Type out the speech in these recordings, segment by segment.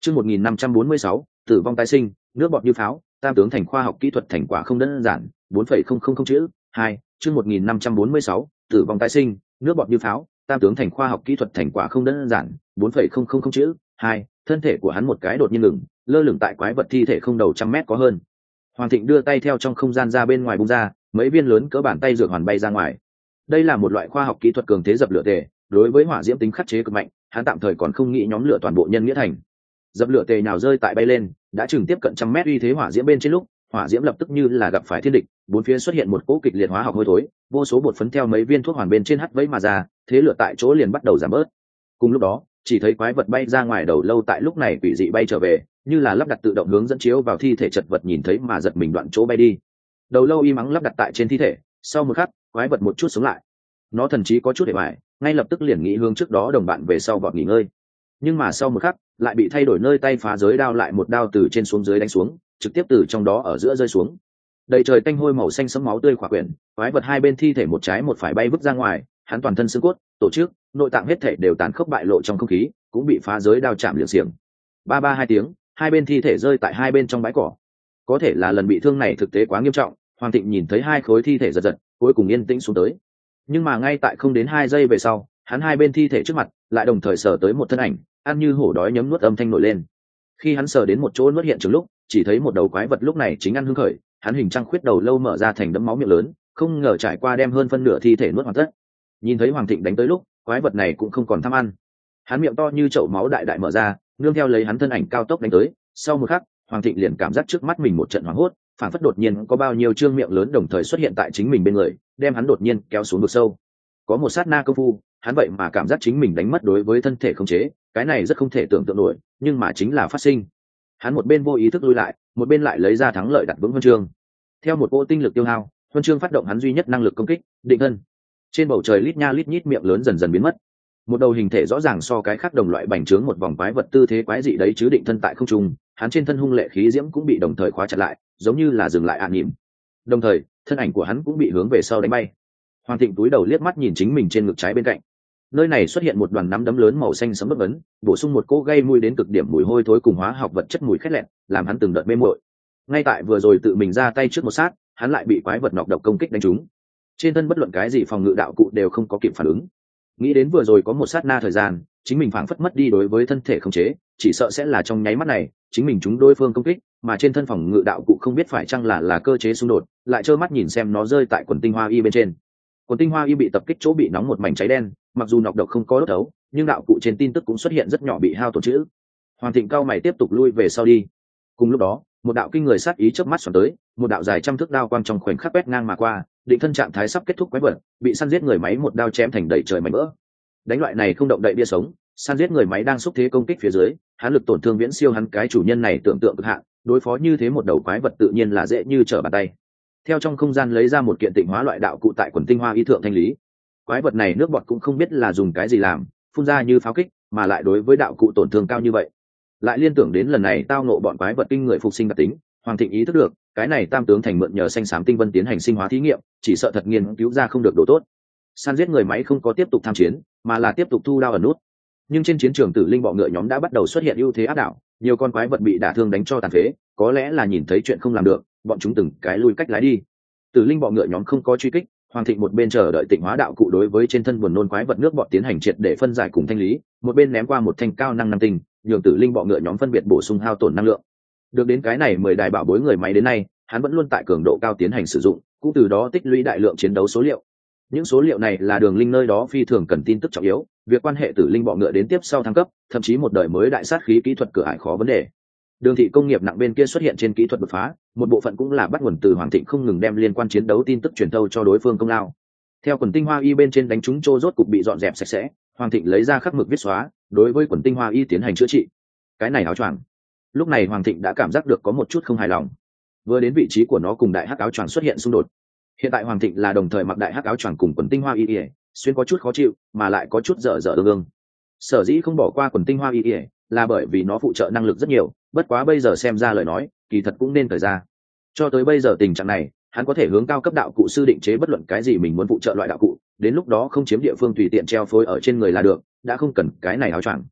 Chương 1546, tử vong tái sinh, nước bọt như pháo, tam tướng thành khoa học kỹ thuật thành quả không đơn giản, 4,000 chữ. 2, chương 1546, tử vong tái sinh, nước bọt như pháo, tam tướng thành khoa học kỹ thuật thành quả không đơn giản, 4,000 chữ. 2, thân thể của hắn một cái đột nhiên ngừng, lơ lửng tại quái vật thi thể không đầu trăm mét có hơn. Hoàng Thịnh đưa tay theo trong không gian ra bên ngoài bung ra, mấy viên lớn cỡ bàn tay dược hoàn bay ra ngoài. Đây là một loại khoa học kỹ thuật cường thế dập lửa tề, đối với hỏa diễm tính khắc chế cực mạnh, hắn tạm thời còn không nghĩ nhóm lửa toàn bộ nhân nghĩa thành. Dập lửa tề nào rơi tại bay lên, đã chừng tiếp cận trăm mét uy thế hỏa diễm bên trên lúc, hỏa diễm lập tức như là gặp phải thiên địch, bốn phía xuất hiện một cỗ kịch liệt hóa học hôi thối, vô số bột phấn theo mấy viên thuốc hoàn bên trên hắt vẫy mà ra, thế lửa tại chỗ liền bắt đầu giảm bớt. Cùng lúc đó, chỉ thấy quái vật bay ra ngoài đầu lâu tại lúc này quỷ dị bay trở về, như là lắp đặt tự động hướng dẫn chiếu vào thi thể chật vật nhìn thấy mà giật mình đoạn chỗ bay đi. Đầu lâu im ắng lắp đặt tại trên thi thể, sau một khắc, quái vật một chút sống lại. Nó thần chí có chút hề bại, ngay lập tức liền nghĩ hướng trước đó đồng bạn về sau vọt nghỉ ngơi. Nhưng mà sau một khắc, lại bị thay đổi nơi tay phá giới đao lại một đao từ trên xuống dưới đánh xuống, trực tiếp từ trong đó ở giữa rơi xuống. Đầy trời tanh hôi màu xanh sẫm máu tươi khỏa quyển, quái vật hai bên thi thể một trái một phải bay vứt ra ngoài, hắn toàn thân xương cốt, tổ chức, nội tạng hết thể đều tàn khốc bại lộ trong không khí, cũng bị phá giới đao chạm liệng xiềng. Ba ba hai tiếng, hai bên thi thể rơi tại hai bên trong bãi cỏ. Có thể là lần bị thương này thực tế quá nghiêm trọng, Hoàng Thịnh nhìn thấy hai khối thi thể giật giật, cuối cùng yên tĩnh xuống tới. Nhưng mà ngay tại không đến 2 giây về sau, hắn hai bên thi thể trước mặt lại đồng thời sờ tới một thân ảnh, ăn như hổ đói nhấm nuốt âm thanh nổi lên. Khi hắn sờ đến một chỗ nuốt hiện trường lúc, chỉ thấy một đầu quái vật lúc này chính ăn hưng khởi, hắn hình trăng khuyết đầu lâu mở ra thành đấm máu miệng lớn, không ngờ trải qua đem hơn phân nửa thi thể nuốt hoàn tất. Nhìn thấy Hoàng Thịnh đánh tới lúc, quái vật này cũng không còn tham ăn. Hắn miệng to như chậu máu đại đại mở ra, nương theo lấy hắn thân ảnh cao tốc đánh tới, sau một khắc, Hoàng Thịnh liền cảm giác trước mắt mình một trận hoảng hốt, phản phất đột nhiên có bao nhiêu trương miệng lớn đồng thời xuất hiện tại chính mình bên người, đem hắn đột nhiên kéo xuống vực sâu. Có một sát na công phu, hắn vậy mà cảm giác chính mình đánh mất đối với thân thể khống chế, cái này rất không thể tưởng tượng nổi, nhưng mà chính là phát sinh. Hắn một bên vô ý thức lui lại, một bên lại lấy ra thắng lợi đặt vững huân chương. Theo một cỗ tinh lực tiêu hao, huân chương phát động hắn duy nhất năng lực công kích, định thân. Trên bầu trời lít nha lít nhít miệng lớn dần dần biến mất. Một đầu hình thể rõ ràng so cái khác đồng loại bành trướng một vòng quái vật tư thế quái dị đấy chứ định thân tại không trung, hắn trên thân hung lệ khí diễm cũng bị đồng thời khóa chặt lại, giống như là dừng lại ạ nhịp. Đồng thời, thân ảnh của hắn cũng bị hướng về sau đánh bay. Hoàng Thịnh túi đầu liếc mắt nhìn chính mình trên ngực trái bên cạnh. Nơi này xuất hiện một đoàn nắm đấm lớn màu xanh sẫm bất ấn, bổ sung một cỗ gây mùi đến cực điểm mùi hôi thối cùng hóa học vật chất mùi khét lẹt, làm hắn từng đợt mê muội. Ngay tại vừa rồi tự mình ra tay trước một sát, hắn lại bị quái vật nọc độc công kích đánh trúng. Trên thân bất luận cái gì phòng ngự đạo cụ đều không có kịp phản ứng. Nghĩ đến vừa rồi có một sát na thời gian, chính mình phảng phất mất đi đối với thân thể khống chế, chỉ sợ sẽ là trong nháy mắt này, chính mình trúng đối phương công kích, mà trên thân phòng ngự đạo cụ không biết phải chăng là cơ chế xung đột, lại trơ mắt nhìn xem nó rơi tại quần tinh hoa y bên trên. Quần tinh hoa y bị tập kích chỗ bị nóng một mảnh cháy đen, mặc dù nọc độc không có đốt thấu, nhưng đạo cụ trên tin tức cũng xuất hiện rất nhỏ bị hao tổn chữ. Hoàng Thịnh cao mày tiếp tục lui về sau đi. Cùng lúc đó, một đạo kinh người sát ý chớp mắt xoắn tới, một đạo dài trăm thước đao quang trong khoảnh khắc quét ngang mà qua, định thân trạng thái sắp kết thúc quái vật, bị săn giết người máy một đao chém thành đầy trời mảnh vỡ. Đánh loại này không động đậy bia sống, săn giết người máy đang xúc thế công kích phía dưới, hắn lực tổn thương viễn siêu hắn cái chủ nhân này tưởng tượng cực hạn, đối phó như thế một đầu quái vật tự nhiên là dễ như trở bàn tay. Theo trong không gian lấy ra một kiện tịnh hóa loại đạo cụ tại quần tinh hoa y thượng thanh lý. Quái vật này nước bọt cũng không biết là dùng cái gì làm, phun ra như pháo kích, mà lại đối với đạo cụ tổn thương cao như vậy. Lại liên tưởng đến lần này tao ngộ bọn quái vật kinh người phục sinh đặc tính, Hoàng Thịnh ý thức được, cái này tam tướng thành mượn nhờ xanh xám tinh vân tiến hành sinh hóa thí nghiệm, chỉ sợ thật nghiên cứu ra không được độ tốt. Săn giết người máy không có tiếp tục tham chiến, mà là tiếp tục thu đao ở nút. Nhưng trên chiến trường tử linh bọ ngựa nhóm đã bắt đầu xuất hiện ưu thế áp đảo, nhiều con quái vật bị đả thương đánh cho tàn phế, có lẽ là nhìn thấy chuyện không làm được, bọn chúng từng cái lui cách lái đi. Tử linh bọ ngựa nhóm không có truy kích, Hoàng Thịnh một bên chờ đợi tịnh hóa đạo cụ đối với trên thân buồn nôn quái vật nước bọt tiến hành triệt để phân giải cùng thanh lý, một bên ném qua một thanh cao năng năm tinh, nhường tử linh bọ ngựa nhóm phân biệt bổ sung hao tổn năng lượng. Được đến cái này 10 đài bảo bối người máy đến nay, hắn vẫn luôn tại cường độ cao tiến hành sử dụng, cũng từ đó tích lũy đại lượng chiến đấu số liệu. Những số liệu này là đường linh nơi đó phi thường cần tin tức trọng yếu, việc quan hệ tử linh bọ ngựa đến tiếp sau thăng cấp, thậm chí một đời mới đại sát khí kỹ thuật cửa ải khó vấn đề. Đường thị công nghiệp nặng bên kia xuất hiện trên kỹ thuật đột phá, một bộ phận cũng là bắt nguồn từ Hoàng Thịnh không ngừng đem liên quan chiến đấu tin tức truyền thâu cho đối phương công lao. Theo quần tinh hoa y bên trên đánh trúng trô rốt cục bị dọn dẹp sạch sẽ, Hoàng Thịnh lấy ra khắc mực viết xóa, đối với quần tinh hoa y tiến hành chữa trị. Cái này áo choàng. Lúc này Hoàng Thịnh đã cảm giác được có một chút không hài lòng. Vừa đến vị trí của nó cùng đại hắc áo choàng xuất hiện xung đột. Hiện tại Hoàng Thịnh là đồng thời mặc đại hắc áo choàng cùng quần tinh hoa y, xuyên có chút khó chịu, mà lại có chút dở dở ương ương. Sở dĩ không bỏ qua quần tinh hoa y, là bởi vì nó phụ trợ năng lực rất nhiều, bất quá bây giờ xem ra lời nói, kỳ thật cũng nên thời ra. Cho tới bây giờ tình trạng này, hắn có thể hướng cao cấp đạo cụ sư định chế bất luận cái gì mình muốn phụ trợ loại đạo cụ, đến lúc đó không chiếm địa phương tùy tiện treo phối ở trên người là được, đã không cần cái này áo choàng.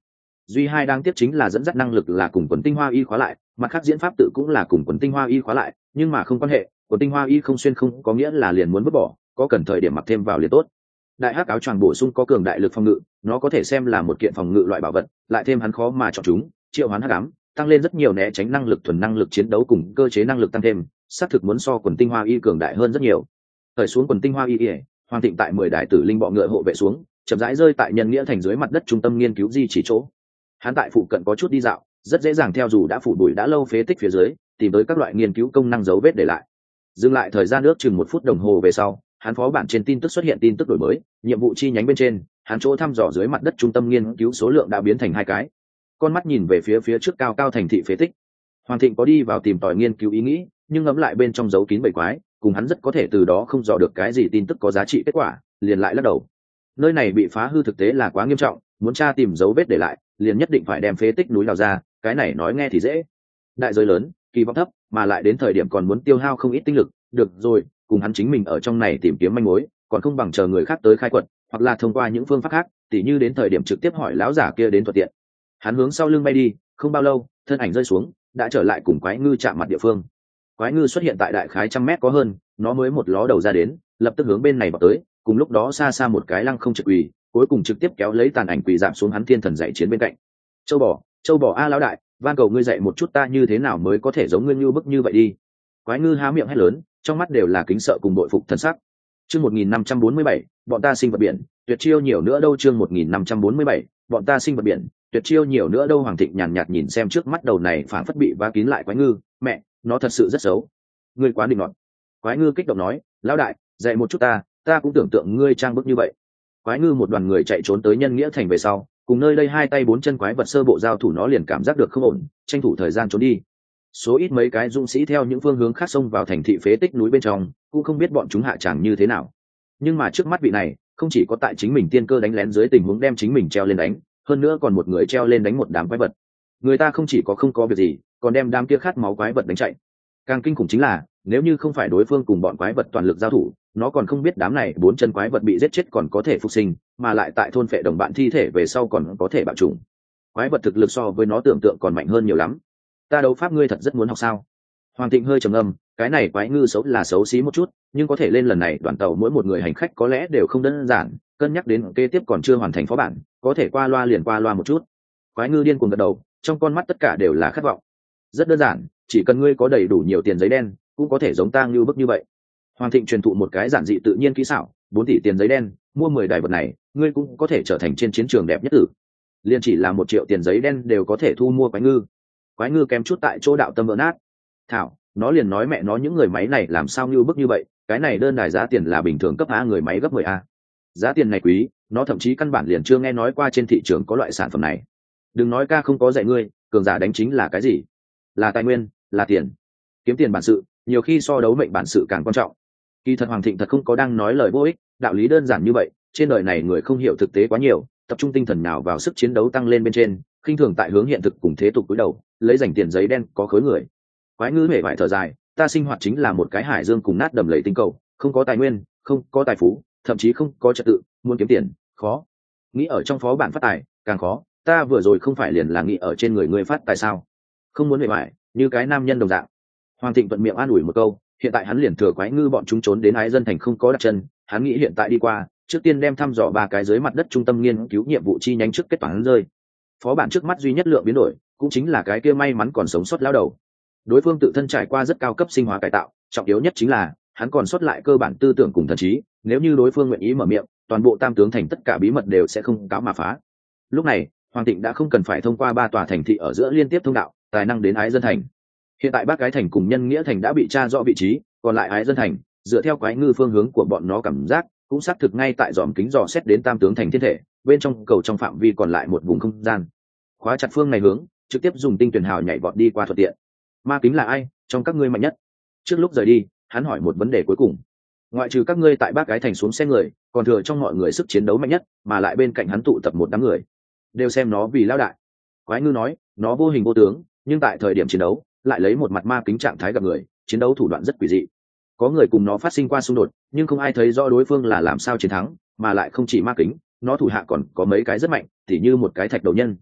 duy hai đáng tiếc chính là dẫn dắt năng lực là cùng quần tinh hoa y khóa lại, mặt khác diễn pháp tự cũng là cùng quần tinh hoa y khóa lại, nhưng mà không quan hệ, quần tinh hoa y không xuyên không có nghĩa là liền muốn vứt bỏ, có cần thời điểm mặc thêm vào liền tốt. Đại hắc áo choàng bổ sung có cường đại lực phòng ngự, nó có thể xem là một kiện phòng ngự loại bảo vật, lại thêm hắn khó mà chọn chúng, triệu hoán hắc ám, tăng lên rất nhiều né tránh năng lực, thuần năng lực chiến đấu cùng cơ chế năng lực tăng thêm, xác thực muốn so quần tinh hoa y cường đại hơn rất nhiều. Thời xuống quần tinh hoa y, Hoàng Thịnh tại 10 đại tử linh bọ ngựa hộ vệ xuống, chậm rãi rơi tại Nhân Nghĩa thành dưới mặt đất trung tâm nghiên cứu di chỉ chỗ. Hắn tại phụ cận có chút đi dạo, rất dễ dàng theo dù đã phủ bụi đã lâu phế tích phía dưới, tìm tới các loại nghiên cứu công năng dấu vết để lại. Dừng lại thời gian ước chừng 1 phút đồng hồ về sau, hắn phó bản trên tin tức xuất hiện tin tức đổi mới, nhiệm vụ chi nhánh bên trên, hắn chỗ thăm dò dưới mặt đất trung tâm nghiên cứu số lượng đã biến thành 2 cái. Con mắt nhìn về phía trước cao cao thành thị phế tích. Hoàng Thịnh có đi vào tìm tòi nghiên cứu ý nghĩ, nhưng ngẫm lại bên trong dấu kín bầy quái, cùng hắn rất có thể từ đó không dò được cái gì tin tức có giá trị kết quả, liền lại lắc đầu. Nơi này bị phá hư thực tế là quá nghiêm trọng, muốn tra tìm dấu vết để lại, liền nhất định phải đem phế tích núi đào ra, cái này nói nghe thì dễ. Đại giới lớn, kỳ vọng thấp, mà lại đến thời điểm còn muốn tiêu hao không ít tinh lực, được rồi, cùng hắn chính mình ở trong này tìm kiếm manh mối, còn không bằng chờ người khác tới khai quật, hoặc là thông qua những phương pháp khác, tỉ như đến thời điểm trực tiếp hỏi lão giả kia đến thuận tiện. Hắn hướng sau lưng bay đi, không bao lâu, thân ảnh rơi xuống, đã trở lại cùng quái ngư chạm mặt địa phương. Quái ngư xuất hiện tại đại khái 100 mét có hơn, nó mới một ló đầu ra đến, lập tức hướng bên này vào tới, cùng lúc đó xa xa một cái lăng không trực quỳ, cuối cùng trực tiếp kéo lấy tàn ảnh quỳ giảm xuống hắn thiên thần dạy chiến bên cạnh. Châu bò a lão đại, van cầu ngươi dạy một chút ta như thế nào mới có thể giống ngươi như bức như vậy đi. Quái ngư há miệng hét lớn, trong mắt đều là kính sợ cùng bội phục thần sắc. Chương 1547, bọn ta sinh vật biển, tuyệt chiêu nhiều nữa đâu. Chương 1547, bọn ta sinh vật biển, tuyệt chiêu nhiều nữa đâu. Hoàng Thịnh nhàn nhạt nhìn xem trước mắt đầu này phảng phất bị vá kín lại quái ngư, mẹ, nó thật sự rất xấu. Ngươi quá định nọt. Quái ngư kích động nói, lão đại, dạy một chút ta cũng tưởng tượng ngươi trang bức như vậy. Quái ngư một đoàn người chạy trốn tới Nhân Nghĩa thành về sau, cùng nơi đây 2 tay 4 chân quái vật sơ bộ giao thủ, nó liền cảm giác được không ổn, tranh thủ thời gian trốn đi. Số ít mấy cái dũng sĩ theo những phương hướng khác xông vào thành thị phế tích núi bên trong, cũng không biết bọn chúng hạ tràng như thế nào. Nhưng mà trước mắt vị này, không chỉ có tại chính mình tiên cơ đánh lén dưới tình huống đem chính mình treo lên đánh, hơn nữa còn một người treo lên đánh một đám quái vật. Người ta không chỉ có không có việc gì, còn đem đám kia khát máu quái vật đánh chạy. Càng kinh khủng chính là, nếu như không phải đối phương cùng bọn quái vật toàn lực giao thủ, nó còn không biết đám này 4 chân quái vật bị giết chết còn có thể phục sinh, mà lại tại thôn phệ đồng bạn thi thể về sau còn có thể bạo trùng. Quái vật thực lực so với nó tưởng tượng còn mạnh hơn nhiều lắm. Ta đấu pháp ngươi thật rất muốn học sao? Hoàng Thịnh hơi trầm ngâm, cái này quái ngư xấu là xấu xí một chút, nhưng có thể lên lần này đoàn tàu mỗi một người hành khách có lẽ đều không đơn giản, cân nhắc đến kế tiếp còn chưa hoàn thành phó bản, có thể qua loa liền qua loa một chút. Quái ngư điên cuồng gật đầu, trong con mắt tất cả đều là khát vọng. Rất đơn giản, chỉ cần ngươi có đầy đủ nhiều tiền giấy đen, cũng có thể giống ta như bức như vậy. Hoàng Thịnh truyền thụ một cái giản dị tự nhiên kỹ xảo, 4 tỷ tiền giấy đen, mua 10 đài vật này, ngươi cũng có thể trở thành trên chiến trường đẹp nhất tử. Liên chỉ là 1 triệu tiền giấy đen đều có thể thu mua quái ngư. Quái ngư kém chút tại chỗ đạo tâm vỡ nát. Thảo, nó liền nói mẹ nó những người máy này làm sao như bức như vậy, cái này đơn đài giá tiền là bình thường cấp A người máy gấp 10A. Giá tiền này quý, nó thậm chí căn bản liền chưa nghe nói qua trên thị trường có loại sản phẩm này. Đừng nói ca không có dạy ngươi, cường giả đánh chính là cái gì? Là tài nguyên, là tiền. Kiếm tiền bản sự, nhiều khi so đấu mệnh bản sự càng quan trọng. Kỳ thật Hoàng Thịnh thật không có đang nói lời vô ích, đạo lý đơn giản như vậy, trên đời này người không hiểu thực tế quá nhiều, tập trung tinh thần nào vào sức chiến đấu tăng lên bên trên, khinh thường tại hướng hiện thực cùng thế tục cúi đầu, lấy dành tiền giấy đen có khối người. Quái ngư hề vải thở dài, ta sinh hoạt chính là một cái hải dương cùng nát đầm lầy tinh cầu, không có tài nguyên, không có tài phú, thậm chí không có trật tự, muốn kiếm tiền khó. Nghĩ ở trong phó bản phát tài càng khó, ta vừa rồi không phải liền là nghĩ ở trên người ngươi phát tài sao? Không muốn hề vải, như cái nam nhân đồng dạng. Hoàng Thịnh thuận miệng an ủi một câu, hiện tại hắn liền thừa quái ngư bọn chúng trốn đến Ái Dân thành không có đặt chân, hắn nghĩ hiện tại đi qua, trước tiên đem thăm dò 3 cái dưới mặt đất trung tâm nghiên cứu nhiệm vụ chi nhánh trước kết toán rơi. Phó bản trước mắt duy nhất lượng biến đổi, cũng chính là cái kia may mắn còn sống sót lao đầu. Đối phương tự thân trải qua rất cao cấp sinh hóa cải tạo, trọng yếu nhất chính là hắn còn sót lại cơ bản tư tưởng cùng thần trí, nếu như đối phương nguyện ý mở miệng, toàn bộ Tam tướng thành tất cả bí mật đều sẽ không cáo mà phá. Lúc này, Hoàng Thịnh đã không cần phải thông qua 3 tòa thành thị ở giữa liên tiếp thông đạo, tài năng đến Ái Dân thành. Hiện tại Bác Cái thành cùng Nhân Nghĩa thành đã bị tra rõ vị trí, còn lại Ái Dân thành, dựa theo quái ngư phương hướng của bọn nó cảm giác, cũng xác thực ngay tại dòm kính dò xét đến Tam tướng thành thiên thể, bên trong cầu trong phạm vi còn lại một vùng không gian. Khóa chặt phương này hướng, trực tiếp dùng tinh tuyển hào nhảy vọt đi qua thuận tiện. Ma kính là ai, trong các ngươi mạnh nhất? Trước lúc rời đi, hắn hỏi một vấn đề cuối cùng. Ngoại trừ các ngươi tại Bác Cái thành xuống xe người, còn thừa trong mọi người sức chiến đấu mạnh nhất, mà lại bên cạnh hắn tụ tập một đám người, đều xem nó vì lão đại. Quái ngư nói, nó vô hình vô tướng, nhưng tại thời điểm chiến đấu, lại lấy một mặt ma kính trạng thái gặp người, chiến đấu thủ đoạn rất quỷ dị. Có người cùng nó phát sinh qua xung đột, nhưng không ai thấy rõ đối phương là làm sao chiến thắng, mà lại không chỉ ma kính, nó thủ hạ còn có mấy cái rất mạnh, tỉ như một cái thạch đầu nhân.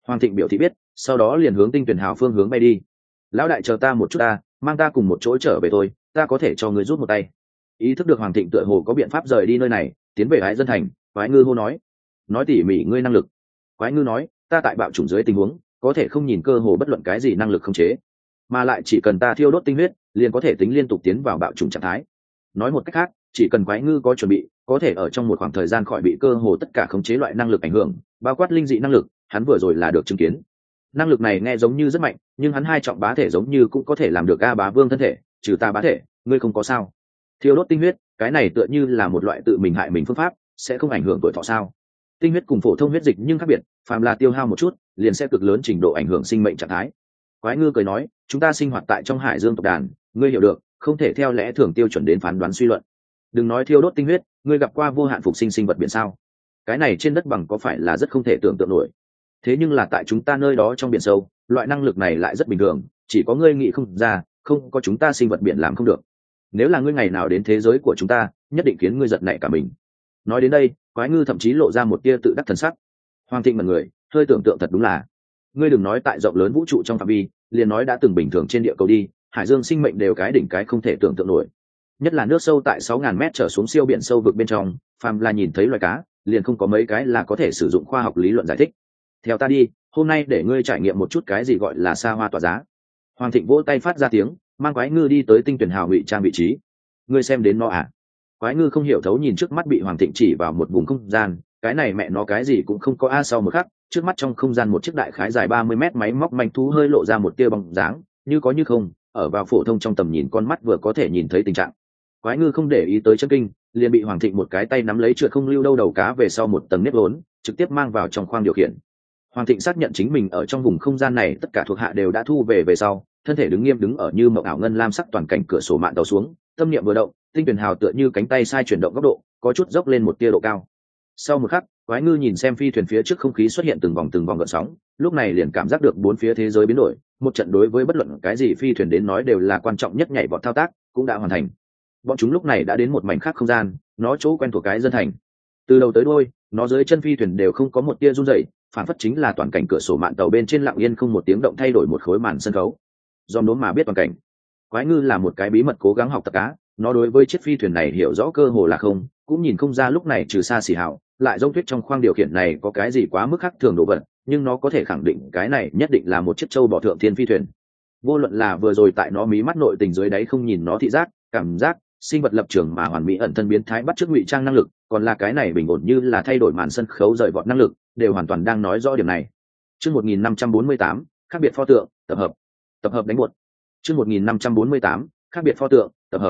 Hoàng Thịnh biểu thị biết, sau đó liền hướng Tinh Tuyển Hào phương hướng bay đi. Lão đại chờ ta một chút ta, mang ta cùng một chỗ trở về thôi, ta có thể cho người rút một tay. Ý thức được Hoàng Thịnh tựa hồ có biện pháp rời đi nơi này, tiến về Ái Dân Thành, Quái Ngư hô nói tỉ mỉ ngươi năng lực. Quái Ngư nói, ta tại bạo chủng dưới tình huống có thể không nhìn cơ hồ bất luận cái gì năng lực khống chế, mà lại chỉ cần ta thiêu đốt tinh huyết liền có thể tính liên tục tiến vào bạo chủng trạng thái. Nói một cách khác, chỉ cần Quái Ngư có chuẩn bị, có thể ở trong một khoảng thời gian khỏi bị cơ hồ tất cả khống chế loại năng lực ảnh hưởng, bao quát linh dị năng lực, hắn vừa rồi là được chứng kiến. Năng lực này nghe giống như rất mạnh, nhưng hắn hai trọng bá thể giống như cũng có thể làm được A Bá Vương thân thể, trừ ta bá thể, ngươi không có sao? Thiêu đốt tinh huyết, cái này tựa như là một loại tự mình hại mình phương pháp, sẽ không ảnh hưởng tuổi thọ sao? Tinh huyết cùng phổ thông huyết dịch nhưng khác biệt, phàm là tiêu hao một chút, liền sẽ cực lớn trình độ ảnh hưởng sinh mệnh trạng thái. Quái Ngư cười nói, chúng ta sinh hoạt tại trong Hải Dương tộc đàn, ngươi hiểu được, không thể theo lẽ thường tiêu chuẩn đến phán đoán suy luận. Đừng nói thiêu đốt tinh huyết, ngươi gặp qua vô hạn phục sinh sinh vật biển sao? Cái này trên đất bằng có phải là rất không thể tưởng tượng nổi? Thế nhưng là tại chúng ta nơi đó trong biển sâu, loại năng lực này lại rất bình thường, chỉ có ngươi nghĩ không ra, không có chúng ta sinh vật biển làm không được. Nếu là ngươi ngày nào đến thế giới của chúng ta, nhất định khiến ngươi giật nảy cả mình. Nói đến đây, Quái Ngư thậm chí lộ ra một tia tự đắc thần sắc. Hoàng Thịnh mật người, hơi tưởng tượng thật đúng là, ngươi đừng nói tại rộng lớn vũ trụ trong phạm vi, liền nói đã từng bình thường trên địa cầu đi, Hải Dương sinh mệnh đều cái đỉnh cái không thể tưởng tượng nổi. Nhất là nước sâu tại 6.000 mét trở xuống siêu biển sâu vực bên trong, phàm là nhìn thấy loài cá, liền không có mấy cái là có thể sử dụng khoa học lý luận giải thích. Theo ta đi, hôm nay để ngươi trải nghiệm một chút cái gì gọi là xa hoa tỏa giá. Hoàng Thịnh vỗ tay phát ra tiếng, mang Quái Ngư đi tới Tinh Tuyển Hào ngụy trang vị trí. Ngươi xem đến nó à? Quái Ngư không hiểu thấu nhìn trước mắt bị Hoàng Thịnh chỉ vào một vùng không gian, cái này mẹ nó cái gì cũng không có a. Sau một khắc, trước mắt trong không gian một chiếc đại khái dài 30 mét máy móc manh thú hơi lộ ra một tia bóng dáng, như có như không, ở vào phổ thông trong tầm nhìn con mắt vừa có thể nhìn thấy tình trạng. Quái Ngư không để ý tới chân kinh, liền bị Hoàng Thịnh một cái tay nắm lấy trượt không lưu đâu đầu cá về sau một tầng nếp vốn, trực tiếp mang vào trong khoang điều khiển. Hoàng Thịnh xác nhận chính mình ở trong vùng không gian này tất cả thuộc hạ đều đã thu về sau, thân thể đứng nghiêm đứng ở như mộng ảo ngân lam sắc toàn cảnh cửa sổ mạn tàu xuống, tâm niệm vừa động, Tinh Tuyển Hào tựa như cánh tay sai chuyển động góc độ, có chút dốc lên một tia độ cao. Sau một khắc, Quái Ngư nhìn xem phi thuyền phía trước không khí xuất hiện từng vòng gợn sóng, lúc này liền cảm giác được bốn phía thế giới biến đổi, một trận đối với bất luận cái gì phi thuyền đến nói đều là quan trọng nhất nhảy vọt thao tác, cũng đã hoàn thành. Bọn chúng lúc này đã đến một mảnh khác không gian, nó chỗ quen thuộc cái dân thành. Từ đầu tới đuôi, nó dưới chân phi thuyền đều không có một tia rung rẩy, phản phất chính là toàn cảnh cửa sổ mạn tàu bên trên lặng yên không một tiếng động thay đổi một khối màn sân khấu. Dòm đốm mà biết toàn cảnh. Quái Ngư là một cái bí mật cố gắng học tập cá, nó đối với chiếc phi thuyền này hiểu rõ cơ hồ là không, cũng nhìn không ra lúc này trừ xa xỉ hảo, lại giống tuyết trong khoang điều khiển này có cái gì quá mức khác thường đồ vật, nhưng nó có thể khẳng định cái này nhất định là một chiếc châu bò thượng thiên phi thuyền. Vô luận là vừa rồi tại nó mí mắt nội tình dưới đáy không nhìn nó thị giác, cảm giác, sinh vật lập trường mà hoàn mỹ ẩn thân biến thái bắt chước ngụy trang năng lực, còn là cái này bình ổn như là thay đổi màn sân khấu rời vọt năng lực, đều hoàn toàn đang nói rõ điểm này. Chương 1548, khác biệt pho tượng, tập hợp đánh buột. Chương 1548, khác biệt pho tượng,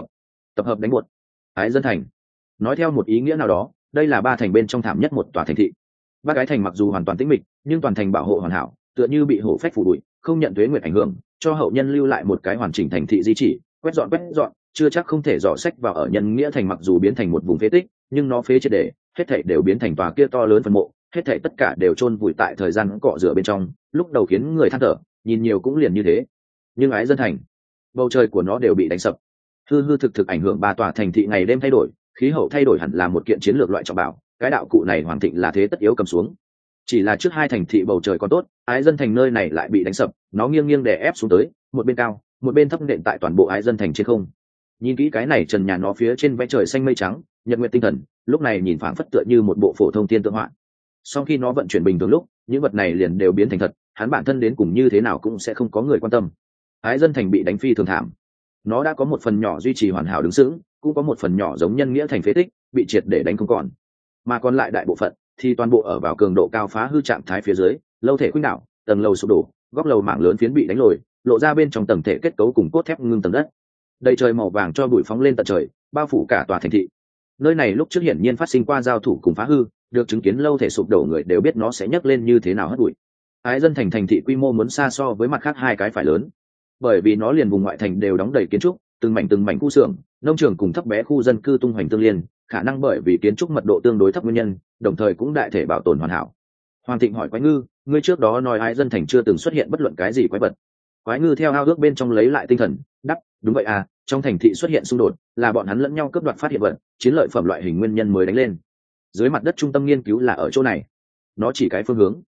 tập hợp đánh buột. Ái Dân Thành. Nói theo một ý nghĩa nào đó, đây là ba thành bên trong thảm nhất một tòa thành thị. Ba cái thành mặc dù hoàn toàn tĩnh mịch, nhưng toàn thành bảo hộ hoàn hảo, tựa như bị hổ phách phủ bụi, không nhận tuế nguyệt ảnh hưởng, cho hậu nhân lưu lại một cái hoàn chỉnh thành thị di chỉ, quét dọn, chưa chắc không thể dò sách vào ở nhân nghĩa thành mặc dù biến thành một vùng phế tích, nhưng nó phế triệt để, hết thảy đều biến thành tòa kia to lớn phân mộ, hết thảy tất cả đều chôn vùi tại thời gian cọ rửa bên trong, lúc đầu khiến người than thở, nhìn nhiều cũng liền như thế. Nhưng Ái Dân Thành, bầu trời của nó đều bị đánh sập, hư hư thực thực ảnh hưởng ba tòa thành thị ngày đêm thay đổi, khí hậu thay đổi hẳn là một kiện chiến lược loại trọng bảo, cái đạo cụ này Hoàng Thịnh là thế tất yếu cầm xuống. Chỉ là trước hai thành thị bầu trời còn tốt, Ái Dân Thành nơi này lại bị đánh sập, nó nghiêng nghiêng đè ép xuống tới, một bên cao, một bên thấp nện tại toàn bộ Ái Dân Thành trên không. Nhìn kỹ cái này trần nhà nó phía trên vẽ trời xanh mây trắng, nhật nguyệt tinh thần, lúc này nhìn phảng phất tựa như một bộ phổ thông tiên tượng họa. Sau khi nó vận chuyển bình thường lúc, những vật này liền đều biến thành thật, hắn bản thân đến cùng như thế nào cũng sẽ không có người quan tâm. Ái Dân Thành bị đánh phi thường thảm, nó đã có một phần nhỏ duy trì hoàn hảo đứng sững, cũng có một phần nhỏ giống nhân nghĩa thành phế tích, bị triệt để đánh không còn, mà còn lại đại bộ phận thì toàn bộ ở vào cường độ cao phá hư trạng thái phía dưới, lâu thể khuynh đảo, tầng lầu sụp đổ, góc lầu mảng lớn phiến bị đánh lồi, lộ ra bên trong tầng thể kết cấu cùng cốt thép ngưng tầng đất. Đầy trời màu vàng cho bụi phóng lên tận trời, bao phủ cả tòa thành thị. Nơi này lúc trước hiển nhiên phát sinh qua giao thủ cùng phá hư, được chứng kiến lâu thể sụp đổ người đều biết nó sẽ nhấc lên như thế nào hất bụi. Ái Dân Thành thành thị quy mô muốn xa so với mặt khác hai cái phải lớn, bởi vì nó liền vùng ngoại thành đều đóng đầy kiến trúc, từng mảnh khu xưởng, nông trường cùng thấp bé khu dân cư tung hoành tương liên, khả năng bởi vì kiến trúc mật độ tương đối thấp nguyên nhân, đồng thời cũng đại thể bảo tồn hoàn hảo. Hoàng Thịnh hỏi Quái Ngư, ngươi trước đó nói Ái Dân Thành chưa từng xuất hiện bất luận cái gì quái vật. Quái Ngư theo ao ước bên trong lấy lại tinh thần, đáp, đúng vậy à, trong thành thị xuất hiện xung đột, là bọn hắn lẫn nhau cướp đoạt phát hiện vật, chiến lợi phẩm loại hình nguyên nhân mới đánh lên. Dưới mặt đất trung tâm nghiên cứu là ở chỗ này. Nó chỉ cái phương hướng.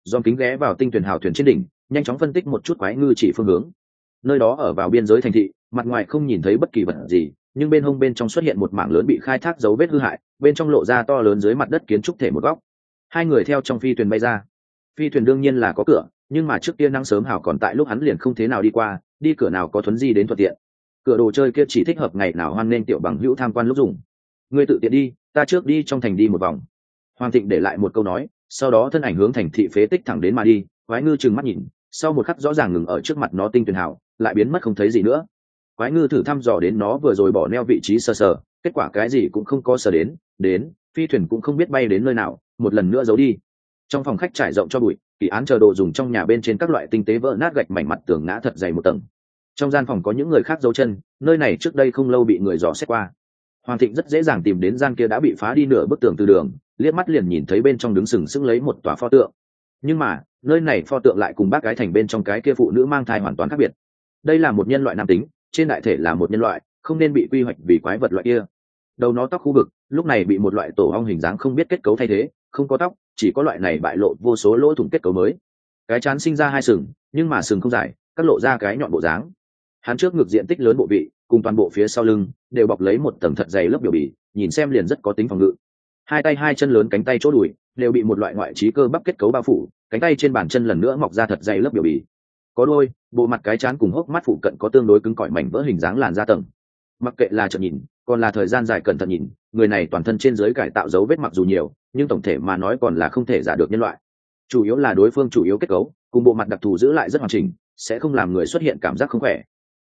dòm kính ghé vào tinh tuyển hào thuyền trên đỉnh, nhanh chóng phân tích một chút quái ngư chỉ phương hướng. Nơi đó ở vào biên giới thành thị, mặt ngoài không nhìn thấy bất kỳ vật gì, nhưng bên hông bên trong xuất hiện một mảng lớn bị khai thác dấu vết hư hại, bên trong lộ ra to lớn dưới mặt đất kiến trúc thể một góc. Hai người theo trong phi thuyền bay ra. Phi thuyền đương nhiên là có cửa, nhưng mà trước kia nắng sớm hào còn tại lúc hắn liền không thế nào đi qua, đi cửa nào có thuấn di đến thuận tiện. Cửa đồ chơi kia chỉ thích hợp ngày nào hoan nên tiểu bằng hữu tham quan lúc dùng. Ngươi tự tiện đi, ta trước đi trong thành đi một vòng. Hoàng Thịnh để lại một câu nói, sau đó thân ảnh hướng thành thị phế tích thẳng đến mà đi. Quái ngư trừng mắt nhìn, sau một khắc rõ ràng ngừng ở trước mặt nó tinh tuyển hào, lại biến mất không thấy gì nữa. Quái ngư thử thăm dò đến nó vừa rồi bỏ neo vị trí sờ sờ, kết quả cái gì cũng không có sờ đến phi thuyền cũng không biết bay đến nơi nào, một lần nữa giấu đi. Trong phòng khách trải rộng cho bụi, Kỳ Án chờ đồ dùng trong nhà bên trên các loại tinh tế vỡ nát gạch mảnh mặt tường ngã thật dày một tầng. Trong gian phòng có những người khác giấu chân, nơi này trước đây không lâu bị người dò xét qua. Hoàng Thịnh rất dễ dàng tìm đến gian kia đã bị phá đi nửa bức tường từ đường, liếc mắt liền nhìn thấy bên trong đứng sừng sững lấy một tòa pho tượng. Nhưng mà nơi này pho tượng lại cùng bác gái thành bên trong cái kia phụ nữ mang thai hoàn toàn khác biệt. Đây là một nhân loại nam tính, trên đại thể là một nhân loại, không nên bị quy hoạch vì quái vật loại kia. Đầu nó tóc khu vực lúc này bị một loại tổ ong hình dáng không biết kết cấu thay thế, không có tóc, chỉ có loại này bại lộ vô số lỗ thủng kết cấu mới. Cái trán sinh ra hai sừng, nhưng mà sừng không dài, cắt lộ ra cái nhọn bộ dáng. Hắn trước ngực diện tích lớn bộ vị, cùng toàn bộ phía sau lưng đều bọc lấy một tầng thật dày lớp biểu bì, nhìn xem liền rất có tính phòng ngự. Hai tay hai chân lớn cánh tay chỗ đùi đều bị một loại ngoại trí cơ bắp kết cấu bao phủ, cánh tay trên bàn chân lần nữa mọc ra thật dày lớp biểu bì. Có đôi, bộ mặt cái trán cùng hốc mắt phụ cận có tương đối cứng cỏi mảnh vỡ hình dáng làn da tầng. Mặc kệ là chợt nhìn, còn là thời gian dài cẩn thận nhìn, người này toàn thân trên dưới cải tạo dấu vết mặc dù nhiều, nhưng tổng thể mà nói còn là không thể giả được nhân loại. Chủ yếu là đối phương chủ yếu kết cấu cùng bộ mặt đặc thù giữ lại rất hoàn chỉnh, sẽ không làm người xuất hiện cảm giác không khỏe.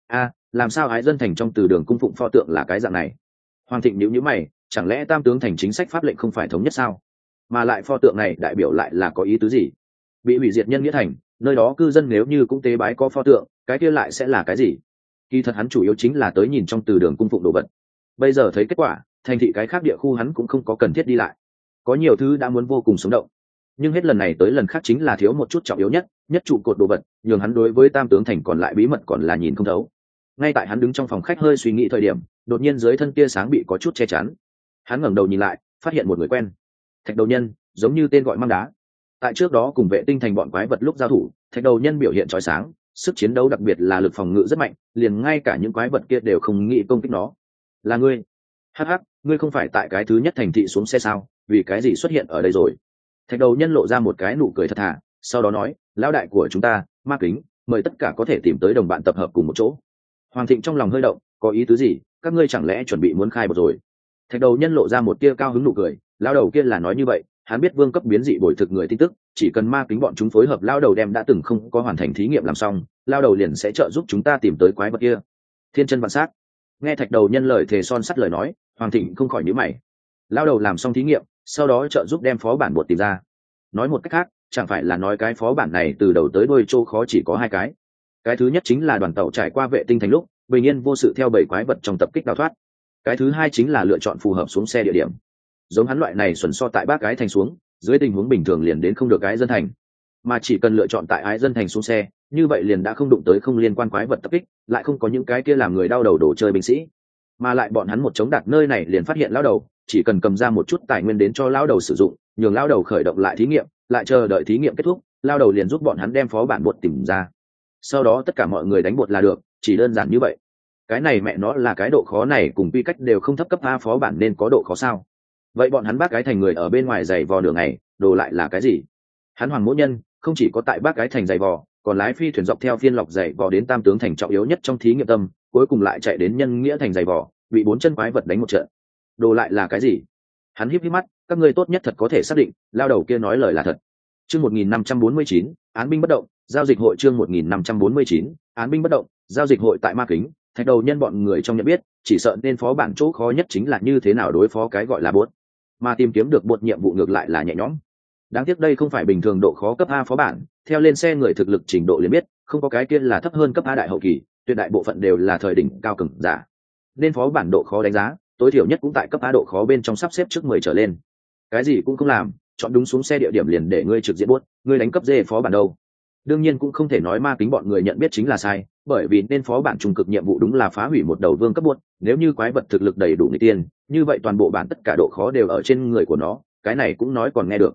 Làm sao Ái Dân Thành trong từ đường cung phụng pho tượng là cái dạng này? Hoàng Thịnh nhíu mày, chẳng lẽ Tam tướng thành chính sách pháp lệnh không phải thống nhất sao? Mà lại pho tượng này đại biểu lại là có ý tứ gì? Bị hủy diệt nhân nghĩa thành, nơi đó cư dân nếu như cũng tế bái có pho tượng, cái kia lại sẽ là cái gì? Kỳ thật hắn chủ yếu chính là tới nhìn trong từ đường cung phụng đồ vật. Bây giờ thấy kết quả, thành thị cái khác địa khu hắn cũng không có cần thiết đi lại. Có nhiều thứ đã muốn vô cùng sống động, nhưng hết lần này tới lần khác chính là thiếu một chút trọng yếu nhất trụ cột đồ vật, nhường hắn đối với Tam tướng thành còn lại bí mật còn là nhìn không thấu. Ngay tại hắn đứng trong phòng khách hơi suy nghĩ thời điểm, đột nhiên dưới thân tia sáng bị có chút che chắn. Hắn ngẩng đầu nhìn lại, phát hiện một người quen. Thạch Đầu Nhân, giống như tên gọi mang đá. Tại trước đó cùng Vệ Tinh thành bọn quái vật lúc giao thủ, Thạch Đầu Nhân biểu hiện chói sáng, sức chiến đấu đặc biệt là lực phòng ngự rất mạnh, liền ngay cả những quái vật kia đều không nghĩ công kích nó. Là ngươi? Hắc, ngươi không phải tại cái thứ nhất thành thị xuống xe sao? Vì cái gì xuất hiện ở đây rồi? Thạch Đầu Nhân lộ ra một cái nụ cười thật thà, sau đó nói, lão đại của chúng ta, Ma Kính, mời tất cả có thể tìm tới đồng bạn tập hợp cùng một chỗ. Hoàng Thịnh trong lòng hơi động, có ý tứ gì? Các ngươi chẳng lẽ chuẩn bị muốn khai bột rồi? Thạch Đầu Nhân lộ ra một tia cao hứng nụ cười, lão đầu kia là nói như vậy, hắn biết vương cấp biến dị bồi thực người tin tức, chỉ cần Ma Kính bọn chúng phối hợp lão đầu đem đã từng không có hoàn thành thí nghiệm làm xong, lão đầu liền sẽ trợ giúp chúng ta tìm tới quái vật kia. Thiên chân vạn sát. Nghe Thạch Đầu Nhân lời thề son sắt lời nói, Hoàng Thịnh không khỏi nhíu mày. Lão đầu làm xong thí nghiệm, sau đó trợ giúp đem phó bản bột tìm ra. Nói một cách khác, chẳng phải là nói cái phó bản này từ đầu tới đuôi chỗ khó chỉ có hai cái. Cái thứ nhất chính là đoàn tàu trải qua Vệ Tinh thành lúc bình yên vô sự theo bảy quái vật trong tập kích đào thoát. Cái thứ hai chính là lựa chọn phù hợp xuống xe địa điểm. Giống hắn loại này xuẩn so tại Bác Ái thành xuống, dưới tình huống bình thường liền đến không được Ái Dân thành, mà chỉ cần lựa chọn tại Ái Dân thành xuống xe, như vậy liền đã không đụng tới không liên quan quái vật tập kích, lại không có những cái kia làm người đau đầu đồ chơi binh sĩ. Mà lại bọn hắn một chống đặt nơi này liền phát hiện lão đầu, chỉ cần cầm ra một chút tài nguyên đến cho lão đầu sử dụng, nhường lão đầu khởi động lại thí nghiệm, lại chờ đợi thí nghiệm kết thúc, lão đầu liền giúp bọn hắn đem phó bản bột tìm ra. Sau đó tất cả mọi người đánh bột là được, chỉ đơn giản như vậy. Cái này mẹ nó là cái độ khó này cùng quy cách đều không thấp, cấp A phó bản nên có độ khó sao? Vậy bọn hắn Bác Ái thành người ở bên ngoài giày vò đường này, đồ lại là cái gì? Hắn Hoàng Mỗ Nhân không chỉ có tại Bác Ái thành giày vò, còn lái phi thuyền dọc theo phiên lọc giày vò đến Tam tướng thành trọng yếu nhất trong thí nghiệm tâm, cuối cùng lại chạy đến Nhân Nghĩa thành giày vò, bị 4 chân quái vật đánh một trận. Đồ lại là cái gì? Hắn híp híp mắt, các ngươi tốt nhất thật có thể xác định, lao đầu kia nói lời là thật. Chương 1549, án binh bất động, giao dịch hội. Chương 1549, án binh bất động, giao dịch hội. Tại Ma Kính, Thạch Đầu Nhân bọn người trong nhận biết, chỉ sợ nên phó bản chỗ khó nhất chính là như thế nào đối phó cái gọi là bot, mà tìm kiếm được bot nhiệm vụ ngược lại là nhẹ nhõm. Đáng tiếc đây không phải bình thường độ khó cấp A phó bản, theo lên xe người thực lực trình độ liền biết, không có cái kia là thấp hơn cấp A đại hậu kỳ, tuyệt đại bộ phận đều là thời đỉnh cao cường giả. Nên phó bản độ khó đánh giá, tối thiểu nhất cũng tại cấp A độ khó bên trong sắp xếp trước 10 trở lên. Cái gì cũng không làm, chọn đúng xuống xe địa điểm liền để ngươi trực diện buốt, ngươi đánh cấp D phó bản đâu? Đương nhiên cũng không thể nói Ma Kính bọn người nhận biết chính là sai, bởi vì nên phó bản trung cực nhiệm vụ đúng là phá hủy một đầu vương cấp buốt, nếu như quái vật thực lực đầy đủ người tiên, như vậy toàn bộ bản tất cả độ khó đều ở trên người của nó, cái này cũng nói còn nghe được.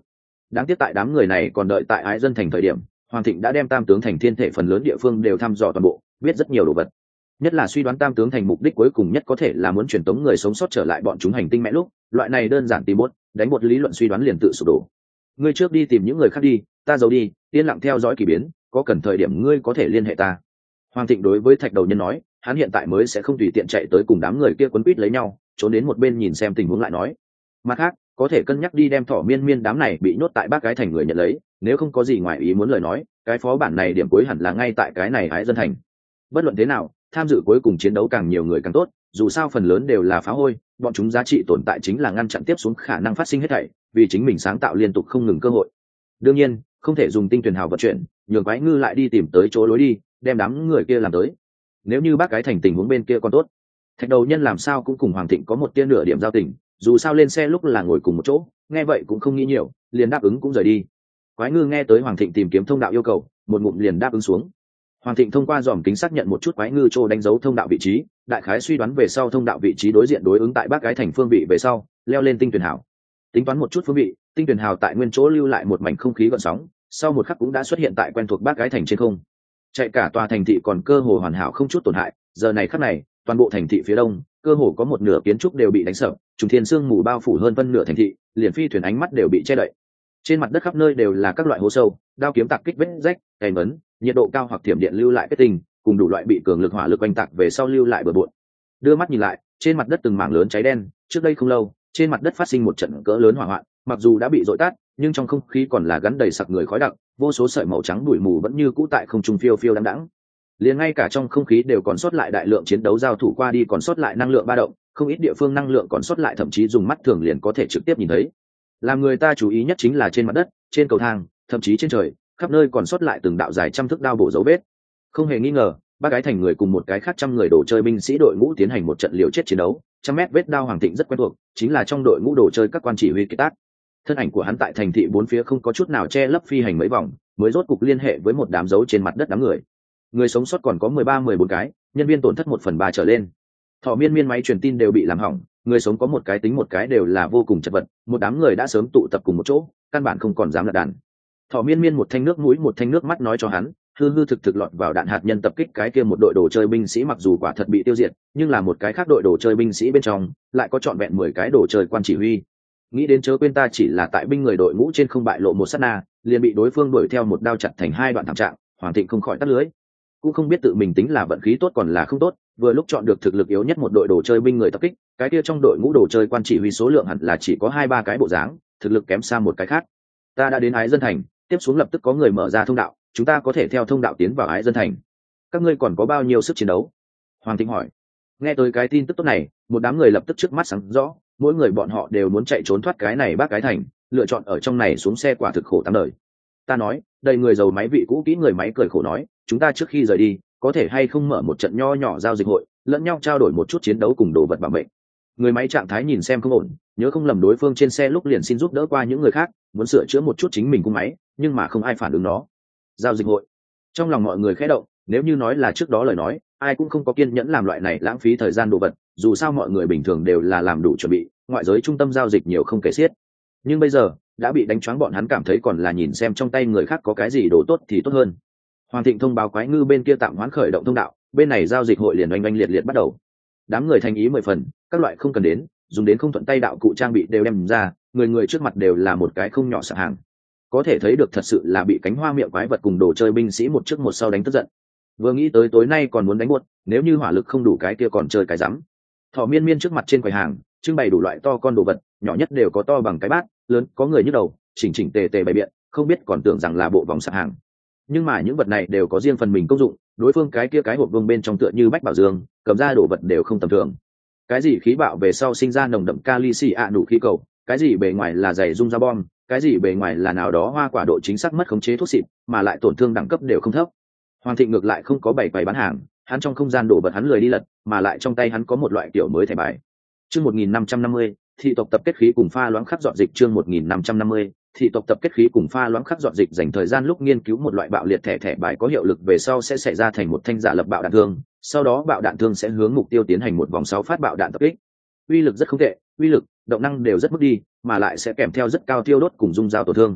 Đáng tiếc tại đám người này còn đợi tại ái dân thành thời điểm, Hoàng Thịnh đã đem Tam tướng thành thiên thể phần lớn địa phương đều thăm dò toàn bộ, biết rất nhiều đồ vật. Nhất là suy đoán Tam tướng thành mục đích cuối cùng nhất có thể là muốn truyền tống người sống sót trở lại bọn chúng hành tinh mẹ lúc, loại này đơn giản tìm bốt, đánh bột lý luận suy đoán liền tự sụp đổ. Ngươi trước đi tìm những người khác đi, ta giấu đi, yên lặng theo dõi kỳ biến, có cần thời điểm ngươi có thể liên hệ ta. Hoàng Thịnh đối với Thạch Đầu Nhân nói, hắn hiện tại mới sẽ không tùy tiện chạy tới cùng đám người kia quấn quýt lấy nhau, trốn đến một bên nhìn xem tình huống lại nói. Mặt khác, có thể cân nhắc đi đem Thỏ Miên Miên đám này bị nhốt tại Bác Cái thành người nhận lấy, nếu không có gì ngoài ý muốn lời nói, cái phó bản này điểm cuối hẳn là ngay tại cái này Ái Dân thành. Bất luận thế nào, tham dự cuối cùng chiến đấu càng nhiều người càng tốt, dù sao phần lớn đều là phá hôi, bọn chúng giá trị tồn tại chính là ngăn chặn tiếp xuống khả năng phát sinh hết thảy, vì chính mình sáng tạo liên tục không ngừng cơ hội. Đương nhiên, không thể dùng tinh tuyển hào vận chuyển, nhường Quái Ngư lại đi tìm tới chỗ lối đi, đem đám người kia làm tới. Nếu như Bác Cái thành tình huống bên kia còn tốt, Thạch Đầu Nhân làm sao cũng cùng Hoàng Thịnh có một tia nửa điểm giao tình, dù sao lên xe lúc là ngồi cùng một chỗ, nghe vậy cũng không nghĩ nhiều, liền đáp ứng cũng rời đi. Quái Ngư nghe tới Hoàng Thịnh tìm kiếm thông đạo yêu cầu, một ngụm liền đáp ứng xuống. Hoàng Thịnh thông qua dòm kính xác nhận một chút Quái Ngư chỗ đánh dấu thông đạo vị trí, đại khái suy đoán về sau thông đạo vị trí đối diện đối ứng tại Bác Cái thành phương vị về sau, leo lên tinh tuyển hào. Tính toán một chút phương vị, tinh tuyển hào tại nguyên chỗ lưu lại một mảnh không khí gợn sóng, sau một khắc cũng đã xuất hiện tại quen thuộc Bác Cái thành trên không. Chạy cả tòa thành thị còn cơ hồ hoàn hảo không chút tổn hại, giờ này khắc này, toàn bộ thành thị phía đông, cơ hồ có một nửa kiến trúc đều bị đánh sập, trùng thiên sương mù bao phủ hơn phân nửa thành thị, liền phi thuyền ánh mắt đều bị che đậy. Trên mặt đất khắp nơi đều là các loại hố sâu, đao kiếm tạc kích vết rách, cày mấn, nhiệt độ cao hoặc thiểm điện lưu lại kết tinh, cùng đủ loại bị cường lực hỏa lực oanh tạc về sau lưu lại bừa bộn. Đưa mắt nhìn lại, trên mặt đất từng mảng lớn cháy đen, trước đây không lâu, trên mặt đất phát sinh một trận cỡ lớn hỏa hoạn, mặc dù đã bị dội tắt, nhưng trong không khí còn là gắn đầy sặc người khói đặc, vô số sợi màu trắng bụi mù vẫn như cũ tại không trung phiêu phiêu đãng đãng. Liền ngay cả trong không khí đều còn sót lại đại lượng chiến đấu giao thủ qua đi còn sót lại năng lượng ba động, không ít địa phương năng lượng còn sót lại thậm chí dùng mắt thường liền có thể trực tiếp nhìn thấy. Làm người ta chú ý nhất chính là trên mặt đất, trên cầu thang, thậm chí trên trời, khắp nơi còn sót lại từng đạo dài trăm thước đao bổ dấu vết. Không hề nghi ngờ, Bác Cái thành người cùng một cái khác trăm người đồ chơi binh sĩ đội ngũ tiến hành một trận liều chết chiến đấu, trăm mét vết đao Hoàng Thịnh rất quen thuộc, chính là trong đội ngũ đồ chơi các quan chỉ huy kiệt tác. Thân ảnh của hắn tại thành thị bốn phía không có chút nào che lấp phi hành mấy vòng, mới rốt cục liên hệ với một đám dấu trên mặt đất đám người. Người sống sót còn có 13-14 cái, nhân viên tổn thất 1/3 trở lên. Thỏ Miên Miên máy truyền tin đều bị làm hỏng, người sống có một cái tính một cái đều là vô cùng chật vật, một đám người đã sớm tụ tập cùng một chỗ, căn bản không còn dám lật đàn. Thỏ Miên Miên một thanh nước mũi một thanh nước mắt nói cho hắn, hư hư thực thực lọt vào đạn hạt nhân tập kích cái kia một đội đồ chơi binh sĩ mặc dù quả thật bị tiêu diệt, nhưng là một cái khác đội đồ chơi binh sĩ bên trong lại có trọn vẹn 10 cái đồ chơi quan chỉ huy. Nghĩ đến chớ quên ta chỉ là tại binh người đội ngũ trên không bại lộ một sát na, liền bị đối phương đuổi theo một đao chặt thành hai đoạn thảm trạng, Hoàng Thịnh không khỏi tắt lưới. Cũng không biết tự mình tính là vận khí tốt còn là không tốt, vừa lúc chọn được thực lực yếu nhất một đội đồ chơi binh người tập kích, cái kia trong đội ngũ đồ chơi quan chỉ huy số lượng hẳn là chỉ có 2-3 cái bộ dáng, thực lực kém xa một cái khác. Ta đã đến Ái Dân thành, tiếp xuống lập tức có người mở ra thông đạo, chúng ta có thể theo thông đạo tiến vào Ái Dân thành. Các ngươi còn có bao nhiêu sức chiến đấu? Hoàng Thịnh hỏi. Nghe tới cái tin tức tốt này, một đám người lập tức trước mắt sáng rõ, mỗi người bọn họ đều muốn chạy trốn thoát cái này Bác Cái thành, lựa chọn ở trong này xuống xe quả thực khổ tám đời. Ta nói, đầy người giàu máy vị cũ kỹ người máy cười khổ nói, chúng ta trước khi rời đi, có thể hay không mở một trận nho nhỏ giao dịch hội, lẫn nhau trao đổi một chút chiến đấu cùng đồ vật bảo mệnh. Người máy trạng thái nhìn xem không ổn, nhớ không lầm đối phương trên xe lúc liền xin giúp đỡ qua những người khác, muốn sửa chữa một chút chính mình cung máy, nhưng mà không ai phản ứng nó. Giao dịch hội. Trong lòng mọi người khẽ động, nếu như nói là trước đó lời nói, ai cũng không có kiên nhẫn làm loại này lãng phí thời gian đồ vật, dù sao mọi người bình thường đều là làm đủ chuẩn bị, ngoại giới trung tâm giao dịch nhiều không kể xiết. Nhưng bây giờ, đã bị đánh choáng bọn hắn cảm thấy còn là nhìn xem trong tay người khác có cái gì đồ tốt thì tốt hơn. Hoàng Thịnh thông báo Quái Ngư bên kia tạm hoãn khởi động thông đạo, bên này giao dịch hội liền oanh oanh liệt liệt bắt đầu. Đám người thành ý 10 phần, các loại không cần đến, dùng đến không thuận tay đạo cụ trang bị đều đem ra, người người trước mặt đều là một cái không nhỏ sạp hàng. Có thể thấy được thật sự là bị cánh hoa miệng quái vật cùng đồ chơi binh sĩ một trước một sau đánh tức giận. Vừa nghĩ tới tối nay còn muốn đánh buốt, nếu như hỏa lực không đủ cái kia còn chơi cái rắm. Thỏ Miên Miên trước mặt trên quầy hàng, trưng bày đủ loại to con đồ vật, nhỏ nhất đều có to bằng cái bát, lớn có người nhức đầu, chỉnh chỉnh tề tề bày biện, không biết còn tưởng rằng là bộ vòng sạp hàng. Nhưng mà những vật này đều có riêng phần mình công dụng, đối phương cái kia cái hộp vương bên trong tựa như bách bảo dương, cầm ra đồ vật đều không tầm thường. Cái gì khí bạo về sau sinh ra nồng đậm kali xì ạ nụ khí cầu, cái gì bề ngoài là giày dung ra bom, cái gì bề ngoài là nào đó hoa quả độ chính xác mất khống chế thuốc xịt, mà lại tổn thương đẳng cấp đều không thấp. Hoàng Thịnh ngược lại không có bày bán hàng, hắn trong không gian đồ vật hắn lười đi lật, mà lại trong tay hắn có một loại kiểu mới thẻ bài. Chương 1550, thị tộc tập kết khí cùng pha loãng khắc dọn dịch. Chương 1550, thị tộc tập kết khí cùng pha loãng khắc dọn dịch. Dành thời gian lúc nghiên cứu một loại bạo liệt thẻ bài có hiệu lực về sau sẽ xảy ra thành một thanh giả lập bạo đạn thương, sau đó bạo đạn thương sẽ hướng mục tiêu tiến hành một vòng 6 phát bạo đạn tập kích. Uy lực rất không tệ, uy lực, động năng đều rất mức đi, mà lại sẽ kèm theo rất cao tiêu đốt cùng dung giao tổn thương.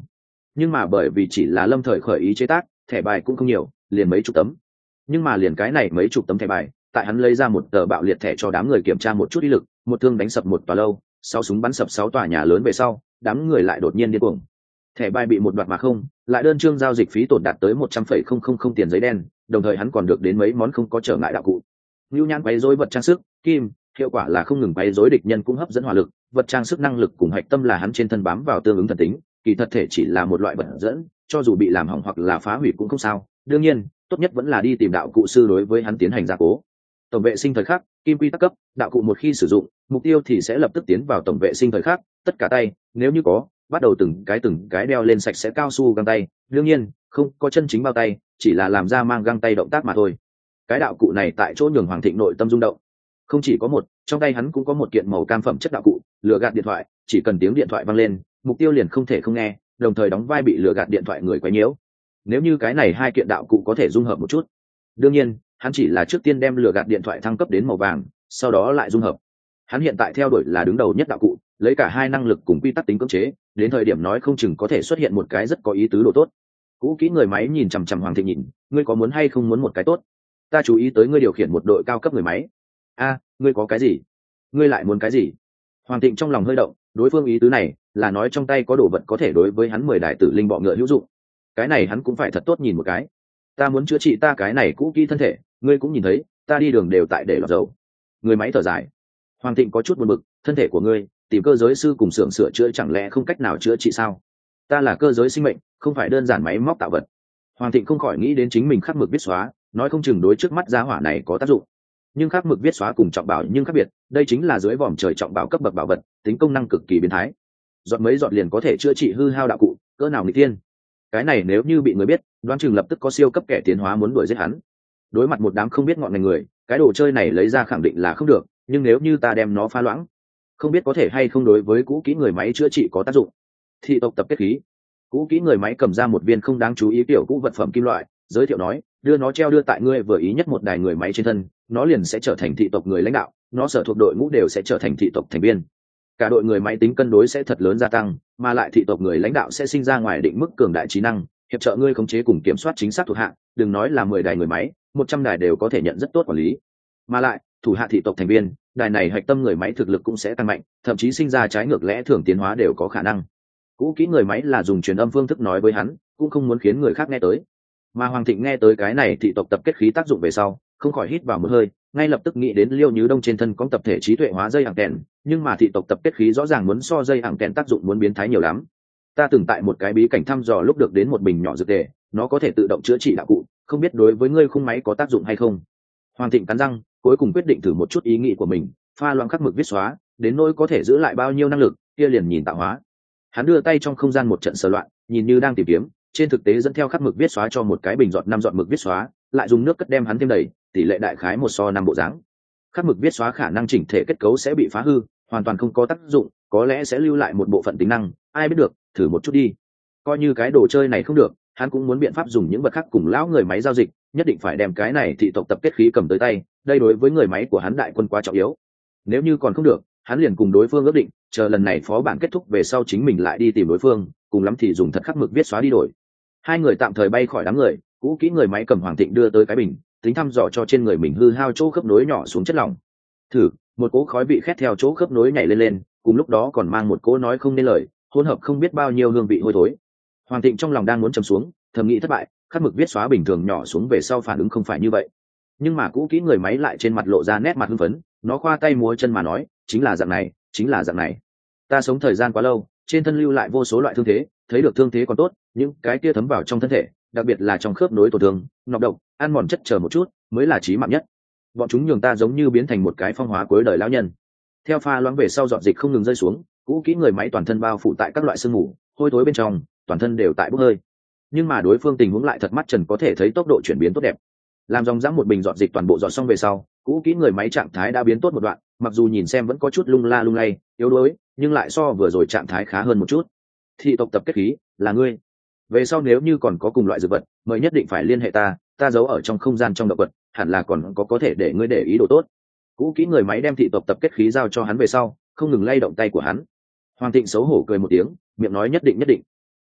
nhưng mà bởi vì chỉ là lâm thời khởi ý chế tác, thẻ bài cũng không nhiều, liền mấy chục tấm. Nhưng mà liền cái này mấy chục tấm thẻ bài, tại hắn lấy ra một tờ bạo liệt thẻ cho đám người kiểm tra một chút ý lực, một thương đánh sập một tòa lâu, 6 súng bắn sập 6 tòa nhà lớn về sau, đám người lại đột nhiên điên cuồng. Thẻ bài bị một đoạt mà không, lại đơn chương giao dịch phí tổn đạt tới 100,000 tiền giấy đen, đồng thời hắn còn được đến mấy món không có trở ngại đạo cụ. Nưu Nhan quấy rối vật trang sức, kim, hiệu quả là không ngừng quấy rối địch nhân cũng hấp dẫn hỏa lực, vật trang sức năng lực cùng hạch tâm là hắn trên thân bám vào tương ứng thần tính, kỳ thật thể chỉ là một loại vật dẫn, cho dù bị làm hỏng hoặc là phá hủy cũng không sao. Đương nhiên, tốt nhất vẫn là đi tìm đạo cụ sư đối với hắn tiến hành gia cố. Tổng vệ sinh thời khắc, kim quy tắc cấp, đạo cụ một khi sử dụng, mục tiêu thì sẽ lập tức tiến vào tổng vệ sinh thời khắc, tất cả tay, nếu như có, bắt đầu từng cái đeo lên sạch sẽ cao su găng tay. Đương nhiên, không có chân chính bao tay, chỉ là làm ra mang găng tay động tác mà thôi. Cái đạo cụ này tại chỗ nhường Hoàng Thịnh nội tâm rung động. Không chỉ có một, trong tay hắn cũng có một kiện màu cam phẩm chất đạo cụ, lừa gạt điện thoại, chỉ cần tiếng điện thoại vang lên, mục tiêu liền không thể không nghe, đồng thời đóng vai bị lừa gạt điện thoại người quấy nhiễu. Nếu như cái này hai kiện đạo cụ có thể dung hợp một chút. Đương nhiên, hắn chỉ là trước tiên đem lừa gạt điện thoại thăng cấp đến màu vàng, sau đó lại dung hợp. Hắn hiện tại theo đuổi là đứng đầu nhất đạo cụ, lấy cả hai năng lực cùng quy tắc tính cưỡng chế, đến thời điểm nói không chừng có thể xuất hiện một cái rất có ý tứ độ tốt. Cũ kỹ người máy nhìn chằm chằm Hoàng Thịnh nhìn, ngươi có muốn hay không muốn một cái tốt? Ta chú ý tới ngươi điều khiển một đội cao cấp người máy. A, ngươi có cái gì? Ngươi lại muốn cái gì? Hoàng Thịnh trong lòng hơi động, đối phương ý tứ này là nói trong tay có đồ vật có thể đối với hắn 10 đại tử linh bọ ngựa hữu dụng. Cái này hắn cũng phải thật tốt nhìn một cái. Ta muốn chữa trị ta cái này cũ kỹ thân thể, ngươi cũng nhìn thấy, ta đi đường đều tại để lọt dầu. Người máy thở dài. Hoàng Thịnh có chút buồn bực, thân thể của ngươi, tìm cơ giới sư cùng xưởng sửa chữa chẳng lẽ không cách nào chữa trị sao? Ta là cơ giới sinh mệnh, không phải đơn giản máy móc tạo vật. Hoàng Thịnh không khỏi nghĩ đến chính mình khắc mực viết xóa, nói không chừng đối trước mắt giá hỏa này có tác dụng. Nhưng khắc mực viết xóa cùng trọng bảo nhưng khác biệt, đây chính là dưới vòm trời trọng bảo cấp bậc bảo vật, tính công năng cực kỳ biến thái. Giọt mấy giọt liền có thể chữa trị hư hao đạo cụ, cỡ nào nghịch thiên. Cái này nếu như bị người biết, đoán chừng lập tức có siêu cấp kẻ tiến hóa muốn đuổi giết hắn. Đối mặt một đám không biết ngọn ngành người, cái đồ chơi này lấy ra khẳng định là không được, nhưng nếu như ta đem nó phá loãng, không biết có thể hay không đối với cũ kỹ người máy chữa trị có tác dụng. Thị tộc tập kết khí. Cũ kỹ người máy cầm ra một viên không đáng chú ý kiểu cũ vật phẩm kim loại, giới thiệu nói, đưa nó treo đưa tại ngươi vừa ý nhất một đài người máy trên thân, nó liền sẽ trở thành thị tộc người lãnh đạo, nó sở thuộc đội ngũ đều sẽ trở thành thị tộc thành viên. Cả đội người máy tính cân đối sẽ thật lớn gia tăng, mà lại thị tộc người lãnh đạo sẽ sinh ra ngoài định mức cường đại trí năng, hiệp trợ ngươi khống chế cùng kiểm soát chính xác thuộc hạ, đừng nói là 10 đài người máy, 100 đài đều có thể nhận rất tốt quản lý. Mà lại, thủ hạ thị tộc thành viên, đài này hạch tâm người máy thực lực cũng sẽ tăng mạnh, thậm chí sinh ra trái ngược lẽ thường tiến hóa đều có khả năng. Cũ kỹ người máy là dùng truyền âm phương thức nói với hắn, cũng không muốn khiến người khác nghe tới. Mà Hoàng Thịnh nghe tới cái này thị tộc tập kết khí tác dụng về sau, không khỏi hít vào một hơi, ngay lập tức nghĩ đến Liêu Nhứ Đông trên thân có tập thể trí tuệ hóa dây ẳng kèn, nhưng mà thị tộc tập kết khí rõ ràng muốn so dây ẳng kèn tác dụng muốn biến thái nhiều lắm. Ta từng tại một cái bí cảnh thăm dò lúc được đến một bình nhỏ dược tề, nó có thể tự động chữa trị đạo cụ, không biết đối với ngươi khung máy có tác dụng hay không. Hoàng Thịnh cắn răng, cuối cùng quyết định thử một chút ý nghĩ của mình, pha loãng khắc mực viết xóa, đến nỗi có thể giữ lại bao nhiêu năng lực, kia liền nhìn tạo hóa. Hắn đưa tay trong không gian một trận sờ loạn, nhìn như đang tìm kiếm, trên thực tế dẫn theo khắc mực viết xóa cho một cái bình giọt 5 giọt mực viết xóa, lại dùng nước cất đem hắn thêm đầy, tỷ lệ đại khái 1:5 bộ dáng. Khắc mực viết xóa khả năng chỉnh thể kết cấu sẽ bị phá hư, hoàn toàn không có tác dụng, có lẽ sẽ lưu lại một bộ phận tính năng, ai biết được, thử một chút đi. Coi như cái đồ chơi này không được, hắn cũng muốn biện pháp dùng những vật khác cùng lão người máy giao dịch, nhất định phải đem cái này thị tộc tập kết khí cầm tới tay, đây đối với người máy của hắn đại quân quá trọng yếu. Nếu như còn không được, hắn liền cùng đối phương ước định, chờ lần này phó bản kết thúc về sau chính mình lại đi tìm đối phương, cùng lắm thì dùng thật khắc mực viết xóa đi đổi. Hai người tạm thời bay khỏi đám người, cũ kỹ người máy cầm Hoàng Thịnh đưa tới cái bình, tính thăm dò cho trên người mình hư hao chỗ khớp nối nhỏ xuống chất lỏng. Thử, một cỗ khói bị khét theo chỗ khớp nối nhảy lên, cùng lúc đó còn mang một cỗ nói không nên lời, hỗn hợp không biết bao nhiêu hương vị hôi thối. Hoàng Thịnh trong lòng đang muốn trầm xuống, thầm nghĩ thất bại, khắc mực viết xóa bình thường nhỏ xuống về sau phản ứng không phải như vậy. Nhưng mà cũ kỹ người máy lại trên mặt lộ ra nét mặt hưng phấn, nó khoa tay múa chân mà nói, chính là dạng này, chính là dạng này. Ta sống thời gian quá lâu, trên thân lưu lại vô số loại thương thế, thấy được thương thế còn tốt, những cái kia thấm vào trong thân thể, đặc biệt là trong khớp nối tổn thương, nọc độc, ăn mòn chất chờ một chút, mới là chí mạng nhất. Bọn chúng nhường ta giống như biến thành một cái phong hóa cuối đời lão nhân. Theo pha loãng về sau giọt dịch không ngừng rơi xuống, cũ kỹ người máy toàn thân bao phủ tại các loại sương mù, hôi thối bên trong, toàn thân đều tại bốc hơi. Nhưng mà đối phương tình huống lại thật mắt trần có thể thấy tốc độ chuyển biến tốt đẹp. Làm dòng dã một bình giọt dịch toàn bộ dọn xong về sau, cũ kỹ người máy trạng thái đã biến tốt một đoạn, mặc dù nhìn xem vẫn có chút lung la lung lay, yếu đuối, nhưng lại so vừa rồi trạng thái khá hơn một chút. Thị tộc tập kết khí, là ngươi. Về sau nếu như còn có cùng loại dược vật, mời nhất định phải liên hệ ta giấu ở trong không gian trong động vật, hẳn là còn có thể để ngươi để ý đồ tốt. Cũ kỹ người máy đem thị tộc tập kết khí giao cho hắn về sau, không ngừng lay động tay của hắn. Hoàng Thịnh xấu hổ cười một tiếng, miệng nói nhất định nhất định.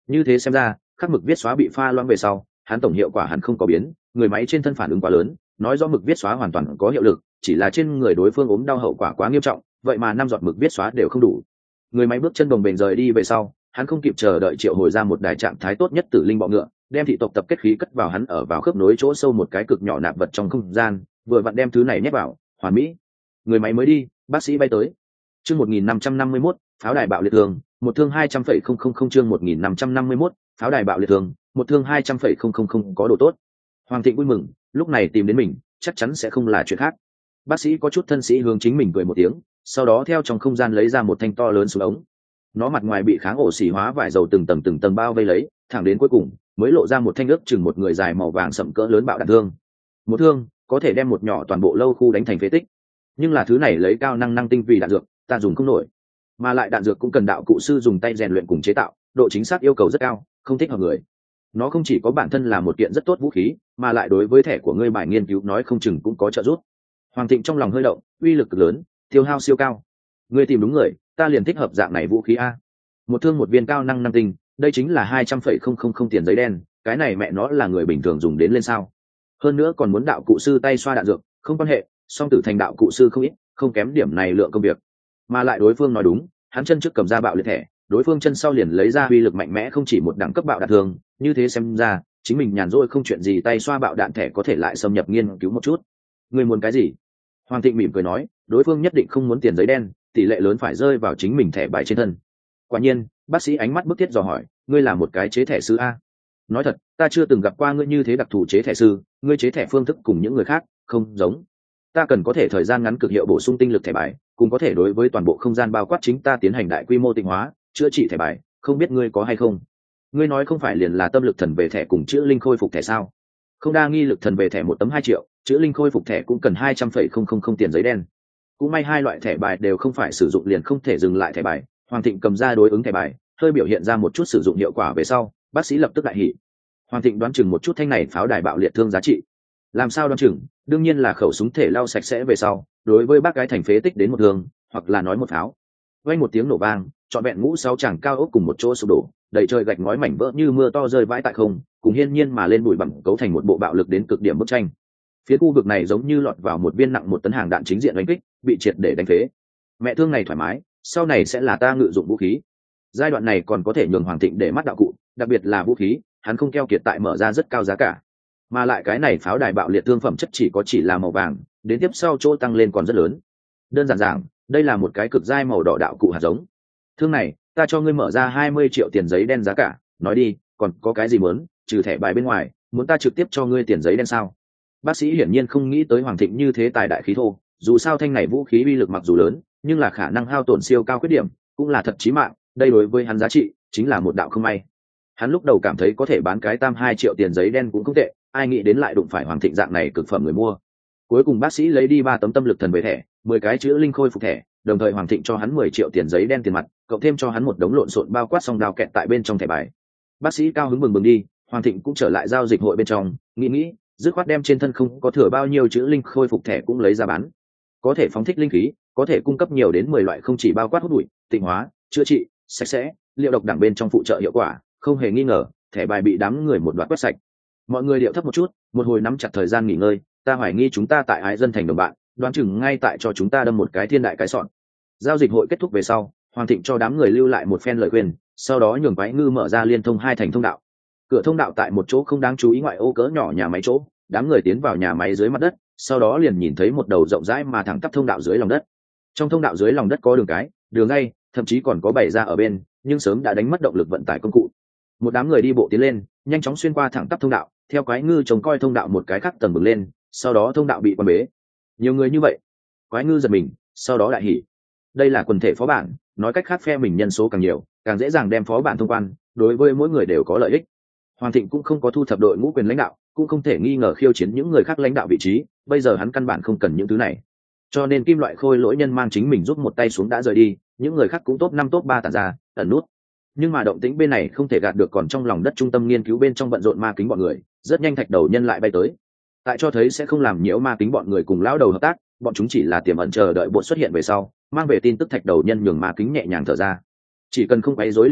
Như thế xem ra khắc mực viết xóa bị pha loãng về sau hắn tổng hiệu quả hẳn không có biến, người máy trên thân phản ứng quá lớn, nói rõ mực viết xóa hoàn toàn có hiệu lực, chỉ là trên người đối phương ốm đau hậu quả quá nghiêm trọng, vậy mà 5 giọt mực viết xóa đều không đủ. Người máy bước chân bồng bềnh rời đi về sau, hắn không kịp chờ đợi triệu hồi ra một đài trạng thái tốt nhất tử linh bọ ngựa, đem thị tộc tập kết khí cất vào hắn ở vào khớp nối chỗ sâu một cái cực nhỏ nạp vật trong không gian, vừa vặn đem thứ này nhét vào, hoàn mỹ. Người máy mới đi, bác sĩ bay tới. Chương 1551, pháo đài bạo liệt thường, một thương 200,000 chương 1551, pháo đài bạo liệt thường, một thương 200,000 có đồ tốt. Hoàng Thịnh vui mừng, lúc này tìm đến mình, chắc chắn sẽ không là chuyện khác. Bác sĩ có chút thân sĩ hướng chính mình cười một tiếng, sau đó theo trong không gian lấy ra một thanh to lớn súng ống. Nó mặt ngoài bị kháng ổ xỉ hóa vải dầu từng tầng bao vây lấy, thẳng đến cuối cùng mới lộ ra một thanh ước chừng một người dài màu vàng sậm cỡ lớn bạo đạn thương. Một thương có thể đem một nhỏ toàn bộ lâu khu đánh thành phế tích, nhưng là thứ này lấy cao năng tinh vì đạn dược, ta dùng không nổi, mà lại đạn dược cũng cần đạo cụ sư dùng tay rèn luyện cùng chế tạo, độ chính xác yêu cầu rất cao, không thích hợp người. Nó không chỉ có bản thân là một kiện rất tốt vũ khí, mà lại đối với thẻ của ngươi bài nghiên cứu nói không chừng cũng có trợ giúp. Hoàng Thịnh trong lòng hơi động, uy lực cực lớn, tiêu hao siêu cao. Ngươi tìm đúng người, ta liền thích hợp dạng này vũ khí a. Một thương một viên cao năng tinh, đây chính là 200,000 tiền giấy đen, cái này mẹ nó là người bình thường dùng đến lên sao? Hơn nữa còn muốn đạo cụ sư tay xoa đạn dược, không quan hệ, song tử thành đạo cụ sư không ít, không kém điểm này lượng công việc. Mà lại đối phương nói đúng, hắn chân trước cầm ra bạo liệt thẻ, đối phương chân sau liền lấy ra uy lực mạnh mẽ không chỉ một đẳng cấp bạo đạn thường, như thế xem ra chính mình nhàn rỗi không chuyện gì tay xoa bạo đạn thẻ có thể lại xâm nhập nghiên cứu một chút. Ngươi muốn cái gì? Hoàng Thịnh mỉm cười nói, đối phương nhất định không muốn tiền giấy đen, tỷ lệ lớn phải rơi vào chính mình thẻ bài trên thân. Quả nhiên, bác sĩ ánh mắt bức thiết dò hỏi, ngươi là một cái chế thẻ sư a? Nói thật, ta chưa từng gặp qua ngươi như thế đặc thù chế thẻ sư, ngươi chế thẻ phương thức cùng những người khác không giống. Ta cần có thể thời gian ngắn cực hiệu bổ sung tinh lực thẻ bài, cùng có thể đối với toàn bộ không gian bao quát chính ta tiến hành đại quy mô tịnh hóa, chữa trị thẻ bài, không biết ngươi có hay không? Ngươi nói không phải liền là tâm lực thần về thẻ cùng chữa linh khôi phục thẻ sao? Không đa nghi lực thần về thẻ 1 tấm 2 triệu, chữa linh khôi phục thẻ cũng cần 200,000 tiền giấy đen. Cũng may hai loại thẻ bài đều không phải sử dụng liền không thể dừng lại thẻ bài. Hoàng Thịnh cầm ra đối ứng thẻ bài, hơi biểu hiện ra một chút sử dụng hiệu quả về sau, bác sĩ lập tức đại hỉ. Hoàng Thịnh đoán chừng một chút thanh này pháo đài bạo liệt thương giá trị. Làm sao đoán chừng? Đương nhiên là khẩu súng thể lau sạch sẽ về sau, đối với bác gái thành phế tích đến một thương, hoặc là nói một pháo. Vang một tiếng nổ vang, trọn vẹn ngũ 6 chàng cao ốc cùng một chỗ sụp đổ, đầy trời gạch ngói mảnh vỡ như mưa to rơi vãi tại không, cùng hiên nhiên mà lên bụi bặm cấu thành một bộ bạo lực đến cực điểm bức tranh. Phía khu vực này giống như lọt vào một viên nặng 1 tấn hàng đạn chính diện đánh kích, bị triệt để đánh phế. Mẹ thương này thoải mái, sau này sẽ là ta ngự dụng vũ khí. Giai đoạn này còn có thể nhường Hoàng Thịnh để mắt đạo cụ, đặc biệt là vũ khí, hắn không keo kiệt tại mở ra rất cao giá cả. Mà lại cái này pháo đài bạo liệt thương phẩm chất chỉ là màu vàng, đến tiếp sau chỗ tăng lên còn rất lớn. Đơn giản giảng, đây là một cái cực giai màu đỏ đạo cụ hạt giống. Thương này, ta cho ngươi mở ra 20 triệu tiền giấy đen giá cả, nói đi, còn có cái gì muốn, trừ thẻ bài bên ngoài, muốn ta trực tiếp cho ngươi tiền giấy đen sao? Bác sĩ hiển nhiên không nghĩ tới Hoàng Thịnh như thế tài đại khí thô, dù sao thanh này vũ khí uy lực mặc dù lớn, nhưng là khả năng hao tổn siêu cao khuyết điểm, cũng là thật chí mạng, đây đối với hắn giá trị chính là một đạo không may. Hắn lúc đầu cảm thấy có thể bán cái tam 2 triệu tiền giấy đen cũng không tệ, ai nghĩ đến lại đụng phải Hoàng Thịnh dạng này cực phẩm người mua. Cuối cùng bác sĩ lấy đi 3 tấm tâm lực thần về thẻ, 10 cái chữa linh khôi phục thẻ, đồng thời Hoàng Thịnh cho hắn 10 triệu tiền giấy đen tiền mặt, cộng thêm cho hắn một đống lộn xộn bao quát song đao kẹt tại bên trong thẻ bài. Bác sĩ cao hứng bừng đi, Hoàng Thịnh cũng trở lại giao dịch hội bên trong, nghĩ, dứt khoát đem trên thân không có thừa bao nhiêu chữa linh khôi phục thẻ cũng lấy ra bán. Có thể phóng thích linh khí, có thể cung cấp nhiều đến 10 loại không chỉ bao quát hút bụi, tịnh hóa, chữa trị, sạch sẽ, liệu độc đẳng bên trong phụ trợ hiệu quả, không hề nghi ngờ, thẻ bài bị đám người một đoạt quét sạch. Mọi người điệu thấp một chút, một hồi nắm chặt thời gian nghỉ ngơi, ta hoài nghi chúng ta tại Ái Dân thành đồng bạn, đoán chừng ngay tại cho chúng ta đâm một cái thiên đại cái sọn. Giao dịch hội kết thúc về sau, Hoàng Thịnh cho đám người lưu lại một phen lời khuyên, sau đó nhường Quái Ngư mở ra liên thông 2 thành thông đạo. Cửa thông đạo tại một chỗ không đáng chú ý ngoại ô cỡ nhỏ nhà máy chỗ, đám người tiến vào nhà máy dưới mặt đất, sau đó liền nhìn thấy một đầu rộng rãi mà thẳng tắp thông đạo dưới lòng đất. Trong thông đạo dưới lòng đất có đường cái, đường ngay, thậm chí còn có bày ra ở bên, nhưng sớm đã đánh mất động lực vận tải công cụ. Một đám người đi bộ tiến lên, nhanh chóng xuyên qua thẳng tắp thông đạo, theo Quái Ngư trông coi thông đạo một cái khác tầng bừng lên, sau đó thông đạo bị quan bế. Nhiều người như vậy, Quái Ngư giật mình, sau đó đại hỉ. Đây là quần thể phó bản, nói cách khác phe mình nhân số càng nhiều, càng dễ dàng đem phó bản thông quan, đối với mỗi người đều có lợi ích. Hoàng Thịnh cũng không có thu thập đội ngũ quyền lãnh đạo, cũng không thể nghi ngờ khiêu chiến những người khác lãnh đạo vị trí, bây giờ hắn căn bản không cần những thứ này. Cho nên Kim Loại Khôi Lỗi nhân mang chính mình giúp một tay xuống đã rời đi, những người khác cũng top 5 top 3 tản ra, ẩn nút. Nhưng mà động tĩnh bên này không thể gạt được còn trong lòng đất trung tâm nghiên cứu bên trong bận rộn ma kính bọn người, rất nhanh thạch đầu nhân lại bay tới. Tại cho thấy sẽ không làm nhiễu ma kính bọn người cùng lão đầu hợp tác, bọn chúng chỉ là tiềm ẩn chờ đợi bộ xuất hiện về sau, mang về tin tức thạch đầu nhân nhường ma kính nhẹ nhàng thở ra. Chỉ cần không quấy rối liền tốt,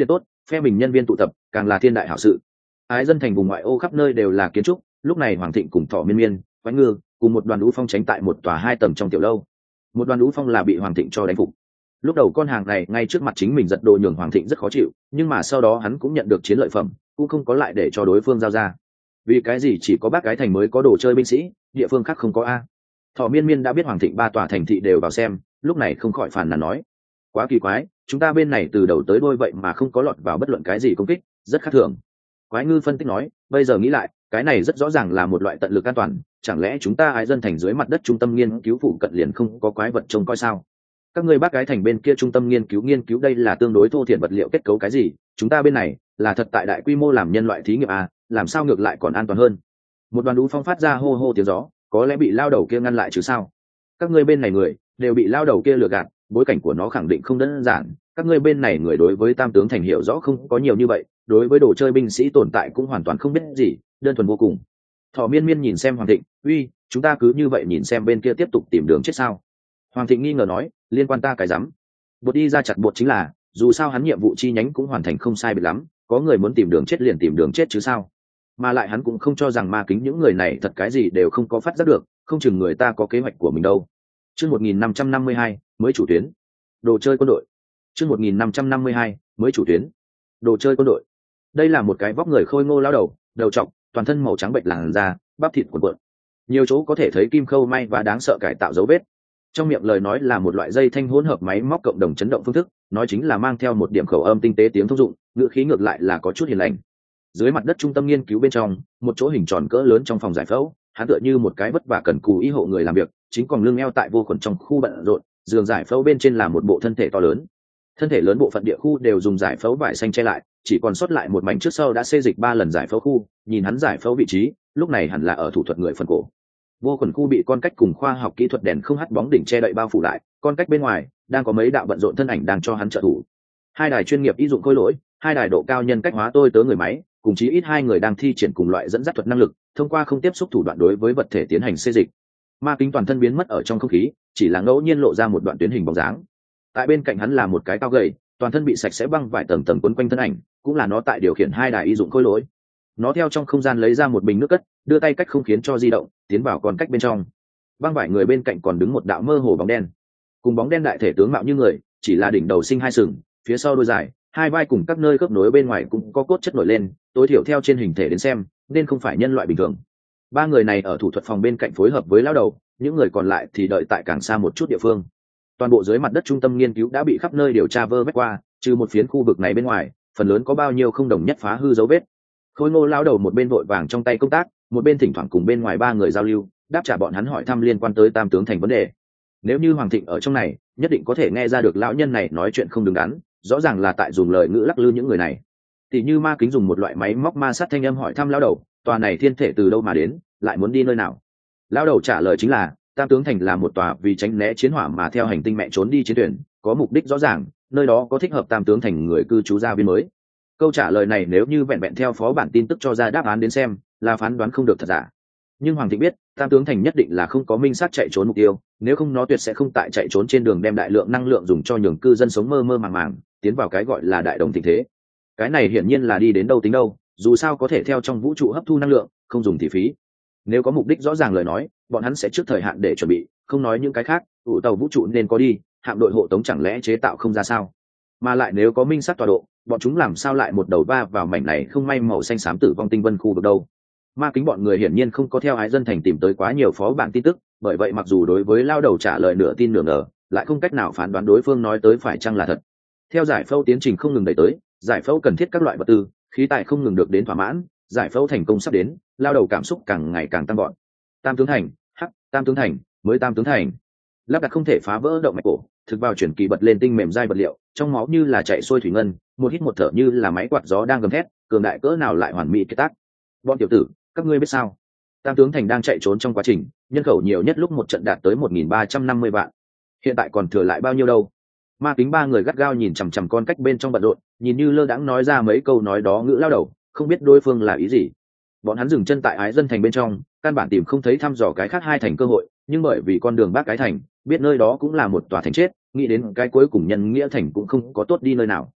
phe mình nhân viên tụ tập càng là thiên đại hảo sự. Ái dân thành vùng ngoại ô khắp nơi đều là kiến trúc, lúc này Hoàng Thịnh cùng Thỏ Miên Miên, Quái Ngư cùng một đoàn Đũ Phong tránh tại một tòa 2 tầng trong tiểu lâu. Một đoàn Đũ Phong là bị Hoàng Thịnh cho đánh phục. Lúc đầu con hàng này ngay trước mặt chính mình giật đồ nhường Hoàng Thịnh rất khó chịu, nhưng mà sau đó hắn cũng nhận được chiến lợi phẩm, cũng không có lại để cho đối phương giao ra. Vì cái gì chỉ có Bác Cái Thành mới có đồ chơi binh sĩ, địa phương khác không có a? Thỏ Miên Miên đã biết Hoàng Thịnh 3 tòa thành thị đều vào xem, lúc này không khỏi phàn nàn nói: quá kỳ quái, chúng ta bên này từ đầu tới đuôi vậy mà không có lọt vào bất luận cái gì công kích, rất khác thường. Quái Ngư phân tích nói: bây giờ nghĩ lại, cái này rất rõ ràng là một loại tận lực an toàn, chẳng lẽ chúng ta Ái dân thành dưới mặt đất trung tâm nghiên cứu phụ cận liền không có quái vật trông coi sao? Các ngươi Bác Cái Thành bên kia trung tâm nghiên cứu đây là tương đối thô thiển vật liệu kết cấu cái gì, chúng ta bên này là thật tại đại quy mô làm nhân loại thí nghiệm à, làm sao ngược lại còn an toàn hơn? Một đoàn Đũ Phong phát ra hô hô tiếng gió, có lẽ bị lao đầu kia ngăn lại chứ sao? Các ngươi bên này người đều bị lao đầu kia lừa gạt, bối cảnh của nó khẳng định không đơn giản, các ngươi bên này người đối với Tam tướng thành hiểu rõ không có nhiều như vậy, đối với đồ chơi binh sĩ tồn tại cũng hoàn toàn không biết gì, đơn thuần vô cùng. Thỏ Miên Miên nhìn xem Hoàng Thịnh: uy, chúng ta cứ như vậy nhìn xem bên kia tiếp tục tìm đường chết sao? Hoàng Thịnh nghi ngờ nói: liên quan ta cái rắm. Bột đi ra chặt bột chính là, dù sao hắn nhiệm vụ chi nhánh cũng hoàn thành không sai biệt lắm, có người muốn tìm đường chết liền tìm đường chết chứ sao? Mà lại hắn cũng không cho rằng ma kính những người này thật cái gì đều không có phát giác được, không chừng người ta có kế hoạch của mình đâu. Chương 1552, mới chủ tuyến. Đồ chơi quân đội. Chương 1552, mới chủ tuyến. Đồ chơi quân đội. Đây là một cái vóc người khôi ngô lao đầu, đầu trọc, toàn thân màu trắng bệnh làn da, bắp thịt cuộn cuộn. Nhiều chỗ có thể thấy kim khâu may và đáng sợ cải tạo dấu vết. Trong miệng lời nói là một loại dây thanh hỗn hợp máy móc cộng đồng chấn động phương thức, nói chính là mang theo một điểm khẩu âm tinh tế tiếng thông dụng, ngữ khí ngược lại là có chút hiền lành. Dưới mặt đất trung tâm nghiên cứu bên trong, một chỗ hình tròn cỡ lớn trong phòng giải phẫu, hắn tựa như một cái vất vả cần cù y hộ người làm việc, chính còn lưng eo tại vô khuẩn trong khu bận rộn, giường giải phẫu bên trên là một bộ thân thể to lớn. Thân thể lớn bộ phận địa khu đều dùng giải phẫu vải xanh che lại, chỉ còn sót lại một mảnh trước sau đã xê dịch 3 lần giải phẫu khu, nhìn hắn giải phẫu vị trí, lúc này hẳn là ở thủ thuật người phần cổ. Vô khuẩn khu bị con cách cùng khoa học kỹ thuật đèn không hắt bóng đỉnh che đậy bao phủ lại, con cách bên ngoài đang có mấy đạo bận rộn thân ảnh đang cho hắn trợ thủ. 2 đài chuyên nghiệp y dụng khôi lỗi, 2 đài độ cao nhân cách hóa tôi tớ người máy, cùng chí ít 2 người đang thi triển cùng loại dẫn dắt thuật năng lực, thông qua không tiếp xúc thủ đoạn đối với vật thể tiến hành xê dịch. Ma kính toàn thân biến mất ở trong không khí, chỉ là ngẫu nhiên lộ ra một đoạn tuyến hình bóng dáng. Tại bên cạnh hắn là một cái cao gầy, toàn thân bị sạch sẽ băng vải tầng tầng quấn quanh thân ảnh, cũng là nó tại điều khiển 2 đài y dụng khôi lỗi. Nó theo trong không gian lấy ra một bình nước cất, đưa tay cách không khiến cho di động, tiến vào con cách bên trong. Băng vải người bên cạnh còn đứng một đạo mơ hồ bóng đen. Cùng bóng đen đại thể tướng mạo như người, chỉ là đỉnh đầu sinh 2 sừng, phía sau đôi dài, 2 vai cùng các nơi khớp nối bên ngoài cũng có cốt chất nổi lên, tối thiểu theo trên hình thể đến xem, nên không phải nhân loại bình thường. 3 người này ở thủ thuật phòng bên cạnh phối hợp với lão đầu, những người còn lại thì đợi tại càng xa một chút địa phương. Toàn bộ dưới mặt đất trung tâm nghiên cứu đã bị khắp nơi điều tra vơ vét qua, trừ một phiến khu vực này bên ngoài, phần lớn có bao nhiêu không đồng nhất phá hư dấu vết. Khôi ngô lão đầu một bên vội vàng trong tay công tác, một bên thỉnh thoảng cùng bên ngoài 3 người giao lưu, đáp trả bọn hắn hỏi thăm liên quan tới Tam tướng thành vấn đề. Nếu như Hoàng Thịnh ở trong này, nhất định có thể nghe ra được lão nhân này nói chuyện không đứng đắn, rõ ràng là tại dùng lời ngữ lắc lư những người này. Tỷ như ma kính dùng một loại máy móc ma sát thanh âm hỏi thăm lão đầu, tòa này thiên thể từ đâu mà đến, lại muốn đi nơi nào. Lão đầu trả lời chính là, Tam tướng thành là một tòa vì tránh né chiến hỏa mà theo hành tinh mẹ trốn đi chiến thuyền, có mục đích rõ ràng, nơi đó có thích hợp Tam tướng thành người cư trú gia viên mới. Câu trả lời này nếu như vẹn vẹn theo phó bản tin tức cho ra đáp án đến xem, là phán đoán không được thật giả. Nhưng Hoàng Thịnh biết, Tam tướng thành nhất định là không có minh xác chạy trốn mục tiêu, nếu không nó tuyệt sẽ không tại chạy trốn trên đường đem đại lượng năng lượng dùng cho nhường cư dân sống mơ mơ màng màng, tiến vào cái gọi là đại đồng tình thế. Cái này hiển nhiên là đi đến đâu tính đâu, dù sao có thể theo trong vũ trụ hấp thu năng lượng, không dùng thì phí. Nếu có mục đích rõ ràng lời nói, bọn hắn sẽ trước thời hạn để chuẩn bị, không nói những cái khác, tụ tàu vũ trụ nên có đi, hạm đội hộ tống chẳng lẽ chế tạo không ra sao? Mà lại nếu có minh sát tọa độ, bọn chúng làm sao lại một đầu va vào mảnh này không may màu xanh xám tử vong tinh vân khu vực đâu? Ma kính bọn người hiển nhiên không có theo Ái dân thành tìm tới quá nhiều phó bản tin tức, bởi vậy mặc dù đối với lao đầu trả lời nửa tin nửa ngờ, lại không cách nào phán đoán đối phương nói tới phải chăng là thật. Theo giải phẫu tiến trình không ngừng đẩy tới, giải phẫu cần thiết các loại vật tư, khí tài không ngừng được đến thỏa mãn, giải phẫu thành công sắp đến, lao đầu cảm xúc càng ngày càng tăng gọn. Tam tướng thành, Tam tướng thành, mới Tam tướng thành. Lắp đặt không thể phá vỡ động mạch cổ, thực vào chuyển kỳ bật lên tinh mềm dai vật liệu, trong máu như là chạy xuôi thủy ngân, một hít một thở như là máy quạt gió đang gầm thét, cường đại cỡ nào lại hoàn mỹ kết tác. Bọn tiểu tử, các ngươi biết sao? Tam tướng thành đang chạy trốn trong quá trình, nhân khẩu nhiều nhất lúc một trận đạt tới 1.350 vạn. Hiện tại còn thừa lại bao nhiêu đâu? Ma kính 3 người gắt gao nhìn chằm chằm con cách bên trong bận rộn, nhìn như lơ đãng nói ra mấy câu nói đó ngữ lao đầu, không biết đối phương là ý gì. Bọn hắn dừng chân tại Ái dân thành bên trong, căn bản tìm không thấy thăm dò cái khác 2 thành cơ hội, nhưng bởi vì con đường Bác Cái thành, biết nơi đó cũng là một tòa thành chết, nghĩ đến cái cuối cùng nhân nghĩa thành cũng không có tốt đi nơi nào.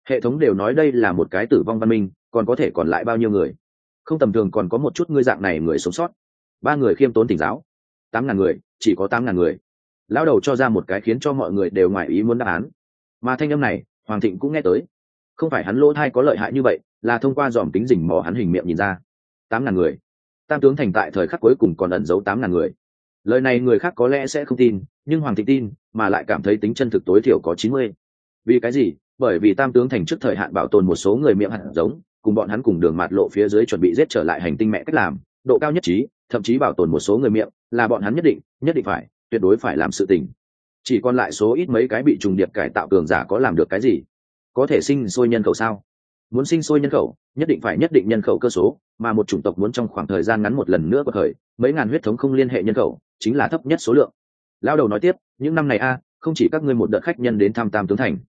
Hệ thống đều nói đây là một cái tử vong văn minh, còn có thể còn lại bao nhiêu người? Không tầm thường còn có một chút ngươi dạng này người sống sót. 3 người khiêm tốn tỉnh giáo. 8.000 người, chỉ có 8.000 người. Lão đầu cho ra một cái khiến cho mọi người đều ngoài ý muốn đáp án. Mà thanh âm này, Hoàng Thịnh cũng nghe tới. Không phải hắn lỗ thai có lợi hại như vậy, là thông qua dòm kính rình mò hắn hình miệng nhìn ra. 8.000 người. Tam tướng thành tại thời khắc cuối cùng còn ẩn giấu 8.000 người. Lời này người khác có lẽ sẽ không tin, nhưng Hoàng Thịnh tin, mà lại cảm thấy tính chân thực tối thiểu có 90. Vì cái gì? Bởi vì Tam tướng thành trước thời hạn bảo tồn một số người miệng hạt giống, cùng bọn hắn cùng đường mạt lộ phía dưới chuẩn bị giết trở lại hành tinh mẹ cách làm, độ cao nhất trí, thậm chí bảo tồn một số người miệng, là bọn hắn nhất định phải, tuyệt đối phải làm sự tình. Chỉ còn lại số ít mấy cái bị trùng điệp cải tạo cường giả có làm được cái gì? Có thể sinh sôi nhân khẩu sao? Muốn sinh sôi nhân khẩu, nhất định nhân khẩu cơ số, mà một chủng tộc muốn trong khoảng thời gian ngắn một lần nữa có thời, mấy ngàn huyết thống không liên hệ nhân khẩu, chính là thấp nhất số lượng. Lao đầu nói tiếp, những năm này không chỉ các ngươi một đợt khách nhân đến thăm Tam tướng thành.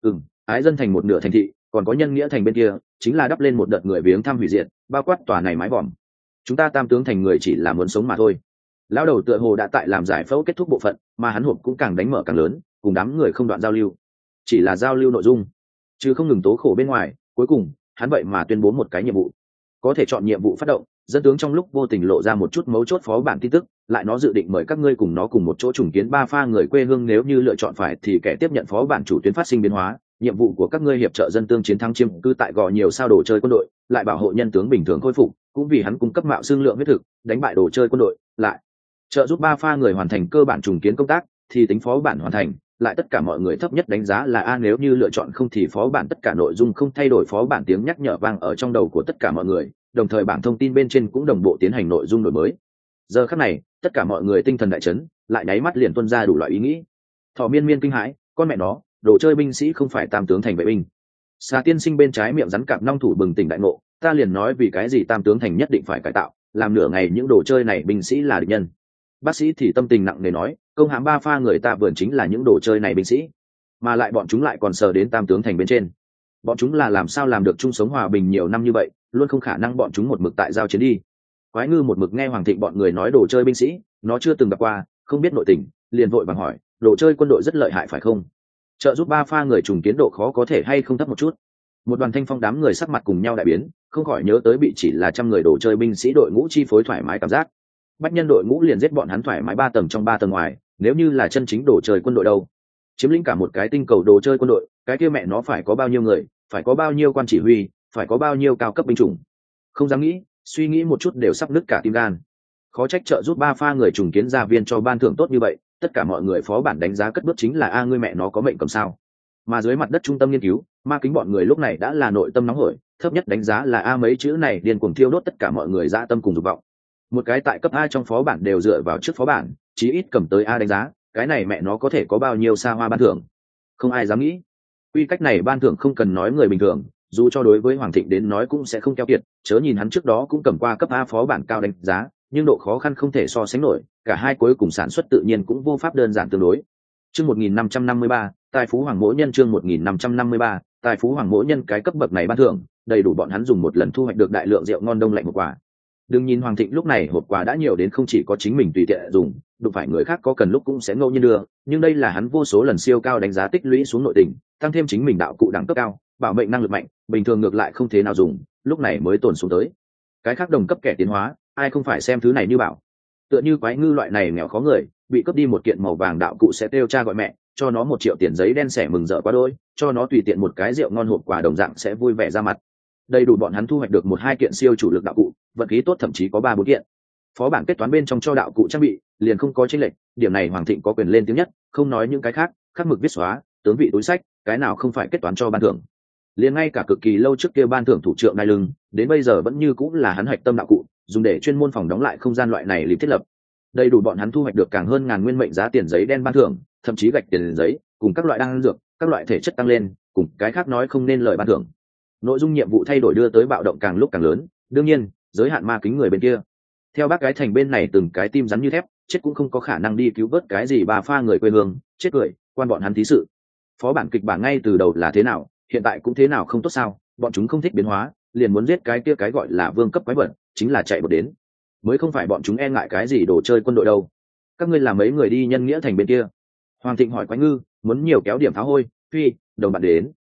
Ái dân thành một nửa thành thị, còn có nhân nghĩa thành bên kia, chính là đắp lên một đợt người viếng thăm hủy diệt, bao quát tòa này mái vòm. Chúng ta Tam tướng thành người chỉ là muốn sống mà thôi. Lão đầu tựa hồ đã tại làm giải phẫu kết thúc bộ phận, mà hắn hộp cũng càng đánh mở càng lớn, cùng đám người không đoạn giao lưu. Chỉ là giao lưu nội dung, chứ không ngừng tố khổ bên ngoài. Cuối cùng, hắn vậy mà tuyên bố một cái nhiệm vụ, có thể chọn nhiệm vụ phát động. Dân tướng trong lúc vô tình lộ ra một chút mấu chốt phó bản tin tức, lại nó dự định mời các ngươi cùng nó cùng một chỗ trùng kiến ba pha người quê hương, nếu như lựa chọn phải thì kẻ tiếp nhận phó bản chủ tuyến phát sinh biến hóa. Nhiệm vụ của các ngươi hiệp trợ dân tướng chiến thắng chiếm cư tại gò nhiều sao đồ chơi quân đội, lại bảo hộ nhân tướng bình thường khôi phục, cũng vì hắn cung cấp mạo xương lượng huyết thực, đánh bại đồ chơi quân đội, lại trợ giúp ba pha người hoàn thành cơ bản trùng kiến công tác, thì tính phó bản hoàn thành. Lại tất cả mọi người thấp nhất đánh giá là A, nếu như lựa chọn không thì phó bản tất cả nội dung không thay đổi. Phó bản tiếng nhắc nhở vang ở trong đầu của tất cả mọi người, đồng thời bảng thông tin bên trên cũng đồng bộ tiến hành nội dung đổi mới. Giờ khắc này, tất cả mọi người tinh thần đại chấn, lại nháy mắt liền tuôn ra đủ loại ý nghĩ. Thọ miên miên kinh hãi, con mẹ nó, đồ chơi binh sĩ không phải Tam tướng thành vệ binh. Xà tiên sinh bên trái miệng rắn cạp nong thủ bừng tỉnh đại ngộ, ta liền nói vì cái gì Tam tướng thành nhất định phải cải tạo, làm nửa ngày những đồ chơi này binh sĩ là địch nhân. Bác sĩ thì tâm tình nặng nề nói, công hãm ba pha người ta vườn chính là những đồ chơi này binh sĩ, mà lại bọn chúng lại còn sờ đến Tam tướng thành bên trên. Bọn chúng là làm sao làm được chung sống hòa bình nhiều năm như vậy, luôn không khả năng bọn chúng một mực tại giao chiến đi. Quái ngư một mực nghe Hoàng Thịnh bọn người nói đồ chơi binh sĩ, nó chưa từng gặp qua, không biết nội tình, liền vội vàng hỏi, đồ chơi quân đội rất lợi hại phải không? Trợ giúp ba pha người trùng kiến độ khó có thể hay không thấp một chút? Một đoàn thanh phong đám người sắc mặt cùng nhau đại biến, không khỏi nhớ tới bị chỉ là trăm người đồ chơi binh sĩ đội ngũ chi phối thoải mái cảm giác. Bách nhân đội ngũ liền giết bọn hắn thoải mái 3 tầng trong 3 tầng ngoài, nếu như là chân chính đồ chơi quân đội đâu? Chiếm lĩnh cả một cái tinh cầu đồ chơi quân đội, cái kia mẹ nó phải có bao nhiêu người, phải có bao nhiêu quan chỉ huy, phải có bao nhiêu cao cấp binh chủng. Không dám nghĩ, suy nghĩ một chút đều sắp nứt cả tim gan. Khó trách trợ giúp ba pha người trùng kiến gia viên cho ban thưởng tốt như vậy, tất cả mọi người phó bản đánh giá cất bước chính là A, ngươi mẹ nó có mệnh cầm sao? Mà dưới mặt đất trung tâm nghiên cứu, ma kính bọn người lúc này đã là nội tâm nóng hổi, thấp nhất đánh giá là A, mấy chữ này điên cuồng thiêu đốt tất cả mọi người dã tâm cùng dục vọng. Một cái tại cấp A trong phó bản đều dựa vào trước phó bản, chí ít cầm tới A đánh giá, cái này mẹ nó có thể có bao nhiêu xa hoa ban thưởng? Không ai dám nghĩ. Quy cách này ban thưởng không cần nói người bình thường, dù cho đối với Hoàng Thịnh đến nói cũng sẽ không keo kiệt, chớ nhìn hắn trước đó cũng cầm qua cấp A phó bản cao đánh giá, nhưng độ khó khăn không thể so sánh nổi, cả hai cuối cùng sản xuất tự nhiên cũng vô pháp đơn giản tương đối. Chương 1553, tài phú hoàng mỗi nhân. Chương 1553, tài phú hoàng mỗi nhân. Cái cấp bậc này ban thưởng, đầy đủ bọn hắn dùng một lần thu hoạch được đại lượng rượu ngon đông lạnh một quả. Đừng nhìn Hoàng Thịnh lúc này hộp quà đã nhiều đến không chỉ có chính mình tùy tiện dùng, đụng phải người khác có cần lúc cũng sẽ ngẫu nhiên đưa, nhưng đây là hắn vô số lần siêu cao đánh giá tích lũy xuống nội tình, tăng thêm chính mình đạo cụ đẳng cấp cao, bảo mệnh năng lực mạnh, bình thường ngược lại không thế nào dùng, lúc này mới tồn xuống tới. Cái khác đồng cấp kẻ tiến hóa, ai không phải xem thứ này như bảo. Tựa như quái ngư loại này nghèo khó người, bị cướp đi một kiện màu vàng đạo cụ sẽ kêu cha gọi mẹ, cho nó 1 triệu tiền giấy đen xẻ mừng rỡ quá đôi, cho nó tùy tiện một cái rượu ngon hộp quà đồng dạng sẽ vui vẻ ra mặt. Đầy đủ bọn hắn thu hoạch được 1-2 kiện siêu chủ lực đạo cụ, vận khí tốt thậm chí có 3-4 kiện. Phó bản kết toán bên trong cho đạo cụ trang bị, liền không có chênh lệch, điểm này Hoàng Thịnh có quyền lên tiếng nhất, không nói những cái khác, khắc mực viết xóa, tướng vị túi sách, cái nào không phải kết toán cho ban thưởng. Liền ngay cả cực kỳ lâu trước kia ban thưởng thủ trưởng đai lưng, đến bây giờ vẫn như cũng là hắn hạch tâm đạo cụ, dùng để chuyên môn phòng đóng lại không gian loại này lìm thiết lập. Đầy đủ bọn hắn thu hoạch được càng hơn ngàn nguyên mệnh giá tiền giấy đen ban thưởng, thậm chí gạch tiền giấy, cùng các loại đan dược, các loại thể chất tăng lên, cùng cái khác nói không nên lời ban thưởng. Nội dung nhiệm vụ thay đổi đưa tới bạo động càng lúc càng lớn, đương nhiên giới hạn ma kính người bên kia theo bác cái thành bên này từng cái tim rắn như thép, chết cũng không có khả năng đi cứu vớt cái gì bà pha người quê hương, chết cười, quan bọn hắn thí sự. Phó bản kịch bản ngay từ đầu là thế nào, hiện tại cũng thế nào không tốt sao? Bọn chúng không thích biến hóa, liền muốn giết cái kia cái gọi là vương cấp quái vật, chính là chạy bột đến, mới không phải bọn chúng e ngại cái gì đồ chơi quân đội đâu. Các ngươi là mấy người đi nhân nghĩa thành bên kia? Hoàng Thịnh hỏi Quái Ngư, muốn nhiều kéo điểm pháo hôi, phi đồng bạn đến.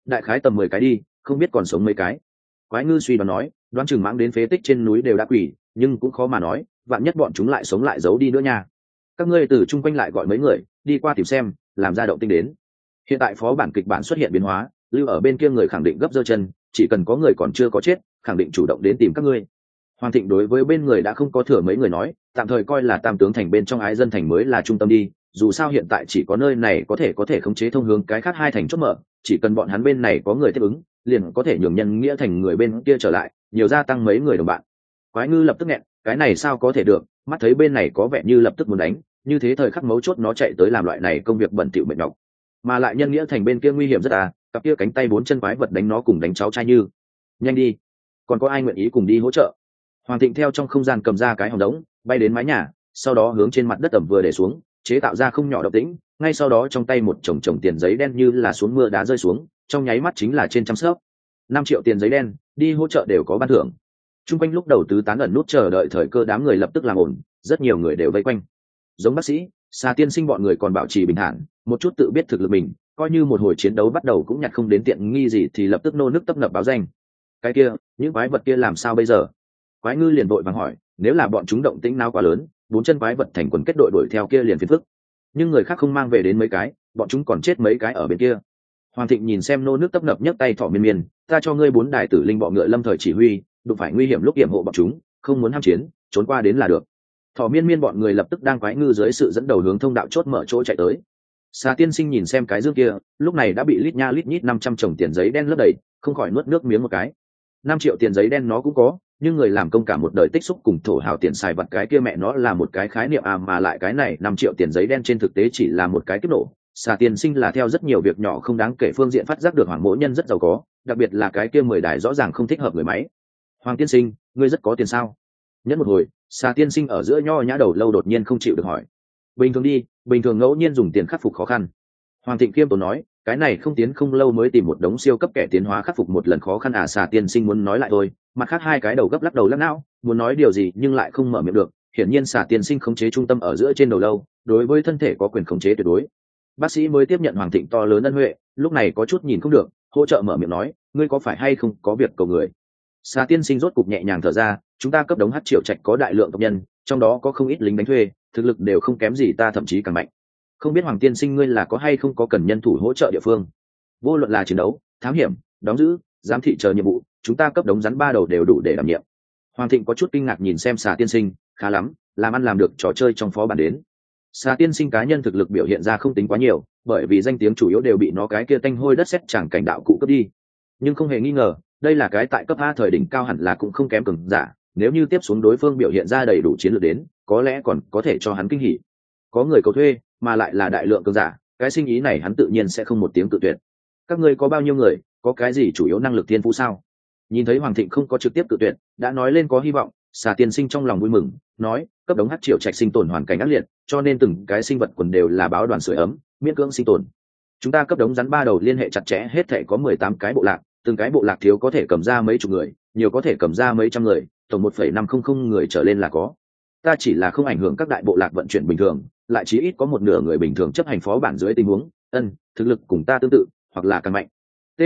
đại khái tầm 10 cái đi, không biết còn sống mấy cái. Quái ngư suy đoán nói, đoán chừng mãng đến phế tích trên núi đều đã quỷ, nhưng cũng khó mà nói, vạn nhất bọn chúng lại sống lại giấu đi nữa nha. Các ngươi từ chung quanh lại gọi mấy người đi qua tìm xem, làm ra động tĩnh đến. Hiện tại phó bản kịch bản xuất hiện biến hóa, lưu ở bên kia người khẳng định gấp giơ chân, chỉ cần có người còn chưa có chết, khẳng định chủ động đến tìm các ngươi. Hoàng Thịnh đối với bên người đã không có thừa mấy người nói, tạm thời coi là Tam Tướng Thành bên trong Ái Dân Thành mới là trung tâm đi, dù sao hiện tại chỉ có nơi này có thể khống chế thông hướng cái khác hai thành chốt mở, chỉ cần bọn hắn bên này có người tiếp ứng, liền có thể nhường nhân nghĩa thành người bên kia trở lại, nhiều gia tăng mấy người đồng bạn. Quái ngư lập tức nghẹn, cái này sao có thể được, mắt thấy bên này có vẻ như lập tức muốn đánh, như thế thời khắc mấu chốt nó chạy tới làm loại này công việc bẩn thỉu mệt nhọc, mà lại nhân nghĩa thành bên kia nguy hiểm rất cặp kia cánh tay bốn chân quái vật đánh nó cùng đánh cháu trai như. Nhanh đi, còn có ai nguyện ý cùng đi hỗ trợ? Hoàng Thịnh theo trong không gian cầm ra cái hòm đống, bay đến mái nhà, sau đó hướng trên mặt đất ẩm vừa để xuống, chế tạo ra không nhỏ động tĩnh, ngay sau đó trong tay một chồng chồng tiền giấy đen như là xuống mưa đá rơi xuống, trong nháy mắt chính là trên trăm sấp. 5 triệu tiền giấy đen, đi hỗ trợ đều có ban thưởng. Trung quanh lúc đầu tứ tán ẩn nút chờ đợi thời cơ đám người lập tức làm ổn, rất nhiều người đều vây quanh. Giống bác sĩ, Xà Tiên Sinh bọn người còn bảo trì bình thản, một chút tự biết thực lực mình, coi như một hồi chiến đấu bắt đầu cũng nhặt không đến tiện nghi gì thì lập tức nô nức tấp nập báo danh. Cái kia, những quái vật kia làm sao bây giờ? Quái ngư liền vội vàng hỏi, nếu là bọn chúng động tĩnh nào quá lớn, 4 chân quái vật thành quần kết đội đuổi theo kia liền phiền phức. Nhưng người khác không mang về đến mấy cái, bọn chúng còn chết mấy cái ở bên kia. Hoàng Thịnh nhìn xem nô nước tấp nập nhấc tay thỏ miên miên, ta cho ngươi 4 đài tử linh bọ ngựa lâm thời chỉ huy, đụng phải nguy hiểm lúc hiểm hộ bọn chúng, không muốn ham chiến, trốn qua đến là được. Thỏ miên miên bọn người lập tức đang quái ngư dưới sự dẫn đầu hướng thông đạo chốt mở chỗ chạy tới. Xà Tiên Sinh nhìn xem cái dương kia, lúc này đã bị lít nha lít nhít 500 chồng tiền giấy đen lấp đầy, không khỏi nuốt nước miếng một cái. 5 triệu tiền giấy đen nó cũng có, nhưng người làm công cả một đời tích xúc cùng thổ hào tiền xài vặt cái kia mẹ nó là một cái khái niệm mà lại cái này 5 triệu tiền giấy đen trên thực tế chỉ là một cái kiếp nổ. Xà Tiên Sinh là theo rất nhiều việc nhỏ không đáng kể phương diện phát giác được Hoàng Mỗ Nhân rất giàu có, đặc biệt là cái kia 10 đài rõ ràng không thích hợp người máy. Hoàng Tiên Sinh, ngươi rất có tiền sao? Nhất một hồi, Xà Tiên Sinh ở giữa nho nhã đầu lâu đột nhiên không chịu được hỏi. Bình thường đi, bình thường ngẫu nhiên dùng tiền khắc phục khó khăn. Hoàng Thịnh Kiêm tốn nói, cái này không tiến không lâu mới tìm một đống siêu cấp kẻ tiến hóa khắc phục một lần khó khăn Xà Tiên Sinh muốn nói lại thôi, mặt khác hai cái đầu gấp lắc đầu lắc não, muốn nói điều gì nhưng lại không mở miệng được. Hiển nhiên Xà Tiên Sinh khống chế trung tâm ở giữa trên đầu lâu, đối với thân thể có quyền khống chế tuyệt đối. Bác sĩ mới tiếp nhận Hoàng Thịnh to lớn ân huệ, lúc này có chút nhìn không được, hỗ trợ mở miệng nói, ngươi có phải hay không có việc cầu người? Xà Tiên Sinh rốt cục nhẹ nhàng thở ra, chúng ta cấp đống Hắc Triệu Trạch có đại lượng tộc nhân, trong đó có không ít lính đánh thuê, thực lực đều không kém gì ta thậm chí càng mạnh. Không biết Hoàng Tiên Sinh ngươi là có hay không có cần nhân thủ hỗ trợ địa phương? Vô luận là chiến đấu, thám hiểm, đóng giữ, giám thị chờ nhiệm vụ, chúng ta cấp đống rắn 3 đầu đều đủ để đảm nhiệm. Hoàng Thịnh có chút kinh ngạc nhìn xem Xà Tiên Sinh, khá lắm, làm ăn làm được trò chơi trong phó bản đến. Xà Tiên Sinh cá nhân thực lực biểu hiện ra không tính quá nhiều, bởi vì danh tiếng chủ yếu đều bị nó cái kia tanh hôi đất sét chẳng cảnh đạo cụ cướp đi. Nhưng không hề nghi ngờ, đây là cái tại cấp A thời đỉnh cao hẳn là cũng không kém cường giả, nếu như tiếp xuống đối phương biểu hiện ra đầy đủ chiến lược đến, có lẽ còn có thể cho hắn kinh hỉ. Có người cầu thuê, mà lại là đại lượng cường giả, cái sinh ý này hắn tự nhiên sẽ không một tiếng cự tuyệt. Các ngươi có bao nhiêu người, có cái gì chủ yếu năng lực thiên phú sao? Nhìn thấy Hoàng Thịnh không có trực tiếp cự tuyệt, đã nói lên có hy vọng, Xà Tiên Sinh trong lòng vui mừng, nói, cấp đống Hắc Triệu Trạch sinh tồn hoàn cảnh ác liệt, cho nên từng cái sinh vật quần đều là báo đoàn sưởi ấm, miễn cưỡng sinh tồn. Chúng ta cấp đống rắn 3 đầu liên hệ chặt chẽ, hết thảy có 18 cái bộ lạc, từng cái bộ lạc thiếu có thể cầm ra mấy chục người, nhiều có thể cầm ra mấy trăm người, tổng 1,500 người trở lên là có. Ta chỉ là không ảnh hưởng các đại bộ lạc vận chuyển bình thường, lại chí ít có một nửa người bình thường chấp hành phó bản dưới tình huống, thực lực cùng ta tương tự, hoặc là càng mạnh. T,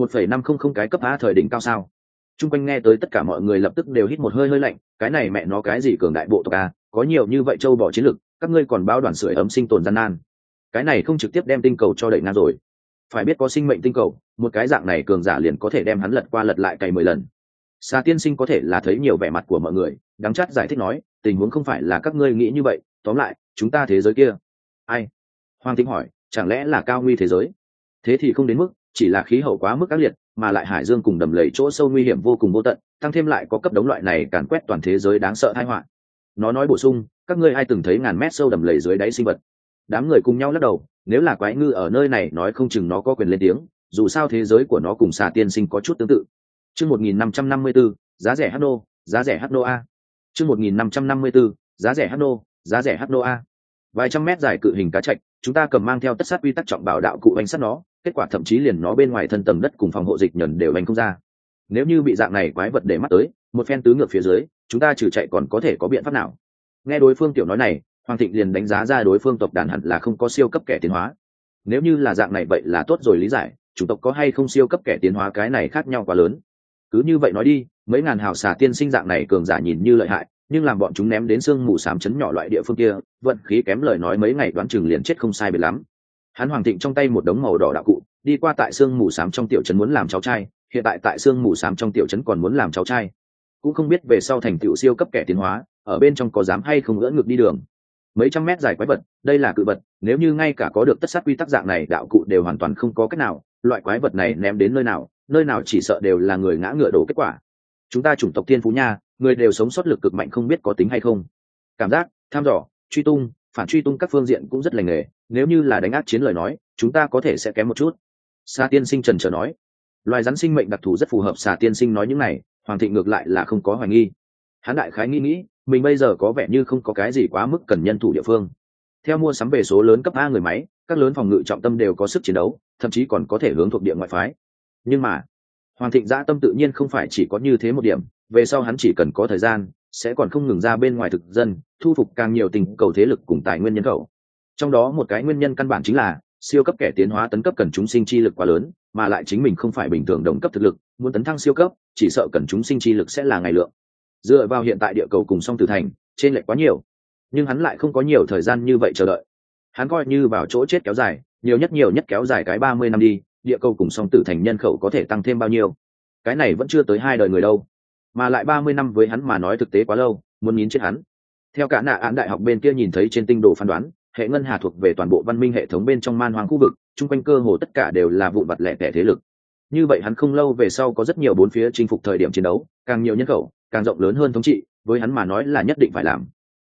1,500 cái cấp A thời đỉnh cao sao? Trung quanh nghe tới tất cả mọi người lập tức đều hít một hơi hơi lạnh, cái này mẹ nó cái gì cường đại bộ tộc A, có nhiều như vậy châu bò chiến lực, các ngươi còn báo đoàn sưởi ấm sinh tồn gian nan. Cái này không trực tiếp đem tinh cầu cho đẩy ngang rồi. Phải biết có sinh mệnh tinh cầu, một cái dạng này cường giả liền có thể đem hắn lật qua lật lại cày 10 lần. Xà Tiên Sinh có thể là thấy nhiều vẻ mặt của mọi người, đắng chát giải thích nói, tình huống không phải là các ngươi nghĩ như vậy, tóm lại, chúng ta thế giới kia. Ai? Hoàng Thịnh hỏi, chẳng lẽ là cao nguy thế giới? Thế thì không đến mức, chỉ là khí hậu quá mức ác liệt, mà lại hải dương cùng đầm lầy chỗ sâu nguy hiểm vô cùng vô tận, tăng thêm lại có cấp đống loại này càn quét toàn thế giới đáng sợ tai họa. Nó nói bổ sung, các ngươi ai từng thấy ngàn mét sâu đầm lầy dưới đáy sinh vật? Đám người cùng nhau lắc đầu, nếu là quái ngư ở nơi này nói không chừng nó có quyền lên tiếng, dù sao thế giới của nó cùng Xà Tiên Sinh có chút tương tự. Chương 1554, giá rẻ Hano, giá rẻ Hano A. Chương 1554, giá rẻ Hano, giá rẻ Hano A. Vài trăm mét dài cự hình cá trạch, chúng ta cầm mang theo tất sát quy tắc trọng bảo đạo cụ đánh sát nó, kết quả thậm chí liền nó bên ngoài thân tầng đất cùng phòng hộ dịch nhẫn đều đánh không ra. Nếu như bị dạng này quái vật để mắt tới, một phen tứ ngược phía dưới, chúng ta trừ chạy còn có thể có biện pháp nào? Nghe đối phương tiểu nói này, Hoàng Thịnh liền đánh giá ra đối phương tộc đàn hẳn là không có siêu cấp kẻ tiến hóa. Nếu như là dạng này vậy là tốt rồi lý giải, chủng tộc có hay không siêu cấp kẻ tiến hóa cái này khác nhau quá lớn. Cứ như vậy nói đi, mấy ngàn hào xà tiên sinh dạng này cường giả nhìn như lợi hại, nhưng làm bọn chúng ném đến sương mù xám chấn nhỏ loại địa phương kia, vận khí kém lời nói mấy ngày đoán chừng liền chết không sai biệt lắm. Hắn Hoàng Thịnh trong tay một đống màu đỏ đạo cụ, đi qua tại sương mù xám trong tiểu trấn muốn làm cháu trai, hiện tại tại sương mù xám trong tiểu trấn còn muốn làm cháu trai, cũng không biết về sau thành tựu siêu cấp kẻ tiến hóa, ở bên trong có dám hay không ngỡ ngược đi đường. Mấy trăm mét dài quái vật, đây là cự vật, nếu như ngay cả có được tất sát quy tắc dạng này đạo cụ đều hoàn toàn không có cách nào, loại quái vật này ném đến nơi nào chỉ sợ đều là người ngã ngựa đổ kết quả. Chúng ta chủng tộc thiên phú nha, người đều sống sót lực cực mạnh không biết có tính hay không. Cảm giác, tham dò, truy tung, phản truy tung các phương diện cũng rất lành nghề, nếu như là đánh ác chiến lời nói, chúng ta có thể sẽ kém một chút. Xà tiên sinh trần trờ nói. Loài rắn sinh mệnh đặc thù rất phù hợp xà tiên sinh nói những này, Hoàng Thịnh ngược lại là không có hoài nghi. Hắn đại khái nghĩ mình bây giờ có vẻ như không có cái gì quá mức cần nhân thủ địa phương. Theo mua sắm về số lớn cấp A người máy, các lớn phòng ngự trọng tâm đều có sức chiến đấu, thậm chí còn có thể hướng thuộc địa ngoại phái. Nhưng mà Hoàng Thịnh dã tâm tự nhiên không phải chỉ có như thế một điểm, về sau hắn chỉ cần có thời gian sẽ còn không ngừng ra bên ngoài thực dân, thu phục càng nhiều tình cầu thế lực cùng tài nguyên nhân khẩu. Trong đó một cái nguyên nhân căn bản chính là siêu cấp kẻ tiến hóa tấn cấp cần chúng sinh chi lực quá lớn, mà lại chính mình không phải bình thường đồng cấp thực lực, muốn tấn thăng siêu cấp chỉ sợ cần chúng sinh chi lực sẽ là ngày lượng. Dựa vào hiện tại địa cầu cùng song tử thành trên lệch quá nhiều, nhưng hắn lại không có nhiều thời gian như vậy chờ đợi. Hắn coi như vào chỗ chết kéo dài, nhiều nhất kéo dài cái 30 năm đi, địa cầu cùng song tử thành nhân khẩu có thể tăng thêm bao nhiêu? Cái này vẫn chưa tới 2 đời người đâu, mà lại 30 năm với hắn mà nói thực tế quá lâu, muốn nín chết hắn. Theo cả nạ án đại học bên kia nhìn thấy trên tinh đồ phán đoán, hệ ngân hà thuộc về toàn bộ văn minh hệ thống bên trong man hoang khu vực, chung quanh cơ hồ tất cả đều là vụn vặt lẻ tẻ thế lực. Như vậy hắn không lâu về sau có rất nhiều bốn phía chinh phục thời điểm chiến đấu, càng nhiều nhân khẩu, càng rộng lớn hơn thống trị, với hắn mà nói là nhất định phải làm.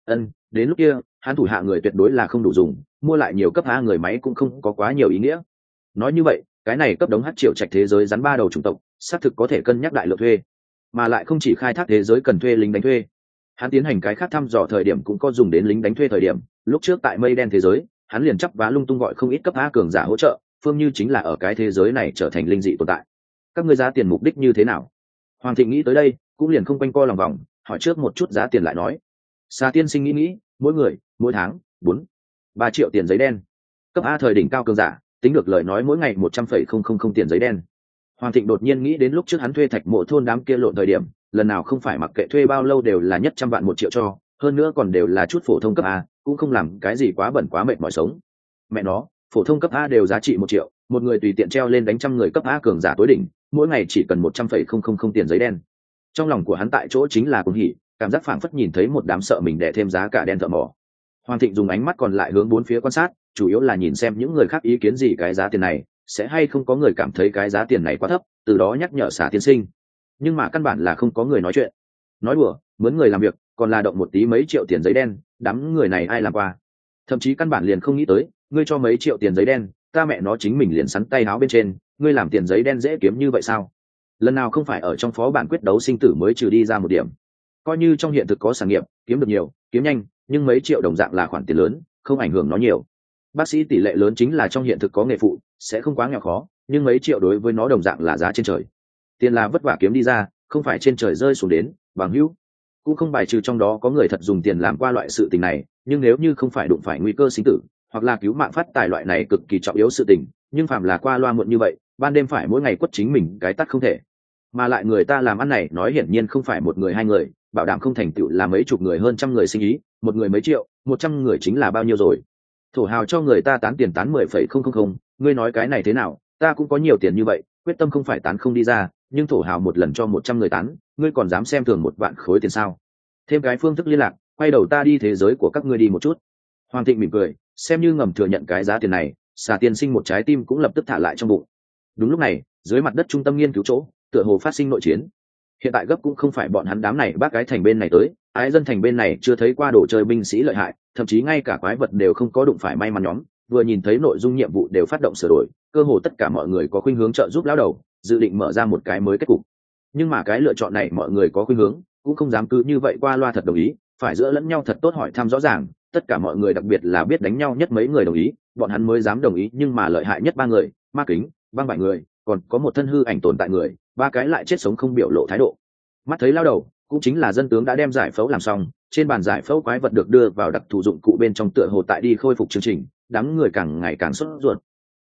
Đến lúc kia, hắn thủ hạ người tuyệt đối là không đủ dùng, mua lại nhiều cấp A người máy cũng không có quá nhiều ý nghĩa. Nói như vậy, cái này cấp đống hắc triệu trạch thế giới rắn 3 đầu chủng tộc, xác thực có thể cân nhắc đại lượng thuê, mà lại không chỉ khai thác thế giới cần thuê lính đánh thuê. Hắn tiến hành cái khác thăm dò thời điểm cũng có dùng đến lính đánh thuê thời điểm, lúc trước tại mây đen thế giới, hắn liền chắp vá lung tung gọi không ít cấp A cường giả hỗ trợ, phương như chính là ở cái thế giới này trở thành linh dị tồn tại. Các ngươi giá tiền mục đích như thế nào? Hoàng Thịnh nghĩ tới đây, cũng liền không quanh co lòng vòng, hỏi trước một chút giá tiền lại nói. Xà tiên sinh nghĩ, mỗi người, mỗi tháng, 3 triệu tiền giấy đen. Cấp A thời đỉnh cao cường giả, tính được lời nói mỗi ngày 100,000 tiền giấy đen. Hoàng Thịnh đột nhiên nghĩ đến lúc trước hắn thuê Thạch Mộ thôn đám kia lộn thời điểm, lần nào không phải mặc kệ thuê bao lâu đều là nhất trăm vạn 1 triệu cho, hơn nữa còn đều là chút phổ thông cấp A, cũng không làm cái gì quá bẩn quá mệt mỏi sống. Mẹ nó, phổ thông cấp A đều giá trị 1 triệu, một người tùy tiện treo lên đánh trăm người cấp A cường giả tối đỉnh, mỗi ngày chỉ cần 100,000 tiền giấy đen. Trong lòng của hắn tại chỗ chính là cuồng hỉ, cảm giác phảng phất nhìn thấy một đám sợ mình đè thêm giá cả đen thợ mỏ. Hoàng Thịnh dùng ánh mắt còn lại hướng bốn phía quan sát, chủ yếu là nhìn xem những người khác ý kiến gì cái giá tiền này, sẽ hay không có người cảm thấy cái giá tiền này quá thấp, từ đó nhắc nhở Xà tiên sinh. Nhưng mà căn bản là không có người nói chuyện. Nói đùa, mướn người làm việc, còn là động một tí mấy triệu tiền giấy đen, đám người này ai làm qua? Thậm chí căn bản liền không nghĩ tới, ngươi cho mấy triệu tiền giấy đen, ta mẹ nó chính mình liền sắn tay áo bên trên, ngươi làm tiền giấy đen dễ kiếm như vậy sao? Lần nào không phải ở trong phó bản quyết đấu sinh tử mới trừ đi ra một điểm. Coi như trong hiện thực có sản nghiệp, kiếm được nhiều, kiếm nhanh, nhưng mấy triệu đồng dạng là khoản tiền lớn, không ảnh hưởng nó nhiều. Bác sĩ tỷ lệ lớn chính là trong hiện thực có nghề phụ, sẽ không quá nghèo khó, nhưng mấy triệu đối với nó đồng dạng là giá trên trời. Tiền là vất vả kiếm đi ra, không phải trên trời rơi xuống đến, bằng hữu. Cũng không bài trừ trong đó có người thật dùng tiền làm qua loại sự tình này, nhưng nếu như không phải đụng phải nguy cơ sinh tử, hoặc là cứu mạng phát tài loại này cực kỳ trọng yếu sự tình, nhưng phàm là qua loa muộn như vậy, ban đêm phải mỗi ngày quất chính mình cái tắt không thể. Mà lại người ta làm ăn này nói hiển nhiên không phải một người hai người, bảo đảm không thành tựu là mấy chục người hơn trăm người sinh ý, một người mấy triệu, 100 người chính là bao nhiêu rồi. Thổ hào cho người ta tán tiền tán 10,000, ngươi nói cái này thế nào, ta cũng có nhiều tiền như vậy, quyết tâm không phải tán không đi ra, nhưng thổ hào một lần cho 100 người tán, ngươi còn dám xem thường 1 vạn khối tiền sao? Thêm cái phương thức liên lạc, quay đầu ta đi thế giới của các ngươi đi một chút. Hoàng Thịnh mỉm cười, xem như ngầm thừa nhận cái giá tiền này, Xà tiên sinh một trái tim cũng lập tức thả lại trong bụng. Đúng lúc này, dưới mặt đất trung tâm nghiên cứu chỗ, tựa hồ phát sinh nội chiến. Hiện tại gấp cũng không phải bọn hắn đám này bác cái thành bên này tới, ái dân thành bên này chưa thấy qua đồ chơi binh sĩ lợi hại, thậm chí ngay cả quái vật đều không có đụng phải may mắn nhóm, vừa nhìn thấy nội dung nhiệm vụ đều phát động sửa đổi, cơ hồ tất cả mọi người có khuynh hướng trợ giúp lão đầu, dự định mở ra một cái mới kết cục. Nhưng mà cái lựa chọn này mọi người có khuynh hướng, cũng không dám cứ như vậy qua loa thật đồng ý, phải giữa lẫn nhau thật tốt hỏi thăm rõ ràng, tất cả mọi người đặc biệt là biết đánh nhau nhất mấy người đồng ý, bọn hắn mới dám đồng ý, nhưng mà lợi hại nhất 3 người, Ma Kính, băng 7 người, còn có một thân hư ảnh tồn tại người, 3 cái lại chết sống không biểu lộ thái độ. Mắt thấy lao đầu, cũng chính là dân tướng đã đem giải phẫu làm xong, trên bàn giải phẫu quái vật được đưa vào đặc thù dụng cụ bên trong, tựa hồ tại đi khôi phục chương trình, đám người càng ngày càng sốt ruột.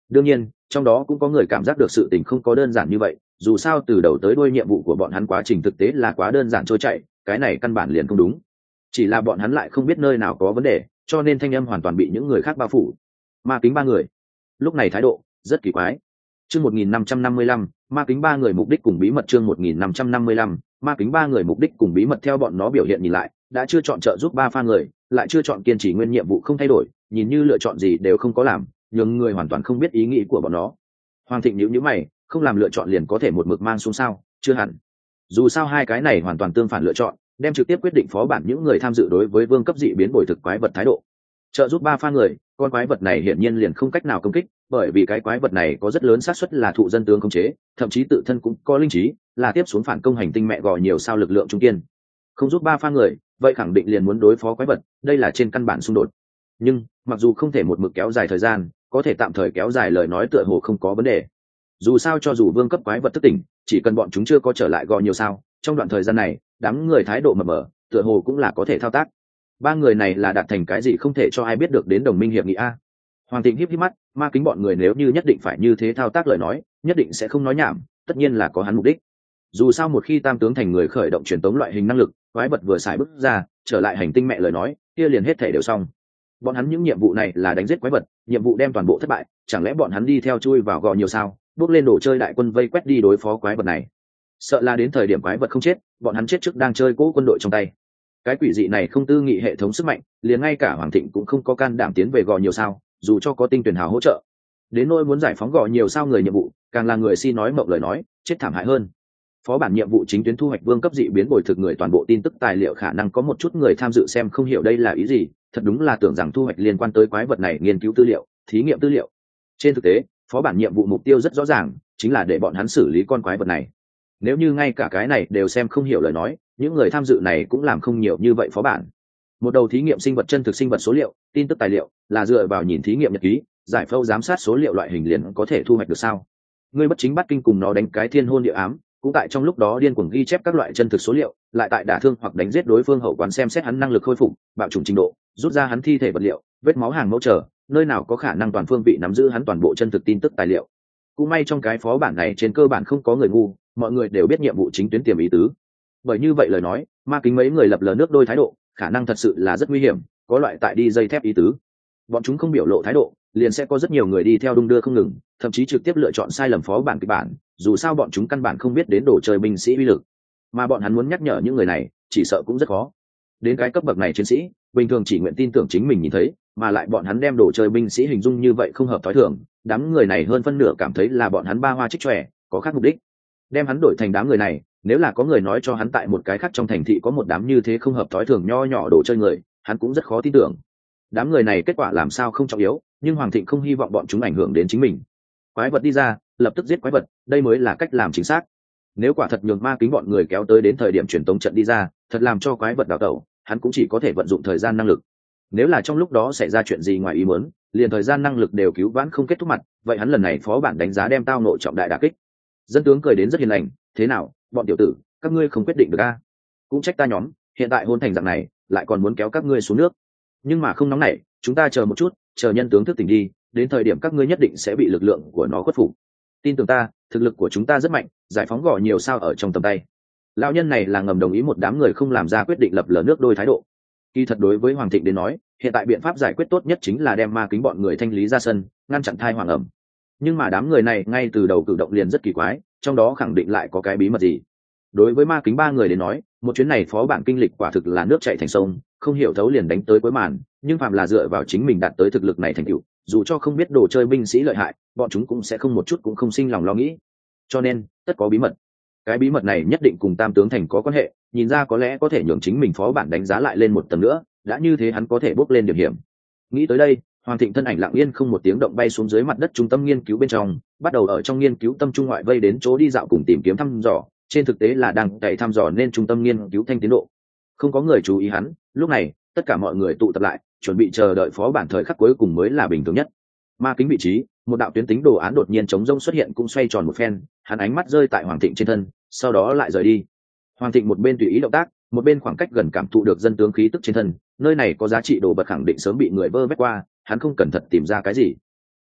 đương nhiên trong đó cũng có người cảm giác được sự tình không có đơn giản như vậy, dù sao từ đầu tới đuôi nhiệm vụ của bọn hắn quá trình thực tế là quá đơn giản trôi chảy, cái này căn bản liền không đúng. Chỉ là bọn hắn lại không biết nơi nào có vấn đề, cho nên thanh âm hoàn toàn bị những người khác bao phủ. Ma kính ba người lúc này thái độ rất kỳ quái. Chương 1555, ma kính ba người mục đích cùng bí mật. Chương 1555, ma kính ba người mục đích cùng bí mật. Theo bọn nó biểu hiện nhìn lại, đã chưa chọn trợ giúp ba pha người, lại chưa chọn kiên trì nguyên nhiệm vụ không thay đổi, nhìn như lựa chọn gì đều không có làm, nhưng người hoàn toàn không biết ý nghĩ của bọn nó. Hoàng Thịnh nhíu nhíu mày, không làm lựa chọn liền có thể một mực mang xuống sao? Chưa hẳn. Dù sao hai cái này hoàn toàn tương phản lựa chọn, đem trực tiếp quyết định phó bản những người tham dự đối với vương cấp dị biến bồi thực quái vật thái độ. Trợ giúp ba pha người, con quái vật này hiển nhiên liền không cách nào công kích, bởi vì cái quái vật này có rất lớn xác suất là thụ dân tướng khống chế, thậm chí tự thân cũng có linh trí, là tiếp xuống phản công hành tinh mẹ gò nhiều sao lực lượng trung kiên. Không giúp ba pha người, vậy khẳng định liền muốn đối phó quái vật, đây là trên căn bản xung đột. Nhưng mặc dù không thể một mực kéo dài thời gian, có thể tạm thời kéo dài lời nói tựa hồ không có vấn đề. Dù sao cho dù vương cấp quái vật thức tỉnh, chỉ cần bọn chúng chưa có trở lại gò nhiều sao, trong đoạn thời gian này đám người thái độ mờ mờ, tựa hồ cũng là có thể thao tác. Ba người này là đạt thành cái gì không thể cho ai biết được đến đồng minh hiệp nghị a. Hoàng Thịnh híp híp mắt, ma kính bọn người nếu như nhất định phải như thế thao tác lời nói, nhất định sẽ không nói nhảm, tất nhiên là có hắn mục đích. Dù sao một khi tam tướng thành người khởi động truyền tống loại hình năng lực, quái vật vừa xài bước ra, trở lại hành tinh mẹ lời nói, kia liền hết thể đều xong. Bọn hắn những nhiệm vụ này là đánh giết quái vật, nhiệm vụ đem toàn bộ thất bại, chẳng lẽ bọn hắn đi theo chui vào gò nhiều sao, bước lên đồ chơi đại quân vây quét đi đối phó quái vật này? Sợ là đến thời điểm quái vật không chết, bọn hắn chết trước đang chơi cỗ quân đội trong tay. Cái quỷ dị này không tư nghị hệ thống sức mạnh, liền ngay cả Hoàng Thịnh cũng không có can đảm tiến về gò nhiều sao, dù cho có tinh tuyển hào hỗ trợ. Đến nỗi muốn giải phóng gò nhiều sao người nhiệm vụ, càng là người si nói mộng lời nói, chết thảm hại hơn. Phó bản nhiệm vụ chính tuyến thu hoạch vương cấp dị biến bồi thực người toàn bộ tin tức tài liệu, khả năng có một chút người tham dự xem không hiểu đây là ý gì, thật đúng là tưởng rằng thu hoạch liên quan tới quái vật này nghiên cứu tư liệu, thí nghiệm tư liệu. Trên thực tế, phó bản nhiệm vụ mục tiêu rất rõ ràng, chính là để bọn hắn xử lý con quái vật này. Nếu như ngay cả cái này đều xem không hiểu lời nói, những người tham dự này cũng làm không nhiều như vậy phó bản. Một đầu thí nghiệm sinh vật chân thực sinh vật số liệu, tin tức tài liệu, là dựa vào nhìn thí nghiệm nhật ký, giải phẫu giám sát số liệu loại hình liền có thể thu hoạch được sao? Ngươi bất chính bắt kinh cùng nó đánh cái thiên hôn địa ám, cũng tại trong lúc đó điên cuồng ghi chép các loại chân thực số liệu, lại tại đả thương hoặc đánh giết đối phương hậu quả xem xét hắn năng lực khôi phục, bạo chủng trình độ, rút ra hắn thi thể vật liệu, vết máu hàng mẫu trở, nơi nào có khả năng toàn phương vị nắm giữ hắn toàn bộ chân thực tin tức tài liệu. Cũng may trong cái phó bản này trên cơ bản không có người ngu, mọi người đều biết nhiệm vụ chính tuyến tiềm ý tứ. Bởi như vậy lời nói, ma kính mấy người lập lờ nước đôi thái độ, khả năng thật sự là rất nguy hiểm, có loại tại đi dây thép ý tứ. Bọn chúng không biểu lộ thái độ, liền sẽ có rất nhiều người đi theo đung đưa không ngừng, thậm chí trực tiếp lựa chọn sai lầm phó bản kịch bản, dù sao bọn chúng căn bản không biết đến đồ chơi binh sĩ uy lực, mà bọn hắn muốn nhắc nhở những người này, chỉ sợ cũng rất khó. Đến cái cấp bậc này chiến sĩ, bình thường chỉ nguyện tin tưởng chính mình nhìn thấy, mà lại bọn hắn đem đồ chơi binh sĩ hình dung như vậy không hợp thói thường, đám người này hơn phân nửa cảm thấy là bọn hắn ba hoa trích tròe, có khác mục đích. Đem hắn đổi thành đám người này, nếu là có người nói cho hắn tại một cái khác trong thành thị có một đám như thế không hợp thói thường nho nhỏ đồ chơi người, hắn cũng rất khó tin tưởng. Đám người này kết quả làm sao không trọng yếu, nhưng Hoàng Thịnh không hy vọng bọn chúng ảnh hưởng đến chính mình. Quái vật đi ra, lập tức giết quái vật, đây mới là cách làm chính xác. Nếu quả thật nhường ma kính bọn người kéo tới đến thời điểm truyền tống trận đi ra, thật làm cho quái vật đào tẩu, hắn cũng chỉ có thể vận dụng thời gian năng lực. Nếu là trong lúc đó xảy ra chuyện gì ngoài ý muốn, liền thời gian năng lực đều cứu vãn không kết thúc mặt, vậy hắn lần này phó bản đánh giá đem tao nội trọng đại đả kích. Dân tướng cười đến rất hiền lành, thế nào, bọn tiểu tử, các ngươi không quyết định được a? Cũng trách ta nhóm, hiện tại hôn thành dạng này, lại còn muốn kéo các ngươi xuống nước. Nhưng mà không nóng nảy, chúng ta chờ một chút, chờ nhân tướng thức tỉnh đi, đến thời điểm các ngươi nhất định sẽ bị lực lượng của nó khuất phục. Tin tưởng ta, thực lực của chúng ta rất mạnh, giải phóng gò nhiều sao ở trong tầm tay. Lão nhân này là ngầm đồng ý một đám người không làm ra quyết định lập lờ nước đôi thái độ. Kỳ thật đối với Hoàng Thịnh đến nói, hiện tại biện pháp giải quyết tốt nhất chính là đem ma kính bọn người thanh lý ra sân, ngăn chặn thai hoàng ẩm. Nhưng mà đám người này ngay từ đầu cử động liền rất kỳ quái, trong đó khẳng định lại có cái bí mật gì. Đối với ma kính ba người đến nói, một chuyến này phó bản kinh lịch quả thực là nước chảy thành sông, không hiểu thấu liền đánh tới cuối màn, nhưng phạm là dựa vào chính mình đạt tới thực lực này thành tựu, dù cho không biết đồ chơi binh sĩ lợi hại, bọn chúng cũng sẽ không một chút cũng không sinh lòng lo nghĩ. Cho nên, tất có bí mật. Cái bí mật này nhất định cùng Tam tướng thành có quan hệ, nhìn ra có lẽ có thể nhường chính mình phó bản đánh giá lại lên một tầng nữa, đã như thế hắn có thể bước lên điểm hiểm. Nghĩ tới đây, Hoàng Thịnh thân ảnh lặng yên không một tiếng động bay xuống dưới mặt đất trung tâm nghiên cứu bên trong, bắt đầu ở trong nghiên cứu tâm trung ngoại vây đến chỗ đi dạo cùng tìm kiếm thăm dò, trên thực tế là đang cày thăm dò nên trung tâm nghiên cứu thanh tiến độ. Không có người chú ý hắn, lúc này, tất cả mọi người tụ tập lại, chuẩn bị chờ đợi phó bản thời khắc cuối cùng mới là bình thường nhất. Ma kính vị trí, một đạo tuyến tính đồ án đột nhiên chống rông xuất hiện cũng xoay tròn một phen, hắn ánh mắt rơi tại Hoàng Thịnh trên thân, sau đó lại rời đi. Hoàng Thịnh một bên tùy ý động tác, một bên khoảng cách gần cảm thụ được dân tướng khí tức trên thân, nơi này có giá trị đồ vật khẳng định sớm bị người vơ vét qua, hắn không cẩn thận tìm ra cái gì.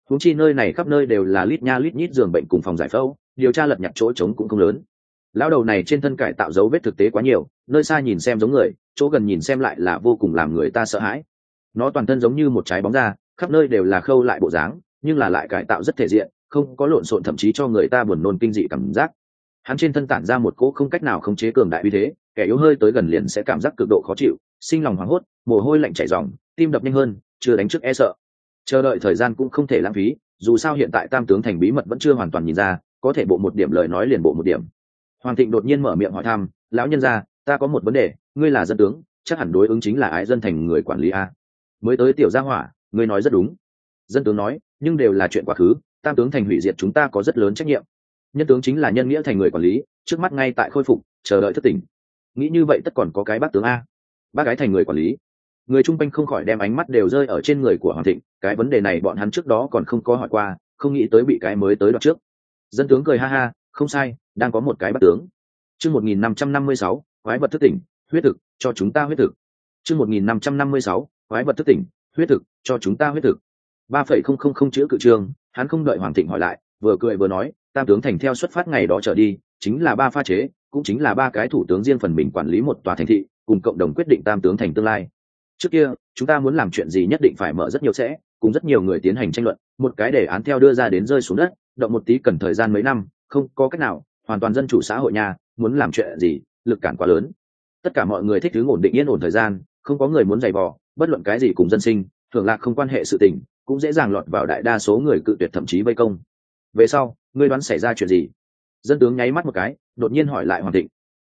huống chi nơi này khắp nơi đều là lít nha lít nhít giường bệnh cùng phòng giải phẫu, điều tra lật nhặt chỗ trống cũng không lớn. Lão đầu này trên thân cải tạo dấu vết thực tế quá nhiều, nơi xa nhìn xem giống người, chỗ gần nhìn xem lại là vô cùng làm người ta sợ hãi. Nó toàn thân giống như một trái bóng da, khắp nơi đều là khâu lại bộ dáng, nhưng là lại cải tạo rất thể diện, không có lộn xộn, thậm chí cho người ta buồn nôn kinh dị cảm giác. Hắn trên thân tản ra một cỗ không cách nào khống chế cường đại uy thế, kẻ yếu hơi tới gần liền sẽ cảm giác cực độ khó chịu, sinh lòng hoảng hốt, mồ hôi lạnh chảy ròng, tim đập nhanh hơn, chưa đánh trước e sợ. Chờ đợi thời gian cũng không thể lãng phí, dù sao hiện tại Tam tướng thành bí mật vẫn chưa hoàn toàn nhìn ra, có thể bộ một điểm lời nói liền bộ một điểm. Hoàng Thịnh đột nhiên mở miệng hỏi thăm, lão nhân gia, ta có một vấn đề, ngươi là dân tướng, chắc hẳn đối ứng chính là ái dân thành người quản lý a. Mới tới tiểu gia hỏa, ngươi nói rất đúng. Dân tướng nói, nhưng đều là chuyện quá khứ, Tam tướng thành hủy diệt chúng ta có rất lớn trách nhiệm. Nhân tướng chính là nhân nghĩa thành người quản lý, trước mắt ngay tại khôi phục, chờ đợi thức tỉnh. Nghĩ như vậy tất còn có cái bác tướng a. Bác gái thành người quản lý. Người chung quanh không khỏi đem ánh mắt đều rơi ở trên người của Hoàng Thịnh, cái vấn đề này bọn hắn trước đó còn không có hỏi qua, không nghĩ tới bị cái mới tới đoạt trước. Dân tướng cười ha ha, không sai, đang có một cái bác tướng. Chương 1556, quái vật thức tỉnh, huyết thực, cho chúng ta huyết thực. Chương 1556, quái vật thức tỉnh, huyết thực, cho chúng ta huyết thực. 3,000 chữ cự chương, hắn không đợi Hoàng Thịnh hỏi lại, vừa cười vừa nói, Tam tướng thành theo xuất phát ngày đó trở đi, chính là ba pha chế, cũng chính là ba cái thủ tướng riêng phần mình quản lý một tòa thành thị, cùng cộng đồng quyết định Tam tướng thành tương lai. Trước kia, chúng ta muốn làm chuyện gì nhất định phải mở rất nhiều sẽ, cùng rất nhiều người tiến hành tranh luận, một cái đề án theo đưa ra đến rơi xuống đất, động một tí cần thời gian mấy năm, không có cách nào, hoàn toàn dân chủ xã hội nhà, muốn làm chuyện gì, lực cản quá lớn. Tất cả mọi người thích thứ ổn định yên ổn thời gian, không có người muốn giày vò, bất luận cái gì cùng dân sinh, thường lạc không quan hệ sự tình, cũng dễ dàng lọt vào đại đa số người cự tuyệt thậm chí vây công. Về sau, ngươi đoán xảy ra chuyện gì? Dân tướng nháy mắt một cái, đột nhiên hỏi lại Hoàng Thịnh.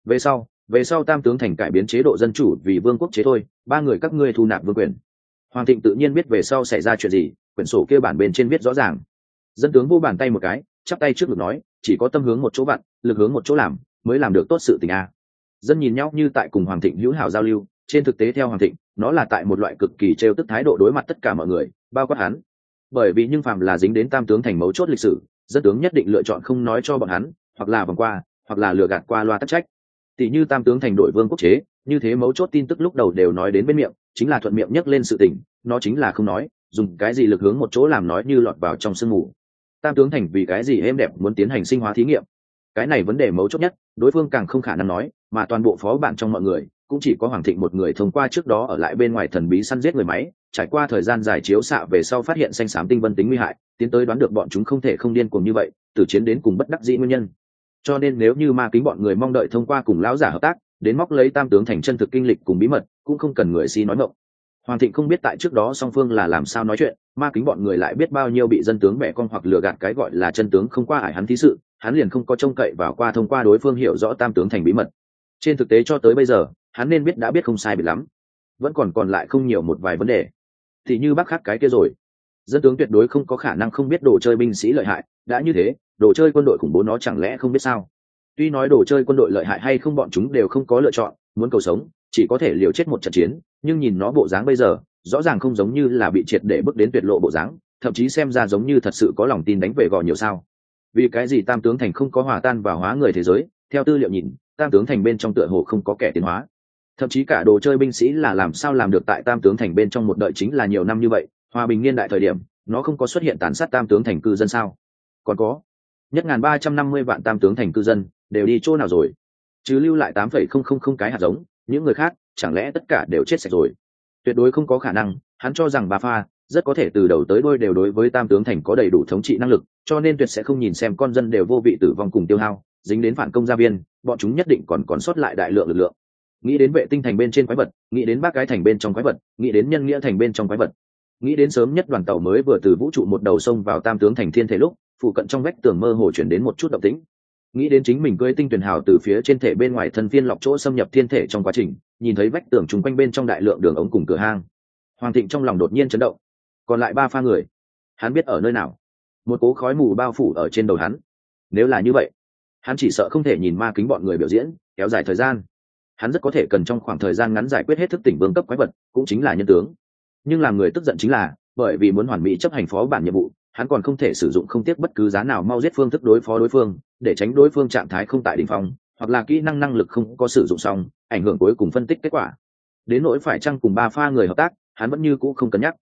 Về sau Tam tướng thành cải biến chế độ dân chủ vì vương quốc chế thôi, ba người các ngươi thu nạp vương quyền. Hoàng Thịnh tự nhiên biết về sau xảy ra chuyện gì, quyển sổ kia bản bên trên viết rõ ràng. Dân tướng vô bàn tay một cái, chắp tay trước ngực nói, chỉ có tâm hướng một chỗ vặn, lực hướng một chỗ làm, mới làm được tốt sự tình a. Dân nhìn nhau như tại cùng Hoàng Thịnh hữu hảo giao lưu, trên thực tế theo Hoàng Thịnh, nó là tại một loại cực kỳ trêu tức thái độ đối mặt tất cả mọi người, bao quát hắn. Bởi vì nhưng phàm là dính đến Tam tướng thành mấu chốt lịch sử, dân tướng nhất định lựa chọn không nói cho bọn hắn, hoặc là vòng qua, hoặc là lừa gạt qua loa tắc trách. Tỷ như Tam tướng thành đổi vương quốc chế, như thế mấu chốt tin tức lúc đầu đều nói đến bên miệng, chính là thuận miệng nhắc lên sự tình, nó chính là không nói, dùng cái gì lực hướng một chỗ làm nói như lọt vào trong sương mù. Tam tướng thành vì cái gì êm đẹp muốn tiến hành sinh hóa thí nghiệm, cái này vấn đề mấu chốt nhất, đối phương càng không khả năng nói, mà toàn bộ phó bản trong mọi người cũng chỉ có Hoàng Thịnh một người thông qua trước đó ở lại bên ngoài thần bí săn giết người máy, trải qua thời gian dài chiếu xạ về sau phát hiện xanh xám tinh vân tính nguy hại, tiến tới đoán được bọn chúng không thể không điên cuồng như vậy, từ chiến đến cùng bất đắc dĩ nguyên nhân. Cho nên nếu như ma kính bọn người mong đợi thông qua cùng lão giả hợp tác, đến móc lấy Tam tướng thành chân thực kinh lịch cùng bí mật, cũng không cần người si nói mộng. Hoàng Thịnh không biết tại trước đó song phương là làm sao nói chuyện, ma kính bọn người lại biết bao nhiêu bị dân tướng bẻ con hoặc lừa gạt cái gọi là chân tướng không qua ải hắn thí sự, hắn liền không có trông cậy vào qua thông qua đối phương hiểu rõ Tam tướng thành bí mật. Trên thực tế cho tới bây giờ, hắn nên biết đã biết không sai biệt lắm, vẫn còn lại không nhiều một vài vấn đề. Thì như bác khác cái kia rồi, dân tướng tuyệt đối không có khả năng không biết đồ chơi binh sĩ lợi hại, đã như thế, đồ chơi quân đội khủng bố nó chẳng lẽ không biết sao? Tuy nói đồ chơi quân đội lợi hại hay không bọn chúng đều không có lựa chọn, muốn cầu sống, chỉ có thể liều chết một trận chiến, nhưng nhìn nó bộ dáng bây giờ, rõ ràng không giống như là bị triệt để bước đến tuyệt lộ bộ dáng, thậm chí xem ra giống như thật sự có lòng tin đánh về gò nhiều sao. Vì cái gì Tam tướng thành không có hòa tan và hóa người thế giới, theo tư liệu nhìn, Tam tướng thành bên trong tựa hồ không có kẻ tiến hóa. Thậm chí cả đồ chơi binh sĩ là làm sao làm được tại Tam tướng thành bên trong một đợi chính là nhiều năm như vậy, hòa bình niên đại thời điểm, nó không có xuất hiện tàn sát Tam tướng thành cư dân sao? Còn có, nhất 1.350 vạn Tam tướng thành cư dân đều đi chỗ nào rồi? Chứ lưu lại 8,000 cái hạt giống, những người khác chẳng lẽ tất cả đều chết sạch rồi? Tuyệt đối không có khả năng, hắn cho rằng bà pha rất có thể từ đầu tới đuôi đều đối với Tam tướng thành có đầy đủ thống trị năng lực, cho nên tuyệt sẽ không nhìn xem con dân đều vô vị tử vong cùng tiêu hao, dính đến phản công gia viên, bọn chúng nhất định còn sót lại đại lượng lực lượng. Nghĩ đến vệ tinh thành bên trên quái vật, nghĩ đến bác cái thành bên trong quái vật, nghĩ đến nhân nghĩa thành bên trong quái vật, nghĩ đến sớm nhất đoàn tàu mới vừa từ vũ trụ một đầu sông vào Tam tướng thành thiên thể lúc phụ cận trong vách tường mơ hồ chuyển đến một chút động tĩnh, nghĩ đến chính mình cưỡi tinh tuyển hào từ phía trên thể bên ngoài thân phiên lọc chỗ xâm nhập thiên thể trong quá trình, nhìn thấy vách tường chung quanh bên trong đại lượng đường ống cùng cửa hang, Hoàng Thịnh trong lòng đột nhiên chấn động. Còn lại ba pha người, hắn biết ở nơi nào? Một cỗ khói mù bao phủ ở trên đầu hắn. Nếu là như vậy, hắn chỉ sợ không thể nhìn ma kính bọn người biểu diễn kéo dài thời gian, hắn rất có thể cần trong khoảng thời gian ngắn giải quyết hết thức tỉnh vương cấp quái vật, cũng chính là nhân tướng. Nhưng làm người tức giận chính là, bởi vì muốn hoàn mỹ chấp hành phó bản nhiệm vụ, hắn còn không thể sử dụng không tiếc bất cứ giá nào mau giết phương thức đối phó đối phương, để tránh đối phương trạng thái không tại đỉnh phong, hoặc là kỹ năng năng lực không có sử dụng xong, ảnh hưởng cuối cùng phân tích kết quả. Đến nỗi phải chăng cùng ba pha người hợp tác, hắn vẫn như cũ không cân nhắc.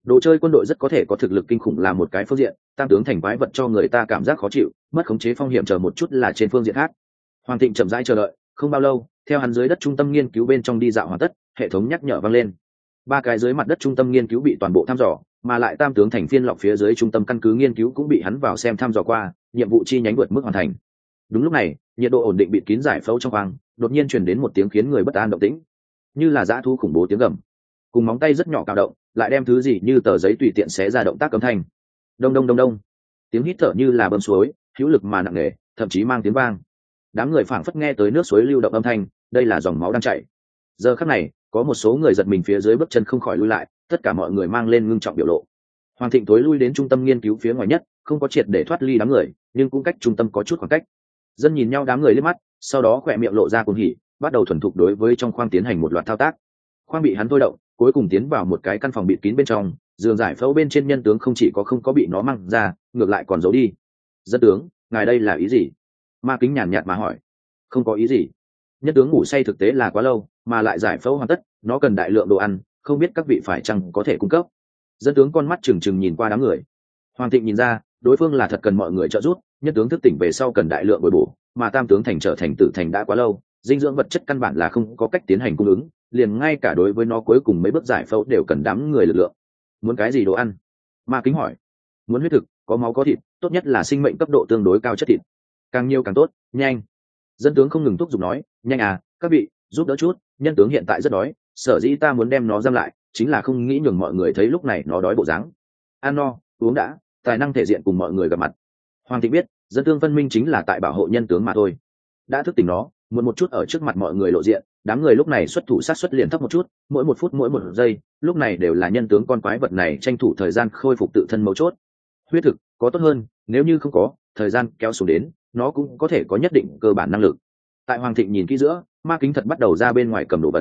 Đồ chơi quân đội rất có thể có thực lực kinh khủng là một cái phương diện, tam tướng thành quái vật cho người ta cảm giác khó chịu, mất khống chế phong hiểm chờ một chút là trên phương diện khác. Hoàng Thịnh chậm rãi chờ đợi, không bao lâu, theo hắn dưới đất trung tâm nghiên cứu bên trong đi dạo hoàn tất, hệ thống nhắc nhở vang lên. Ba cái dưới mặt đất trung tâm nghiên cứu bị toàn bộ thăm dò, mà lại tam tướng thành phiên lọc phía dưới trung tâm căn cứ nghiên cứu cũng bị hắn vào xem thăm dò qua, nhiệm vụ chi nhánh vượt mức hoàn thành. Đúng lúc này, nhiệt độ ổn định bịt kín giải phẫu trong khoang, đột nhiên truyền đến một tiếng khiến người bất an động tĩnh, như là dã thú khủng bố tiếng gầm, cùng móng tay rất nhỏ cào động, lại đem thứ gì như tờ giấy tùy tiện xé ra động tác âm thanh. Đông đông đông đông, tiếng hít thở như là bơm suối, hữu lực mà nặng nề, thậm chí mang tiếng vang. Đám người phảng phất nghe tới nước suối lưu động âm thanh, đây là dòng máu đang chảy. Giờ khắc này, có một số người giật mình phía dưới bước chân không khỏi lui lại, tất cả mọi người mang lên ngưng trọng biểu lộ. Hoàng Thịnh tối lui đến trung tâm nghiên cứu phía ngoài nhất, không có triệt để thoát ly đám người, nhưng cũng cách trung tâm có chút khoảng cách. Dân nhìn nhau đám người liếc mắt, sau đó khỏe miệng lộ ra cuồng hỉ, bắt đầu thuần thục đối với trong khoang tiến hành một loạt thao tác. Khoang bị hắn thôi động, cuối cùng tiến vào một cái căn phòng bịt kín bên trong, giường giải phẫu bên trên nhân tướng không chỉ có không có bị nó mang ra, ngược lại còn giấu đi. Dân tướng, ngài đây là ý gì? Ma Kính nhàn nhạt mà hỏi. Không có ý gì. Nhân tướng ngủ say thực tế là quá lâu, mà lại giải phẫu hoàn tất, nó cần đại lượng đồ ăn, không biết các vị phải chăng có thể cung cấp. Dân tướng con mắt trừng trừng nhìn qua đám người. Hoàng Thịnh nhìn ra, đối phương là thật cần mọi người trợ giúp, nhân tướng thức tỉnh về sau cần đại lượng bồi bổ, mà tam tướng thành trở thành tử thành đã quá lâu, dinh dưỡng vật chất căn bản là không có cách tiến hành cung ứng, liền ngay cả đối với nó cuối cùng mấy bước giải phẫu đều cần đám người lực lượng. Muốn cái gì đồ ăn? Ma Kính hỏi. Muốn huyết thực, có máu có thịt, tốt nhất là sinh mệnh cấp độ tương đối cao chất thịt, càng nhiều càng tốt, nhanh. Dân tướng không ngừng thúc giục nói, nhanh à, các vị giúp đỡ chút, nhân tướng hiện tại rất đói, sở dĩ ta muốn đem nó giam lại, chính là không nghĩ nhường mọi người thấy lúc này nó đói bộ dáng. Ăn no, uống đã, tài năng thể diện cùng mọi người gặp mặt. Hoàng Thịnh biết, dân tương phân minh chính là tại bảo hộ nhân tướng mà thôi. Đã thức tỉnh nó, muốn một chút ở trước mặt mọi người lộ diện, đám người lúc này xuất thủ sát xuất liền thấp một chút, mỗi một phút mỗi một giây, lúc này đều là nhân tướng con quái vật này tranh thủ thời gian khôi phục tự thân mấu chốt. Huyết thực có tốt hơn, nếu như không có, thời gian kéo xuống đến, nó cũng có thể có nhất định cơ bản năng lực. Tại Hoàng Thịnh nhìn kỹ giữa, Ma Kính thật bắt đầu ra bên ngoài cầm đồ vật.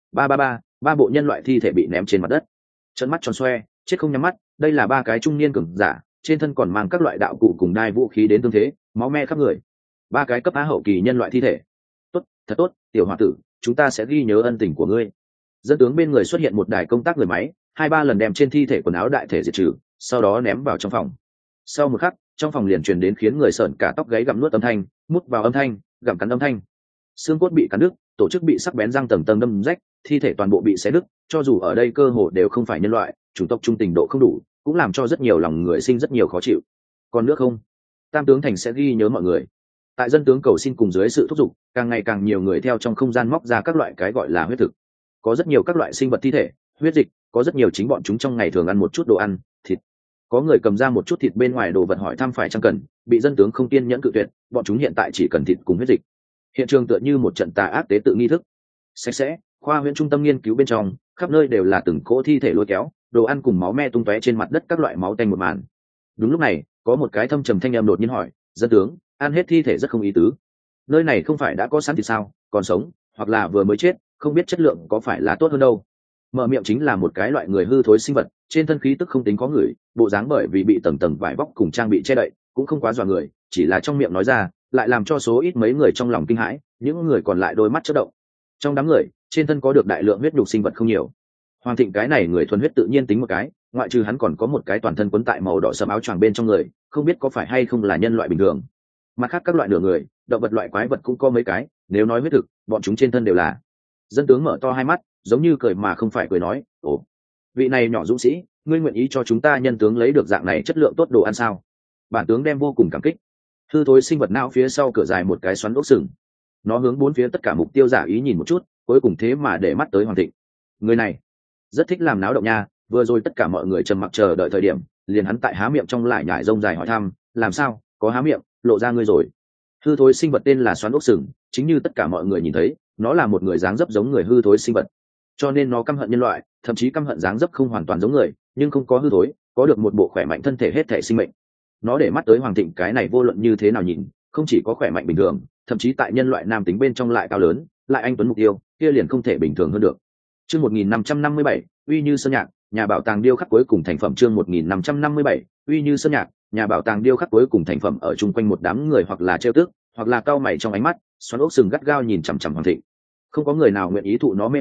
Ba bộ nhân loại thi thể bị ném trên mặt đất, trận mắt tròn xoe, chết không nhắm mắt. Đây là ba cái trung niên cường giả, trên thân còn mang các loại đạo cụ cùng đai vũ khí đến tương thế, máu me khắp người. Ba cái cấp á hậu kỳ nhân loại thi thể. Tốt, thật tốt, tiểu hòa tử, chúng ta sẽ ghi nhớ ân tình của ngươi. Dân tướng bên người xuất hiện một đài công tác người máy, 2-3 lần đem trên thi thể quần áo đại thể diệt trừ, sau đó ném vào trong phòng. Sau một khắc, trong phòng liền truyền đến khiến người sởn cả tóc gáy gặm nuốt âm thanh, mút vào âm thanh, gặm cắn âm thanh. Xương cốt bị cắn đứt, tổ chức bị sắc bén răng tầng tầng đâm rách, thi thể toàn bộ bị xé đứt. Cho dù ở đây cơ hồ đều không phải nhân loại, chủng tộc trung tình độ không đủ, cũng làm cho rất nhiều lòng người sinh rất nhiều khó chịu. Còn nước không? Tam tướng thành sẽ ghi nhớ mọi người. Tại dân tướng cầu xin cùng dưới sự thúc giục, càng ngày càng nhiều người theo trong không gian móc ra các loại cái gọi là huyết thực. Có rất nhiều các loại sinh vật thi thể, huyết dịch, có rất nhiều chính bọn chúng trong ngày thường ăn một chút đồ ăn, thịt. Có người cầm ra một chút thịt bên ngoài đồ vật hỏi thăm phải chăng cần, bị dân tướng không kiên nhẫn cự tuyệt, bọn chúng hiện tại chỉ cần thịt cùng huyết dịch. Hiện trường tựa như một trận tà ác tế tự nghi thức. Sạch sẽ, khoa huyện trung tâm nghiên cứu bên trong, khắp nơi đều là từng cỗ thi thể lôi kéo, đồ ăn cùng máu me tung tóe trên mặt đất, các loại máu tanh một màn. Đúng lúc này, có một cái thâm trầm thanh âm đột nhiên hỏi, dân tướng, ăn hết thi thể rất không ý tứ. Nơi này không phải đã có sẵn thì sao, còn sống, hoặc là vừa mới chết, không biết chất lượng có phải là tốt hơn đâu. Mở miệng chính là một cái loại người hư thối sinh vật, trên thân khí tức không tính có người, bộ dáng bởi vì bị tầng tầng vải vóc cùng trang bị che đậy, cũng không quá dọa người, chỉ là trong miệng nói ra, lại làm cho số ít mấy người trong lòng kinh hãi, những người còn lại đôi mắt chớp động. Trong đám người, trên thân có được đại lượng huyết nhục sinh vật không nhiều. Hoàng Thịnh cái này người thuần huyết tự nhiên tính một cái, ngoại trừ hắn còn có một cái toàn thân quấn tại màu đỏ sẫm áo choàng bên trong người, không biết có phải hay không là nhân loại bình thường. Mặt khác các loại nửa người, động vật loại quái vật cũng có mấy cái, nếu nói huyết thực, bọn chúng trên thân đều là. Dân tướng mở to hai mắt, giống như cười mà không phải cười nói, ồ, vị này nhỏ dũng sĩ, ngươi nguyện ý cho chúng ta nhân tướng lấy được dạng này chất lượng tốt đồ ăn sao? Bản tướng đem vô cùng cảm kích. Hư thối sinh vật não phía sau cửa dài một cái xoắn ốc sừng, nó hướng bốn phía tất cả mục tiêu giả ý nhìn một chút, cuối cùng thế mà để mắt tới Hoàng Thịnh. Người này rất thích làm náo động nha, vừa rồi tất cả mọi người trầm mặc chờ đợi thời điểm, liền hắn tại há miệng trong lại nhải rông dài hỏi thăm, làm sao, có há miệng, lộ ra ngươi rồi. Hư thối sinh vật tên là xoắn ốc sừng, chính như tất cả mọi người nhìn thấy, nó là một người dáng dấp giống người hư thối sinh vật, cho nên nó căm hận nhân loại, thậm chí căm hận dáng dấp không hoàn toàn giống người, nhưng không có hư thối, có được một bộ khỏe mạnh thân thể hết thể sinh mệnh. Nó để mắt tới Hoàng Thịnh cái này vô luận như thế nào nhìn, không chỉ có khỏe mạnh bình thường, thậm chí tại nhân loại nam tính bên trong lại cao lớn, lại anh tuấn mục tiêu, kia liền không thể bình thường hơn được. Chương 1557, uy như sơn nhạc, nhà bảo tàng điêu khắc cuối cùng thành phẩm. Chương 1557, uy như sơn nhạc, nhà bảo tàng điêu khắc cuối cùng thành phẩm. Ở chung quanh một đám người hoặc là trêu tức, hoặc là cau mày trong ánh mắt, xoắn ốc sừng gắt gao nhìn chằm chằm Hoàng Thịnh. Không có người nào nguyện ý thụ nó mê hoặc,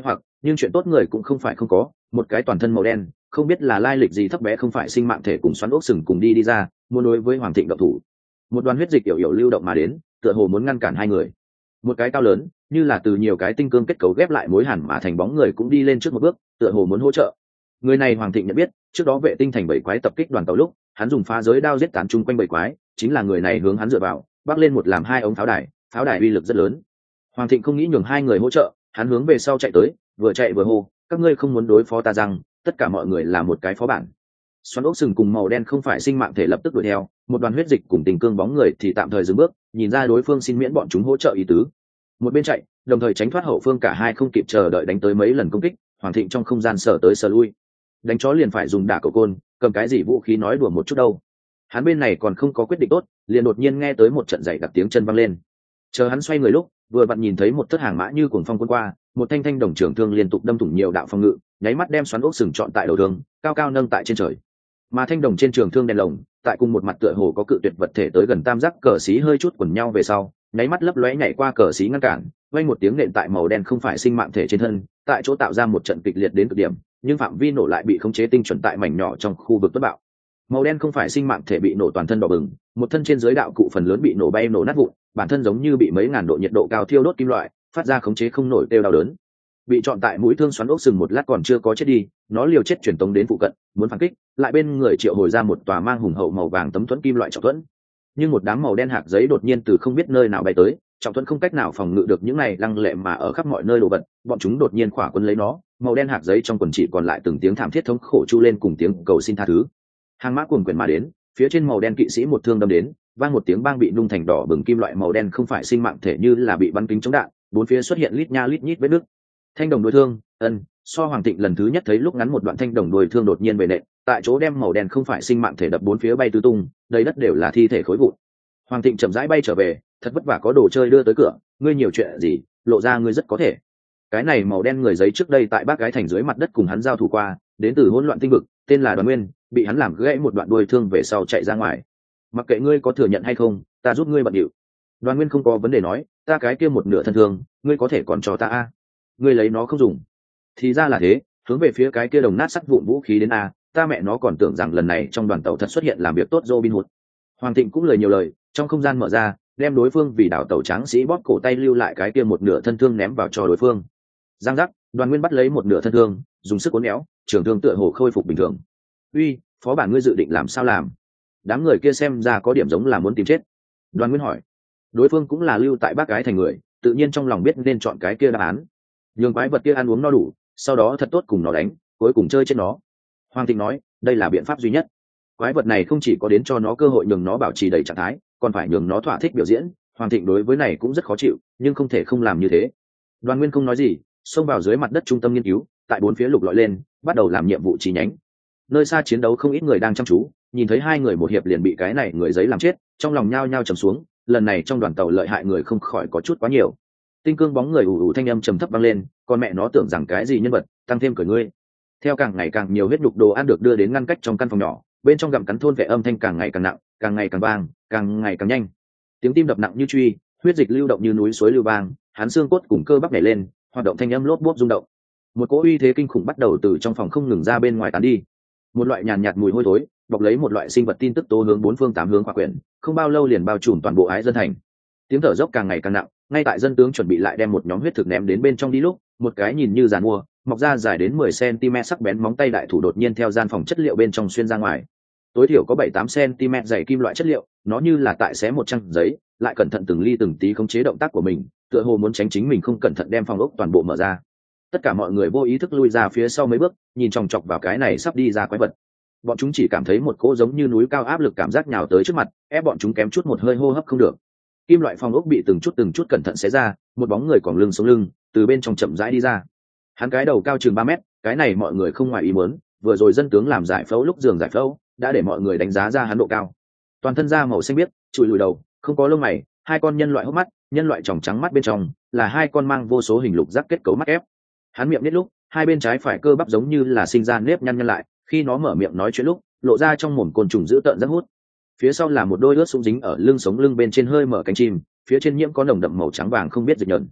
nhưng chuyện tốt người cũng không phải không có. Một cái toàn thân màu đen, không biết là lai lịch gì thấp bé không phải sinh mạng thể cùng xoắn ốc sừng cùng đi ra, muốn đối với Hoàng Thịnh động thủ. Một đoàn huyết dịch yểu yểu lưu động mà đến, tựa hồ muốn ngăn cản hai người. Một cái cao lớn, như là từ nhiều cái tinh cương kết cấu ghép lại mối hàn mà thành bóng người cũng đi lên trước một bước, tựa hồ muốn hỗ trợ. Người này Hoàng Thịnh nhận biết, trước đó vệ tinh thành bảy quái tập kích đoàn tàu lúc, hắn dùng phá giới đao giết tán chung quanh bảy quái, chính là người này hướng hắn dựa vào, bắc lên một làm hai ống pháo đài uy lực rất lớn. Hoàng Thịnh không nghĩ nhường hai người hỗ trợ, hắn hướng về sau chạy tới, vừa chạy vừa hô, các ngươi không muốn đối phó ta rằng, tất cả mọi người là một cái phó bản. Xoắn ốc sừng cùng màu đen không phải sinh mạng thể lập tức đuổi theo, một đoàn huyết dịch cùng tình cương bóng người thì tạm thời dừng bước, nhìn ra đối phương xin miễn bọn chúng hỗ trợ ý tứ. Một bên chạy, đồng thời tránh thoát hậu phương cả hai không kịp chờ đợi đánh tới mấy lần công kích, Hoàng Thịnh trong không gian sở tới sở lui. Đánh chó liền phải dùng đả cầu côn, cầm cái gì vũ khí nói đùa một chút đâu. Hắn bên này còn không có quyết định tốt, liền đột nhiên nghe tới một trận dậy đặc tiếng chân văng lên. Chờ hắn xoay người lúc, vừa vặn nhìn thấy một thất hàng mã như cuồng phong cuốn qua, một thanh thanh đồng trường thương liên tục đâm thủng nhiều đạo phòng ngự, nháy mắt đem xoắn ốc sừng trọn tại đầu thương, cao cao nâng tại trên trời. Mà thanh đồng trên trường thương đèn lồng, tại cùng một mặt tựa hồ có cự tuyệt vật thể tới gần tam giác cờ xí hơi chút quần nhau về sau, nháy mắt lấp lóe nhảy qua cờ xí ngăn cản, vang một tiếng nện tại màu đen không phải sinh mạng thể trên thân, tại chỗ tạo ra một trận kịch liệt đến cực điểm, nhưng phạm vi nổ lại bị khống chế tinh chuẩn tại mảnh nhỏ trong khu vực bất bạo. Màu đen không phải sinh mạng thể bị nổ toàn thân đỏ bừng, một thân trên dưới đạo cụ phần lớn bị nổ bay nổ nát vụn, bản thân giống như bị mấy ngàn độ nhiệt độ cao thiêu đốt kim loại, phát ra khống chế không nổi kêu đau đớn. Bị chọn tại mũi thương xoắn ốc sừng một lát còn chưa có chết đi, nó liều chết truyền tống đến phụ cận, muốn phản kích, lại bên người triệu hồi ra một tòa mang hùng hậu màu vàng tấm thuẫn kim loại trọng thuẫn. Nhưng một đám màu đen hạt giấy đột nhiên từ không biết nơi nào bay tới, trọng thuẫn không cách nào phòng ngự được những này lăng lệ mà ở khắp mọi nơi đồ vật, bọn chúng đột nhiên khỏa quân lấy nó, màu đen hạt giấy trong quần chỉ còn lại từng tiếng thảm thiết thống khổ chu lên cùng tiếng cầu xin tha thứ. Hàng mã cuồng quyển mà đến, phía trên màu đen kỵ sĩ một thương đâm đến, vang một tiếng bang bị nung thành đỏ bừng kim loại màu đen không phải sinh mạng thể như là bị bắn kính chống đạn, bốn phía xuất hiện lít nha lít nhít vết nứt. Thanh đồng đuôi thương, so Hoàng Thịnh lần thứ nhất thấy lúc ngắn một đoạn thanh đồng đuôi thương đột nhiên về nện, tại chỗ đem màu đen không phải sinh mạng thể đập bốn phía bay tứ tung, đầy đất đều là thi thể khối vụn. Hoàng Thịnh chậm rãi bay trở về, thật vất vả có đồ chơi đưa tới cửa, ngươi nhiều chuyện gì, lộ ra ngươi rất có thể. Cái này màu đen người giấy trước đây tại Bác Gái Thành dưới mặt đất cùng hắn giao thủ qua, đến từ hỗn loạn tinh vực, tên là Đoàn Nguyên, bị hắn làm gãy một đoạn đuôi thương về sau chạy ra ngoài. Mặc kệ ngươi có thừa nhận hay không, ta giúp ngươi bận điệu. Đoàn Nguyên không có vấn đề nói, ta cái kia một nửa thân thương, ngươi có thể còn cho ta a? Ngươi lấy nó không dùng. Thì ra là thế, hướng về phía cái kia đồng nát sắt vụn vũ khí đến a, ta mẹ nó còn tưởng rằng lần này trong đoàn tàu thật xuất hiện làm việc tốt Robin Hood. Hoàng Thịnh cũng lời nhiều lời, trong không gian mở ra, đem đối phương vì đảo tàu tráng sĩ bóp cổ tay lưu lại cái kia một nửa thân thương ném vào cho đối phương. Giang giác, Đoàn Nguyên bắt lấy một nửa thân thương, dùng sức uốn éo, trường thương tựa hồ khôi phục bình thường. Uy, phó bản ngươi dự định làm sao làm? Đám người kia xem ra có điểm giống là muốn tìm chết. Đoàn Nguyên hỏi. Đối phương cũng là lưu tại Bác Gái Thành người, tự nhiên trong lòng biết nên chọn cái kia đáp án. Nhường quái vật kia ăn uống no đủ, sau đó thật tốt cùng nó đánh, cuối cùng chơi chết nó. Hoàng Thịnh nói, đây là biện pháp duy nhất. Quái vật này không chỉ có đến cho nó cơ hội nhường nó bảo trì đầy trạng thái, còn phải nhường nó thỏa thích biểu diễn. Hoàng Thịnh đối với này cũng rất khó chịu, nhưng không thể không làm như thế. Đoàn Nguyên không nói gì, xông vào dưới mặt đất trung tâm nghiên cứu, tại bốn phía lục lọi lên, bắt đầu làm nhiệm vụ chi nhánh. Nơi xa chiến đấu không ít người đang chăm chú, nhìn thấy hai người một hiệp liền bị cái này người giấy làm chết, trong lòng nhao nhao trầm xuống. Lần này trong đoàn tàu lợi hại người không khỏi có chút quá nhiều. Tinh cương bóng người ù ù thanh âm trầm thấp vang lên, còn mẹ nó tưởng rằng cái gì nhân vật, tăng thêm cười ngươi. Theo càng ngày càng nhiều huyết nhục đồ ăn được đưa đến ngăn cách trong căn phòng nhỏ, bên trong gặm cắn thôn vệ âm thanh càng ngày càng nặng, càng ngày càng vang, càng ngày càng nhanh. Tiếng tim đập nặng như truy, huyết dịch lưu động như núi suối lưu vang, hắn xương cốt cùng cơ bắp nhảy lên, hoạt động thanh âm lốp bốp rung động. Một cỗ uy thế kinh khủng bắt đầu từ trong phòng không ngừng ra bên ngoài tán đi. Một loại nhàn nhạt mùi hôi thối, bọc lấy một loại sinh vật tin tức tố hướng bốn phương tám hướng khỏa quyển, không bao lâu liền bao trùm toàn bộ Ái Dân thành. Tiếng thở dốc càng ngày càng nặng, ngay tại dân tướng chuẩn bị lại đem một nhóm huyết thực ném đến bên trong đi lúc, một cái nhìn như giàn mua, mọc ra dài đến 10 cm sắc bén móng tay đại thủ đột nhiên theo gian phòng chất liệu bên trong xuyên ra ngoài. Tối thiểu có 7-8 cm dày kim loại chất liệu, nó như là tại xé một trang giấy, lại cẩn thận từng ly từng tí khống chế động tác của mình, tựa hồ muốn tránh chính mình không cẩn thận đem phòng ốc toàn bộ mở ra. Tất cả mọi người vô ý thức lui ra phía sau mấy bước, nhìn chòng chọc vào cái này sắp đi ra quái vật. Bọn chúng chỉ cảm thấy một cỗ giống như núi cao áp lực cảm giác nhào tới trước mặt, ép bọn chúng kém chút một hơi hô hấp không được. Kim loại phòng ốc bị từng chút cẩn thận xé ra, một bóng người còn lưng sống lưng từ bên trong chậm rãi đi ra. Hắn cái đầu cao chừng 3 mét, cái này mọi người không ngoài ý muốn, vừa rồi dân tướng làm giải phẫu lúc giường giải phẫu đã để mọi người đánh giá ra hắn độ cao. Toàn thân da màu xanh biếc, chùi lùi đầu, không có lông mày, hai con nhân loại hốc mắt, nhân loại tròng trắng mắt bên trong là hai con mang vô số hình lục giác kết cấu mắt ép. Hắn miệng nít lúc, hai bên trái phải cơ bắp giống như là sinh ra nếp nhăn lại, khi nó mở miệng nói chuyện lúc, lộ ra trong mồm côn trùng dữ tợn rất hút. Phía sau là một đôi ướt sũng dính ở lưng sống lưng bên trên hơi mở cánh chim, phía trên nhiễm có nồng đậm màu trắng vàng không biết dịch nhợn.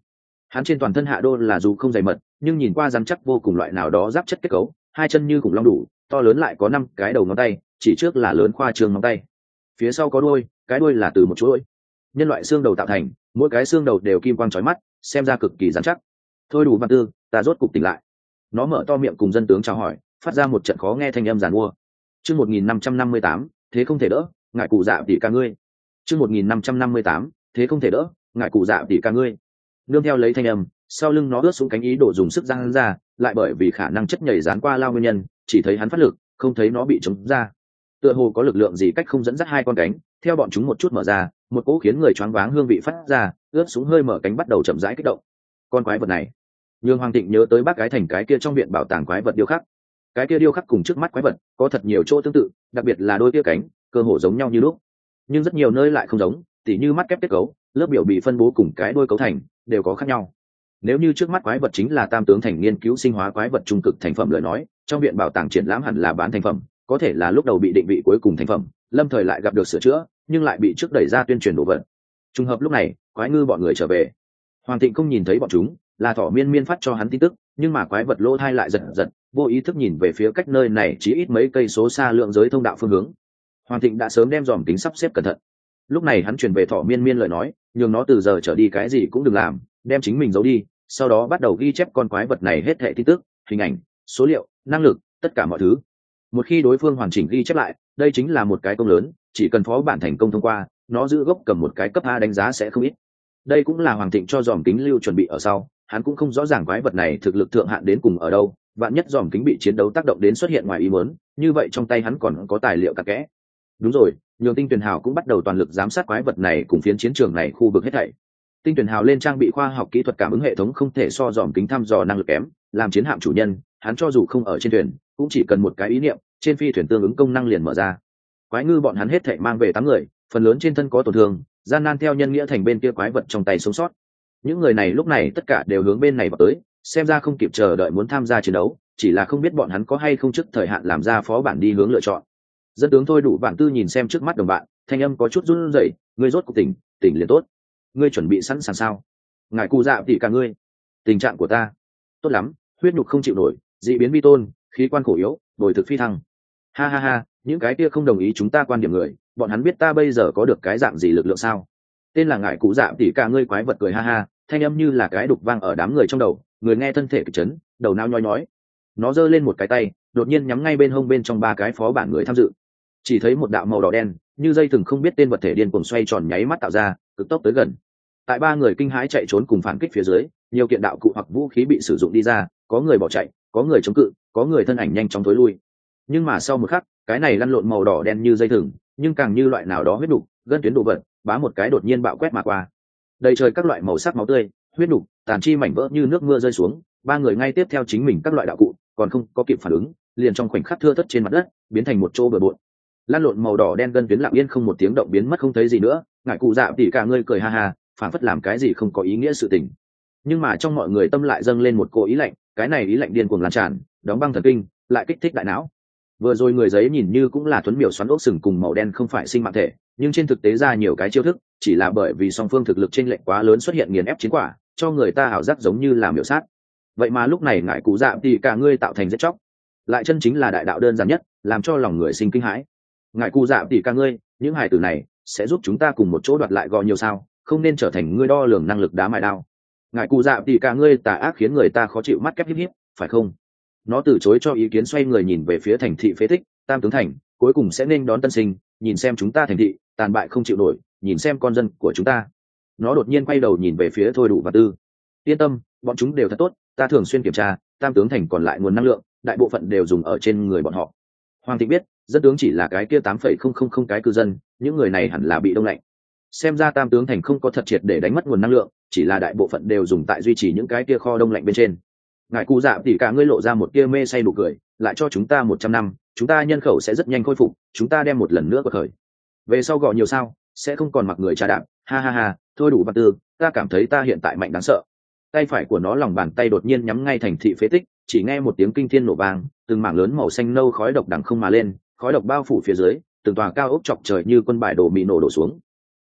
Hắn trên toàn thân hạ đô là dù không dày mật, nhưng nhìn qua rắn chắc vô cùng loại nào đó giáp chất kết cấu, hai chân như khủng long đủ, to lớn lại có 5 cái đầu ngón tay, chỉ trước là lớn khoa trương ngón tay. Phía sau có đuôi, cái đuôi là từ một chuỗi nhân loại xương đầu tạo thành, mỗi cái xương đầu đều kim quang chói mắt, xem ra cực kỳ rắn chắc. Thôi đủ Văn Tư, ta rốt cục tỉnh lại. Nó mở to miệng cùng dân tướng chào hỏi, phát ra một trận khó nghe thanh âm giàn mua. Chương 1558, thế không thể đỡ, ngại cụ dạ tỷ ca ngươi. Chương 1558, thế không thể đỡ, ngại cụ dạ tỷ ca ngươi. Nương theo lấy thanh âm, sau lưng nó ướt xuống cánh ý đồ dùng sức giang ra, lại bởi vì khả năng chất nhảy dán qua lao nguyên nhân, chỉ thấy hắn phát lực, không thấy nó bị chống ra. Tựa hồ có lực lượng gì cách không dẫn dắt hai con cánh, theo bọn chúng một chút mở ra, một cỗ khiến người choáng váng hương vị phát ra, ướt xuống hơi mở cánh bắt đầu chậm rãi kích động. Con quái vật này, nhường Hoàng Thịnh nhớ tới bác cái thành cái kia trong viện bảo tàng quái vật điêu khắc. Cái kia điêu khắc cùng trước mắt quái vật có thật nhiều chỗ tương tự, đặc biệt là đôi kia cánh, cơ hồ giống nhau như lúc, nhưng rất nhiều nơi lại không giống, tỉ như mắt kép kết cấu, lớp biểu bị phân bố cùng cái đôi cấu thành đều có khác nhau. Nếu như trước mắt quái vật chính là tam tướng thành nghiên cứu sinh hóa quái vật trung cực thành phẩm lời nói, trong viện bảo tàng triển lãm hẳn là bán thành phẩm, có thể là lúc đầu bị định vị cuối cùng thành phẩm, lâm thời lại gặp được sửa chữa, nhưng lại bị trước đẩy ra tuyên truyền đồ vật. Trùng hợp lúc này, quái ngư bọn người trở về. Hoàng Thịnh không nhìn thấy bọn chúng, là Thỏ Miên Miên phát cho hắn tin tức, nhưng mà quái vật lỗ thai lại giật giật, vô ý thức nhìn về phía cách nơi này chỉ ít mấy cây số xa lượng giới thông đạo phương hướng. Hoàng Thịnh đã sớm đem dòm kính sắp xếp cẩn thận. Lúc này hắn truyền về Thỏ Miên Miên lời nói, nhường nó từ giờ trở đi cái gì cũng đừng làm, đem chính mình giấu đi, sau đó bắt đầu ghi chép con quái vật này hết thảy tin tức, hình ảnh, số liệu, năng lực, tất cả mọi thứ. Một khi đối phương hoàn chỉnh ghi chép lại, đây chính là một cái công lớn, chỉ cần phó bản thành công thông qua, nó giữ gốc cầm một cái cấp A đánh giá sẽ không ít. Đây cũng là Hoàng Thịnh cho dòm kính lưu chuẩn bị ở sau, hắn cũng không rõ ràng quái vật này thực lực thượng hạn đến cùng ở đâu, vạn nhất dòm kính bị chiến đấu tác động đến xuất hiện ngoài ý muốn, như vậy trong tay hắn còn có tài liệu cặn kẽ. Đúng rồi, nhường Tinh Tuyền Hào cũng bắt đầu toàn lực giám sát quái vật này cùng phiến chiến trường này khu vực hết thảy. Tinh Tuyền Hào lên trang bị khoa học kỹ thuật cảm ứng hệ thống không thể so dòm kính thăm dò năng lực kém, làm chiến hạm chủ nhân, hắn cho dù không ở trên thuyền, cũng chỉ cần một cái ý niệm, trên phi thuyền tương ứng công năng liền mở ra. Quái ngư bọn hắn hết thảy mang về 8 người, phần lớn trên thân có tổn thương, gian nan theo nhân nghĩa thành bên kia quái vật trong tay sống sót. Những người này lúc này tất cả đều hướng bên này vào tới, xem ra không kịp chờ đợi muốn tham gia chiến đấu, chỉ là không biết bọn hắn có hay không trước thời hạn làm ra phó bản đi hướng lựa chọn. Dân tướng Thôi Đủ Bản Tư nhìn xem trước mắt đồng bạn, thanh âm có chút run rẩy, ngươi rốt cuộc tỉnh liền tốt. Ngươi chuẩn bị sẵn sàng sao? Ngài cụ dạ tỷ cả ngươi. Tình trạng của ta tốt lắm, huyết nhục không chịu nổi, dị biến vi tôn, khí quan khổ yếu, bồi thực phi thăng. Ha ha ha, những cái kia không đồng ý chúng ta quan điểm người, bọn hắn biết ta bây giờ có được cái dạng gì lực lượng sao? Tên là ngài cụ dạ tỷ cả ngươi quái vật cười ha ha, thanh âm như là cái đục vang ở đám người trong đầu, người nghe thân thể kịch chấn, đầu não nhói nhói. Nó giơ lên một cái tay, đột nhiên nhắm ngay bên hông bên trong 3 cái phó bản người tham dự. Chỉ thấy một đạo màu đỏ đen, như dây thừng không biết tên vật thể điên cuồng xoay tròn nháy mắt tạo ra, cực tốc tới gần. Tại 3 người kinh hãi chạy trốn cùng phản kích phía dưới, nhiều kiện đạo cụ hoặc vũ khí bị sử dụng đi ra, có người bỏ chạy, có người chống cự, có người thân ảnh nhanh chóng tối lui. Nhưng mà sau một khắc, cái này lăn lộn màu đỏ đen như dây thừng, nhưng càng như loại nào đó huyết đủ, gân tuyến đồ vật, bá một cái đột nhiên bạo quét mà qua. Đầy trời các loại màu sắc máu tươi, huyết đủ, tàn chi mảnh vỡ như nước mưa rơi xuống, 3 người ngay tiếp theo chính mình các loại đạo cụ, còn không có kịp phản ứng, liền trong khoảnh khắc thưa thớt trên mặt đất, biến thành một chỗ bừa bộn. Lan lộn màu đỏ đen gân tuyến lặng yên không một tiếng động biến mất không thấy gì nữa, ngài cụ dạ tỉ cả ngươi cười ha ha, phản phất làm cái gì không có ý nghĩa sự tình. Nhưng mà trong mọi người tâm lại dâng lên một cô ý lạnh, cái này ý lạnh điên cuồng lan tràn, đóng băng thần kinh, lại kích thích đại não. Vừa rồi người giấy nhìn như cũng là tuấn miểu xoắn ốc sừng cùng màu đen không phải sinh mạng thể, nhưng trên thực tế ra nhiều cái chiêu thức, chỉ là bởi vì song phương thực lực chênh lệch quá lớn xuất hiện nghiền ép chiến quả, cho người ta ảo giác giống như là miểu sát. Vậy mà lúc này ngài cụ dạ tỉ cả ngươi tạo thành giết chóc, lại chân chính là đại đạo đơn giản nhất, làm cho lòng người sinh kinh hãi. Ngài cụ dạ tỉ cả ngươi, những hài tử này sẽ giúp chúng ta cùng một chỗ đoạt lại gò nhiều sao, không nên trở thành ngươi đo lường năng lực đá mài đao. Ngài cụ dạ tỉ cả ngươi tà ác khiến người ta khó chịu mắt kép híp híp, phải không? Nó từ chối cho ý kiến, xoay người nhìn về phía thành thị phế tích, tam tướng thành cuối cùng sẽ nên đón tân sinh, nhìn xem chúng ta thành thị tàn bại không chịu nổi, nhìn xem con dân của chúng ta. Nó đột nhiên quay đầu nhìn về phía Thôi Đủ và Tư. Yên tâm, bọn chúng đều thật tốt, ta thường xuyên kiểm tra, tam tướng thành còn lại nguồn năng lượng, đại bộ phận đều dùng ở trên người bọn họ. Hoàng Thịnh biết, dân tướng chỉ là cái kia 8,000 cái cư dân, những người này hẳn là bị đông lạnh. Xem ra tam tướng thành không có thật triệt để đánh mất nguồn năng lượng, chỉ là đại bộ phận đều dùng tại duy trì những cái kia kho đông lạnh bên trên. Ngài cụ dạ tỉ cả ngươi lộ ra một kia mê say nụ cười, lại cho chúng ta 100 năm, chúng ta nhân khẩu sẽ rất nhanh khôi phục, chúng ta đem một lần nữa quật khởi. Về sau gọ nhiều sao, sẽ không còn mặc người trà đạp, ha ha ha, Thôi Đủ Văn Tư, ta cảm thấy ta hiện tại mạnh đáng sợ. Tay phải của nó lòng bàn tay đột nhiên nhắm ngay thành thị phế tích, chỉ nghe một tiếng kinh thiên nổ vang, từng mảng lớn màu xanh nâu khói độc đằng không mà lên, khói độc bao phủ phía dưới, từng tòa cao ốc chọc trời như quân bài đổ mì nổ đổ xuống.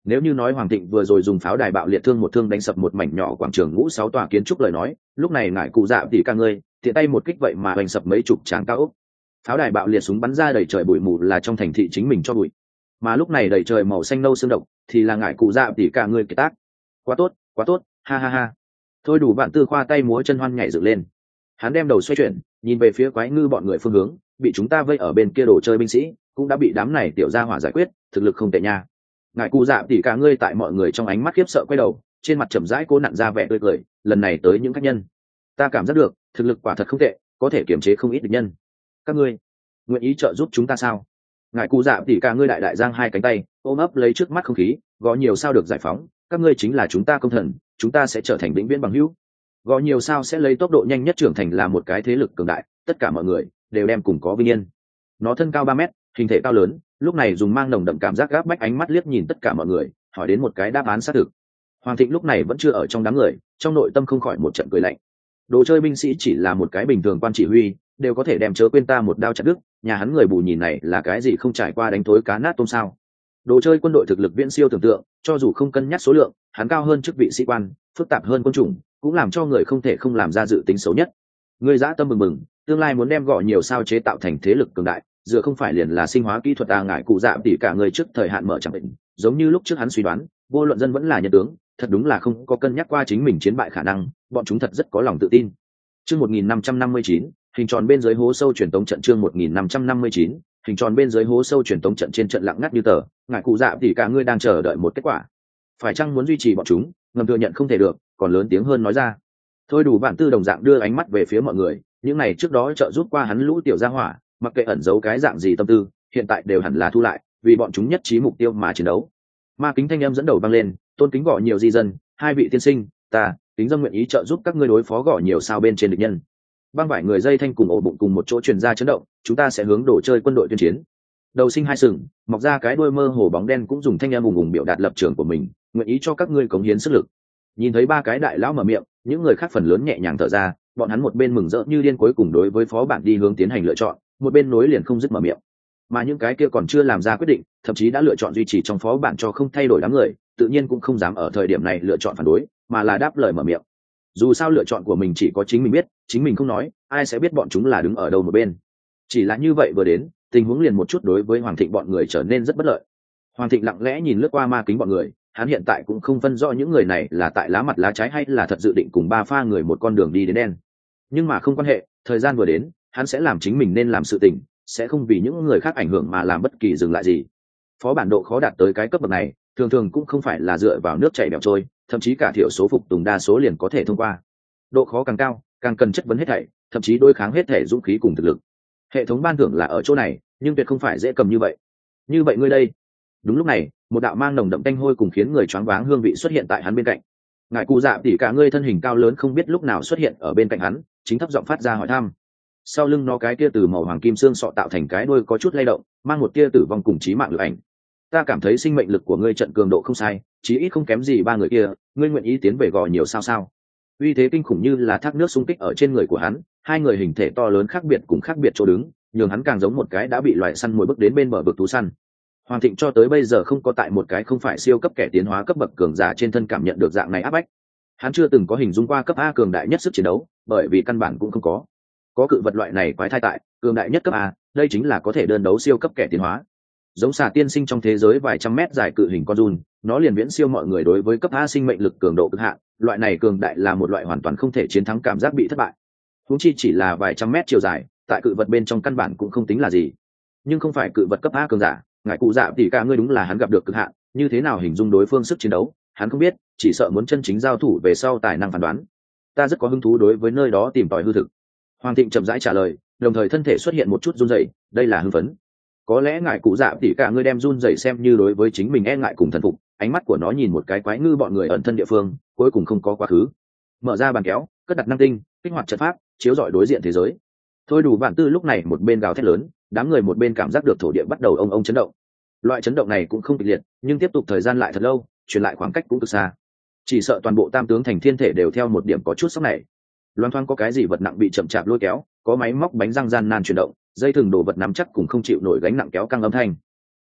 Nếu như nói Hoàng Thịnh vừa rồi dùng pháo đài bạo liệt thương một thương đánh sập một mảnh nhỏ quảng trường ngũ 6 tòa kiến trúc lời nói, lúc này ngải cụ dạ tỷ cả người tiện tay một kích vậy mà hoành sập mấy chục tràng cao ốc. Pháo đài bạo liệt súng bắn ra đầy trời bụi mù là trong thành thị chính mình cho bụi, mà lúc này đầy trời màu xanh nâu xương độc thì là ngải cụ dạ tỷ cả người kiệt tác. Quá tốt, ha ha ha. Thôi đủ bạn Tư khoa tay múa chân hoan nhảy dựng lên. Hắn đem đầu xoay chuyển, nhìn về phía quái ngư bọn người phương hướng, bị chúng ta vây ở bên kia đồ chơi binh sĩ cũng đã bị đám này tiểu gia hỏa giải quyết, thực lực không tệ nha. Ngải cụ dạ tỷ cả ngươi tại mọi người trong ánh mắt khiếp sợ quay đầu, trên mặt chậm rãi cố nặn ra vẻ tươi cười, lần này tới những khách nhân, ta cảm giác được thực lực quả thật không tệ, có thể kiềm chế không ít địch nhân. Các ngươi nguyện ý trợ giúp chúng ta sao? Ngải cụ dạ tỷ cả ngươi đại đại giang hai cánh tay, ôm ấp lấy trước mắt không khí, gõ nhiều sao được giải phóng, các ngươi chính là chúng ta công thần, chúng ta sẽ trở thành vĩnh viễn bằng hữu. Gõ nhiều sao sẽ lấy tốc độ nhanh nhất trưởng thành là một cái thế lực cường đại, tất cả mọi người đều đem cùng có vinh yên. Nó thân cao 3 mét, hình thể cao lớn, lúc này dùng mang nồng đậm cảm giác gáp bách ánh mắt liếc nhìn tất cả mọi người, hỏi đến một cái đáp án xác thực. Hoàng Thịnh lúc này vẫn chưa ở trong đám người, trong nội tâm không khỏi một trận cười lạnh. Đồ chơi binh sĩ chỉ là một cái bình thường quan chỉ huy, đều có thể đem chớ quên ta một đao chặt đứt, nhà hắn người bù nhìn này là cái gì không trải qua đánh thối cá nát tôm sao? Đồ chơi quân đội thực lực viễn siêu tưởng tượng, cho dù không cân nhắc số lượng, hắn cao hơn chức vị sĩ quan, phức tạp hơn quân chủng, cũng làm cho người không thể không làm ra dự tính xấu nhất. Người dã tâm bừng bừng, tương lai muốn đem gọ nhiều sao chế tạo thành thế lực cường đại, dựa không phải liền là sinh hóa kỹ thuật ngải cụ dạ tỉ cả người trước thời hạn mở chẳng định, giống như lúc trước hắn suy đoán, vô luận dân vẫn là nhân tướng, thật đúng là không có cân nhắc qua chính mình chiến bại khả năng, bọn chúng thật rất có lòng tự tin. Chương 1559, hình tròn bên dưới hố sâu truyền tống trận. Chương 1559, hình tròn bên dưới hố sâu truyền tống trận. Trên trận lặng ngắt như tờ, ngải cụ dạ tỉ cả ngươi đang chờ đợi một kết quả. Phải chăng muốn duy trì bọn chúng, ngầm thừa nhận không thể được, còn lớn tiếng hơn nói ra. Thôi đủ bạn Tư đồng dạng đưa ánh mắt về phía mọi người, những này trước đó trợ giúp qua hắn lũ tiểu gia hỏa, mặc kệ ẩn giấu cái dạng gì tâm tư, hiện tại đều hẳn là thu lại, vì bọn chúng nhất trí mục tiêu mà chiến đấu. Ma kính thanh âm dẫn đầu vang lên, tôn kính gõ nhiều di dân, hai vị tiên sinh, ta kính dân nguyện ý trợ giúp các ngươi đối phó gõ nhiều sao bên trên địch nhân. Băng vải người dây thanh cùng ổ bụng cùng một chỗ truyền ra chấn động, chúng ta sẽ hướng đổ chơi quân đội tuyên chiến. Đầu sinh hai sừng, mọc ra cái đuôi mơ hồ bóng đen cũng dùng thanh âm ùng ùng biểu đạt lập trường của mình, nguyện ý cho các ngươi cống hiến sức lực. Nhìn thấy ba cái đại lão mở miệng, những người khác phần lớn nhẹ nhàng thở ra, bọn hắn một bên mừng rỡ như điên cuối cùng đối với phó bản đi hướng tiến hành lựa chọn, một bên nối liền không dứt mở miệng. Mà những cái kia còn chưa làm ra quyết định, thậm chí đã lựa chọn duy trì trong phó bản cho không thay đổi đám người, tự nhiên cũng không dám ở thời điểm này lựa chọn phản đối, mà là đáp lời mở miệng. Dù sao lựa chọn của mình chỉ có chính mình biết, chính mình không nói, ai sẽ biết bọn chúng là đứng ở đâu một bên. Chỉ là như vậy vừa đến, tình huống liền một chút đối với Hoàng Thịnh bọn người trở nên rất bất lợi. Hoàng Thịnh lặng lẽ nhìn lướt qua ma kính bọn người, hắn hiện tại cũng không phân rõ những người này là tại lá mặt lá trái hay là thật dự định cùng ba pha người một con đường đi đến đen. Nhưng mà không quan hệ, thời gian vừa đến, hắn sẽ làm chính mình nên làm sự tình, sẽ không vì những người khác ảnh hưởng mà làm bất kỳ dừng lại gì. Phó bản độ khó đạt tới cái cấp bậc này, thường thường cũng không phải là dựa vào nước chảy bèo trôi, thậm chí cả thiểu số phục tùng đa số liền có thể thông qua. Độ khó càng cao, càng cần chất vấn hết thảy, thậm chí đối kháng hết thảy dũng khí cùng thực lực. Hệ thống ban thưởng là ở chỗ này, nhưng tuyệt không phải dễ cầm như vậy. Như vậy ngươi đây. Đúng lúc này, một đạo mang nồng đậm tanh hôi cùng khiến người choáng váng hương vị xuất hiện tại hắn bên cạnh. Ngải cụ dạ tỉ cả ngươi thân hình cao lớn không biết lúc nào xuất hiện ở bên cạnh hắn, chính thấp giọng phát ra hỏi thăm. Sau lưng nó cái tia từ màu hoàng kim xương sọ tạo thành cái đuôi có chút lay động, mang một tia tử vong cùng chí mạng lực ảnh. Ta cảm thấy sinh mệnh lực của ngươi trận cường độ không sai, chí ít không kém gì ba người kia, ngươi nguyện ý tiến về gò nhiều sao sao? Uy thế kinh khủng như là thác nước xung kích ở trên người của hắn, hai người hình thể to lớn khác biệt cùng khác biệt chỗ đứng, nhường hắn càng giống một cái đã bị loài săn mồi bước đến bên bờ vực thú săn. Hoàng Thịnh cho tới bây giờ không có tại một cái không phải siêu cấp kẻ tiến hóa cấp bậc cường giả trên thân cảm nhận được dạng này áp bách. Hắn chưa từng có hình dung qua cấp A cường đại nhất sức chiến đấu, bởi vì căn bản cũng không có. Có cự vật loại này quái thai tại, cường đại nhất cấp A, đây chính là có thể đơn đấu siêu cấp kẻ tiến hóa. Giống xà tiên sinh trong thế giới vài trăm mét dài cự hình con giun, nó liền viễn siêu mọi người đối với cấp A sinh mệnh lực cường độ cực hạn, loại này cường đại là một loại hoàn toàn không thể chiến thắng cảm giác bị thất bại. Huống chi chỉ là vài trăm mét chiều dài, tại cự vật bên trong căn bản cũng không tính là gì. Nhưng không phải cự vật cấp A cường giả, ngài cụ dạ tỉ cả ngươi đúng là hắn gặp được cực hạn, như thế nào hình dung đối phương sức chiến đấu, hắn không biết, chỉ sợ muốn chân chính giao thủ về sau tài năng phán đoán. Ta rất có hứng thú đối với nơi đó tìm tòi hư thực. Hoàng Thịnh chậm rãi trả lời, đồng thời thân thể xuất hiện một chút run rẩy, đây là hưng phấn. Có lẽ ngài cụ dạ tỉ cả ngươi đem run rẩy xem như đối với chính mình e ngại cùng thần phục, ánh mắt của nó nhìn một cái quái ngư bọn người ẩn thân địa phương, cuối cùng không có quá khứ. Mở ra bàn kéo, cất đặt năng tinh, kích hoạt trận pháp, chiếu rọi đối diện thế giới. Thôi đủ vạn tư lúc này một bên gào thét lớn, đám người một bên cảm giác được thổ địa bắt đầu ông chấn động. Loại chấn động này cũng không kịch liệt, nhưng tiếp tục thời gian lại thật lâu, truyền lại khoảng cách cũng cực xa. Chỉ sợ toàn bộ Tam tướng thành thiên thể đều theo một điểm có chút sốc này. Loan thoáng có cái gì vật nặng bị chậm chạp lôi kéo, có máy móc bánh răng gian nan chuyển động, dây thừng đồ vật nắm chắc cùng không chịu nổi gánh nặng kéo căng âm thanh.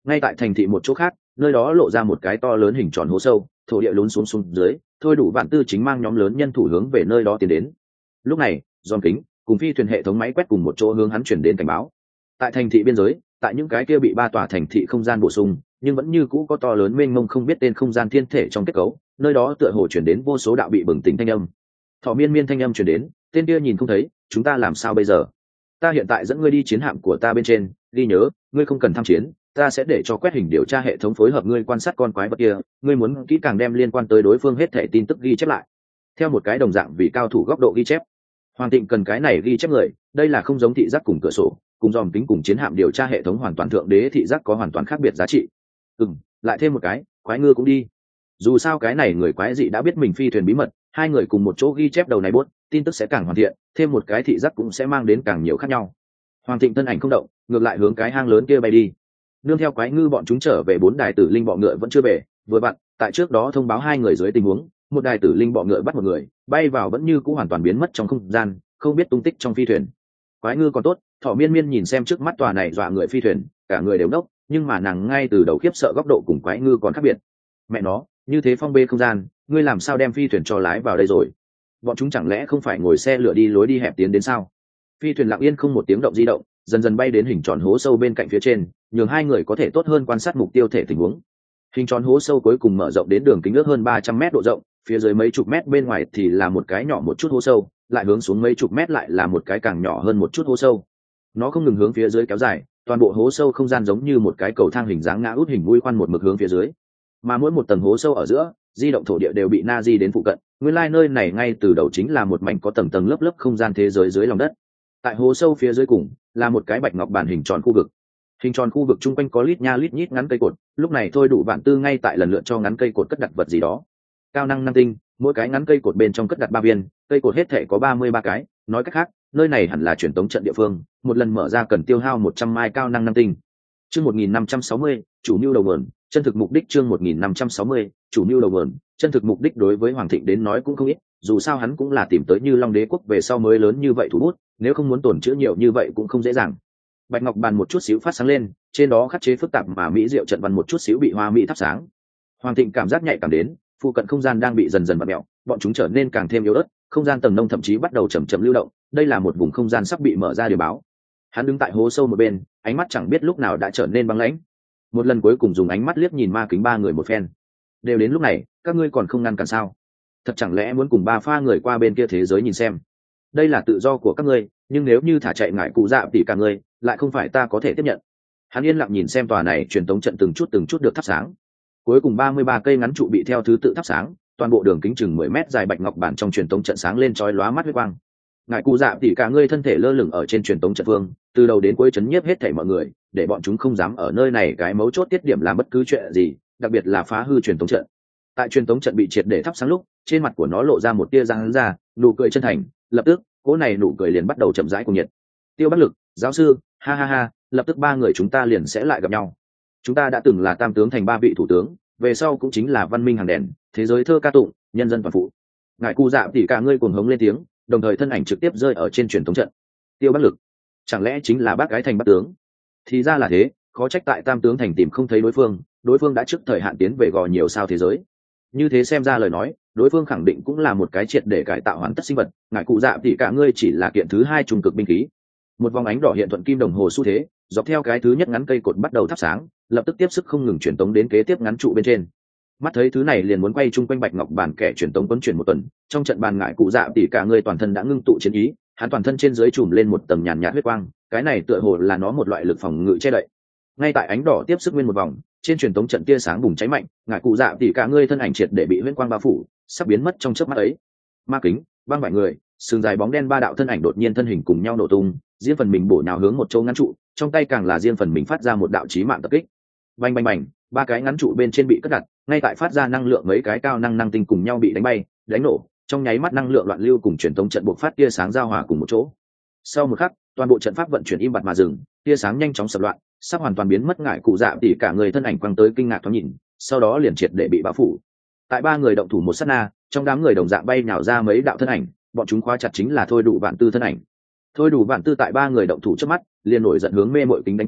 Ngay tại thành thị một chỗ khác, nơi đó lộ ra một cái to lớn hình tròn hố sâu, thổ địa lún xuống dưới, thôi đủ vạn tư chính mang nhóm lớn nhân thủ hướng về nơi đó tiến đến. Lúc này giòn kính cùng phi thuyền hệ thống máy quét cùng một chỗ hướng hắn chuyển đến cảnh báo. Tại thành thị biên giới, tại những cái kia bị ba tòa thành thị không gian bổ sung nhưng vẫn như cũ có to lớn mênh mông không biết tên không gian thiên thể trong kết cấu, nơi đó tựa hồ chuyển đến vô số đạo bị bừng tỉnh thanh âm. Thọ miên miên thanh âm chuyển đến, tên kia nhìn không thấy, chúng ta làm sao bây giờ? Ta hiện tại dẫn ngươi đi chiến hạm của ta bên trên, ghi nhớ ngươi không cần tham chiến, ta sẽ để cho quét hình điều tra hệ thống phối hợp ngươi quan sát con quái vật kia, ngươi muốn kỹ càng đem liên quan tới đối phương hết thảy tin tức ghi chép lại theo một cái đồng dạng vì cao thủ góc độ ghi chép. Hoàng Tịnh cần cái này ghi chép người, đây là không giống thị giác cùng cửa sổ cùng dòm kính cùng chiến hạm điều tra hệ thống hoàn toàn thượng đế thị giác có hoàn toàn khác biệt giá trị. Lại thêm một cái quái ngư cũng đi, dù sao cái này người quái dị đã biết mình phi thuyền bí mật, hai người cùng một chỗ ghi chép đầu này buốt tin tức sẽ càng hoàn thiện, thêm một cái thị giác cũng sẽ mang đến càng nhiều khác nhau. Hoàng Thịnh thân ảnh không động, ngược lại hướng cái hang lớn kia bay đi. Nương theo quái ngư bọn chúng trở về, 4 đài tử linh bọ ngựa vẫn chưa về, vừa vặn tại trước đó thông báo hai người dưới tình huống, một đài tử linh bọ ngựa bắt một người bay vào vẫn như cũ hoàn toàn biến mất trong không gian, không biết tung tích trong phi thuyền. Quái ngư còn tốt, Thỏ Miên Miên nhìn xem trước mắt tòa này dọa người phi thuyền, cả người đều đốc, nhưng mà nàng ngay từ đầu khiếp sợ góc độ cùng quái ngư còn khác biệt. Mẹ nó, như thế phong bê không gian, ngươi làm sao đem phi thuyền cho lái vào đây rồi? Bọn chúng chẳng lẽ không phải ngồi xe lửa đi lối đi hẹp tiến đến sao? Phi thuyền lặng yên không một tiếng động di động, dần dần bay đến hình tròn hố sâu bên cạnh phía trên, nhường hai người có thể tốt hơn quan sát mục tiêu thể tình huống. Hình tròn hố sâu cuối cùng mở rộng đến đường kính ước hơn 300 mét độ rộng, phía dưới mấy chục mét bên ngoài thì là một cái nhỏ một chút hố sâu, lại hướng xuống mấy chục mét lại là một cái càng nhỏ hơn một chút hố sâu. Nó không ngừng hướng phía dưới kéo dài, toàn bộ hố sâu không gian giống như một cái cầu thang hình dáng ngã út hình mũi khoan một mực hướng phía dưới. Mà mỗi một tầng hố sâu ở giữa, di động thổ địa đều bị na di đến phụ cận. Nguyên lai nơi này ngay từ đầu chính là một mảnh có tầng tầng lớp lớp không gian thế giới dưới lòng đất. Tại hố sâu phía dưới cùng là một cái bạch ngọc bản hình tròn khu vực. Hình tròn khu vực chung quanh có lít nha lít nhít ngắn cây cột, lúc này thôi đủ vạn tư ngay tại lần lượt cho ngắn cây cột cất đặt vật gì đó. Cao năng năng tinh, mỗi cái ngắn cây cột bên trong cất đặt 3 viên, cây cột hết thể có 33 cái, nói cách khác, nơi này hẳn là truyền tống trận địa phương, một lần mở ra cần tiêu hao 100 mai cao năng năng tinh. Chương 1560, chủ nưu đầu nguồn, chân thực mục đích. Chương 1560, chủ nưu đầu nguồn, chân thực mục đích. Đối với Hoàng Thịnh đến nói cũng không ít, dù sao hắn cũng là tìm tới Như Long Đế quốc về sau mới lớn như vậy thủ bút, nếu không muốn tổn chữa nhiều như vậy cũng không dễ dàng. Bạch ngọc bàn một chút xíu phát sáng lên, trên đó khắc chế phức tạp mà mỹ diệu trận văn một chút xíu bị hoa mỹ thắp sáng. Hoàng Thịnh cảm giác nhạy cảm đến, phụ cận không gian đang bị dần dần vặn mèo, bọn chúng trở nên càng thêm yếu ớt, không gian tầng nông thậm chí bắt đầu chậm chậm lưu động, đây là một vùng không gian sắp bị mở ra điều báo. Hắn đứng tại hố sâu một bên, ánh mắt chẳng biết lúc nào đã trở nên băng lãnh. Một lần cuối cùng dùng ánh mắt liếc nhìn ma kính 3 người một phen. Đều đến lúc này, các ngươi còn không ngăn cản sao? Thật chẳng lẽ muốn cùng 3 pha người qua bên kia thế giới nhìn xem? Đây là tự do của các ngươi, nhưng nếu như thả chạy ngại cụ dạ tỷ cả ngươi, lại không phải ta có thể tiếp nhận. Hắn yên lặng nhìn xem tòa này truyền tống trận từng chút được thắp sáng. Cuối cùng 33 cây ngắn trụ bị theo thứ tự thắp sáng, toàn bộ đường kính chừng 10 mét dài bạch ngọc bản trong truyền tống trận sáng lên chói lóa mắt huyết quang. Ngại cụ dạ tỷ cả ngươi thân thể lơ lửng ở trên truyền tống trận phương, từ đầu đến cuối chấn nhiếp hết thảy mọi người, để bọn chúng không dám ở nơi này cái mấu chốt tiết điểm làm bất cứ chuyện gì, đặc biệt là phá hư truyền tống trận. Tại truyền tống trận bị triệt để thắp sáng lúc, trên mặt của nó lộ ra một tia răng ra, nụ cười chân thành, lập tức, cỗ này nụ cười liền bắt đầu chậm rãi cùng nhiệt. Tiêu Bắc Lực, giáo sư, ha ha ha, lập tức 3 người chúng ta liền sẽ lại gặp nhau. Chúng ta đã từng là tam tướng thành 3 vị thủ tướng, về sau cũng chính là văn minh hàng đèn, thế giới thơ ca tụng, nhân dân toàn phụ. Ngại cụ dạ tỷ cả ngươi cuồng hống lên tiếng, đồng thời thân ảnh trực tiếp rơi ở trên truyền thống trận. Tiêu Bắc Lực, chẳng lẽ chính là bác gái thành bác tướng? Thì ra là thế, khó trách tại tam tướng thành tìm không thấy đối phương đã trước thời hạn tiến về gò nhiều sao thế giới. Như thế xem ra lời nói, đối phương khẳng định cũng là một cái triệt để cải tạo hoàn tất sinh vật. Ngại cụ dạ tỷ cả ngươi chỉ là kiện thứ 2 trung cực binh khí. Một vòng ánh đỏ hiện thuận kim đồng hồ xu thế, dọc theo cái thứ nhất ngắn cây cột bắt đầu thắp sáng, lập tức tiếp sức không ngừng truyền tống đến kế tiếp ngắn trụ bên trên. Mắt thấy thứ này liền muốn quay chung quanh bạch ngọc bản kẻ truyền tống quấn chuyển một tuần, trong trận bàn ngại cụ dạ tỷ cả người toàn thân đã ngưng tụ chiến ý, hắn toàn thân trên dưới trùm lên một tầng nhàn nhạt huyết quang, cái này tựa hồ là nó một loại lực phòng ngự che đậy. Ngay tại ánh đỏ tiếp sức nguyên một vòng, trên truyền tống trận tia sáng bùng cháy mạnh, ngại cụ dạ tỷ cả người thân ảnh triệt để bị huyết quang bao phủ, sắp biến mất trong chớp mắt ấy. Ma kính, băng vải người, sừng dài bóng đen 3 đạo thân ảnh đột nhiên thân hình cùng nhau nổ tung, riêng phần mình bổ nhào hướng một chỗ ngắn trụ, trong tay càng là riêng phần mình phát ra một đạo chí mạng tập kích. Bành bành bành, 3 cái ngắn trụ bên trên bị cất đặt, ngay tại phát ra năng lượng mấy cái cao năng năng tinh cùng nhau bị đánh bay, đánh nổ, trong nháy mắt năng lượng loạn lưu cùng truyền tống trận buộc phát tia sáng giao hòa cùng một chỗ. Sau một khắc, toàn bộ trận pháp vận chuyển im bặt mà dừng, tia sáng nhanh chóng sập loạn, sắp hoàn toàn biến mất. Ngại cụ dạ tỷ cả người thân ảnh quăng tới kinh ngạc thoáng nhìn, sau đó liền triệt để bị bao phủ. Tại 3 người động thủ một sát na, trong đám người đồng dạng bay nhào ra mấy đạo thân ảnh, bọn chúng khóa chặt chính là thôi đủ vạn tư thân ảnh. Thôi đủ vạn tư tại 3 người động thủ trước mắt, liền nổi giận hướng mê mội kính đánh tới,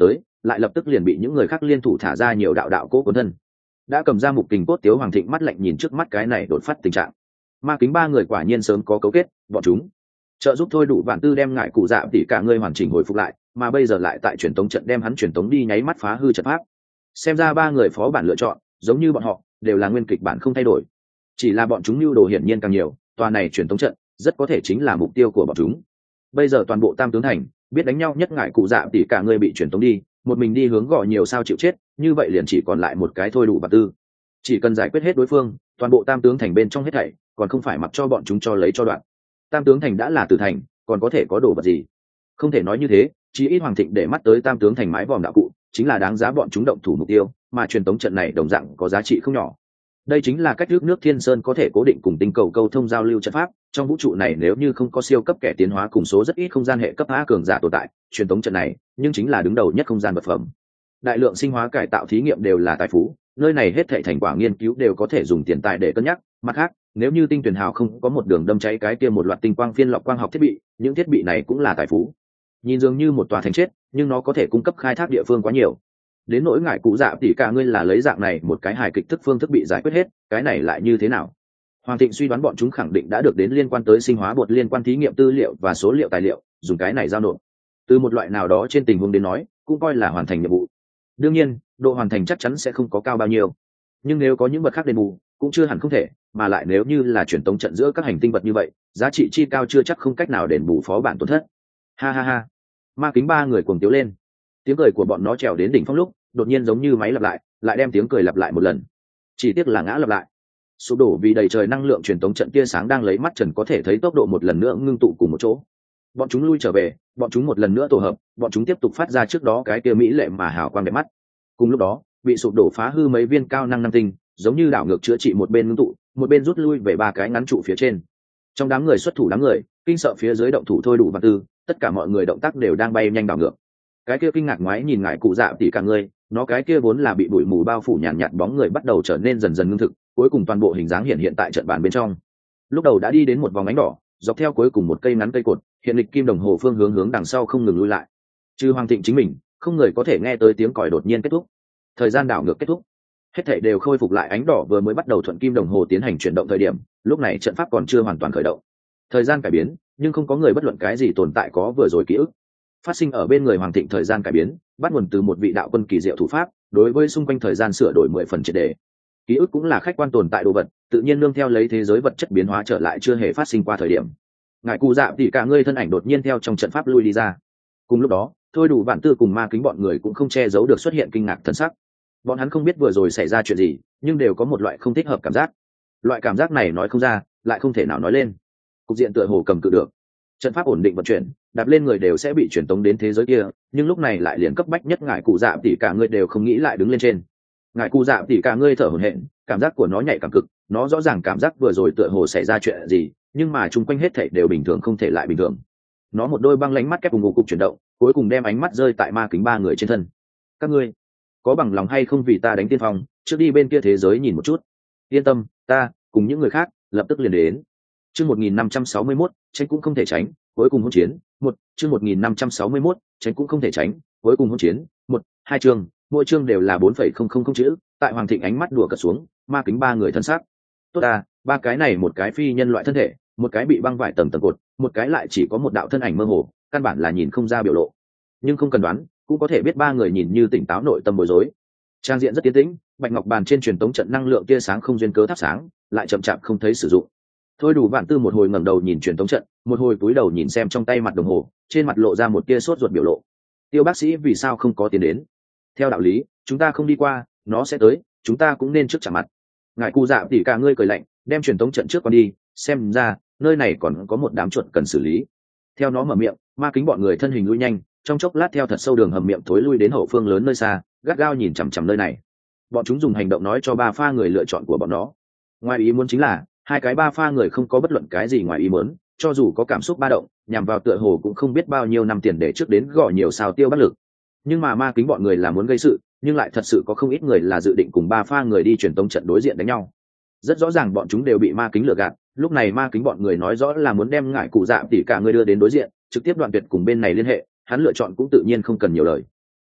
lại lập tức liền bị những người khác liên thủ thả ra nhiều đạo đạo cỗ cuốn thân. Đã cầm ra mục kình cốt tiếu Hoàng Thịnh mắt lạnh nhìn trước mắt cái này đột phát tình trạng. Ma kính ba người quả nhiên sớm có cấu kết, bọn chúng trợ giúp Thôi Đủ Vạn Tư đem ngại cụ dạ tỷ cả người hoàn chỉnh hồi phục lại, mà bây giờ lại tại truyền tống trận đem hắn truyền tống đi nháy mắt phá hư trận pháp. Xem ra ba người phó bản lựa chọn giống như bọn họ đều là nguyên kịch bản không thay đổi, chỉ là bọn chúng lưu đồ hiển nhiên càng nhiều, tòa này truyền tống trận rất có thể chính là mục tiêu của bọn chúng. Bây giờ toàn bộ Tam tướng thành biết đánh nhau nhất ngại cụ dạ tỷ cả người bị truyền tống đi, một mình đi hướng gò nhiều sao chịu chết, như vậy liền chỉ còn lại một cái Thôi Đủ Vạn Tư. Chỉ cần giải quyết hết đối phương, toàn bộ Tam tướng thành bên trong hết thảy còn không phải mặc cho bọn chúng cho lấy cho đoạn. Tam tướng thành đã là tử thành, còn có thể có đồ vật gì? Không thể nói như thế, chí ít Hoàng Thịnh để mắt tới Tam tướng thành mái vòm đạo cụ chính là đáng giá bọn chúng động thủ mục tiêu, mà truyền tống trận này đồng dạng có giá trị không nhỏ. Đây chính là cách nước Thiên Sơn có thể cố định cùng tinh cầu câu thông giao lưu trận pháp, trong vũ trụ này nếu như không có siêu cấp kẻ tiến hóa cùng số rất ít không gian hệ cấp A cường giả tồn tại, truyền tống trận này nhưng chính là đứng đầu nhất không gian vật phẩm. Đại lượng sinh hóa cải tạo thí nghiệm đều là tài phú, nơi này hết thảy thành quả nghiên cứu đều có thể dùng tiền tài để cân nhắc. Mặt khác, nếu như tinh tuyển hào không có một đường đâm cháy cái kia một loạt tinh quang phiên lọc quang học thiết bị, những thiết bị này cũng là tài phú. Nhìn dường như một tòa thành chết, nhưng nó có thể cung cấp khai thác địa phương quá nhiều. Đến nỗi ngại cụ dạ tỷ cả ngươi là lấy dạng này một cái hài kịch thức phương thức bị giải quyết hết, cái này lại như thế nào? Hoàng Thịnh suy đoán bọn chúng khẳng định đã được đến liên quan tới sinh hóa bột liên quan thí nghiệm tư liệu và số liệu tài liệu, dùng cái này giao nộp. Từ một loại nào đó trên tình huống đến nói, cũng coi là hoàn thành nhiệm vụ. Đương nhiên, độ hoàn thành chắc chắn sẽ không có cao bao nhiêu, nhưng nếu có những vật khác đền bù, cũng chưa hẳn không thể, mà lại nếu như là truyền tống trận giữa các hành tinh vật như vậy, giá trị chi cao chưa chắc không cách nào đền bù phó bản tổn thất. Ha ha ha. Ma kính ba người cuồng tiếu lên. Tiếng cười của bọn nó trèo đến đỉnh phong lúc, đột nhiên giống như máy lặp lại đem tiếng cười lặp lại một lần. Chỉ tiếc là ngã lặp lại. Sụp đổ vì đầy trời năng lượng truyền tống trận tia sáng đang lấy mắt trần có thể thấy tốc độ một lần nữa ngưng tụ cùng một chỗ. Bọn chúng lui trở về, bọn chúng một lần nữa tổ hợp, bọn chúng tiếp tục phát ra trước đó cái kia mỹ lệ mà hào quang đẹp mắt. Cùng lúc đó, bị sụp đổ phá hư mấy viên cao năng năng tinh, giống như đảo ngược chữa trị một bên ngưng tụ, một bên rút lui về ba cái ngắn trụ phía trên. Trong đám người xuất thủ đám người, kinh sợ phía dưới động thủ Thôi Đủ Vạn Tư, tất cả mọi người động tác đều đang bay nhanh đảo ngược. Cái kia kinh ngạc ngoái nhìn ngại cụ dạ tỷ cả người, nó cái kia vốn là bị bụi mù bao phủ nhàn nhạt bóng người bắt đầu trở nên dần dần ngưng thực, cuối cùng toàn bộ hình dáng hiện hiện tại trận bàn bên trong. Lúc đầu đã đi đến một vòng ánh đỏ, dọc theo cuối cùng một cây ngắn cây cột, hiện lịch kim đồng hồ phương hướng đằng sau không ngừng lui lại. Trừ Hoàng Thịnh chính mình, không người có thể nghe tới tiếng còi đột nhiên kết thúc. Thời gian đảo ngược kết thúc, hết thảy đều khôi phục lại ánh đỏ vừa mới bắt đầu thuận kim đồng hồ tiến hành chuyển động thời điểm, lúc này trận pháp còn chưa hoàn toàn khởi động. Thời gian cải biến, nhưng không có người bất luận cái gì tồn tại có vừa rồi ký ức. Phát sinh ở bên người Hoàng Thịnh thời gian cải biến, bắt nguồn từ một vị đạo quân kỳ diệu thủ pháp, đối với xung quanh thời gian sửa đổi 10 phần triệt để. Ký ức cũng là khách quan tồn tại đồ vật, tự nhiên nương theo lấy thế giới vật chất biến hóa trở lại chưa hề phát sinh qua thời điểm. Ngài cụ dạ tỷ cả ngươi thân ảnh đột nhiên theo trong trận pháp lui đi ra. Cùng lúc đó, Thôi Đủ Vạn Tư cùng Ma Kính bọn người cũng không che giấu được xuất hiện kinh ngạc thần sắc. Bọn hắn không biết vừa rồi xảy ra chuyện gì, nhưng đều có một loại không thích hợp cảm giác. Loại cảm giác này nói không ra, lại không thể nào nói lên. Cục diện tựa hồ cầm cự được. Trận pháp ổn định vận chuyển, đạp lên người đều sẽ bị truyền tống đến thế giới kia, nhưng lúc này lại liền cấp bách nhất ngài cụ dạ tỷ cả ngươi đều không nghĩ lại đứng lên trên. Ngài cụ dạ tỷ cả ngươi thở hổn hển, cảm giác của nó nhạy cảm cực, nó rõ ràng cảm giác vừa rồi tựa hồ xảy ra chuyện gì, nhưng mà chung quanh hết thảy đều bình thường không thể lại bình thường. Nó một đôi băng lánh mắt kép cùng ngủ cục chuyển động, cuối cùng đem ánh mắt rơi tại Ma Kính ba người trên thân. Các ngươi có bằng lòng hay không vì ta đánh tiên phong, trước đi bên kia thế giới nhìn một chút? Yên tâm, ta cùng những người khác lập tức liền đến. Chương 1561, tránh cũng không thể tránh, cuối cùng hỗn chiến. Chương 1561, tránh cũng không thể tránh, cuối cùng hỗn chiến. Hai chương, mỗi chương đều là 4,000 chữ, tại Hoàng Thịnh ánh mắt đùa cợt xuống, Ma Kính ba người thân xác. Tốt à, ba cái này một cái phi nhân loại thân thể, một cái bị băng vải tầng tầng cột, một cái lại chỉ có một đạo thân ảnh mơ hồ, căn bản là nhìn không ra biểu lộ. Nhưng không cần đoán, cũng có thể biết ba người nhìn như tỉnh táo nội tâm bối rối. Trang diện rất tiến tĩnh, bạch ngọc bàn trên truyền tống trận năng lượng tia sáng không duyên cớ thắp sáng, lại chậm chạp không thấy sử dụng. Thôi Đủ Vạn Tư một hồi ngẩng đầu nhìn truyền tống trận, một hồi cúi đầu nhìn xem trong tay mặt đồng hồ, trên mặt lộ ra một tia sốt ruột biểu lộ. Tiêu bác sĩ vì sao không có tiền đến? Theo đạo lý, chúng ta không đi qua, nó sẽ tới, chúng ta cũng nên trước trả mặt. Ngài cụ dạ tỷ cả ngươi cười lạnh, đem truyền tống trận trước con đi, xem ra nơi này còn có một đám chuột cần xử lý. Theo nó mở miệng, Ma Kính bọn người thân hình lui nhanh, trong chốc lát theo thật sâu đường hầm miệng thối lui đến hậu phương lớn nơi xa, gắt gao nhìn chằm chằm nơi này. Bọn chúng dùng hành động nói cho ba pha người lựa chọn của bọn nó. Ngoài ý muốn chính là hai cái ba pha người không có bất luận cái gì ngoài ý muốn, cho dù có cảm xúc ba động, nhằm vào tựa hồ cũng không biết bao nhiêu năm tiền để trước đến gõ nhiều sao tiêu bất lực. Nhưng mà Ma Kính bọn người là muốn gây sự, nhưng lại thật sự có không ít người là dự định cùng ba pha người đi truyền tống trận đối diện đánh nhau. Rất rõ ràng bọn chúng đều bị Ma Kính lừa gạt, lúc này Ma Kính bọn người nói rõ là muốn đem ngải cụ dạ tỷ cả người đưa đến đối diện, trực tiếp đoạn tuyệt cùng bên này liên hệ, hắn lựa chọn cũng tự nhiên không cần nhiều lời.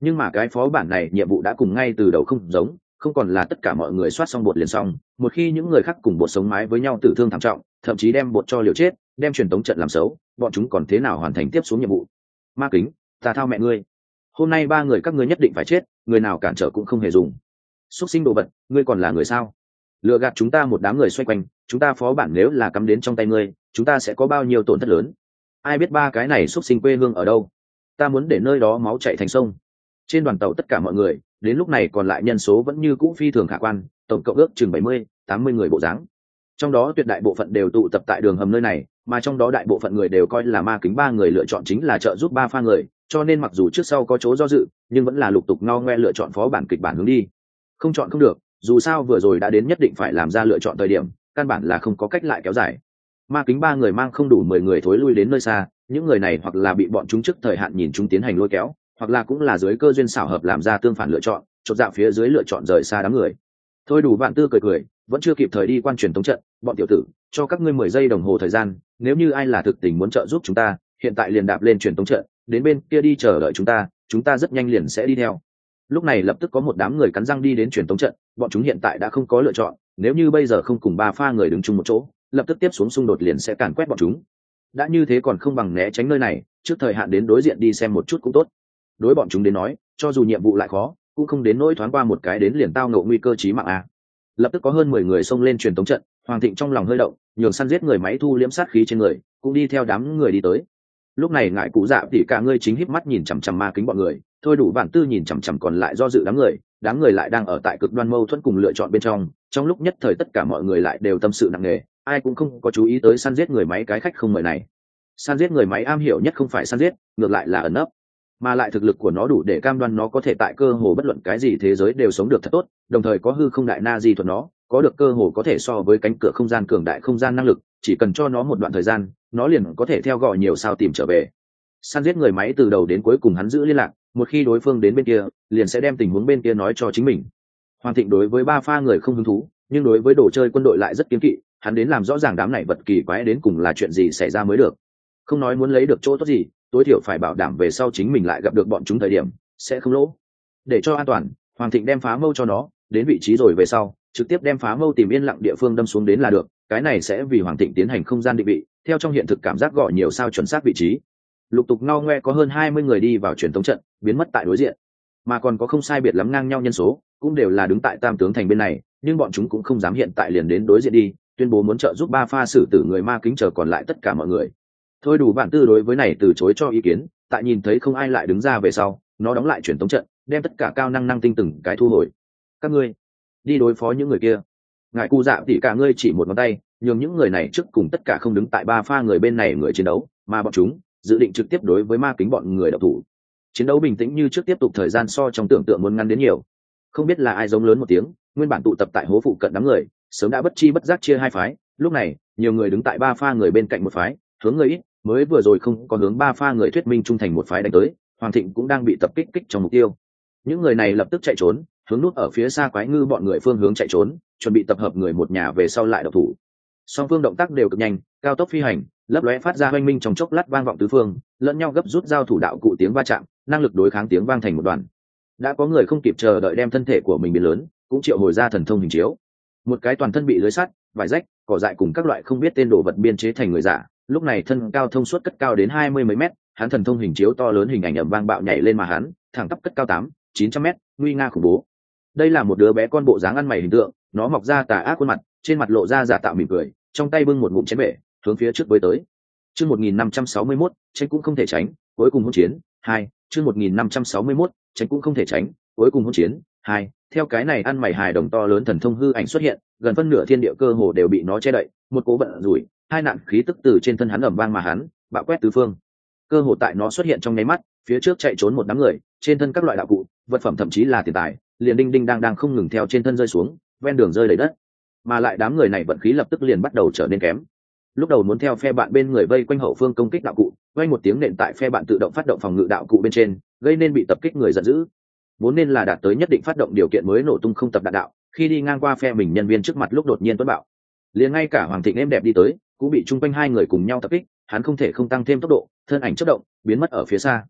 nhưng mà cái phó bản này nhiệm vụ đã cùng ngay từ đầu không giống, không còn là tất cả mọi người soát xong bột liền xong, một khi những người khác cùng bột sống mái với nhau tử thương thảm trọng, thậm chí đem bột cho liều chết, đem truyền tống trận làm xấu, bọn chúng còn thế nào hoàn thành tiếp xuống nhiệm vụ. Ma kính, ta thao mẹ ngươi, hôm nay 3 người các ngươi nhất định phải chết, người nào cản trở cũng không hề dùng. Xuất sinh đồ vật, ngươi còn là người sao? Lừa gạt chúng ta một đám người xoay quanh, chúng ta phó bản nếu là cắm đến trong tay ngươi, chúng ta sẽ có bao nhiêu tổn thất lớn. Ai biết 3 cái này xuất sinh quê hương ở đâu? Ta muốn để nơi đó máu chảy thành sông. Trên đoàn tàu tất cả mọi người, đến lúc này còn lại nhân số vẫn như cũ phi thường khả quan, tổng cộng ước chừng 70-80 người bộ dáng. Trong đó tuyệt đại bộ phận đều tụ tập tại đường hầm nơi này, mà trong đó đại bộ phận người đều coi là ma kính 3 người lựa chọn chính là trợ giúp 3 pha người, cho nên mặc dù trước sau có chỗ do dự, nhưng vẫn là lục tục ngao ngoe lựa chọn phó bản kịch bản hướng đi. Không chọn không được, dù sao vừa rồi đã đến nhất định phải làm ra lựa chọn thời điểm, căn bản là không có cách lại kéo dài. Ma kính 3 người mang không đủ 10 người thối lui đến nơi xa, những người này hoặc là bị bọn chúng trước thời hạn nhìn chúng tiến hành lôi kéo, hoặc là cũng là dưới cơ duyên xảo hợp làm ra tương phản lựa chọn, chột dạo phía dưới lựa chọn rời xa đám người. Thôi đủ Vạn Tư cười, vẫn chưa kịp thời đi quan truyền tống trận, bọn tiểu tử, cho các ngươi 10 giây đồng hồ thời gian, nếu như ai là thực tình muốn trợ giúp chúng ta, hiện tại liền đạp lên truyền tống trận, đến bên kia đi chờ đợi chúng ta rất nhanh liền sẽ đi theo. Lúc này lập tức có một đám người cắn răng đi đến truyền tống trận, bọn chúng hiện tại đã không có lựa chọn, nếu như bây giờ không cùng 3 pha người đứng chung một chỗ, lập tức tiếp xuống xung đột liền sẽ càn quét bọn chúng. Đã như thế còn không bằng né tránh nơi này, trước thời hạn đến đối diện đi xem một chút cũng tốt. Đối bọn chúng đến nói, cho dù nhiệm vụ lại khó, cũng không đến nỗi thoáng qua một cái đến liền tao ngộ nguy cơ chí mạng à. Lập tức có hơn 10 người xông lên truyền tống trận, Hoàng Thịnh trong lòng hơi động, nhường săn giết người máy thu liễm sát khí trên người, cũng đi theo đám người đi tới. Lúc này ngại cụ dạ thì cả ngươi chính híp mắt nhìn chằm chằm ma kính bọn người, thôi đủ Vạn Tư nhìn chằm chằm còn lại do dự đám người lại đang ở tại cực đoan mâu thuẫn cùng lựa chọn bên trong lúc nhất thời tất cả mọi người lại đều tâm sự nặng nề, ai cũng không có chú ý tới săn giết người máy cái khách không mời này. Săn giết người máy am hiểu nhất không phải săn giết, ngược lại là ẩn nấp, mà lại thực lực của nó đủ để cam đoan nó có thể tại cơ hồ bất luận cái gì thế giới đều sống được thật tốt, đồng thời có hư không đại na di thuật nó có được cơ hồ có thể so với cánh cửa không gian cường đại không gian năng lực, chỉ cần cho nó một đoạn thời gian, nó liền có thể theo gọi nhiều sao tìm trở về. Săn giết người máy từ đầu đến cuối cùng hắn giữ liên lạc, một khi đối phương đến bên kia, liền sẽ đem tình huống bên kia nói cho chính mình. Hoàng Thịnh đối với 3 pha người không hứng thú, nhưng đối với đồ chơi quân đội lại rất kiêng kỵ, hắn đến làm rõ ràng đám này vật kỳ quái đến cùng là chuyện gì xảy ra mới được. Không nói muốn lấy được chỗ tốt gì, tối thiểu phải bảo đảm về sau chính mình lại gặp được bọn chúng thời điểm sẽ không lỗ. Để cho an toàn, Hoàng Thịnh đem phá mâu cho nó, đến vị trí rồi về sau trực tiếp đem phá mâu tìm yên lặng địa phương đâm xuống đến là được, cái này sẽ vì Hoàng Thịnh tiến hành không gian định vị, theo trong hiện thực cảm giác gọi nhiều sao chuẩn xác vị trí. Lục tục ngao ngoe có hơn 20 người đi vào truyền tống trận, biến mất tại đối diện, mà còn có không sai biệt lắm ngang nhau nhân số, cũng đều là đứng tại Tam Tướng Thành bên này, nhưng bọn chúng cũng không dám hiện tại liền đến đối diện đi, tuyên bố muốn trợ giúp 3 pha xử tử người ma kính chờ còn lại tất cả mọi người. Thôi đủ Vạn Tư đối với này từ chối cho ý kiến, tại nhìn thấy không ai lại đứng ra về sau, nó đóng lại truyền tống trận, đem tất cả cao năng tinh từng cái thu hồi. Các ngươi đi đối phó những người kia. Ngài cụ dạ thì cả ngươi chỉ một ngón tay, nhường những người này trước cùng tất cả không đứng tại 3 pha người bên này người chiến đấu, mà bọn chúng dự định trực tiếp đối với ma kính bọn người độc thủ. Chiến đấu bình tĩnh như trước tiếp tục, thời gian so trong tưởng tượng muốn ngắn đến nhiều. Không biết là ai giống lớn một tiếng, nguyên bản tụ tập tại hố phụ cận đám người sớm đã bất chi bất giác chia 2 phái, lúc này nhiều người đứng tại 3 pha người bên cạnh một phái, hướng người ít mới vừa rồi không có hướng 3 pha người thuyết minh trung thành một phái đánh tới. Hoàng Thịnh cũng đang bị tập kích trong mục tiêu. Những người này lập tức chạy trốn, hướng nút ở phía xa quái ngư bọn người phương hướng chạy trốn, chuẩn bị tập hợp người một nhà về sau lại độc thủ. Song phương động tác đều cực nhanh, cao tốc phi hành, lấp lóe phát ra oanh minh trong chốc lát vang vọng tứ phương, lẫn nhau gấp rút giao thủ đạo cụ tiếng va chạm, năng lực đối kháng tiếng vang thành một đoàn. Đã có người không kịp chờ đợi đem thân thể của mình biến lớn, cũng triệu hồi ra thần thông hình chiếu. Một cái toàn thân bị lưới sắt, vải rách, cỏ dại cùng các loại không biết tên đồ vật biên chế thành người giả, lúc này thân cao thông suốt cất cao đến 20 mấy mét, hắn thần thông hình chiếu to lớn hình ảnh ầm vang bạo nhảy lên mà hắn, thẳng tắp cất cao 800-900 mét, nguy nga khủng bố. Đây là một đứa bé con bộ dáng ăn mày hình tượng, nó mọc ra tà ác khuôn mặt, trên mặt lộ ra giả tạo mỉm cười, trong tay bưng một ngụm chén bể, hướng phía trước với tới. Chương 1561, tránh cũng không thể tránh, cuối cùng hỗn chiến 2. Chương 1561, tránh cũng không thể tránh, cuối cùng hỗn chiến 2. Theo cái này ăn mày hài đồng to lớn thần thông hư ảnh xuất hiện, gần phân nửa thiên địa cơ hồ đều bị nó che đậy, một cố vận rủi, hai nạn khí tức từ trên thân hắn ầm vang mà hắn, bạo quét tứ phương. Cơ hồ tại nó xuất hiện trong nháy mắt, phía trước chạy trốn một đám người, trên thân các loại đạo cụ, vật phẩm thậm chí là tiền tài, liền đinh đinh đang không ngừng theo trên thân rơi xuống, ven đường rơi đầy đất. Mà lại đám người này vận khí lập tức liền bắt đầu trở nên kém. Lúc đầu muốn theo phe bạn bên người vây quanh hậu phương công kích đạo cụ, vang một tiếng nện tại phe bạn tự động phát động phòng ngự đạo cụ bên trên, gây nên bị tập kích người giận dữ. Vốn nên là đạt tới nhất định phát động điều kiện mới nổ tung không tập đạn đạo, khi đi ngang qua phe mình nhân viên trước mặt lúc đột nhiên tuấn bạo, liền ngay cả Hoàng Thịnh êm đẹp đi tới, cũng bị chung quanh hai người cùng nhau tập kích, hắn không thể không tăng thêm tốc độ, thân ảnh chớp động, biến mất ở phía xa.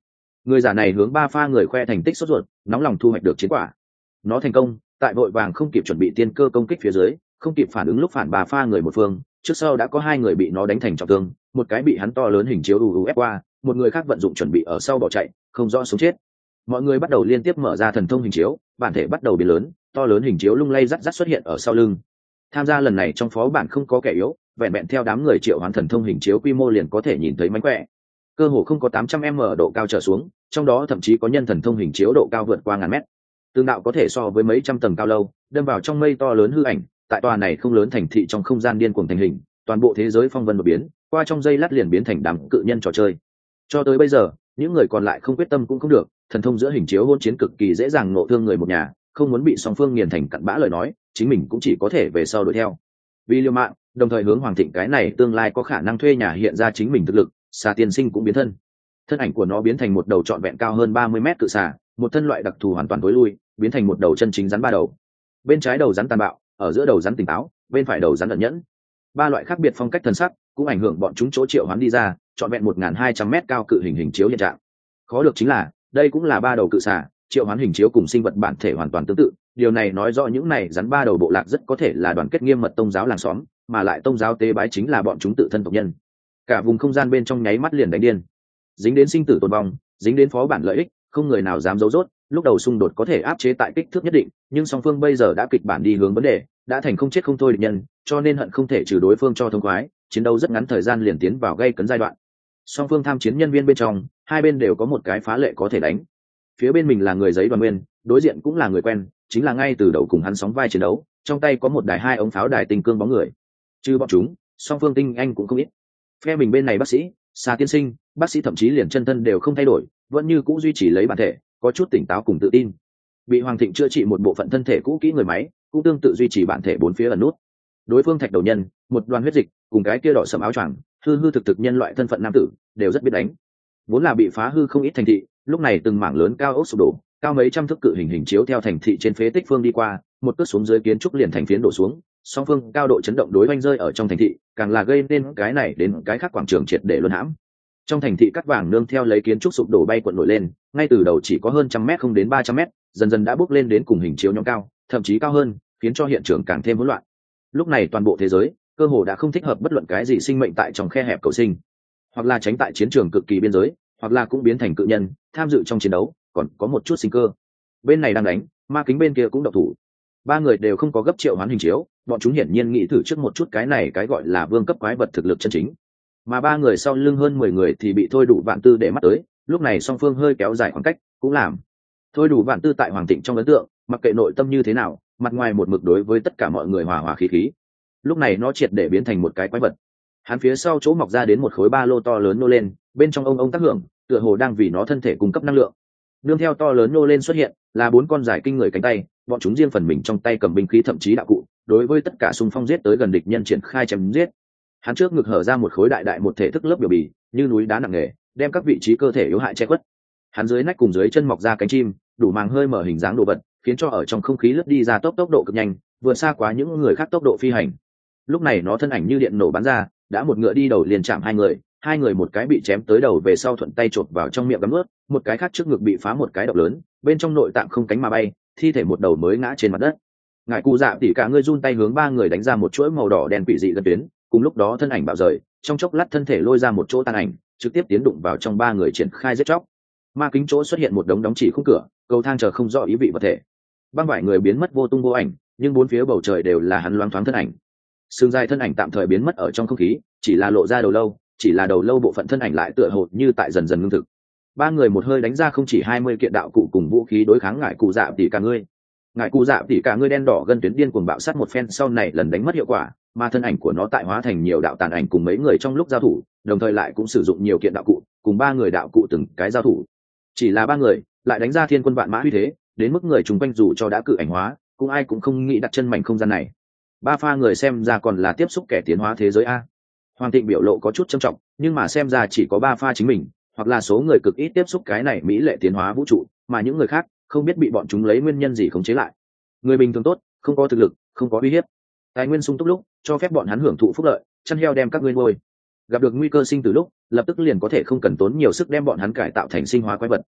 Người giả này hướng ba pha người khoe thành tích sốt ruột, nóng lòng thu hoạch được chiến quả. Nó thành công, tại vội vàng không kịp chuẩn bị tiên cơ công kích phía dưới, không kịp phản ứng lúc phản ba pha người một phương, trước sau đã có hai người bị nó đánh thành trọng thương, một cái bị hắn to lớn hình chiếu ép qua, một người khác vận dụng chuẩn bị ở sau bỏ chạy, không rõ sống chết. Mọi người bắt đầu liên tiếp mở ra thần thông hình chiếu, bản thể bắt đầu biến lớn, to lớn hình chiếu lung lay rắt rắt xuất hiện ở sau lưng. Tham gia lần này trong phó bản không có kẻ yếu, vẹn vẹn theo đám người triệu hoán thần thông hình chiếu quy mô liền có thể nhìn thấy mánh khỏe. Cơ hồ không có 800m độ cao trở xuống, trong đó thậm chí có nhân thần thông hình chiếu độ cao vượt qua ngàn mét. Tương đạo có thể so với mấy trăm tầng cao lâu, đâm vào trong mây to lớn hư ảnh, tại tòa này không lớn thành thị trong không gian điên cuồng thành hình, toàn bộ thế giới phong vân đột biến, qua trong giây lát liền biến thành đám cự nhân trò chơi. Cho tới bây giờ, những người còn lại không quyết tâm cũng không được, thần thông giữa hình chiếu hôn chiến cực kỳ dễ dàng nộ thương người một nhà, không muốn bị song phương nghiền thành cặn bã lời nói, chính mình cũng chỉ có thể về sau đuổi theo. Vì liều mạng, đồng thời hướng Hoàng Thịnh cái này tương lai có khả năng thuê nhà hiện ra chính mình thực lực, Xà Tiên Sinh cũng biến thân ảnh của nó biến thành một đầu trọn vẹn cao hơn 30 mét cự xà, một thân loại đặc thù hoàn toàn tối lui, biến thành một đầu chân chính rắn ba đầu. Bên trái đầu rắn tàn bạo, ở giữa đầu rắn tỉnh táo, bên phải đầu rắn ẩn nhẫn. Ba loại khác biệt phong cách thân sắc cũng ảnh hưởng bọn chúng chỗ triệu hoán đi ra, trọn vẹn 1.200 mét cao cự hình chiếu hiện trạng. Khó được chính là, đây cũng là ba đầu cự xà, triệu hoán hình chiếu cùng sinh vật bản thể hoàn toàn tương tự. Điều này nói rõ những này rắn ba đầu bộ lạc rất có thể là đoàn kết nghiêm mật tông giáo làng xóm, mà lại tông giáo tế bái chính là bọn chúng tự thân tộc nhân. Cả vùng không gian bên trong nháy mắt liền đánh điên. Dính đến sinh tử tồn vong, dính đến phó bản lợi ích, không người nào dám giấu rốt. Lúc đầu xung đột có thể áp chế tại kích thước nhất định, nhưng song phương bây giờ đã kịch bản đi hướng vấn đề, đã thành không chết không thôi địch nhân, cho nên hận không thể trừ đối phương cho thông khoái, chiến đấu rất ngắn thời gian liền tiến vào gây cấn giai đoạn. Song phương tham chiến nhân viên bên trong, hai bên đều có một cái phá lệ có thể đánh. Phía bên mình là người giấy Đoàn Nguyên, đối diện cũng là người quen, chính là ngay từ đầu cùng hắn sóng vai chiến đấu, trong tay có một đài hai ống pháo đài tình cương bóng người. Chứ bọn chúng, song phương tinh anh cũng không ít. Phe mình bên này bác sĩ, Xà Tiên Sinh, bác sĩ thậm chí liền chân thân đều không thay đổi, vẫn như cũ duy trì lấy bản thể, có chút tỉnh táo cùng tự tin. Bị Hoàng Thịnh chữa trị một bộ phận thân thể cũ kỹ người máy, cũng tương tự duy trì bản thể bốn phía ẩn nút. Đối phương Thạch Đầu Nhân, một đoàn huyết dịch, cùng cái kia đỏ sẫm áo choàng, hư hư thực thực nhân loại thân phận nam tử, đều rất biết đánh. Vốn là bị phá hư không ít thành thị, lúc này từng mảng lớn cao ốc sụp đổ, cao mấy trăm thước cự hình chiếu theo thành thị trên phế tích phương đi qua, một cước xuống dưới kiến trúc liền thành phiến đổ xuống, song phương cao độ chấn động đối oanh rơi ở trong thành thị, càng là gây nên cái này đến cái khác quảng trường triệt để luân hãm. Trong thành thị cắt vàng nương theo lấy kiến trúc sụp đổ bay cuộn nổi lên, ngay từ đầu chỉ có hơn 100 mét không đến 300 mét, dần dần đã bước lên đến cùng hình chiếu nhóm cao, thậm chí cao hơn, khiến cho hiện trường càng thêm hỗn loạn. Lúc này toàn bộ thế giới, cơ hồ đã không thích hợp bất luận cái gì sinh mệnh tại trong khe hẹp cầu sinh, hoặc là tránh tại chiến trường cực kỳ biên giới, hoặc là cũng biến thành cự nhân, tham dự trong chiến đấu, còn có một chút sinh cơ. Bên này đang đánh, ma kính bên kia cũng động thủ. Ba người đều không có gấp triệu hoán hình chiếu, bọn chúng hiển nhiên nghĩ thử trước một chút cái này cái gọi là vương cấp quái vật thực lực chân chính. Mà ba người sau lưng hơn 10 người thì bị Thôi Đủ Vạn Tư để mắt tới, lúc này song phương hơi kéo dài khoảng cách, cũng làm. Thôi Đủ Vạn Tư tại Hoàng Thịnh trong ấn tượng, mặc kệ nội tâm như thế nào, mặt ngoài một mực đối với tất cả mọi người hòa hòa khí khí. Lúc này nó triệt để biến thành một cái quái vật. Hắn phía sau chỗ mọc ra đến một khối ba lô to lớn nô lên, bên trong ông tác hưởng, tựa hồ đang vì nó thân thể cung cấp năng lượng. Nương theo to lớn nô lên xuất hiện, là 4 con dài kinh người cánh tay, bọn chúng riêng phần mình trong tay cầm binh khí thậm chí đạo cụ, đối với tất cả xung phong giết tới gần địch nhân triển khai chém giết. Hắn trước ngực hở ra một khối đại đại một thể thức lớp biểu bì, như núi đá nặng nề, đem các vị trí cơ thể yếu hại che khuất. Hắn dưới nách cùng dưới chân mọc ra cánh chim, đủ màng hơi mở hình dáng đồ vật, khiến cho ở trong không khí lướt đi ra tốc độ cực nhanh, vượt xa quá những người khác tốc độ phi hành. Lúc này nó thân ảnh như điện nổ bắn ra, đã một ngựa đi đầu liền chạm hai người một cái bị chém tới đầu về sau thuận tay chộp vào trong miệng cắm ướt, một cái khác trước ngực bị phá một cái độc lớn, bên trong nội tạng không cánh mà bay, thi thể một đầu mới ngã trên mặt đất. Ngải Cụ Dạ tỉ cả người run tay hướng ba người đánh ra một chuỗi màu đỏ đen quỷ dị gần tuyến, cùng lúc đó thân ảnh bạo rời, trong chốc lát thân thể lôi ra một chỗ tàn ảnh, trực tiếp tiến đụng vào trong ba người triển khai giết chóc. Ma kính chỗ xuất hiện một đống đóng chỉ khung cửa, cầu thang chờ không rõ ý vị vật thể. Băng vải người biến mất vô tung vô ảnh, nhưng bốn phía bầu trời đều là hắn loáng thoáng thân ảnh. Sương dài thân ảnh tạm thời biến mất ở trong không khí, chỉ là lộ ra đầu lâu, chỉ là đầu lâu bộ phận thân ảnh lại tựa hồ như tại dần dần ngưng thực. Ba người một hơi đánh ra không chỉ 20 kiện đạo cụ cùng vũ khí đối kháng Ngải Cụ Dạ tỉ cả ngươi. Ngải Cụ Dạ tỉ cả ngươi đen đỏ gân tuyến điên cuồng bạo sát một phen sau này lần đánh mất hiệu quả, mà thân ảnh của nó tại hóa thành nhiều đạo tàn ảnh cùng mấy người trong lúc giao thủ, đồng thời lại cũng sử dụng nhiều kiện đạo cụ, cùng ba người đạo cụ từng cái giao thủ. Chỉ là ba người lại đánh ra thiên quân vạn mã uy thế, đến mức người chúng quanh dù cho đã cự ảnh hóa, cũng ai cũng không nghĩ đặt chân mảnh không gian này. Ba pha người xem ra còn là tiếp xúc kẻ tiến hóa thế giới a. Hoàng Thịnh biểu lộ có chút trầm trọng, nhưng mà xem ra chỉ có ba pha chính mình, hoặc là số người cực ít tiếp xúc cái này mỹ lệ tiến hóa vũ trụ, mà những người khác không biết bị bọn chúng lấy nguyên nhân gì khống chế lại. Người bình thường tốt, không có thực lực, không có uy hiếp, tài nguyên sung túc lúc cho phép bọn hắn hưởng thụ phúc lợi, chăn heo đem các ngươi nuôi. Gặp được nguy cơ sinh tử lúc, lập tức liền có thể không cần tốn nhiều sức đem bọn hắn cải tạo thành sinh hóa quái vật,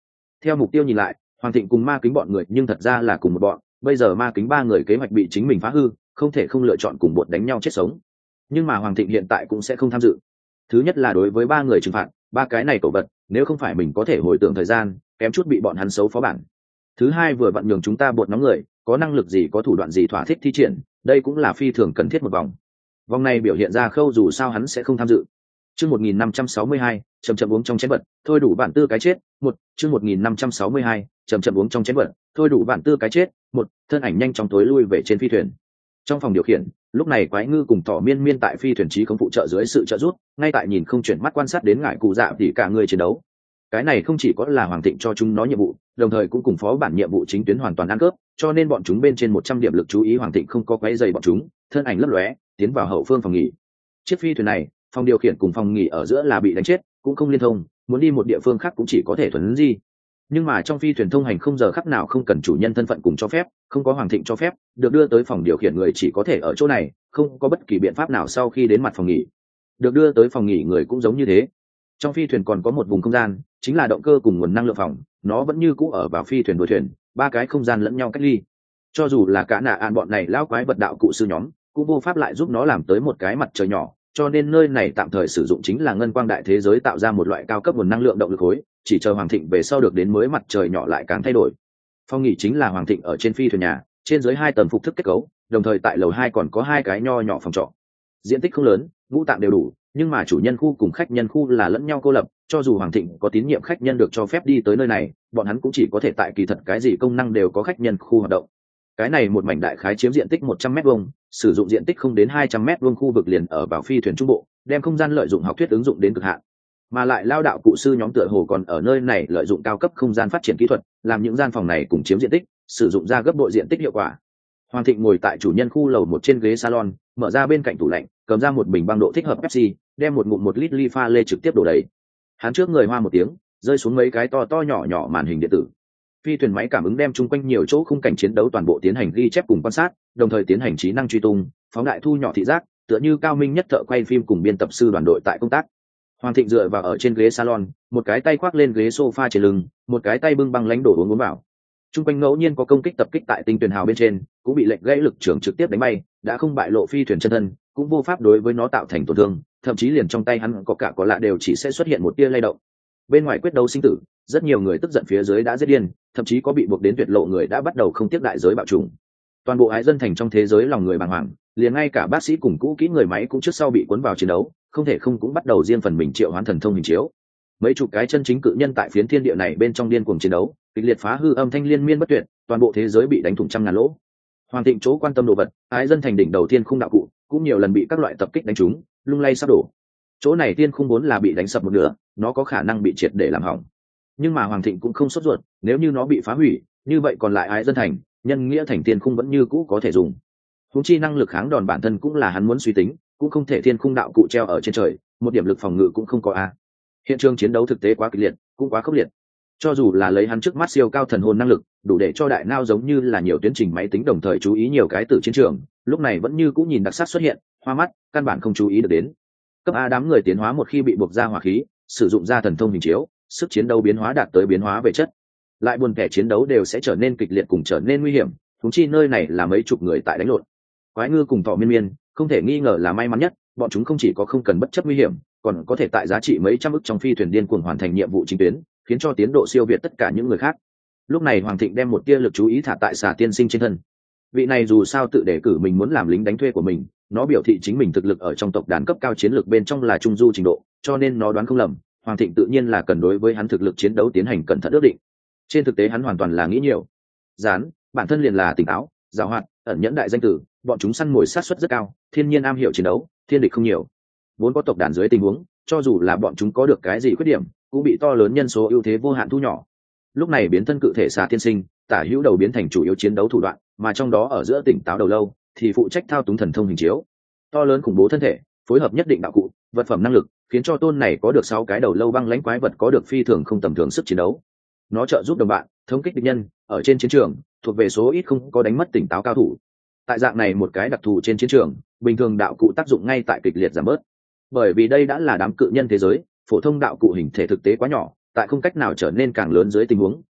Theo mục tiêu nhìn lại, Hoàng Thịnh cùng Ma Kính bọn người nhưng thật ra là cùng một bọn, bây giờ Ma Kính ba người kế hoạch bị chính mình phá hư, không thể không lựa chọn cùng bột đánh nhau chết sống. Nhưng mà Hoàng Thịnh hiện tại cũng sẽ không tham dự. Thứ nhất là đối với ba người trừng phạt, ba cái này cẩu vật, nếu không phải mình có thể hồi tưởng thời gian, kém chút bị bọn hắn xấu phó bản. Thứ hai vừa vặn nhường chúng ta bột nóng người, có năng lực gì có thủ đoạn gì thỏa thích thi triển, đây cũng là phi thường cần thiết một vòng. Vòng này biểu hiện ra Khâu dù sao hắn sẽ không tham dự. Chương 1562, chậm chậm uống trong chén vật, thôi đủ bản tư cái chết. Một, chương 1562, chậm chậm uống trong chén vật, thôi đủ bản tư cái chết. Một, thân ảnh nhanh chóng tối lui về trên phi thuyền. Trong phòng điều khiển, lúc này Quái Ngư cùng Thỏ Miên Miên tại phi thuyền trí không phụ trợ dưới sự trợ giúp, ngay tại nhìn không chuyển mắt quan sát đến ngải cụ dạ thì cả người chiến đấu. Cái này không chỉ có là Hoàng Thịnh cho chúng nó nhiệm vụ, đồng thời cũng cùng phó bản nhiệm vụ chính tuyến hoàn toàn ăn cướp, cho nên bọn chúng bên trên 100 điểm lực chú ý Hoàng Thịnh không có quấy rầy bọn chúng, thân ảnh lấp lóe, tiến vào hậu phương phòng nghỉ. Chiếc phi thuyền này, phòng điều khiển cùng phòng nghỉ ở giữa là bị đánh chết, cũng không liên thông, muốn đi một địa phương khác cũng chỉ có thể thuần di. Nhưng mà trong phi thuyền thông hành không giờ khắc nào không cần chủ nhân thân phận cùng cho phép, không có Hoàng Thịnh cho phép, được đưa tới phòng điều khiển người chỉ có thể ở chỗ này, không có bất kỳ biện pháp nào sau khi đến mặt phòng nghỉ. Được đưa tới phòng nghỉ người cũng giống như thế. Trong phi thuyền còn có một vùng không gian, chính là động cơ cùng nguồn năng lượng phòng, nó vẫn như cũ ở vào phi thuyền đuôi thuyền, ba cái không gian lẫn nhau cách ly. Cho dù là cả nạ án bọn này lão quái vật đạo cụ sư nhóm, cũng vô pháp lại giúp nó làm tới một cái mặt trời nhỏ, cho nên nơi này tạm thời sử dụng chính là ngân quang đại thế giới tạo ra một loại cao cấp nguồn năng lượng động lực khối, chỉ chờ Hoàng Thịnh về sau được đến mới mặt trời nhỏ lại càng thay đổi. Phòng nghỉ chính là Hoàng Thịnh ở trên phi thuyền nhà, trên dưới 2 tầng phục thức kết cấu, đồng thời tại lầu 2 còn có 2 cái nho nhỏ phòng trọ. Diện tích không lớn, ngũ tạng đều đủ, nhưng mà chủ nhân khu cùng khách nhân khu là lẫn nhau cô lập, cho dù Hoàng Thịnh có tín nhiệm khách nhân được cho phép đi tới nơi này, bọn hắn cũng chỉ có thể tại kỳ thật cái gì công năng đều có khách nhân khu hoạt động. Cái này một mảnh đại khái chiếm diện tích 100 m², sử dụng diện tích không đến 200 m² khu vực liền ở vào phi thuyền trung bộ, đem không gian lợi dụng học thuyết ứng dụng đến cực hạn. Mà lại lao đạo cụ sư nhóm tựa hồ còn ở nơi này lợi dụng cao cấp không gian phát triển kỹ thuật, làm những gian phòng này cùng chiếm diện tích, sử dụng ra gấp bội diện tích hiệu quả. Hoàng Thịnh ngồi tại chủ nhân khu lầu một trên ghế salon, mở ra bên cạnh tủ lạnh, cầm ra một bình băng độ thích hợp Pepsi, đem một ngụm 1 lít ly pha lê trực tiếp đổ đầy. Hắn trước người hoa một tiếng, rơi xuống mấy cái to to nhỏ nhỏ màn hình điện tử. Phi thuyền máy cảm ứng đem chung quanh nhiều chỗ khung cảnh chiến đấu toàn bộ tiến hành ghi chép cùng quan sát, đồng thời tiến hành trí năng truy tung, phóng đại thu nhỏ thị giác, tựa như cao minh nhất thợ quay phim cùng biên tập sư đoàn đội tại công tác. Hoàng Thịnh dựa vào ở trên ghế salon, một cái tay khoác lên ghế sofa trên lưng, một cái tay bưng băng lãnh đổ uống vào. Trung quanh ngẫu nhiên có công kích tập kích tại tinh tuyển hào bên trên, cũng bị lệnh gãy lực trưởng trực tiếp đánh bay, đã không bại lộ phi thuyền chân thân, cũng vô pháp đối với nó tạo thành tổn thương, thậm chí liền trong tay hắn có cả có lạ đều chỉ sẽ xuất hiện một tia lay động. Bên ngoài quyết đấu sinh tử, rất nhiều người tức giận phía dưới đã giết điên, thậm chí có bị buộc đến tuyệt lộ người đã bắt đầu không tiếc đại giới bạo trùng. Toàn bộ ái dân thành trong thế giới lòng người bàng hoàng, liền ngay cả bác sĩ cùng cũ kỹ người máy cũng trước sau bị cuốn vào chiến đấu, không thể không cũng bắt đầu riêng phần mình triệu hoán thần thông hình chiếu. Mấy chục cái chân chính cự nhân tại phiến thiên địa này bên trong điên cuồng chiến đấu, kịch liệt phá hư âm thanh liên miên bất tuyệt, toàn bộ thế giới bị đánh thủng trăm ngàn lỗ. Hoàng Thịnh chỗ quan tâm đồ vật, ái dân thành đỉnh đầu tiên khung đạo cụ, cũng nhiều lần bị các loại tập kích đánh trúng, lung lay sắp đổ. Chỗ này tiên khung vốn là bị đánh sập một nửa, nó có khả năng bị triệt để làm hỏng. Nhưng mà Hoàng Thịnh cũng không sốt ruột, nếu như nó bị phá hủy, như vậy còn lại ái dân thành, nhân nghĩa thành tiên khung vẫn như cũ có thể dùng. Huống chi năng lực kháng đòn bản thân cũng là hắn muốn suy tính, cũng không thể thiên khung đạo cụ treo ở trên trời, một điểm lực phòng ngự cũng không có a. Hiện trường chiến đấu thực tế quá kịch liệt, cũng quá khốc liệt. Cho dù là lấy hắn trước mắt siêu cao thần hồn năng lực, đủ để cho đại nao giống như là nhiều tiến trình máy tính đồng thời chú ý nhiều cái từ chiến trường, lúc này vẫn như cũng nhìn đặc sắc xuất hiện, hoa mắt, căn bản không chú ý được đến. Cấp A đám người tiến hóa một khi bị buộc ra hỏa khí, sử dụng ra thần thông hình chiếu, sức chiến đấu biến hóa đạt tới biến hóa về chất. Lại buồn kẻ chiến đấu đều sẽ trở nên kịch liệt cùng trở nên nguy hiểm, huống chi nơi này là mấy chục người tại đánh lộn. Quái Ngư cùng Thỏ Miên Miên, không thể nghi ngờ là may mắn nhất, bọn chúng không chỉ có không cần bất chấp nguy hiểm, còn có thể tại giá trị mấy trăm ức trong phi thuyền điên cuồng hoàn thành nhiệm vụ chính tuyến, khiến cho tiến độ siêu việt tất cả những người khác. Lúc này Hoàng Thịnh đem một tia lực chú ý thả tại Xà Tiên Sinh trên thân. Vị này dù sao tự đề cử mình muốn làm lính đánh thuê của mình, nó biểu thị chính mình thực lực ở trong tộc đàn cấp cao chiến lược bên trong là trung du trình độ, cho nên nó đoán không lầm, Hoàng Thịnh tự nhiên là cần đối với hắn thực lực chiến đấu tiến hành cẩn thận ước định. Trên thực tế hắn hoàn toàn là nghĩ nhiều. Gián, bản thân liền là tỉnh táo, giàu hoạt, ẩn nhẫn đại danh tử, bọn chúng săn mồi sát suất rất cao, thiên nhiên am hiểu chiến đấu, thiên địch không nhiều. Vốn có tộc đàn dưới tình huống, cho dù là bọn chúng có được cái gì khuyết điểm, cũng bị to lớn nhân số ưu thế vô hạn thu nhỏ. Lúc này biến thân cự thể Xà Tiên Sinh, tả hữu đầu biến thành chủ yếu chiến đấu thủ đoạn, mà trong đó ở giữa tỉnh táo đầu lâu thì phụ trách thao túng thần thông hình chiếu. To lớn khủng bố thân thể, phối hợp nhất định đạo cụ, vật phẩm năng lực, khiến cho tôn này có được 6 cái đầu lâu băng lãnh quái vật có được phi thường không tầm thường sức chiến đấu. Nó trợ giúp đồng bạn thống kích địch nhân, ở trên chiến trường thuộc về số ít không có đánh mất tỉnh táo cao thủ. Tại dạng này một cái đặc thù trên chiến trường, bình thường đạo cụ tác dụng ngay tại kịch liệt giảm bớt. Bởi vì đây đã là đám cự nhân thế giới, phổ thông đạo cụ hình thể thực tế quá nhỏ, tại không cách nào trở nên càng lớn dưới tình huống,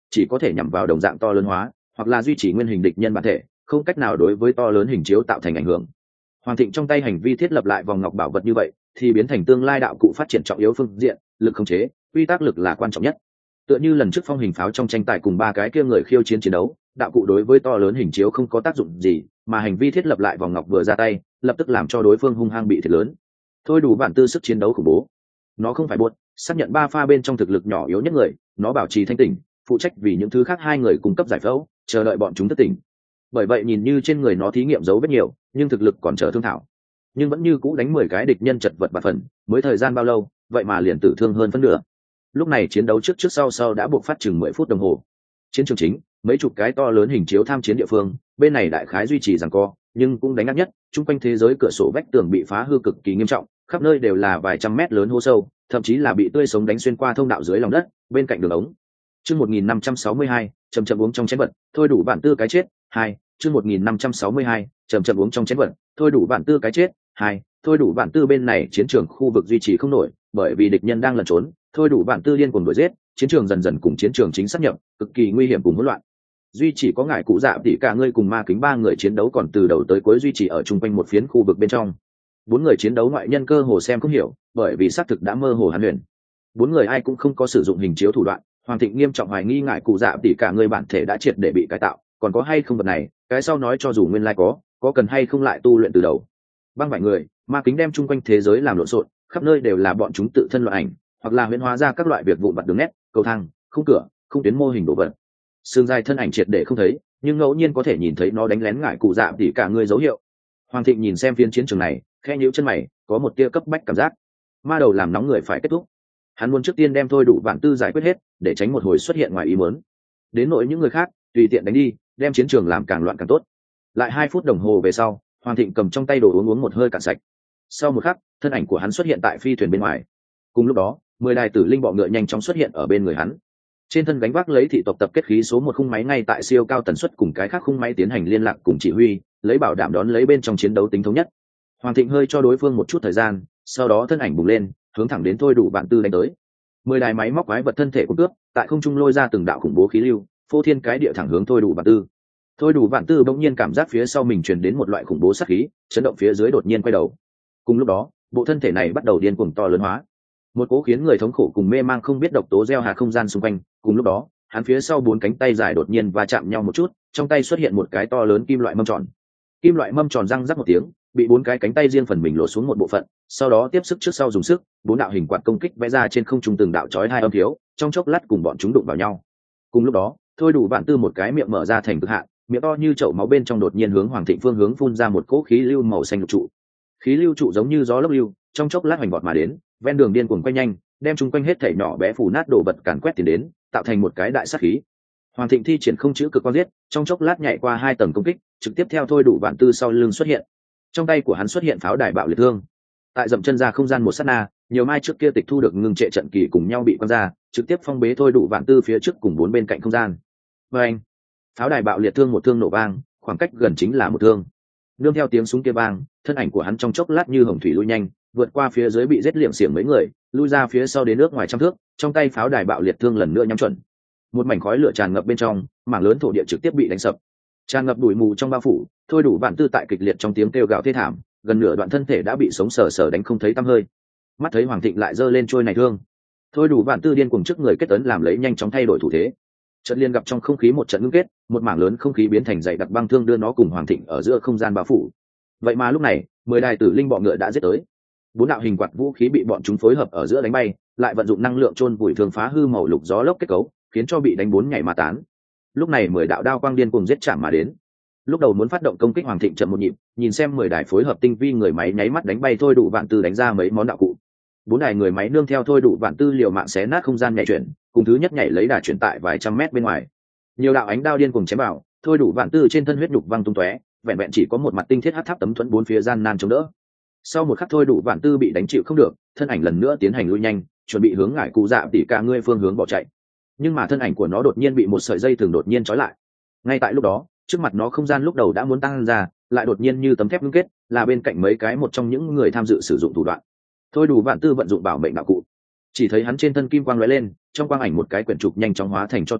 chỉ có thể nhằm vào đồng dạng to lớn hóa hoặc là duy trì nguyên hình địch nhân bản thể, không cách nào đối với to lớn hình chiếu tạo thành ảnh hưởng. Hoàng Thịnh trong tay hành vi thiết lập lại vòng ngọc bảo vật như vậy thì biến thành tương lai đạo cụ phát triển trọng yếu phương diện, lực khống chế, quy tắc lực là quan trọng nhất. Tựa như lần trước phong hình pháo trong tranh tài cùng ba cái kia người khiêu chiến chiến đấu, đạo cụ đối với to lớn hình chiếu không có tác dụng gì, mà hành vi thiết lập lại vòng ngọc vừa ra tay, lập tức làm cho đối phương hung hăng bị thiệt lớn. Thôi đủ bản tư sức chiến đấu khủng bố. Nó không phải buốt, xác nhận ba pha bên trong thực lực nhỏ yếu nhất người, nó bảo trì thanh tỉnh, phụ trách vì những thứ khác hai người cung cấp giải phẫu, chờ đợi bọn chúng thức tỉnh. Bởi vậy nhìn như trên người nó thí nghiệm dấu vết nhiều, nhưng thực lực còn chờ thương thảo. Nhưng vẫn như cũ đánh 10 cái địch nhân chật vật bạt phần, mới thời gian bao lâu, vậy mà liền tử thương hơn phân nửa. Lúc này chiến đấu trước sau đã buộc phát chừng 10 phút đồng hồ. Chiến trường chính, mấy chục cái to lớn hình chiếu tham chiến địa phương, bên này đại khái duy trì giằng co, nhưng cũng đánh ác nhất, chung quanh thế giới cửa sổ vách tường bị phá hư cực kỳ nghiêm trọng, khắp nơi đều là vài trăm mét lớn hố sâu, thậm chí là bị tươi sống đánh xuyên qua thông đạo dưới lòng đất, bên cạnh đường ống. Chương 1562, chậm chậm uống trong chén vật, thôi đủ bản tư cái chết. 2, chương 1562, chậm chậm uống trong chén vật, thôi đủ bản tư cái chết. 2, thôi đủ bản tư bên này chiến trường khu vực duy trì không nổi, bởi vì địch nhân đang lẩn trốn, thôi đủ bản tư điên cuồng đuổi giết, chiến trường dần dần cùng chiến trường chính sát nhập, cực kỳ nguy hiểm cùng hỗn loạn. Duy chỉ có ngải cụ dạ tỷ cả ngươi cùng ma kính ba người chiến đấu còn từ đầu tới cuối duy trì ở chung quanh một phiến khu vực bên trong. Bốn người chiến đấu ngoại nhân cơ hồ xem không hiểu, bởi vì xác thực đã mơ hồ hàn huyền. Bốn người ai cũng không có sử dụng hình chiếu thủ đoạn, Hoàng Thịnh nghiêm trọng hoài nghi ngải cụ dạ tỷ cả ngươi bản thể đã triệt để bị cải tạo, còn có hay không vật này, cái sau nói cho dù nguyên lai có cần hay không lại tu luyện từ đầu. Băng vài người, ma kính đem chung quanh thế giới làm lộn xộn, khắp nơi đều là bọn chúng tự thân loại ảnh, hoặc là huyễn hóa ra các loại việc vụn vặt đường nét, cầu thang, khung cửa, không tuyến mô hình đồ vật. Xương dài thân ảnh triệt để không thấy, nhưng ngẫu nhiên có thể nhìn thấy nó đánh lén ngải cụ dạ tỷ cả ngươi dấu hiệu. Hoàng Thịnh nhìn xem phiên chiến trường này, khe nhíu chân mày, có một tia cấp bách cảm giác. Ma đầu làm nóng người phải kết thúc. Hắn muốn trước tiên đem thôi đủ vạn tư giải quyết hết, để tránh một hồi xuất hiện ngoài ý muốn. Đến nội những người khác, tùy tiện đánh đi, đem chiến trường làm càng loạn càng tốt. Lại 2 phút đồng hồ về sau, Hoàng Thịnh cầm trong tay đồ uống một hơi cạn sạch. Sau một khắc, thân ảnh của hắn xuất hiện tại phi thuyền bên ngoài. Cùng lúc đó, 10 đài tử linh bọ ngựa nhanh chóng xuất hiện ở bên người hắn. Trên thân gánh vác lấy thị tộc tập kết khí số 1 khung máy ngay tại siêu cao tần suất cùng cái khác khung máy tiến hành liên lạc cùng chỉ huy, lấy bảo đảm đón lấy bên trong chiến đấu tính thống nhất. Hoàng Thịnh hơi cho đối phương một chút thời gian, sau đó thân ảnh bùng lên, hướng thẳng đến thôi đủ vạn tư đánh tới. 10 đài máy móc quái vật thân thể của cướp, tại không trung lôi ra từng đạo khủng bố khí lưu, phô thiên cái địa thẳng hướng thôi đủ vạn tư. Thôi đủ vạn tư bỗng nhiên cảm giác phía sau mình truyền đến một loại khủng bố sát khí, chấn động phía dưới đột nhiên quay đầu. Cùng lúc đó, bộ thân thể này bắt đầu điên cuồng to lớn hóa. Một cố khiến người thống khổ cùng mê mang không biết độc tố gieo hạt không gian xung quanh. Cùng lúc đó, hắn phía sau 4 cánh tay dài đột nhiên va chạm nhau một chút, trong tay xuất hiện một cái to lớn kim loại mâm tròn. Kim loại mâm tròn răng rắc một tiếng, bị 4 cái cánh tay riêng phần mình lột xuống một bộ phận, sau đó tiếp sức trước sau dùng sức, 4 đạo hình quạt công kích vẽ ra trên không trung từng đạo chói hai âm thiếu, trong chốc lát cùng bọn chúng đụng vào nhau. Cùng lúc đó, thôi đủ vạn tư một cái miệng mở ra thành cực hạn, miệng to như chậu máu bên trong đột nhiên hướng Hoàng Thịnh phương hướng phun ra một cỗ khí lưu màu xanh lục trụ. Khí lưu trụ giống như gió lốc lưu, trong chốc lát hoành vọt mà đến, ven đường điên cuồng quay nhanh, đem chúng quanh hết thảy nhỏ bé phủ nát đổ vật càn quét tiến đến, tạo thành một cái đại sát khí. Hoàng Thịnh thi triển không chữ cực quan giết, trong chốc lát nhảy qua 2 tầng công kích, trực tiếp theo thôi đủ vạn tư sau lưng xuất hiện. Trong tay của hắn xuất hiện pháo đài bạo liệt thương. Tại dậm chân ra không gian một sát na, nhiều mai trước kia tịch thu được ngưng trệ trận kỳ cùng nhau bị quăng ra, trực tiếp phong bế thôi đủ vạn tư phía trước cùng 4 bên cạnh không gian. Và anh, pháo đài bạo liệt thương một thương nổ vang, khoảng cách gần chính là một thương. Nương theo tiếng súng kia vang, thân ảnh của hắn trong chốc lát như hồng thủy lui nhanh, vượt qua phía dưới bị giết liệm xiềng mấy người, lui ra phía sau đến nước ngoài trăm thước, trong tay pháo đài bạo liệt thương lần nữa nhắm chuẩn. Một mảnh khói lửa tràn ngập bên trong, mảng lớn thổ địa trực tiếp bị đánh sập, tràn ngập bụi mù trong bao phủ. Thôi đủ vạn tư tại kịch liệt trong tiếng kêu gào thê thảm, gần nửa đoạn thân thể đã bị sống sờ sờ đánh không thấy tăm hơi. Mắt thấy Hoàng Thịnh lại giơ lên trôi này thương, thôi đủ vạn tư điên cuồng trước người kết ấn làm lấy nhanh chóng thay đổi thủ thế. Chợt liên gặp trong không khí một trận ngưng kết, một mảng lớn không khí biến thành dày đặc băng thương đưa nó cùng Hoàng Thịnh ở giữa không gian bao phủ. Vậy mà lúc này, 10 đài tử linh bọ ngựa đã giết tới. 4 đạo hình quạt vũ khí bị bọn chúng phối hợp ở giữa đánh bay, lại vận dụng năng lượng chôn vùi thương phá hư màu lục gió lốc kết cấu, khiến cho bị đánh 4 nhảy mà tán. Lúc này 10 đạo đao quang điên cuồng giết chạm mà đến. Lúc đầu muốn phát động công kích Hoàng Thịnh chậm một nhịp, nhìn xem 10 đài phối hợp tinh vi người máy nháy mắt đánh bay thôi đủ vạn tư đánh ra mấy món đạo cụ. 4 đài người máy nương theo thôi đủ vạn tư liều mạng xé nát không gian nhảy chuyển, cùng thứ nhất nhảy lấy đà chuyển tại vài trăm mét bên ngoài. Nhiều đạo ánh đao điên cuồng chém vào, thôi đủ vạn tư trên thân huyết nhục văng tung tóe, vẹn vẹn chỉ có một mặt tinh thiết hắc tháp tấm thuẫn 4 phía gian nan chống đỡ. Sau một khắc thôi đủ vạn tư bị đánh chịu không được, thân ảnh lần nữa tiến hành lui nhanh, chuẩn bị hướng ngải cụ dạ tỷ cả ngươi phương hướng bỏ chạy. Nhưng mà thân ảnh của nó đột nhiên bị một sợi dây thừng đột nhiên trói lại. Ngay tại lúc đó, trước mặt nó không gian lúc đầu đã muốn tăng ra, lại đột nhiên như tấm thép ngưng kết, là bên cạnh mấy cái một trong những người tham dự sử dụng thủ đoạn. Thôi đủ vạn tư vận dụng bảo mệnh đạo cụ, chỉ thấy hắn trên thân kim quang lóe lên, trong quang ảnh một cái quyển trục nhanh chóng hóa thành cho tàn,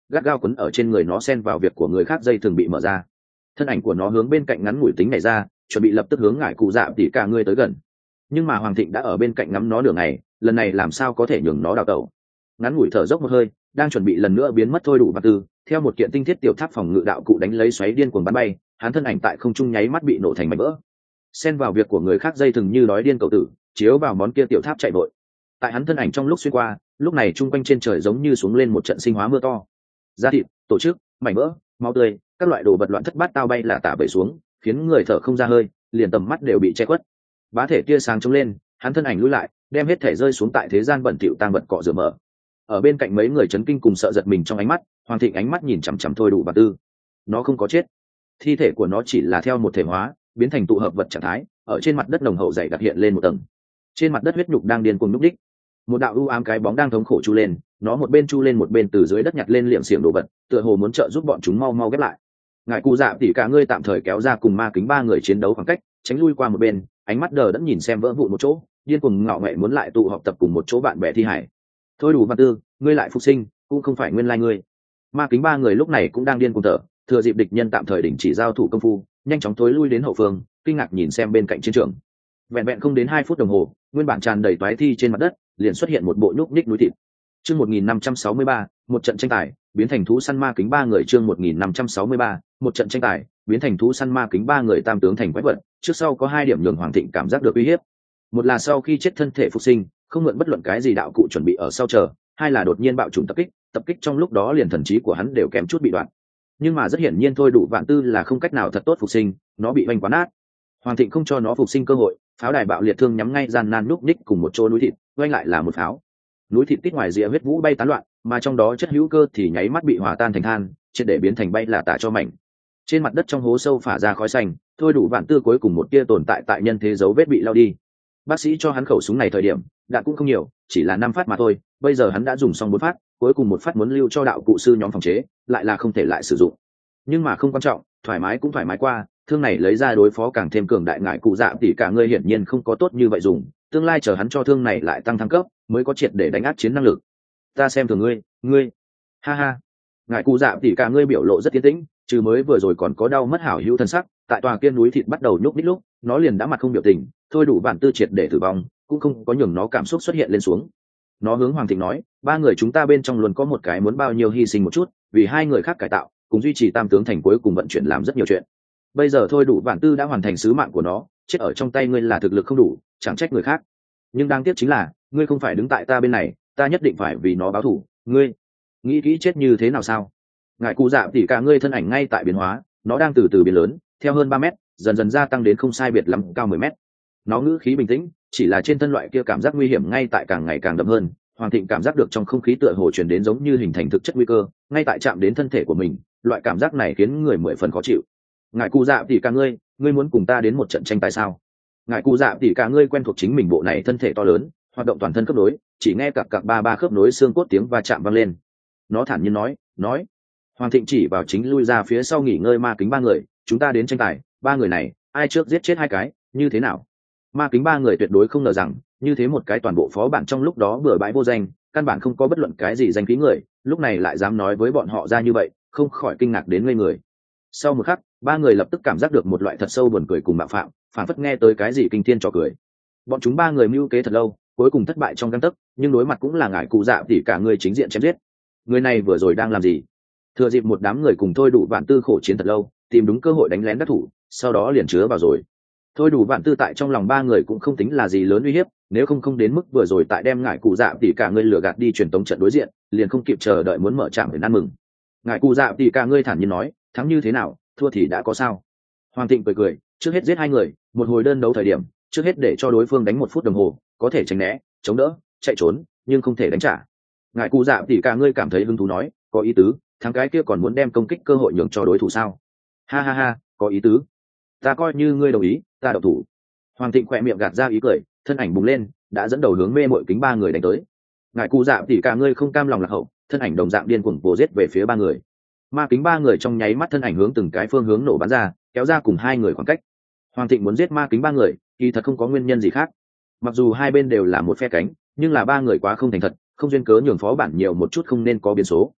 gắt gao quấn ở trên người nó, xen vào việc của người khác dây thường bị mở ra. Thân ảnh của nó hướng bên cạnh ngắn ngủi tính này ra, chuẩn bị lập tức hướng ngải cụ dạ tỉ cả ngươi tới gần. Nhưng mà Hoàng Thịnh đã ở bên cạnh ngắm nó nửa ngày, lần này làm sao có thể nhường nó đào tẩu. Ngắn ngủi thở dốc một hơi, đang chuẩn bị lần nữa biến mất thôi đủ và tư, theo một kiện tinh thiết tiểu tháp phòng ngự đạo cụ đánh lấy xoáy điên cuồng bắn bay, hắn thân ảnh tại không trung nháy mắt bị nổ thành mảnh vỡ. Xen vào việc của người khác dây thừng như đói điên cầu tử, chiếu vào món kia tiểu tháp chạy vội. Tại hắn thân ảnh trong lúc xuyên qua, lúc này trung quanh trên trời giống như xuống lên một trận sinh hóa mưa to. Da thịt, tổ chức, mảnh vỡ, máu tươi, các loại đồ vật loạn thất bát tao bay là tả bậy xuống, khiến người thở không ra hơi, liền tầm mắt đều bị che khuất. Bá thể tia sáng trông lên, hắn thân ảnh lùi lại, đem hết thể rơi xuống tại thế gian bẩn thỉu tang vật cọ rửa mở. Ở bên cạnh mấy người chấn kinh cùng sợ giật mình trong ánh mắt, Hoàng Thịnh ánh mắt nhìn chằm chằm thôi đủ và tư. Nó không có chết, thi thể của nó chỉ là theo một thể hóa biến thành tụ hợp vật trạng thái, ở trên mặt đất nồng hậu dày đặc hiện lên một tầng. Trên mặt đất huyết nhục đang điên cuồng núp đích, một đạo u ám cái bóng đang thống khổ chu lên, nó một bên chu lên một bên từ dưới đất nhặt lên liệm xiềng đồ vật, tựa hồ muốn trợ giúp bọn chúng mau mau ghép lại. Ngài cụ dạ tỉ cả ngươi tạm thời kéo ra cùng ma kính ba người chiến đấu khoảng cách, tránh lui qua một bên, ánh mắt đờ đẫn nhìn xem vỡ vụn một chỗ, điên cuồng ngạo nghệ muốn lại tụ họp tập cùng một chỗ bạn bè thi hải. Thôi đủ văn tư, ngươi lại phục sinh, cũng không phải nguyên lai ngươi. Ma kính ba người lúc này cũng đang điên cuồng thở, thừa dịp địch nhân tạm thời đình chỉ giao thủ công phu, nhanh chóng thối lui đến hậu phương, kinh ngạc nhìn xem bên cạnh chiến trường. Vẹn vẹn không đến 2 phút đồng hồ, nguyên bản tràn đầy toái thi trên mặt đất, liền xuất hiện một bộ nhúc nhích núi thịt. Chương 1563, một trận tranh tài, biến thành thú săn ma kính ba người. Chương 1563, một trận tranh tài, biến thành thú săn ma kính ba người tam tướng thành quái vật, trước sau có 2 điểm nhường Hoàng Thịnh cảm giác được uy hiếp. Một là sau khi chết thân thể phục sinh, không mượn bất luận cái gì đạo cụ chuẩn bị ở sau chờ, hai là đột nhiên bạo trùng tập kích trong lúc đó liền thần trí của hắn đều kém chút bị đoạn. Nhưng mà rất hiển nhiên thôi đủ vạn tư là không cách nào thật tốt phục sinh, nó bị vành quá nát. Hoàng Thịnh không cho nó phục sinh cơ hội, pháo đài bạo liệt thương nhắm ngay gian nan núp ních cùng một chỗ núi thịt, quay lại là một pháo. Núi thịt tít ngoài rìa huyết vũ bay tán loạn, mà trong đó chất hữu cơ thì nháy mắt bị hòa tan thành than, triệt để biến thành bay là tả cho mảnh. Trên mặt đất trong hố sâu phả ra khói xanh, thôi đủ vạn tư cuối cùng một tia tồn tại tại nhân thế dấu vết bị lao đi. Bác sĩ cho hắn khẩu súng này thời điểm, đạn cũng không nhiều, chỉ là 5 phát mà thôi, bây giờ hắn đã dùng xong 4 phát, cuối cùng một phát muốn lưu cho đạo cụ sư nhóm phòng chế, lại là không thể lại sử dụng. Nhưng mà không quan trọng, thoải mái cũng thoải mái qua, thương này lấy ra đối phó càng thêm cường đại ngại cụ dạ tỉ cả ngươi hiển nhiên không có tốt như vậy dùng, tương lai chờ hắn cho thương này lại tăng thăng cấp, mới có triệt để đánh áp chiến năng lực. Ta xem thường ngươi, ha ha. Ngại cụ dạ tỉ cả ngươi biểu lộ rất tiến tĩnh, trừ mới vừa rồi còn có đau mất hảo hữu thân sắc, tại tòa kia núi thịt bắt đầu nhúc nhích lúc, nó liền đã mặt không biểu tình, thôi đủ bản tư triệt để tử vong, cũng không có nhường nó cảm xúc xuất hiện lên xuống. Nó hướng Hoàng Thịnh nói, 3 người chúng ta bên trong luôn có một cái muốn bao nhiêu hy sinh một chút, vì 2 người khác cải tạo, cùng duy trì tam tướng thành cuối cùng vận chuyển làm rất nhiều chuyện. Bây giờ thôi đủ bản tư đã hoàn thành sứ mạng của nó, chết ở trong tay ngươi là thực lực không đủ, chẳng trách người khác. Nhưng đáng tiếc chính là, ngươi không phải đứng tại ta bên này, ta nhất định phải vì nó báo thù. Ngươi nghĩ kỹ chết như thế nào sao? Ngài cụ dạ tỉ cả ngươi thân ảnh ngay tại biến hóa, nó đang từ từ biến lớn, theo hơn 3 mét, dần dần gia tăng đến không sai biệt lắm cao 10 mét. Nó ngữ khí bình tĩnh, chỉ là trên thân loại kia cảm giác nguy hiểm ngay tại càng ngày càng đậm hơn. Hoàng Thịnh cảm giác được trong không khí tựa hồ truyền đến giống như hình thành thực chất nguy cơ, ngay tại chạm đến thân thể của mình, loại cảm giác này khiến người 10 phần khó chịu. Ngài cụ dạ tỉ cả ngươi muốn cùng ta đến một trận tranh tài sao? Ngài cụ dạ tỉ cả ngươi quen thuộc chính mình bộ này thân thể to lớn, hoạt động toàn thân khớp nối, chỉ nghe cặc ba khớp nối xương cốt tiếng va chạm vang lên. Nó thản nhiên nói. Hoàng Thịnh chỉ vào chính lui ra phía sau nghỉ ngơi ma kính 3 người, chúng ta đến tranh tài, 3 người này, ai trước giết chết 2 cái, như thế nào? Ma kính 3 người tuyệt đối không ngờ rằng, như thế một cái toàn bộ phó bản trong lúc đó bừa bãi vô danh, căn bản không có bất luận cái gì danh khí người, lúc này lại dám nói với bọn họ ra như vậy, không khỏi kinh ngạc đến ngây người. Sau một khắc, 3 người lập tức cảm giác được một loại thật sâu buồn cười cùng mạo phạm, phản phất nghe tới cái gì kinh thiên trò cười. Bọn chúng 3 người mưu kế thật lâu, cuối cùng thất bại trong gang tấc, nhưng đối mặt cũng là ngải cụ dạ tỉ cả người chính diện chém giết. Người này vừa rồi đang làm gì? Thừa dịp một đám người cùng thôi đủ vạn tư khổ chiến thật lâu, tìm đúng cơ hội đánh lén đắc thủ, sau đó liền chứa vào rồi. Thôi đủ vạn tư tại trong lòng 3 người cũng không tính là gì lớn uy hiếp, nếu không đến mức vừa rồi tại đem ngải cụ dạ tỉ cả người lừa gạt đi truyền tống trận đối diện, liền không kịp chờ đợi muốn mở trạm để ăn mừng. Ngải cụ dạ tỉ cả người thản nhiên nói, thắng như thế nào, thua thì đã có sao? Hoàng Thịnh cười, trước hết giết 2 người, một hồi đơn đấu thời điểm, trước hết để cho đối phương đánh 1 phút đồng hồ, có thể tránh né, chống đỡ, chạy trốn, nhưng không thể đánh trả. Ngải cụ dạ tỉ cả ngươi cảm thấy hứng thú nói, có ý tứ, thằng cái kia còn muốn đem công kích cơ hội nhường cho đối thủ sao? Ha ha ha, có ý tứ. Ta coi như ngươi đồng ý, ta độc thủ. Hoàng Thịnh khỏe miệng gạt ra ý cười, thân ảnh bùng lên, đã dẫn đầu hướng mê mội kính 3 người đánh tới. Ngải cụ dạ tỉ cả ngươi không cam lòng lạc hậu, thân ảnh đồng dạng điên cuồng vồ giết về phía 3 người. Ma kính 3 người trong nháy mắt thân ảnh hướng từng cái phương hướng nổ bắn ra, kéo ra cùng 2 người khoảng cách. Hoàng Thịnh muốn giết ma kính 3 người, kỳ thật không có nguyên nhân gì khác. Mặc dù hai bên đều là một phe cánh, nhưng là 3 người quá không thành thật, không duyên cớ nhường phó bản nhiều một chút không nên có biến số.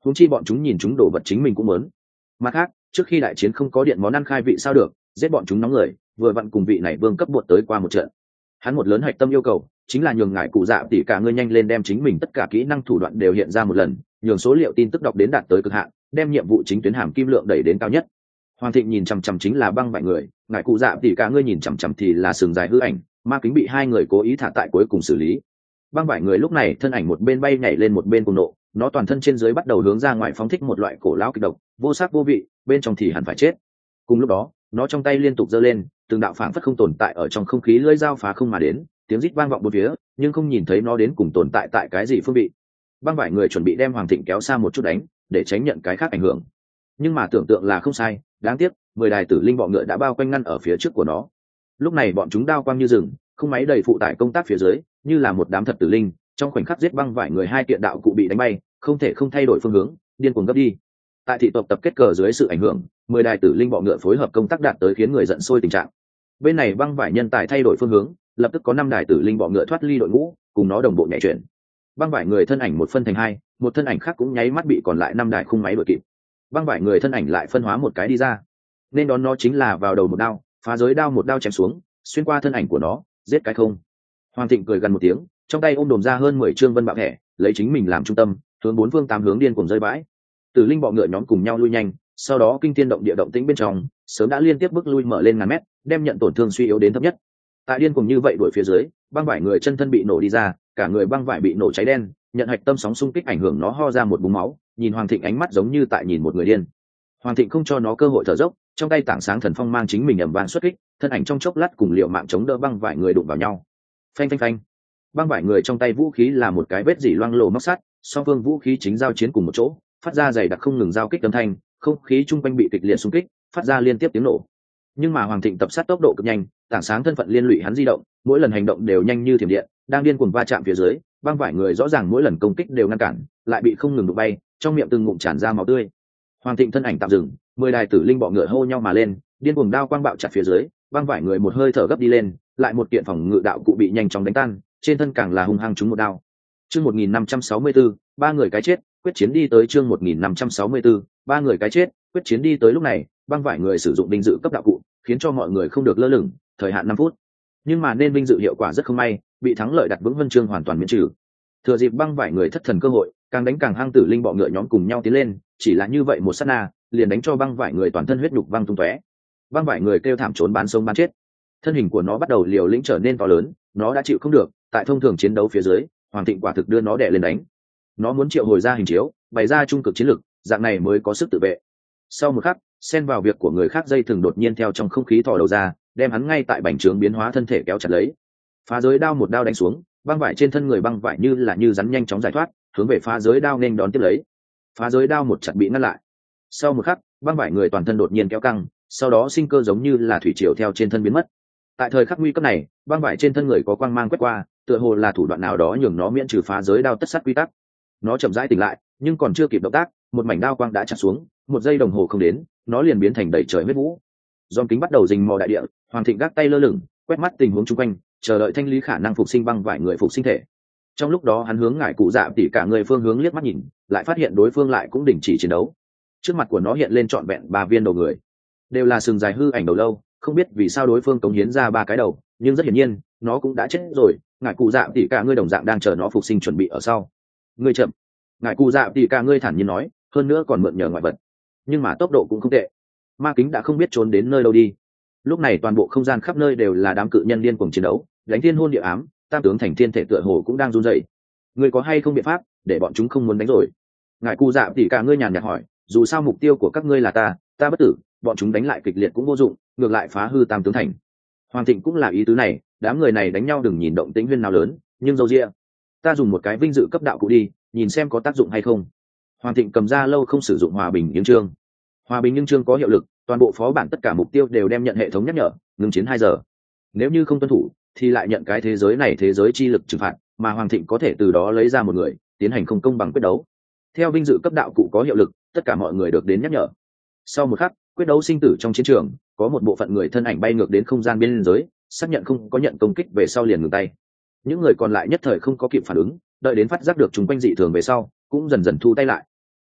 huống chi bọn chúng nhìn chúng đồ vật chính mình cũng muốn. Mặt khác, trước khi đại chiến không có điện món ăn khai vị sao được, giết bọn chúng nóng người, vừa vặn cùng vị này vương cấp bột tới qua một trận. Hắn một lớn hạch tâm yêu cầu chính là nhường ngài cụ dạ tỷ cả ngươi nhanh lên đem chính mình tất cả kỹ năng thủ đoạn đều hiện ra một lần, nhường số liệu tin tức đọc đến đạt tới cực hạn, đem nhiệm vụ chính tuyến hàm kim lượng đẩy đến cao nhất. Hoàng Thịnh nhìn chằm chằm chính là băng vải người, ngài cụ dạ tỷ cả ngươi nhìn chằm chằm thì là sừng dài hư ảnh, ma kính bị hai người cố ý thả tại cuối cùng xử lý. Băng vải người lúc này thân ảnh một bên bay nhảy lên một bên cùng nộ, nó toàn thân trên dưới bắt đầu hướng ra ngoài phóng thích một loại cổ lão kịch độc, vô sắc vô vị, bên trong thì hẳn phải chết. Cùng lúc đó, nó trong tay liên tục giơ lên, từng đạo phảng phất không tồn tại ở trong không khí lưỡi dao phá không mà đến, tiếng rít vang vọng bốn phía, nhưng không nhìn thấy nó đến cùng tồn tại tại cái gì phương vị. Băng vải người chuẩn bị đem Hoàng Thịnh kéo xa một chút đánh, để tránh nhận cái khác ảnh hưởng. Nhưng mà tưởng tượng là không sai, đáng tiếc, 10 đài tử linh bọ ngựa đã bao quanh ngăn ở phía trước của nó. Lúc này bọn chúng đao quang như rừng, không máy đầy phụ tải công tác phía dưới, như là một đám thật tử linh, trong khoảnh khắc giết băng vải người hai kiện đạo cụ bị đánh bay, không thể không thay đổi phương hướng, điên cuồng gấp đi. Tại thị tộc tập kết cờ dưới sự ảnh hưởng, 10 đài tử linh bọ ngựa phối hợp công tác đạt tới khiến người giận sôi tình trạng. Bên này băng vải nhân tài thay đổi phương hướng, lập tức có 5 đài tử linh bọ ngựa thoát ly đội ngũ, cùng nó đồng bộ nhảy chuyển. Băng vải người thân ảnh một phân thành hai, một thân ảnh khác cũng nháy mắt bị còn lại 5 đài khung máy đuổi kịp. Băng vải người thân ảnh lại phân hóa một cái đi ra, nên đón nó chính là vào đầu một đao, phá giới đao một đao chém xuống, xuyên qua thân ảnh của nó, giết cái không. Hoàng Thịnh cười gần một tiếng, trong tay ôm đồm ra hơn 10 trương vân bạo thẻ, lấy chính mình làm trung tâm, hướng bốn phương tám hướng điên cuồng rơi bãi. Tử linh bọ ngựa nhóm cùng nhau lui nhanh, sau đó kinh thiên động địa động tĩnh bên trong, sớm đã liên tiếp bước lui mở lên ngàn mét, đem nhận tổn thương suy yếu đến thấp nhất. Tại điên cuồng như vậy đuổi phía dưới, băng vải người chân thân bị nổ đi ra, cả người băng vải bị nổ cháy đen, nhận hạch tâm sóng xung kích ảnh hưởng nó ho ra một búng máu, nhìn Hoàng Thịnh ánh mắt giống như tại nhìn một người điên. Hoàng Thịnh không cho nó cơ hội thở dốc, trong tay tảng sáng thần phong mang chính mình ầm vang xuất kích, thân ảnh trong chốc lát cùng liệu mạng chống đỡ băng vải người đụng vào nhau. Phanh phanh phanh. Băng vải người trong tay vũ khí là một cái vết dỉ loang lổ móc sắt, song phương vũ khí chính giao chiến cùng một chỗ, phát ra dày đặc không ngừng giao kích âm thanh, không khí chung quanh bị kịch liệt xung kích, phát ra liên tiếp tiếng nổ. Nhưng mà Hoàng Thịnh tập sát tốc độ cực nhanh, tảng sáng thân phận liên lụy hắn di động, mỗi lần hành động đều nhanh như thiểm điện, đang điên cuồng va chạm phía dưới, băng vải người rõ ràng mỗi lần công kích đều ngăn cản, lại bị không ngừng đụng bay, trong miệng từng ngụm tràn ra máu tươi. Hoàng Thịnh thân ảnh tạm dừng, 10 đài tử linh bọ ngựa hô nhau mà lên, điên cuồng đao quang bạo chặt phía dưới, băng vải người một hơi thở gấp đi lên, lại một kiện phòng ngự đạo cụ bị nhanh chóng đánh tan, trên thân càng là hung hăng trúng một đao. Chương 1564, ba người cái chết, quyết chiến đi tới chương 1564, ba người cái chết, quyết chiến đi tới lúc này, băng vải người sử dụng vinh dự cấp đạo cụ, khiến cho mọi người không được lơ lửng, thời hạn 5 phút. Nhưng mà nên vinh dự hiệu quả rất không may, bị thắng lợi đặt vững huân chương hoàn toàn miễn trừ. Thừa dịp băng vải người thất thần cơ hội, càng đánh càng hăng, tử linh bọ ngựa nhóm cùng nhau tiến lên, chỉ là như vậy một sát na, liền đánh cho băng vải người toàn thân huyết nhục văng tung tóe. Băng vải người kêu thảm trốn bán sống bán chết. Thân hình của nó bắt đầu liều lĩnh trở nên to lớn, nó đã chịu không được, tại thông thường chiến đấu phía dưới, Hoàng Thịnh quả thực đưa nó đè lên đánh. Nó muốn triệu hồi ra hình chiếu, bày ra trung cực chiến lực, dạng này mới có sức tự vệ. Sau một khắc, xen vào việc của người khác dây thừng đột nhiên theo trong không khí thò đầu ra, đem hắn ngay tại bành trướng biến hóa thân thể kéo chặt lấy. Phá giới đao một đao đánh xuống, băng vải trên thân người băng vải như là như rắn nhanh chóng giải thoát, hướng về phá giới đao nên đón tiếp lấy. Phá giới đao một chặt bị ngăn lại. Sau một khắc, băng vải người toàn thân đột nhiên kéo căng, sau đó sinh cơ giống như là thủy triều theo trên thân biến mất. Tại thời khắc nguy cấp này, băng vải trên thân người có quang mang quét qua, tựa hồ là thủ đoạn nào đó nhường nó miễn trừ phá giới đao tất sát quy tắc. Nó chậm rãi tỉnh lại, nhưng còn chưa kịp động tác, một mảnh đao quang đã chặt xuống, một giây đồng hồ không đến, nó liền biến thành đầy trời huyết vũ. Giòm kính bắt đầu rình mò đại địa, Hoàng Thịnh gác tay lơ lửng, quét mắt tình huống chung quanh, chờ đợi thanh lý khả năng phục sinh băng vải người phục sinh thể. Trong lúc đó hắn hướng ngải cụ dạ tỉ cả người phương hướng liếc mắt nhìn, lại phát hiện đối phương lại cũng đình chỉ chiến đấu. Trước mặt của nó hiện lên trọn vẹn 3 viên đầu người, đều là sừng dài hư ảnh đầu lâu, không biết vì sao đối phương cống hiến ra 3 cái đầu, nhưng rất hiển nhiên nó cũng đã chết rồi. Ngải cụ dạ tỉ cả người đồng dạng đang chờ nó phục sinh chuẩn bị ở sau. Ngươi chậm. Ngải cụ dạ tỉ cả người thản nhiên nói, hơn nữa còn mượn nhờ ngoại vật, nhưng mà tốc độ cũng không tệ. Ma kính đã không biết trốn đến nơi đâu đi. Lúc này toàn bộ không gian khắp nơi đều là đám cự nhân điên cuồng chiến đấu, đánh thiên hôn địa ám, tam tướng thành thiên thể tựa hồ cũng đang run rẩy. Ngươi có hay không biện pháp để bọn chúng không muốn đánh rồi? Ngải cụ dạ tỉ cả ngươi nhàn nhạt hỏi, dù sao mục tiêu của các ngươi là ta bất tử, bọn chúng đánh lại kịch liệt cũng vô dụng, ngược lại phá hư tam tướng thành. Hoàng Thịnh cũng là ý tứ này, đám người này đánh nhau đừng nhìn động tĩnh huyên nào lớn, nhưng dâu ria, ta dùng một cái vinh dự cấp đạo cụ đi, nhìn xem có tác dụng hay không. Hoàng Thịnh cầm ra lâu không sử dụng hòa bình nhưng chương. Hòa bình nhưng chương có hiệu lực, toàn bộ phó bản tất cả mục tiêu đều đem nhận hệ thống nhắc nhở, ngừng chiến 2 giờ. Nếu như không tuân thủ, thì lại nhận cái thế giới này thế giới chi lực trừng phạt, mà Hoàng Thịnh có thể từ đó lấy ra một người, tiến hành không công bằng quyết đấu. Theo vinh dự cấp đạo cụ có hiệu lực, tất cả mọi người được đến nhắc nhở. Sau một khắc, quyết đấu sinh tử trong chiến trường, có một bộ phận người thân ảnh bay ngược đến không gian biên giới, xác nhận không có nhận công kích về sau liền ngừng tay. Những người còn lại nhất thời không có kịp phản ứng, đợi đến phát giác được chúng quanh dị thường về sau, cũng dần dần thu tay lại.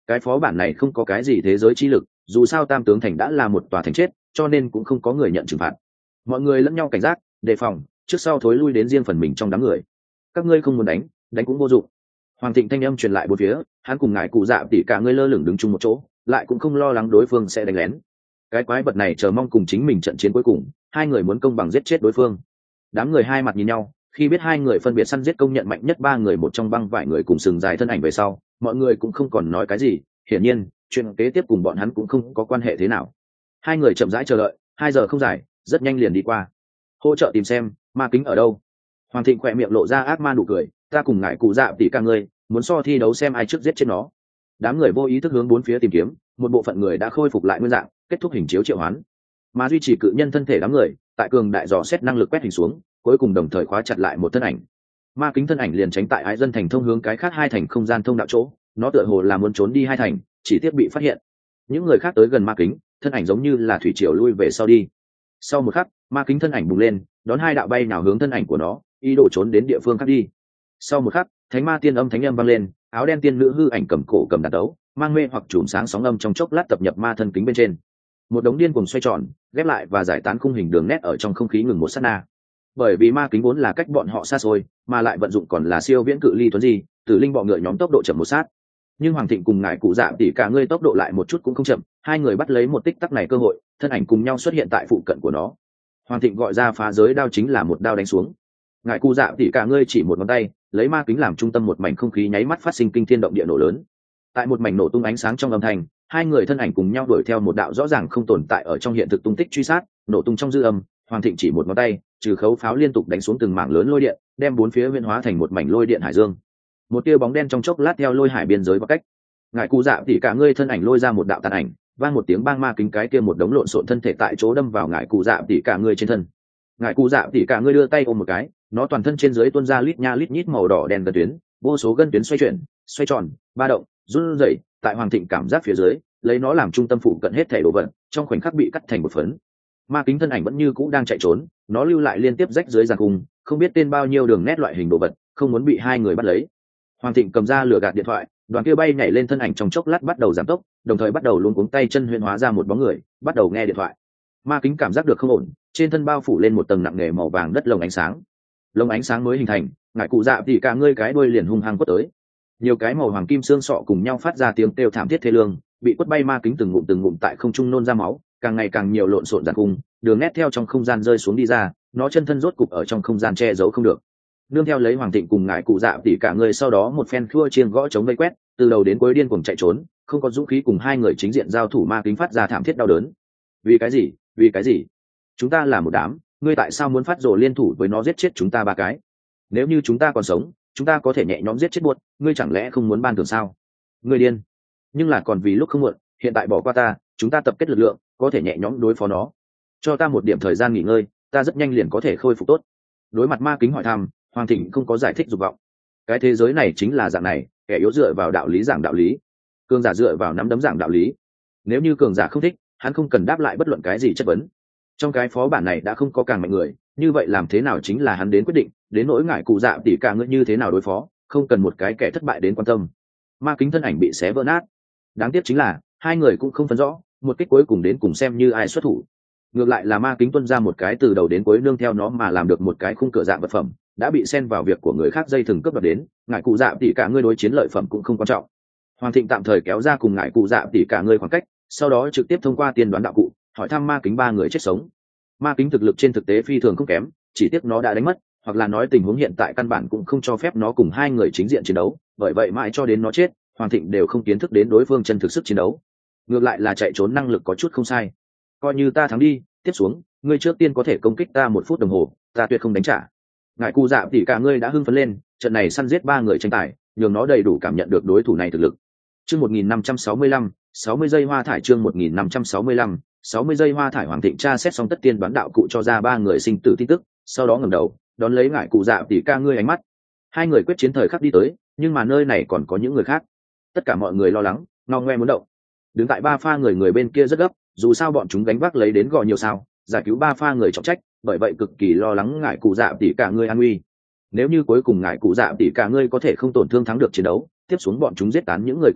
cái phó bản này không có cái gì thế giới chi lực, dù sao Tam tướng thành đã là một tòa thành chết, cho nên cũng không có người nhận trừng phạt. Mọi người lẫn nhau cảnh giác, đề phòng, trước sau thối lui đến riêng phần mình trong đám người. Các ngươi không muốn đánh, đánh cũng vô dụng. Hoàng Thịnh thanh âm truyền lại bốn phía, hắn cùng ngài cụ dạ tỉ cả ngươi lơ lửng đứng chung một chỗ, lại cũng không lo lắng đối phương sẽ đánh lén. Cái quái vật này chờ mong cùng chính mình trận chiến cuối cùng, hai người muốn công bằng giết chết đối phương. Đám người hai mặt nhìn nhau, khi biết hai người phân biệt săn giết công nhận mạnh nhất ba người một trong băng vài người cùng sừng dài thân ảnh về sau, mọi người cũng không còn nói cái gì. Hiển nhiên, chuyện kế tiếp cùng bọn hắn cũng không có quan hệ thế nào. Hai người chậm rãi chờ đợi, 2 giờ không dài, rất nhanh liền đi qua. Hỗ trợ tìm xem ma kính ở đâu. Hoàng Thịnh khỏe miệng lộ ra ác ma nụ cười, ta cùng ngại cụ dạ tỉ cả ngươi muốn so thi đấu xem ai trước giết chết nó. Đám người vô ý thức hướng bốn phía tìm kiếm, một bộ phận người đã khôi phục lại nguyên dạng, kết thúc hình chiếu triệu hoán, mà duy trì cự nhân thân thể đám người tại cường đại dò xét năng lực quét hình xuống, cuối cùng đồng thời khóa chặt lại một thân ảnh. Ma kính thân ảnh liền tránh tại ái dân thành thông hướng cái khác 2 thành không gian thông đạo chỗ, nó tựa hồ là muốn trốn đi 2 thành, chỉ tiếc bị phát hiện. Những người khác tới gần ma kính, thân ảnh giống như là thủy triều lui về sau đi. Sau một khắc, ma kính thân ảnh bùng lên, đón 2 đạo bay nào hướng thân ảnh của nó, ý đồ trốn đến địa phương khác đi. Sau một khắc, thánh ma tiên âm thánh âm vang lên, áo đen tiên nữ hư ảnh cầm cổ cầm đàn đấu, mang mê hoặc chùm sáng sóng âm trong chốc lát tập nhập ma thân kính bên trên. Một đống điên cuồng xoay tròn, ghép lại và giải tán khung hình đường nét ở trong không khí ngừng một sát na. Bởi vì ma kính vốn là cách bọn họ xa xôi, mà lại vận dụng còn là siêu viễn cự ly tuấn di, tử linh bọ ngựa nhóm tốc độ chậm một sát. Nhưng Hoàng Thịnh cùng ngài cụ dạ tỉ cả ngươi tốc độ lại một chút cũng không chậm, hai người bắt lấy một tích tắc này cơ hội, thân ảnh cùng nhau xuất hiện tại phụ cận của nó. Hoàng Thịnh gọi ra phá giới đao chính là một đao đánh xuống. Ngài cụ dạ tỉ cả ngươi chỉ một ngón tay, lấy ma kính làm trung tâm một mảnh không khí nháy mắt phát sinh kinh thiên động địa nổ lớn. Tại một mảnh nổ tung ánh sáng trong âm thanh, hai người thân ảnh cùng nhau đuổi theo một đạo rõ ràng không tồn tại ở trong hiện thực tung tích truy sát, nổ tung trong dư âm. Hoàng Thịnh chỉ một ngón tay, trừ khấu pháo liên tục đánh xuống từng mảng lớn lôi điện, đem bốn phía huyễn hóa thành một mảnh lôi điện hải dương. Một tia bóng đen trong chốc lát theo lôi hải biên giới vào cách. Ngài cụ dạ tỉ cả ngươi thân ảnh lôi ra một đạo tàn ảnh, vang một tiếng bang, ma kính cái kia một đống lộn xộn thân thể tại chỗ đâm vào ngài cụ dạ tỉ cả ngươi trên thân. Ngài cụ dạ tỉ cả ngươi đưa tay ôm một cái, nó toàn thân trên dưới tuôn ra lít nha lít nhít màu đỏ đen gân tuyến, vô số gân tuyến xoay chuyển, xoay tròn, ba động, run rẩy, tại Hoàng Thịnh cảm giác phía dưới, lấy nó làm trung tâm phụ cận hết thể đồ vật, trong khoảnh khắc bị cắt thành một phấn. Ma kính thân ảnh vẫn như cũ đang chạy trốn, nó lưu lại liên tiếp rách dưới giàn khung, không biết tên bao nhiêu đường nét loại hình đồ vật, không muốn bị hai người bắt lấy. Hoàng Thịnh cầm ra lửa gạt điện thoại, đoàn kia bay nhảy lên thân ảnh trong chốc lát bắt đầu giảm tốc, đồng thời bắt đầu luống cuống tay chân huyễn hóa ra một bóng người, bắt đầu nghe điện thoại. Ma kính cảm giác được không ổn, trên thân bao phủ lên một tầng nặng nề màu vàng đất lồng ánh sáng. Lồng ánh sáng mới hình thành, ngải cụ dạ thì cả ngươi cái đuôi liền hung hăng quất tới. Nhiều cái màu hoàng kim xương sọ cùng nhau phát ra tiếng kêu thảm thiết thê lương, bị quất bay ma kính từng ngụm tại không trung nôn ra máu, càng ngày càng nhiều lộn xộn giàn cung, đường nét theo trong không gian rơi xuống đi ra, nó chân thân rốt cục ở trong không gian che giấu không được. Nương theo lấy Hoàng Thịnh cùng ngải cụ dạ tỉ cả người sau đó một phen khua chiêng gõ chống vây quét, từ đầu đến cuối điên cuồng chạy trốn, không có dũng khí cùng hai người chính diện giao thủ, ma kính phát ra thảm thiết đau đớn. Vì cái gì? Vì cái gì? Chúng ta là một đám, ngươi tại sao muốn phát rồ liên thủ với nó giết chết chúng ta ba cái? Nếu như chúng ta còn sống, chúng ta có thể nhẹ nhõm giết chết buốt, ngươi chẳng lẽ không muốn ban thưởng sao? Ngươi điên. Nhưng là còn vì lúc không muộn, hiện tại bỏ qua ta, chúng ta tập kết lực lượng, có thể nhẹ nhõm đối phó nó. Cho ta một điểm thời gian nghỉ ngơi, ta rất nhanh liền có thể khôi phục tốt. Đối mặt ma kính hỏi thăm, Hoàng Thịnh không có giải thích dục vọng. Cái thế giới này chính là dạng này, kẻ yếu dựa vào đạo lý giảng đạo lý, cường giả dựa vào nắm đấm giảng đạo lý. Nếu như cường giả không thích, hắn không cần đáp lại bất luận cái gì chất vấn. Trong cái phó bản này đã không có càng mạnh người, như vậy làm thế nào chính là hắn đến quyết định, đến nỗi ngại cụ dạ tỉ cả ngươi như thế nào đối phó, không cần một cái kẻ thất bại đến quan tâm. Ma kính thân ảnh bị xé vỡ nát. Đáng tiếc chính là hai người cũng không phân rõ, một kích cuối cùng đến cùng xem như ai xuất thủ. Ngược lại là ma kính tuân ra một cái từ đầu đến cuối nương theo nó mà làm được một cái khung cửa dạng vật phẩm, đã bị xen vào việc của người khác dây thừng cướp đoạt đến, ngại cụ dạ tỉ cả ngươi đối chiến lợi phẩm cũng không quan trọng. Hoàng Thịnh tạm thời kéo ra cùng ngại cụ dạ tỉ cả ngươi khoảng cách, sau đó trực tiếp thông qua tiên đoán đạo cụ hỏi thăm ma kính ba người chết sống. Ma kính thực lực trên thực tế phi thường không kém, chỉ tiếc nó đã đánh mất, hoặc là nói tình huống hiện tại căn bản cũng không cho phép nó cùng hai người chính diện chiến đấu, bởi vậy mãi cho đến nó chết, Hoàng Thịnh đều không kiến thức đến đối phương chân thực sức chiến đấu. Ngược lại là chạy trốn năng lực có chút không sai. Coi như ta thắng đi, tiếp xuống ngươi trước tiên có thể công kích ta 1 phút đồng hồ, ta tuyệt không đánh trả. Ngại cụ dạ tỉ cả ngươi đã hưng phấn lên, trận này săn giết 3 người tranh tài, nhường nó đầy đủ cảm nhận được đối thủ này thực lực. Chương 1565, 60 giây hoa thải. Chương 1565, 60 giây hoa thải. Hoàng Thịnh tra xét xong tất tiên đoán đạo cụ cho ra 3 người sinh tử tin tức, sau đó ngẩng đầu đón lấy ngại cụ dạ tỉ cả ngươi ánh mắt. Hai người quyết chiến thời khắc đi tới, nhưng mà nơi này còn có những người khác. Tất cả mọi người lo lắng, ngao ngoe muốn động. Đứng tại 3 pha người bên kia rất gấp, dù sao bọn chúng gánh vác lấy đến gò nhiều sao, giải cứu 3 pha người trọng trách, bởi vậy cực kỳ lo lắng ngại cụ dạ tỉ cả ngươi an nguy. Nếu như cuối cùng ngại cụ dạ tỉ cả ngươi có thể không tổn thương thắng được chiến đấu, tiếp xuống bọn chúng giết tán những người còn lại,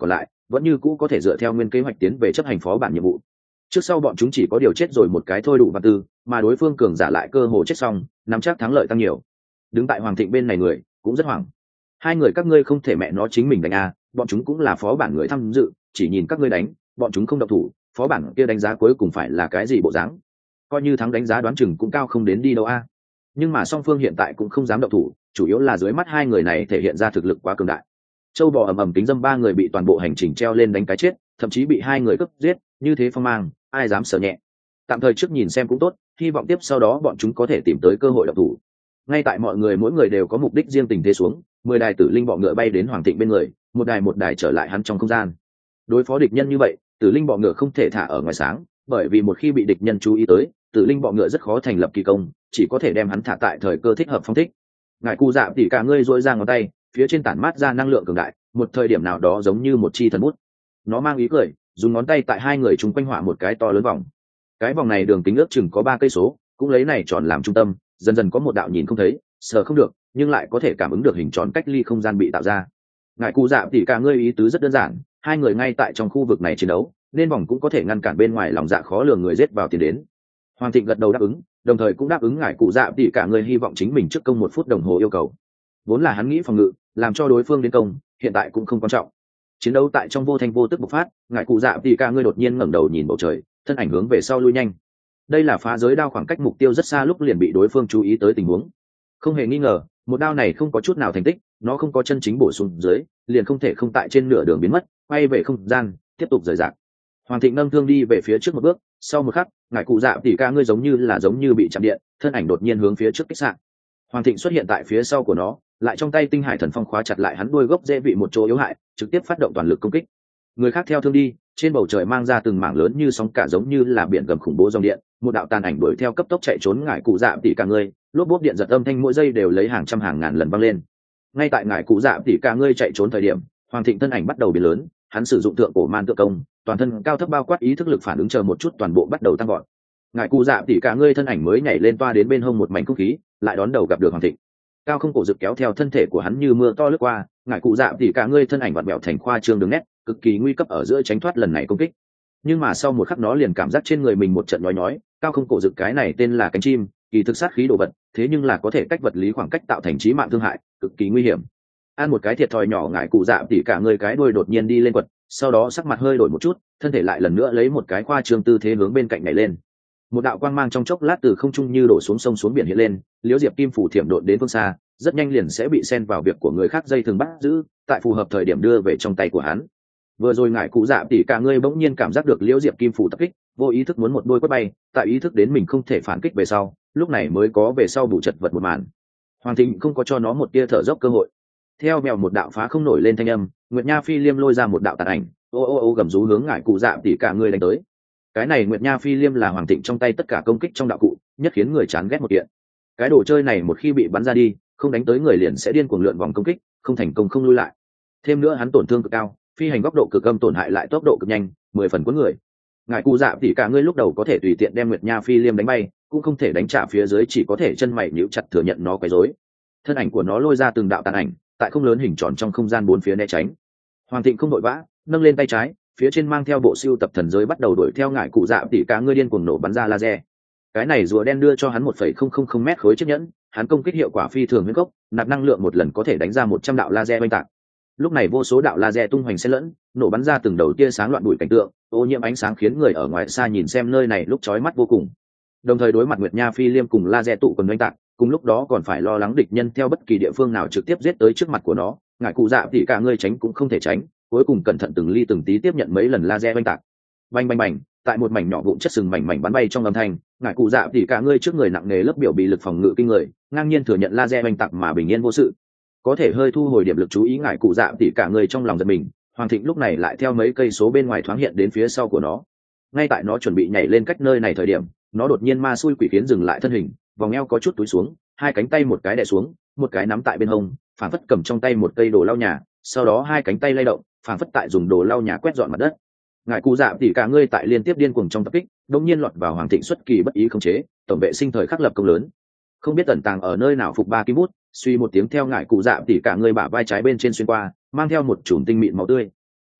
vẫn như cũ có thể dựa theo nguyên kế hoạch tiến về chấp hành phó bản nhiệm vụ. Trước sau bọn chúng chỉ có điều chết rồi một cái thôi đủ và tư, mà đối phương cường giả lại cơ hồ chết xong, nắm chắc thắng lợi tăng nhiều. Đứng tại Hoàng Thịnh bên này người cũng rất hoảng. Hai người các ngươi không thể mẹ nó chính mình đánh à, bọn chúng cũng là phó bản người tham dự, chỉ nhìn các ngươi đánh, bọn chúng không động thủ, phó bản kia đánh giá cuối cùng phải là cái gì bộ dáng? Coi như thắng đánh giá đoán chừng cũng cao không đến đi đâu a. Nhưng mà song phương hiện tại cũng không dám động thủ, chủ yếu là dưới mắt hai người này thể hiện ra thực lực quá cường đại. Châu bò ầm ầm kính dâm ba người bị toàn bộ hành trình treo lên đánh cái chết, thậm chí bị hai người cướp giết, như thế phong mang, ai dám sợ nhẹ. Tạm thời trước nhìn xem cũng tốt, hy vọng tiếp sau đó bọn chúng có thể tìm tới cơ hội động thủ. Ngay tại mọi người mỗi người đều có mục đích riêng tình thế xuống, 10 đài tử linh bọ ngựa bay đến Hoàng Thịnh bên người, một đài trở lại hắn trong không gian. Đối phó địch nhân như vậy, tử linh bọ ngựa không thể thả ở ngoài sáng, bởi vì một khi bị địch nhân chú ý tới, tử linh bọ ngựa rất khó thành lập kỳ công, chỉ có thể đem hắn thả tại thời cơ thích hợp phong thích. Ngài cụ dạ tỉ cả ngươi dội ra ngón tay, phía trên tản mát ra năng lượng cường đại, một thời điểm nào đó giống như một chi thần bút. Nó mang ý cười, dùng ngón tay tại hai người chúng quanh họa một cái to lớn vòng. Cái vòng này đường kính ước chừng có 3 cây số, cũng lấy này tròn làm trung tâm, dần dần có một đạo nhìn không thấy, sờ không được, nhưng lại có thể cảm ứng được hình tròn cách ly không gian bị tạo ra. Ngài cụ dạ tỉ cả ngươi ý tứ rất đơn giản, hai người ngay tại trong khu vực này chiến đấu, nên vòng cũng có thể ngăn cản bên ngoài lòng dạ khó lường người giết vào tiến đến. Hoàng Thịnh gật đầu đáp ứng, đồng thời cũng đáp ứng ngài cụ dạ tỉ cả người hy vọng chính mình trước công 1 phút đồng hồ yêu cầu. Vốn là hắn nghĩ phòng ngự, làm cho đối phương đến công, hiện tại cũng không quan trọng. Chiến đấu tại trong vô thanh vô tức bộc phát, ngài cụ dạ tỉ cả người đột nhiên ngẩng đầu nhìn bầu trời, thân ảnh hướng về sau lui nhanh. Đây là phá giới đao khoảng cách mục tiêu rất xa lúc liền bị đối phương chú ý tới tình huống. Không hề nghi ngờ, một đao này không có chút nào thành tích, nó không có chân chính bổ sung dưới, liền không thể không tại trên nửa đường biến mất, quay về không gian, tiếp tục rời rạc. Hoàng Thịnh nâng thương đi về phía trước một bước, sau một khắc, ngài cụ dạ tỉ ca ngươi giống như bị chạm điện, thân ảnh đột nhiên hướng phía trước kích sạn. Hoàng Thịnh xuất hiện tại phía sau của nó, lại trong tay tinh hải thần phong khóa chặt lại hắn đuôi gốc dễ vị một chỗ yếu hại, trực tiếp phát động toàn lực công kích. Người khác theo thương đi, trên bầu trời mang ra từng mảng lớn như sóng cả giống như là biển gầm khủng bố dòng điện, một đạo tàn ảnh đuổi theo cấp tốc chạy trốn ngài cụ dạ tỉ ca ngươi, lốp bốp điện giật âm thanh mỗi giây đều lấy hàng trăm hàng ngàn lần vang lên. Ngay tại ngài cụ dạ tỉ ca ngươi chạy trốn thời điểm, Hoàng Thịnh thân ảnh bắt đầu biến lớn, hắn sử dụng thượng cổ man tượng công, toàn thân cao thấp bao quát ý thức lực phản ứng chờ một chút toàn bộ bắt đầu tăng gọn. Ngài cụ dạ tỉ cả ngươi thân ảnh mới nhảy lên toa đến bên hông một mảnh không khí, lại đón đầu gặp được Hoàng Thịnh. Cao không cổ rực kéo theo thân thể của hắn như mưa to lướt qua, ngài cụ dạ tỉ cả ngươi thân ảnh vặn vẹo thành khoa trương đường nét, cực kỳ nguy cấp ở giữa tránh thoát lần này công kích. Nhưng mà sau một khắc nó liền cảm giác trên người mình một trận nhói nhói, cao không cổ rực cái này tên là cánh chim, kỳ thực sát khí đồ vật, thế nhưng là có thể cách vật lý khoảng cách tạo thành chí mạng thương hại, cực kỳ nguy hiểm. Ăn một cái thiệt thòi nhỏ ngài cụ dạ tỉ cả ngươi cái đuôi đột nhiên đi lên quật, sau đó sắc mặt hơi đổi một chút, thân thể lại lần nữa lấy một cái khoa trương tư thế hướng bên cạnh nhảy lên. Một đạo quang mang trong chốc lát từ không trung như đổ xuống sông xuống biển hiện lên, liễu diệp kim phủ thiểm độn đến phương xa, rất nhanh liền sẽ bị xen vào việc của người khác dây thường bắt giữ, tại phù hợp thời điểm đưa về trong tay của hắn. Vừa rồi ngài cụ dạ tỉ cả ngươi bỗng nhiên cảm giác được liễu diệp kim phủ tập kích, vô ý thức muốn một đôi quất bay, tại ý thức đến mình không thể phản kích về sau, lúc này mới có về sau bù chật vật một màn. Hoàng Thịnh không có cho nó một tia thở dốc cơ hội. Theo mèo một đạo phá không nổi lên thanh âm, Nguyệt Nha Phi Liêm lôi ra một đạo tàn ảnh, ô gầm rú hướng ngải cụ dạ tỉ cả người đánh tới. Cái này Nguyệt Nha Phi Liêm là Hoàng Thịnh trong tay tất cả công kích trong đạo cụ, nhất khiến người chán ghét một kiện. Cái đồ chơi này một khi bị bắn ra đi, không đánh tới người liền sẽ điên cuồng lượn vòng công kích, không thành công không lui lại. Thêm nữa hắn tổn thương cực cao, phi hành góc độ cực âm tổn hại lại tốc độ cực nhanh, 10 phần cuốn người. Ngải cụ dạ tỉ cả ngươi lúc đầu có thể tùy tiện đem Nguyệt Nha Phi Liêm đánh bay, cũng không thể đánh trả phía dưới, chỉ có thể chân mày nhíu chặt thừa nhận nó quấy rối. Thân ảnh của nó lôi ra từng đạo tàn ảnh, tại không lớn hình tròn trong không gian bốn phía né tránh. Hoàng Thịnh không đội vã, nâng lên tay trái, phía trên mang theo bộ siêu tập thần giới bắt đầu đuổi theo ngải cụ dạ tỉ cả ngươi điên cuồng nổ bắn ra laser. Cái này rùa đen đưa cho hắn 1,000 mét khối chiếc nhẫn, hắn công kích hiệu quả phi thường huyễn gốc, nạp năng lượng một lần có thể đánh ra 100 đạo laser oanh tạc. Lúc này vô số đạo laser tung hoành xen lẫn, nổ bắn ra từng đầu tia sáng loạn bụi cảnh tượng, ô nhiễm ánh sáng khiến người ở ngoài xa nhìn xem nơi này lúc chói mắt vô cùng. Đồng thời đối mặt Nguyệt Nha Phi Liêm cùng laser tụ quần oanh tạc, cùng lúc đó còn phải lo lắng địch nhân theo bất kỳ địa phương nào trực tiếp giết tới trước mặt của nó, ngải cụ dạ thì cả ngươi tránh cũng không thể tránh, cuối cùng cẩn thận từng ly từng tí tiếp nhận mấy lần laser oanh tạc. Bành bành bành, tại một mảnh nhỏ vụn chất sừng mảnh bắn bay trong âm thanh, ngải cụ dạ thì cả ngươi trước người nặng nề lớp biểu bị lực phòng ngự kinh người, ngang nhiên thừa nhận laser oanh tạc mà bình yên vô sự. Có thể hơi thu hồi điểm lực chú ý ngải cụ dạ thì cả ngươi trong lòng giật mình, Hoàng Thịnh lúc này lại theo mấy cây số bên ngoài thoáng hiện đến phía sau của nó. Ngay tại nó chuẩn bị nhảy lên cách nơi này thời điểm, nó đột nhiên ma xui quỷ khiến dừng lại thân hình, vòng eo có chút túi xuống, hai cánh tay một cái đè xuống, một cái nắm tại bên hông, phảng phất cầm trong tay một cây đồ lau nhà, sau đó hai cánh tay lay động, phảng phất tại dùng đồ lau nhà quét dọn mặt đất. Ngải cụ dạ tỉ cả ngươi tại liên tiếp điên cuồng trong tập kích, đột nhiên lọt vào Hoàng Thịnh xuất kỳ bất ý khống chế, tổng vệ sinh thời khắc lập công lớn. Không biết tẩn tàng ở nơi nào phục ba kim bút, suy một tiếng theo ngải cụ dạ tỉ cả ngươi bả vai trái bên trên xuyên qua, mang theo một chùm tinh mịn máu tươi.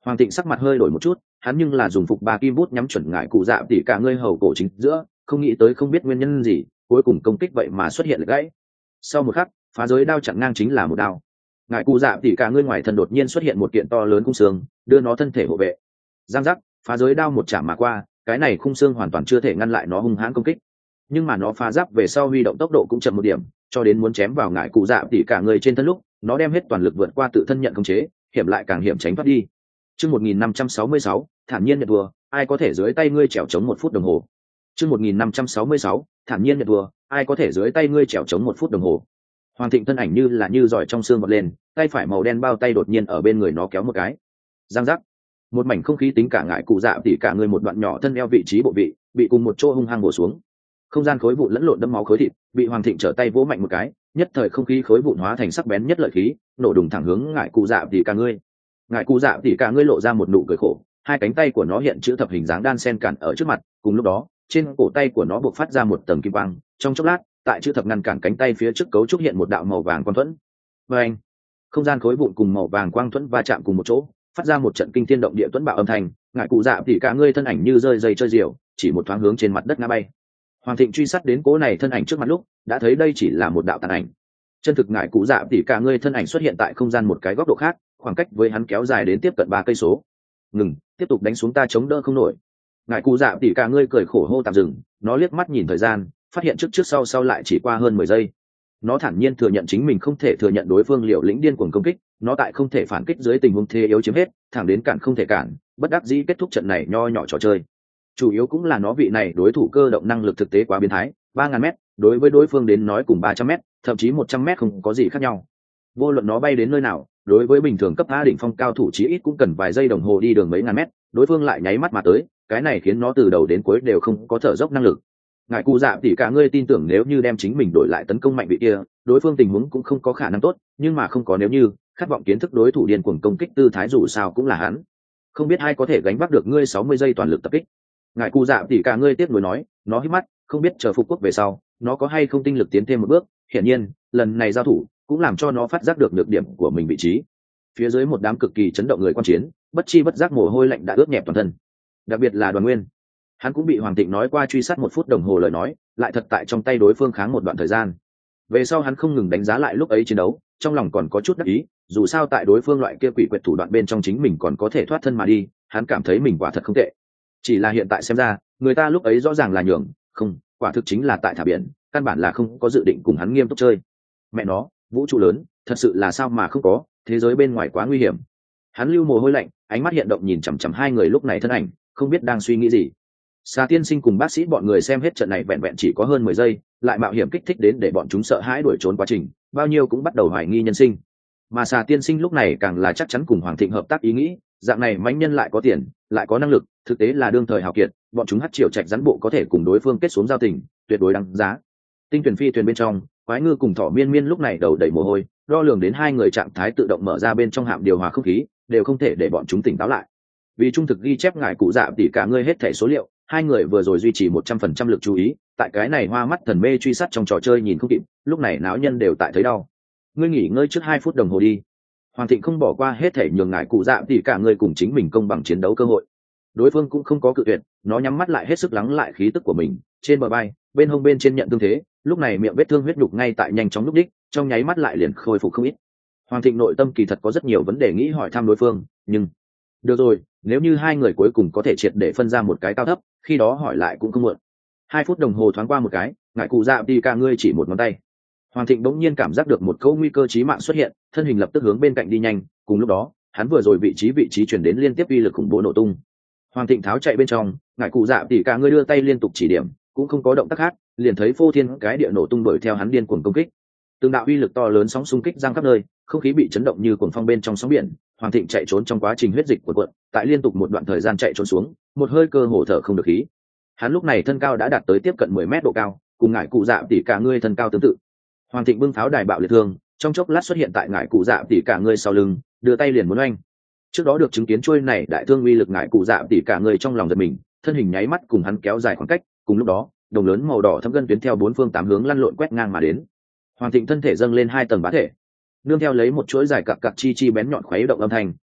Hoàng Thịnh sắc mặt hơi đổi một chút, hắn nhưng là dùng phục ba kim bút nhắm chuẩn ngải cụ dạ tỉ cả ngươi hầu cổ chính giữa, không nghĩ tới không biết nguyên nhân gì, cuối cùng công kích vậy mà xuất hiện lực gãy. Sau một khắc, phá giới đao chặn ngang chính là một đao. Ngải cụ dạ tỉ cả ngươi ngoài thân đột nhiên xuất hiện một kiện to lớn khung xương, đưa nó thân thể hộ vệ. Giang giác, phá giới đao một chạm mà qua, cái này khung xương hoàn toàn chưa thể ngăn lại nó hung hãn công kích. Nhưng mà nó phá giáp về sau huy động tốc độ cũng chậm một điểm, cho đến muốn chém vào ngải cụ dạ tỉ cả người trên thân lúc, nó đem hết toàn lực vượt qua tự thân nhận khống chế, hiểm lại càng hiểm tránh thoát đi. Chương 1566, thản nhiên nhận thua, ai có thể dưới tay ngươi trèo chống 1 phút đồng hồ. Chương 1566, thản nhiên nhận thua, ai có thể dưới tay ngươi trèo chống 1 phút đồng hồ. Hoàng Thịnh thân ảnh như là như giỏi trong xương vọt lên, tay phải màu đen bao tay đột nhiên ở bên người nó kéo một cái. Giang giác. Một mảnh không khí tính cả ngải cụ dạ tỉ cả người một đoạn nhỏ thân eo vị trí bộ vị, bị cùng một chỗ hung hăng bổ xuống. Không gian khối vụn lẫn lộn đẫm máu khối thịt, bị Hoàng Thịnh trở tay vỗ mạnh một cái, nhất thời không khí khối vụn hóa thành sắc bén nhất lợi khí, nổ đùng thẳng hướng ngải cụ dạ tỉ cả người. Ngải cụ dạ tỉ cả ngươi lộ ra một nụ cười khổ, hai cánh tay của nó hiện chữ thập hình dáng đan sen cản ở trước mặt, cùng lúc đó trên cổ tay của nó buộc phát ra một tầng kim quang, trong chốc lát tại chữ thập ngăn cản cánh tay phía trước cấu trúc hiện một đạo màu vàng quang thuẫn. Và anh, không gian khối vụn cùng màu vàng quang thuẫn va chạm cùng một chỗ, phát ra một trận kinh thiên động địa tuấn bạo âm thanh. Ngải cụ dạ tỉ cả ngươi thân ảnh như rơi dây chơi diều, chỉ một thoáng hướng trên mặt đất ngã bay. Hoàng Thịnh truy sát đến cố này thân ảnh trước mặt lúc, đã thấy đây chỉ là một đạo tàn ảnh. Chân thực ngải cụ dạ tỉ cả ngươi thân ảnh xuất hiện tại không gian một cái góc độ khác, khoảng cách với hắn kéo dài đến tiếp cận 3 cây số. Ngừng, tiếp tục đánh xuống ta chống đỡ không nổi. Ngải cụ dạ tỉ cả ngươi cười khổ hô tạm dừng, nó liếc mắt nhìn thời gian, phát hiện trước sau lại chỉ qua hơn 10 giây. Nó thản nhiên thừa nhận chính mình không thể thừa nhận đối phương liều lĩnh điên cuồng công kích, nó tại không thể phản kích dưới tình huống thế yếu chiếm hết, thẳng đến cản không thể cản, bất đắc dĩ kết thúc trận này nho nhỏ trò chơi. Chủ yếu cũng là nó vị này đối thủ cơ động năng lực thực tế quá biến thái, 3000m, đối với đối phương đến nói cùng 300m, thậm chí 100m không có gì khác nhau. Vô luận nó bay đến nơi nào, đối với bình thường cấp A đỉnh phong cao thủ chí ít cũng cần vài giây đồng hồ đi đường mấy ngàn mét, đối phương lại nháy mắt mà tới, cái này khiến nó từ đầu đến cuối đều không có thở dốc năng lực. Ngải cụ dạ tỉ cả ngươi tin tưởng nếu như đem chính mình đổi lại tấn công mạnh vị kia, đối phương tình huống cũng không có khả năng tốt, nhưng mà không có nếu như, khát vọng kiến thức đối thủ điên cuồng công kích tư thái dù sao cũng là hắn. Không biết ai có thể gánh vác được ngươi 60 giây toàn lực tập kích. Ngải cụ dạ tỉ cả ngươi tiếc nuối nói, nó hít mắt, không biết chờ phục quốc về sau, nó có hay không tinh lực tiến thêm một bước, hiển nhiên, lần này giao thủ cũng làm cho nó phát giác được nhược điểm của mình vị trí. Phía dưới một đám cực kỳ chấn động người quan chiến, bất chi bất giác mồ hôi lạnh đã ướt nhẹp toàn thân. Đặc biệt là Đoàn Nguyên, hắn cũng bị Hoàng Thịnh nói qua truy sát 1 phút đồng hồ lời nói, lại thật tại trong tay đối phương kháng một đoạn thời gian. Về sau hắn không ngừng đánh giá lại lúc ấy chiến đấu, trong lòng còn có chút đắc ý, dù sao tại đối phương loại kia quỷ quyệt thủ đoạn bên trong chính mình còn có thể thoát thân mà đi, hắn cảm thấy mình quả thật không tệ. Chỉ là hiện tại xem ra, người ta lúc ấy rõ ràng là nhường, không, quả thực chính là tại thả biển, căn bản là không có dự định cùng hắn nghiêm túc chơi. Mẹ nó, vũ trụ lớn, thật sự là sao mà không có, thế giới bên ngoài quá nguy hiểm. Hắn lưu mồ hôi lạnh, ánh mắt hiện động nhìn chằm chằm hai người lúc này thân ảnh, không biết đang suy nghĩ gì. Xà tiên sinh cùng bác sĩ bọn người xem hết trận này vẹn vẹn chỉ có hơn 10 giây, lại mạo hiểm kích thích đến để bọn chúng sợ hãi đuổi trốn quá trình, bao nhiêu cũng bắt đầu hoài nghi nhân sinh. Mà Xà tiên sinh lúc này càng là chắc chắn cùng Hoàng Thịnh hợp tác ý nghĩ, dạng này mãnh nhân lại có tiền, lại có năng lực, thực tế là đương thời hào kiệt, bọn chúng hất triệu trạch rắn bộ có thể cùng đối phương kết xuống giao tình, tuyệt đối đáng giá. Tinh tuyển phi thuyền bên trong, Quái Ngư cùng Thỏ Miên Miên lúc này đầu đầy mồ hôi, đo lường đến hai người trạng thái tự động mở ra bên trong hạm điều hòa không khí, đều không thể để bọn chúng tỉnh táo lại. Vì trung thực ghi chép ngài cụ dạ tỉ cả ngươi hết thảy số liệu, hai người vừa rồi duy trì 100% lực chú ý, tại cái này hoa mắt thần mê truy sát trong trò chơi nhìn không kịp, lúc này náo nhân đều tại thấy đau. Ngươi nghỉ ngơi trước 2 phút đồng hồ đi. Hoàng Thịnh không bỏ qua hết thảy nhường ngài cụ dạ tỉ cả ngươi cùng chính mình công bằng chiến đấu cơ hội. Đối phương cũng không có cự tuyệt, nó nhắm mắt lại hết sức lắng lại khí tức của mình, trên bờ vai, bên hông bên trên nhận thương thế, lúc này miệng vết thương huyết nhục ngay tại nhanh chóng lúc đích, trong nháy mắt lại liền khôi phục không ít. Hoàng Thịnh nội tâm kỳ thật có rất nhiều vấn đề nghĩ hỏi thăm đối phương, nhưng được rồi, nếu như hai người cuối cùng có thể triệt để phân ra một cái cao thấp, khi đó hỏi lại cũng không muộn. 2 phút đồng hồ thoáng qua một cái, ngại cụ dạ đi cả ngươi chỉ một ngón tay. Hoàng Thịnh bỗng nhiên cảm giác được một câu nguy cơ chí mạng xuất hiện, thân hình lập tức hướng bên cạnh đi nhanh, cùng lúc đó, hắn vừa rồi vị trí chuyển đến liên tiếp uy lực khủng bố nổ tung. Hoàng Thịnh tháo chạy bên trong, ngại cụ dạ tỉ cả ngươi đưa tay liên tục chỉ điểm, cũng không có động tác khác, liền thấy phô thiên cái địa nổ tung đuổi theo hắn điên cuồng công kích. Từng đạo uy lực to lớn sóng xung kích giăng khắp nơi, không khí bị chấn động như cuồng phong bên trong sóng biển. Hoàng Thịnh chạy trốn trong quá trình huyết dịch cuộn cuộn, tại liên tục một đoạn thời gian chạy trốn xuống, một hơi cơ hồ thở không được khí. Hắn lúc này thân cao đã đạt tới tiếp cận 10 mét độ cao, cùng ngải cụ dạ tỉ cả ngươi thân cao tương tự. Hoàng Thịnh bưng pháo đài bạo liệt thương, trong chốc lát xuất hiện tại ngải cụ dạ tỉ cả ngươi sau lưng, đưa tay liền muốn oanh. Trước đó được chứng kiến trôi này đại thương uy lực ngải cụ dạ tỉ cả ngươi trong lòng giật mình, thân hình nháy mắt cùng hắn kéo dài khoảng cách, cùng lúc đó, đồng lớn màu đỏ thấm gân tuyến theo 4 phương 8 hướng lăn lộn quét ngang mà đến. Hoàng Thịnh thân thể dâng lên 2 tầng bá thể, nương theo lấy một chuỗi dài cặc cặc chi bén nhọn khuấy động âm thanh,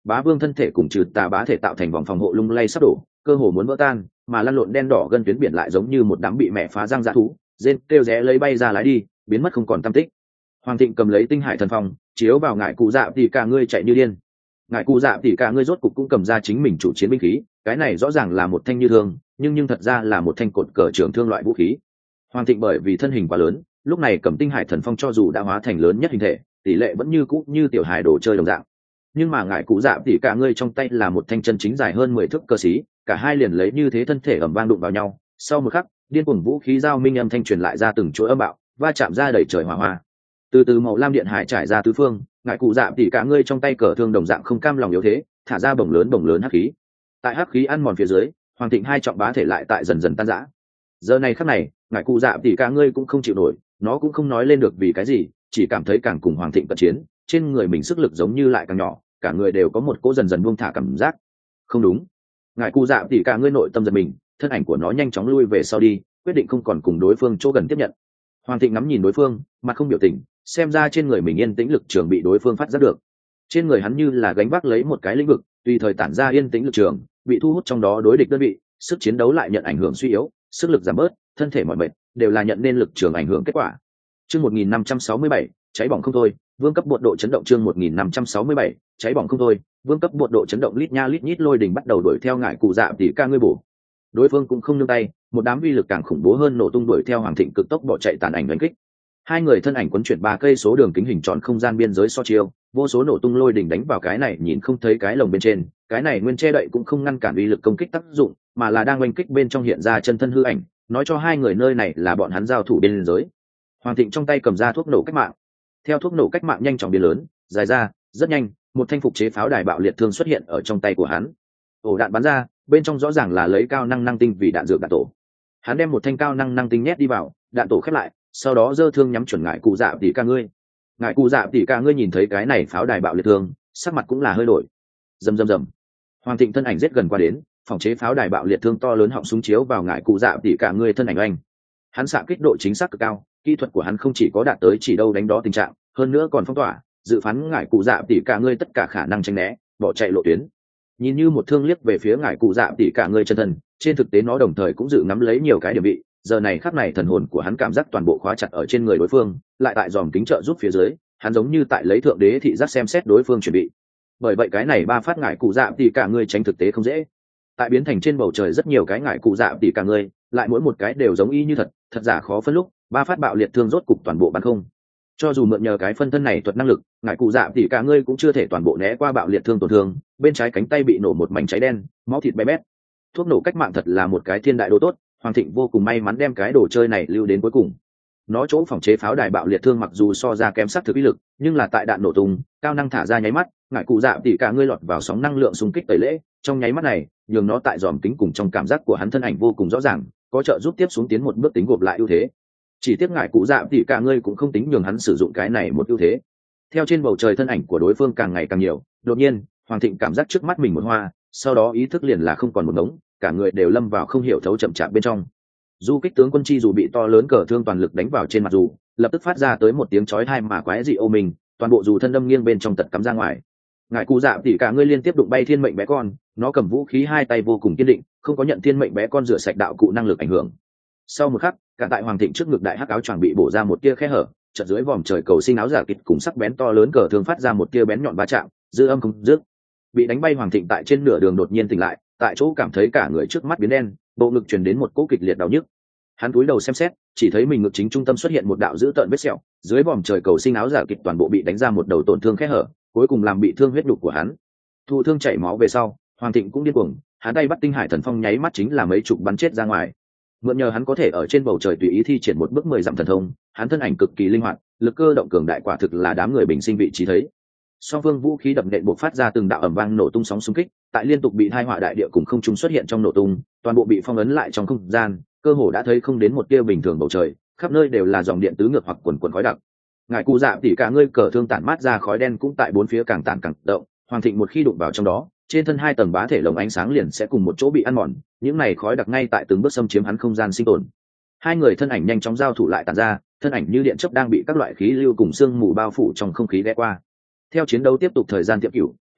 bá vương thân thể cùng trừ tà bá thể tạo thành vòng phòng hộ lung lay sắp đổ, cơ hồ muốn vỡ tan, mà lăn lộn đen đỏ gân tuyến biển lại giống như một đám bị mẹ phá răng dã thú, rên kêu rẽ lấy bay ra lái đi, biến mất không còn tăm tích. Hoàng Thịnh cầm lấy tinh hải thần phong, chiếu vào ngải cụ dạ thì cả ngươi chạy như điên. Ngải cụ dạ thì cả ngươi rốt cục cũng cầm ra chính mình chủ chiến binh khí, cái này rõ ràng là một thanh như thương, nhưng thật ra là một thanh cột cờ trường thương loại vũ khí. Hoàng Thịnh bởi vì thân hình quá lớn, lúc này cầm tinh hải thần phong cho dù đã hóa thành lớn nhất hình thể, tỷ lệ vẫn như cũ như tiểu hài đồ chơi đồng dạng. Nhưng mà ngải cụ dạ thì cả ngươi trong tay là một thanh chân chính dài hơn 10 thước cơ sĩ, cả hai liền lấy như thế thân thể ầm vang đụng vào nhau. Sau một khắc, điên cuồng vũ khí giao minh âm thanh truyền lại ra từng chuỗi âm bạo, va chạm ra đầy trời hỏa hoa. Từ từ màu lam điện hải trải ra tứ phương, ngải cụ dạ thì cả ngươi trong tay cờ thương đồng dạng không cam lòng yếu thế, thả ra bổng lớn hắc khí. Tại hắc khí ăn mòn phía dưới, Hoàng Thịnh hai trọng bá thể lại tại dần dần tan rã. Giờ này khắc này, ngải cụ dạ thì cả ngươi cũng không chịu nổi, nó cũng không nói lên được vì cái gì, chỉ cảm thấy càng cùng Hoàng Thịnh cận chiến, trên người mình sức lực giống như lại càng nhỏ, cả người đều có một cỗ dần dần buông thả cảm giác. Không đúng, ngải cụ dạ thì cả ngươi nội tâm giật mình, thân ảnh của nó nhanh chóng lui về sau đi, quyết định không còn cùng đối phương chỗ gần tiếp nhận. Hoàng Thịnh ngắm nhìn đối phương, mặt không biểu tình, xem ra trên người mình yên tĩnh lực trường bị đối phương phát giác được. Trên người hắn như là gánh vác lấy một cái lĩnh vực, tùy thời tản ra yên tĩnh lực trường, bị thu hút trong đó đối địch đơn vị, sức chiến đấu lại nhận ảnh hưởng suy yếu, sức lực giảm bớt, thân thể mỏi mệt, đều là nhận nên lực trường ảnh hưởng kết quả. Chương 1567, cháy bỏng không thôi, vương cấp bột độ chấn động. Chương 1567, cháy bỏng không thôi, vương cấp bột độ chấn động. Lít nha lít nhít lôi đình bắt đầu đuổi theo ngải cụ dạ tỷ ca ngươi bổ. Đối phương cũng không nương tay, một đám uy lực càng khủng bố hơn nổ tung đuổi theo Hoàng Thịnh cực tốc bỏ chạy tàn ảnh đánh kích. Hai người thân ảnh quấn chuyển 3 cây số đường kính hình tròn không gian biên giới so chiêu, vô số nổ tung lôi đỉnh đánh vào cái này nhìn không thấy cái lồng bên trên, cái này nguyên che đậy cũng không ngăn cản uy lực công kích tác dụng, mà là đang oanh kích bên trong hiện ra chân thân hư ảnh, nói cho hai người nơi này là bọn hắn giao thủ biên giới. Hoàng Thịnh trong tay cầm ra thuốc nổ cách mạng, theo thuốc nổ cách mạng nhanh chóng biến lớn, dài ra, rất nhanh, một thanh phục chế pháo đài bạo liệt thương xuất hiện ở trong tay của hắn. Ổ đạn bắn ra, bên trong rõ ràng là lấy cao năng năng tinh vì đạn dược đạn tổ. Hắn đem một thanh cao năng năng tinh nhét đi vào, đạn tổ khép lại, sau đó giơ thương nhắm chuẩn ngải cụ dạ tỷ ca ngươi. Ngải cụ dạ tỷ ca ngươi nhìn thấy cái này pháo đài bạo liệt thương, sắc mặt cũng là hơi đổi. Rầm rầm rầm. Hoàng Thịnh thân ảnh giết gần qua đến, phòng chế pháo đài bạo liệt thương to lớn họng súng chiếu vào ngải cụ dạ tỷ ca ngươi thân ảnh anh. Hắn xạ kích độ chính xác cực cao, kỹ thuật của hắn không chỉ có đạt tới chỉ đâu đánh đó tình trạng, hơn nữa còn phong tỏa, dự phán ngải cụ dạ tỷ ca ngươi tất cả khả năng tránh né, bỏ chạy lộ tuyến. Nhìn như một thương liếc về phía ngải cụ dạ tỷ ca ngươi chân thân, trên thực tế nó đồng thời cũng dự nắm lấy nhiều cái điểm vị. Giờ này khắc này thần hồn của hắn cảm giác toàn bộ khóa chặt ở trên người đối phương, lại tại dòm kính trợ giúp phía dưới, hắn giống như tại lấy thượng đế thị giác xem xét đối phương chuẩn bị. Bởi vậy cái này 3 phát ngải cụ dạ tỷ cả ngươi tránh thực tế không dễ. Tại biến thành trên bầu trời rất nhiều cái ngải cụ dạ tỷ cả ngươi, lại mỗi một cái đều giống y như thật, thật giả khó phân lúc, 3 phát bạo liệt thương rốt cục toàn bộ bắn không. Cho dù mượn nhờ cái phân thân này thuật năng lực, ngải cụ dạ tỷ cả ngươi cũng chưa thể toàn bộ né qua bạo liệt thương tổn thương, bên trái cánh tay bị nổ một mảnh cháy đen, máu thịt bé bét. Thuốc nổ cách mạng thật là một cái thiên đại đồ tốt, Hoàng Thịnh vô cùng may mắn đem cái đồ chơi này lưu đến cuối cùng. Nó chỗ phòng chế pháo đài bạo liệt thương mặc dù so ra kém sát thực uy lực, nhưng là tại đạn nổ tung, cao năng thả ra nháy mắt, ngải cụ dạ tỷ cả ngươi lọt vào sóng năng lượng xung kích tẩy lễ, trong nháy mắt này, nhường nó tại dòm kính cùng trong cảm giác của hắn thân ảnh vô cùng rõ ràng, có trợ giúp tiếp xuống tiến một bước tính gộp lại ưu thế. Chỉ tiếc ngải cụ dạ tỷ cả ngươi cũng không tính nhường hắn sử dụng cái này một ưu thế. Theo trên bầu trời thân ảnh của đối phương càng ngày càng nhiều, đột nhiên, Hoàng Thịnh cảm giác trước mắt mình một hoa, sau đó ý thức liền là không còn một ngống, cả người đều lâm vào không hiểu thấu chậm chạp bên trong. Du kích tướng quân chi dù bị to lớn cờ thương toàn lực đánh vào trên mặt dù, lập tức phát ra tới một tiếng chói tai mà quái dị ô mình, toàn bộ dù thân đâm nghiêng bên trong tật cắm ra ngoài. Ngải cụ dạ tỷ cả ngươi liên tiếp đụng bay thiên mệnh bé con, nó cầm vũ khí hai tay vô cùng kiên định, không có nhận thiên mệnh bé con rửa sạch đạo cụ năng lực ảnh hưởng. Sau một khắc, cả tại Hoàng Thịnh trước ngực đại hắc áo choàng bị bổ ra một tia khe hở, chợt dưới vòm trời cầu sinh áo giả kịch cùng sắc bén to lớn cờ thương phát ra một tia bén nhọn va chạm, dư âm không dứt. Bị đánh bay Hoàng Thịnh tại trên nửa đường đột nhiên tỉnh lại, tại chỗ cảm thấy cả người trước mắt biến đen, bộ ngực truyền đến một cỗ kịch liệt đau nhức. Hắn cúi đầu xem xét, chỉ thấy mình ngực chính trung tâm xuất hiện một đạo dữ tợn vết sẹo, dưới vòm trời cầu sinh áo giả kịch toàn bộ bị đánh ra một đầu tổn thương khe hở, cuối cùng làm bị thương huyết nhục của hắn. Thụ thương chảy máu về sau, Hoàng Thịnh cũng điên cuồng, hắn tay bắt tinh hải thần phong nháy mắt chính là mấy chục bắn chết ra ngoài. Mượn nhờ hắn có thể ở trên bầu trời tùy ý thi triển một bước 10 dặm thần thông, hắn thân ảnh cực kỳ linh hoạt, lực cơ động cường đại quả thực là đám người bình sinh vị trí thấy. Song phương vũ khí đập nện bộc phát ra từng đạo ầm vang nổ tung sóng xung kích, tại liên tục bị hai họa đại địa cùng không trung xuất hiện trong nổ tung, toàn bộ bị phong ấn lại trong không gian, cơ hồ đã thấy không đến một tia bình thường bầu trời, khắp nơi đều là dòng điện tứ ngược hoặc quần quần khói đặc. Ngải cụ dạ tỉ cả ngươi cờ thương tản mát ra khói đen cũng tại bốn phía càng tản càng động, Hoàng Thịnh một khi đụng vào trong đó, trên thân 2 tầng bá thể lồng ánh sáng liền sẽ cùng một chỗ bị ăn mòn, những này khói đặc ngay tại từng bước xâm chiếm hắn không gian sinh tồn. Hai người thân ảnh nhanh chóng giao thủ lại tản ra, thân ảnh như điện chớp đang bị các loại khí lưu cùng sương mù bao phủ trong không khí ghé qua. Theo chiến đấu tiếp tục thời gian tiệm cửu,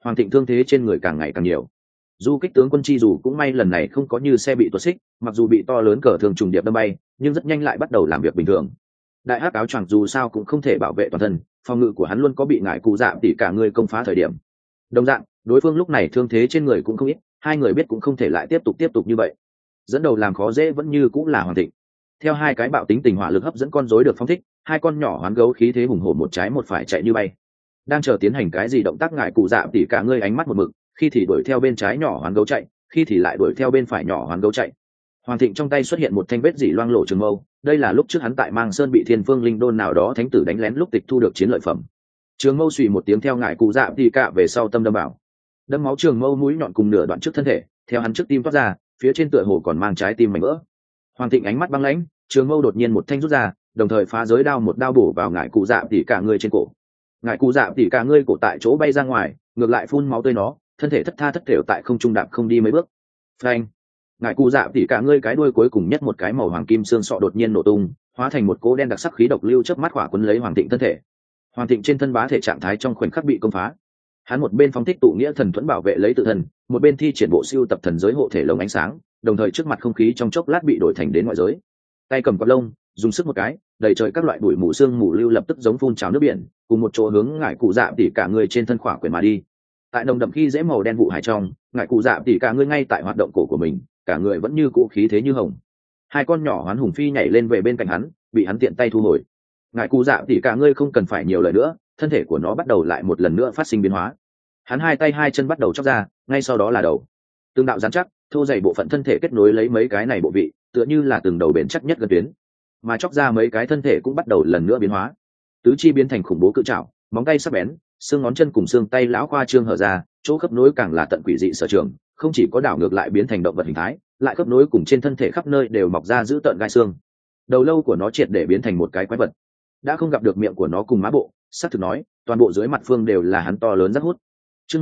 Hoàng Thịnh thương thế trên người càng ngày càng nhiều. Du kích tướng quân chi dù cũng may lần này không có như xe bị tuột xích, mặc dù bị to lớn cờ thường trùng điệp đâm bay, nhưng rất nhanh lại bắt đầu làm việc bình thường. Đại hắc áo choàng dù sao cũng không thể bảo vệ toàn thân, phòng ngự của hắn luôn có bị ngại cụ dạ tỉ cả người công phá thời điểm. Đồng dạng, đối phương lúc này thương thế trên người cũng không ít, hai người biết cũng không thể lại tiếp tục như vậy. Dẫn đầu làm khó dễ vẫn như cũng là Hoàng Thịnh. Theo hai cái bạo tính tình hỏa lực hấp dẫn con rối được phóng thích, hai con nhỏ hoán gấu khí thế hùng hổ một trái một phải chạy như bay. Đang chờ tiến hành cái gì động tác ngại cụ dạ tỉ cả người ánh mắt một mực, khi thì đuổi theo bên trái nhỏ hoán gấu chạy, khi thì lại đuổi theo bên phải nhỏ hoán gấu chạy. Hoàng Thịnh trong tay xuất hiện một thanh vết dỉ loang lổ trường mâu, đây là lúc trước hắn tại Mang Sơn bị Thiên Phương Linh Đôn nào đó thánh tử đánh lén lúc tịch thu được chiến lợi phẩm. Trường mâu xùy một tiếng theo ngải cụ dạ tỉ cả về sau tâm đâm bảo, đâm máu trường mâu mũi nhọn cùng nửa đoạn trước thân thể, theo hắn trước tim toát ra, phía trên tựa hồ còn mang trái tim mảnh vỡ. Hoàng Thịnh ánh mắt băng lãnh, trường mâu đột nhiên một thanh rút ra, đồng thời phá giới đao một đao bổ vào ngải cụ dạ tỉ cả người trên cổ. Ngải cụ dạ tỉ cả người cổ tại chỗ bay ra ngoài, ngược lại phun máu tươi nó, thân thể thất tha thất thểu tại không trung đạp không đi mấy bước. Phanh! Ngải cụ dạ tỉ cả người cái đuôi cuối cùng nhất một cái màu hoàng kim xương sọ đột nhiên nổ tung, hóa thành một cỗ đen đặc sắc khí độc lưu chớp mắt khỏa quấn lấy Hoàng Thịnh thân thể. Hoàng Thịnh trên thân bá thể trạng thái trong khoảnh khắc bị công phá. Hắn một bên phóng thích tụ nghĩa thần thuẫn bảo vệ lấy tự thân, một bên thi triển bộ siêu tập thần giới hộ thể lồng ánh sáng, đồng thời trước mặt không khí trong chốc lát bị đổi thành đến ngoại giới. Tay cầm quạt lông, dùng sức một cái, đầy trời các loại bụi mù sương mù lưu lập tức giống phun trào nước biển, cùng một chỗ hướng ngải cụ dạ tỉ cả người trên thân khỏa quyển mà đi. Tại nồng đậm khi dễ màu đen vụ hải trong, ngải cụ dạ tỉ cả người ngay tại hoạt động cổ của mình, cả người vẫn như cũ khí thế như hồng. Hai con nhỏ hoán hùng phi nhảy lên về bên cạnh hắn, bị hắn tiện tay thu hồi. Ngải cụ dạ tỉ cả người không cần phải nhiều lời nữa, thân thể của nó bắt đầu lại một lần nữa phát sinh biến hóa. Hắn hai tay hai chân bắt đầu chóc ra, ngay sau đó là đầu. Từng đạo rắn chắc, thô dày bộ phận thân thể kết nối lấy mấy cái này bộ vị, tựa như là từng đầu bền chắc nhất gần tuyến. Mà chóc ra mấy cái thân thể cũng bắt đầu lần nữa biến hóa. Tứ chi biến thành khủng bố cự trảo, móng tay sắc bén, xương ngón chân cùng xương tay lão khoa trương hở ra, chỗ khớp nối càng là tận quỷ dị sở trường, không chỉ có đảo ngược lại biến thành động vật hình thái, lại khớp nối cùng trên thân thể khắp nơi đều mọc ra giữ tợn gai xương. Đầu lâu của nó triệt để biến thành một cái quái vật. Đã không gặp được miệng của nó cùng má bộ, xác thực nói, toàn bộ dưới mặt phương đều là hắn to lớn rất hút. Chương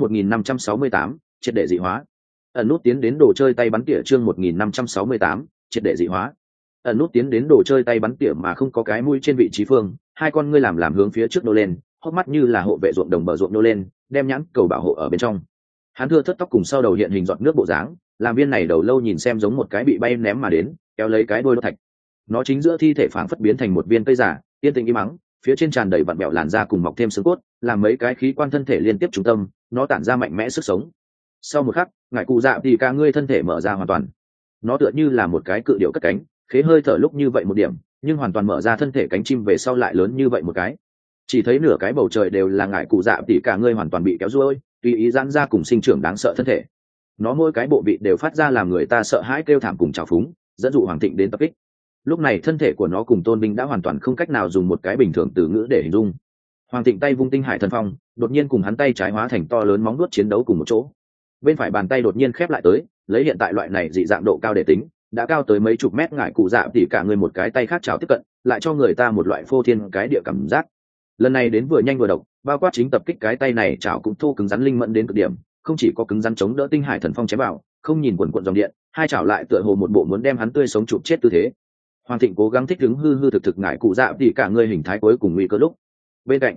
1568, triệt để dị hóa. Ẩn nút tiến đến đồ chơi tay bắn tỉa chương 1568, triệt để dị hóa. Ẩn nút tiến đến đồ chơi tay bắn tỉa mà không có cái mũi trên vị trí phương, hai con ngươi làm hướng phía trước nô lên, hốc mắt như là hộ vệ ruộng đồng bờ ruộng nô lên, đem nhãn cầu bảo hộ ở bên trong. Hắn thưa thất tóc cùng sau đầu hiện hình giọt nước bộ dáng, làm viên này đầu lâu nhìn xem giống một cái bị bay ném mà đến, kéo lấy cái đuôi đốt thạch. Nó chính giữa thi thể phảng phất biến thành một viên cây giả, yên tĩnh im mắng, phía trên tràn đầy vặn bẹo làn da cùng mọc thêm xương cốt, làm mấy cái khí quan thân thể liên tiếp trung tâm, nó tản ra mạnh mẽ sức sống. Sau một khắc, ngải cụ dạ thì cả ngươi thân thể mở ra hoàn toàn. Nó tựa như là một cái cự điệu cất cánh, khế hơi thở lúc như vậy một điểm, nhưng hoàn toàn mở ra thân thể cánh chim về sau lại lớn như vậy một cái. Chỉ thấy nửa cái bầu trời đều là ngải cụ dạ thì cả ngươi hoàn toàn bị kéo ruôi, tùy ý giãn ra cùng sinh trưởng đáng sợ thân thể. Nó mỗi cái bộ vị đều phát ra làm người ta sợ hãi kêu thảm cùng trào phúng, dẫn dụ Hoàng Thịnh đến tập kích. Lúc này thân thể của nó cùng Tôn Binh đã hoàn toàn không cách nào dùng một cái bình thường từ ngữ để hình dung. Hoàng Thịnh tay vung tinh hải thần phong, đột nhiên cùng hắn tay trái hóa thành to lớn móng vuốt chiến đấu cùng một chỗ. Bên phải bàn tay đột nhiên khép lại tới, lấy hiện tại loại này dị dạng độ cao để tính, đã cao tới mấy chục mét ngải cụ dạ tỉ cả người một cái tay khác chào tiếp cận, lại cho người ta một loại phô thiên cái địa cảm giác. Lần này đến vừa nhanh vừa độc, bao quát chính tập kích cái tay này chảo cũng thô cứng rắn linh mẫn đến cực điểm, không chỉ có cứng rắn chống đỡ tinh hải thần phong chém vào, không nhìn quần quần dòng điện, hai chảo lại tựa hồ một bộ muốn đem hắn tươi sống chụp chết tư thế. Hoàng Thịnh cố gắng thích ứng hư thực thực ngải cụ dạ tỉ cả người hình thái cuối cùng nguy cơ lúc. Bên cạnh,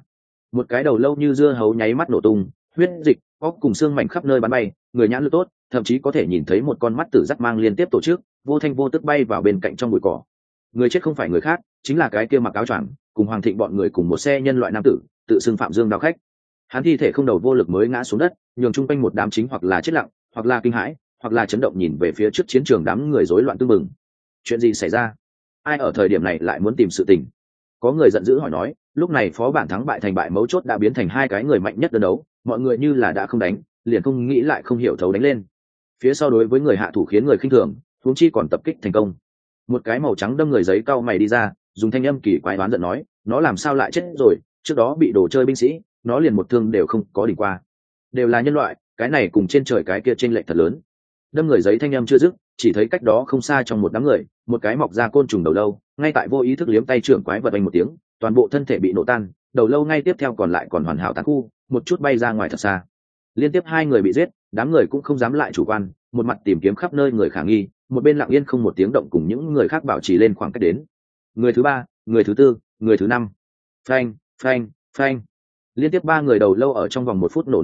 một cái đầu lâu như dưa hấu nháy mắt nổ tung, huyết dịch, óc cùng xương mảnh khắp nơi bắn bay, người nhãn lực tốt, thậm chí có thể nhìn thấy một con mắt tử giác mang liên tiếp tổ chức, vô thanh vô tức bay vào bên cạnh trong bụi cỏ. Người chết không phải người khác, chính là cái kia mặc áo choàng, cùng Hoàng Thịnh bọn người cùng một xe nhân loại nam tử, tự xưng Phạm Dương Đao Khách. Hắn thi thể không đầu vô lực mới ngã xuống đất, nhường chung quanh một đám chính hoặc là chết lặng, hoặc là kinh hãi, hoặc là chấn động nhìn về phía trước chiến trường đám người rối loạn tương mừng. Chuyện gì xảy ra? Ai ở thời điểm này lại muốn tìm sự tình? Có người giận dữ hỏi nói, lúc này phó bản thắng bại thành bại mấu chốt đã biến thành hai cái người mạnh nhất đơn đấu, mọi người như là đã không đánh, liền không nghĩ lại không hiểu thấu đánh lên. Phía sau đối với người hạ thủ khiến người khinh thường, huống chi còn tập kích thành công. Một cái màu trắng đâm người giấy cau mày đi ra, dùng thanh âm kỳ quái đoán giận nói, nó làm sao lại chết rồi, trước đó bị đồ chơi binh sĩ, nó liền một thương đều không có đỉnh qua. Đều là nhân loại, cái này cùng trên trời cái kia chênh lệch thật lớn. Đâm người giấy thanh âm chưa dứt, chỉ thấy cách đó không xa trong một đám người, một cái mọc ra côn trùng đầu lâu, ngay tại vô ý thức liếm tay trưởng quái vật anh một tiếng, toàn bộ thân thể bị nổ tan, đầu lâu ngay tiếp theo còn lại còn hoàn hảo tán khu, một chút bay ra ngoài thật xa. Liên tiếp hai người bị giết, đám người cũng không dám lại chủ quan, một mặt tìm kiếm khắp nơi người khả nghi, một bên lặng yên không một tiếng động cùng những người khác bảo trì lên khoảng cách đến. Người thứ ba, người thứ tư, người thứ năm. Phanh, phanh, phanh. Liên tiếp ba người đầu lâu ở trong vòng 1 phút nổ nát vụn,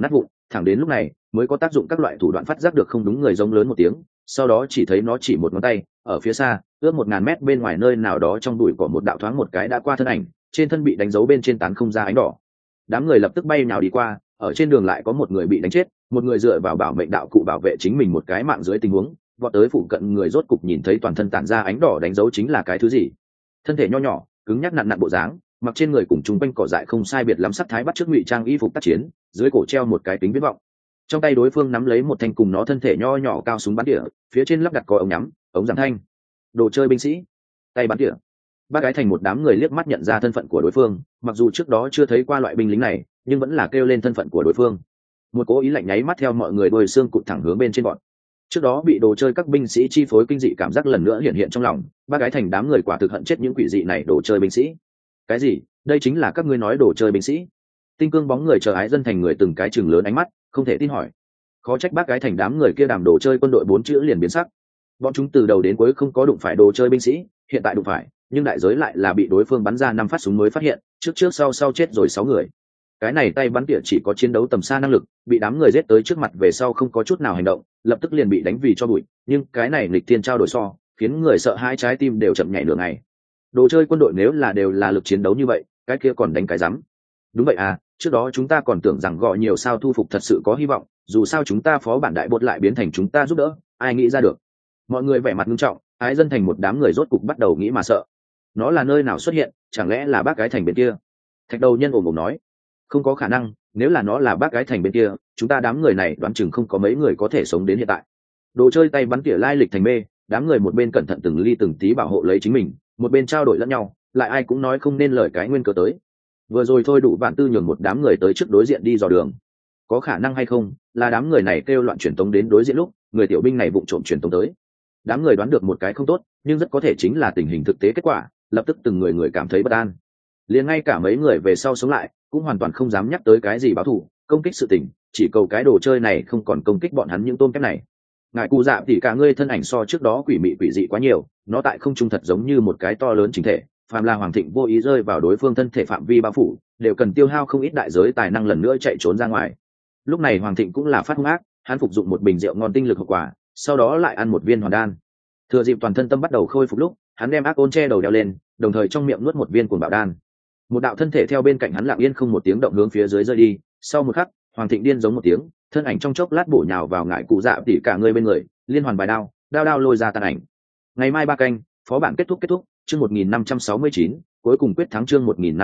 thẳng đến lúc này mới có tác dụng các loại thủ đoạn phát giác được không đúng, người giống lớn một tiếng, sau đó chỉ thấy nó chỉ một ngón tay ở phía xa ước 1000 mét bên ngoài nơi nào đó trong bụi cỏ, một đạo thoáng một cái đã qua thân ảnh, trên thân bị đánh dấu bên trên tán không ra ánh đỏ. Đám người lập tức bay nhào đi qua, ở trên đường lại có một người bị đánh chết, một người dựa vào bảo mệnh đạo cụ bảo vệ chính mình một cái mạng dưới tình huống vọt tới phụ cận người, rốt cục nhìn thấy toàn thân tản ra ánh đỏ đánh dấu chính là cái thứ gì. Thân thể nho nhỏ cứng nhắc nặn nặn bộ dáng, mặc trên người cùng chung quanh cỏ dại không sai biệt lắm, sắc thái bắt trước ngụy trang y phục tác chiến, dưới cổ treo một cái kính viễn vọng, trong tay đối phương nắm lấy một thanh cùng nó thân thể nho nhỏ cao súng bắn tỉa, phía trên lắp đặt có ống nhắm, ống giảm thanh. Đồ chơi binh sĩ, tay bắn tỉa. Bác gái thành một đám người liếc mắt nhận ra thân phận của đối phương, mặc dù trước đó chưa thấy qua loại binh lính này, nhưng vẫn là kêu lên thân phận của đối phương. Một cố ý lạnh nháy mắt theo mọi người đôi xương cụt thẳng hướng bên trên bọn. Trước đó bị đồ chơi các binh sĩ chi phối kinh dị cảm giác lần nữa hiện hiện trong lòng, bác gái thành đám người quả thực hận chết những quỷ dị này đồ chơi binh sĩ. Cái gì? Đây chính là các ngươi nói đồ chơi binh sĩ? Tinh cương bóng người chờ ái dân thành người từng cái chừng lớn ánh mắt, không thể tin hỏi. Khó trách bác gái thành đám người kia đàm đồ chơi quân đội 4 chữ liền biến sắc. Bọn chúng từ đầu đến cuối không có đụng phải đồ chơi binh sĩ, hiện tại đụng phải, nhưng đại giới lại là bị đối phương bắn ra 5 phát súng mới phát hiện, trước sau chết rồi 6 người. Cái này tay bắn tỉa chỉ có chiến đấu tầm xa năng lực, bị đám người giết tới trước mặt về sau không có chút nào hành động, lập tức liền bị đánh vì cho bụi, nhưng cái này nghịch thiên trao đổi so, khiến người sợ hai trái tim đều chậm nhảy nửa ngày. Đồ chơi quân đội nếu là đều là lực chiến đấu như vậy, cái kia còn đánh cái rắm. Đúng vậy à, trước đó chúng ta còn tưởng rằng gọi nhiều sao thu phục thật sự có hy vọng, dù sao chúng ta phó bản đại bột lại biến thành chúng ta giúp đỡ, ai nghĩ ra được. Mọi người vẻ mặt nghiêm trọng, ái dân thành một đám người rốt cục bắt đầu nghĩ mà sợ. Nó là nơi nào xuất hiện, chẳng lẽ là bác gái thành bên kia? Thạch đầu nhân ồm ồm nói, không có khả năng, nếu là nó là bác gái thành bên kia, chúng ta đám người này đoán chừng không có mấy người có thể sống đến hiện tại. Đồ chơi tay bắn tỉa lai lịch thành mê, đám người một bên cẩn thận từng ly từng tí bảo hộ lấy chính mình, một bên trao đổi lẫn nhau, lại ai cũng nói không nên lời cái nguyên cớ tới. Vừa rồi thôi đủ vạn tư nhường một đám người tới trước đối diện đi dò đường. Có khả năng hay không là đám người này kêu loạn truyền tống đến đối diện lúc người tiểu binh này vụng trộm truyền tống tới. Đám người đoán được một cái không tốt, nhưng rất có thể chính là tình hình thực tế kết quả, lập tức từng người cảm thấy bất an. Liền ngay cả mấy người về sau sống lại cũng hoàn toàn không dám nhắc tới cái gì báo thù công kích sự tình, chỉ cầu cái đồ chơi này không còn công kích bọn hắn những tôm kép này. Ngài cụ dạ thì cả ngươi thân ảnh so trước đó quỷ mị quỷ dị quá nhiều, nó tại không trung thật giống như một cái to lớn chính thể, phàm là Hoàng Thịnh vô ý rơi vào đối phương thân thể phạm vi bao phủ đều cần tiêu hao không ít đại giới tài năng lần nữa chạy trốn ra ngoài. Lúc này Hoàng Thịnh cũng là phát hung ác, hắn phục dụng một bình rượu ngon tinh lực hậu quả, sau đó lại ăn một viên hoàn đan. Thừa dịp toàn thân tâm bắt đầu khôi phục lúc, hắn đem ác ôn che đầu đeo lên, đồng thời trong miệng nuốt một viên cuồng bạo đan. Một đạo thân thể theo bên cạnh hắn lặng yên không một tiếng động hướng phía dưới rơi đi, sau một khắc Hoàng Thịnh điên giống một tiếng, thân ảnh trong chốc lát bổ nhào vào ngải cụ dạ tỉ cả người bên người, liên hoàn bài đao lôi ra tàn ảnh. Ngày mai 3 canh, phó bản kết thúc, chương 1569, cuối cùng quyết thắng, chương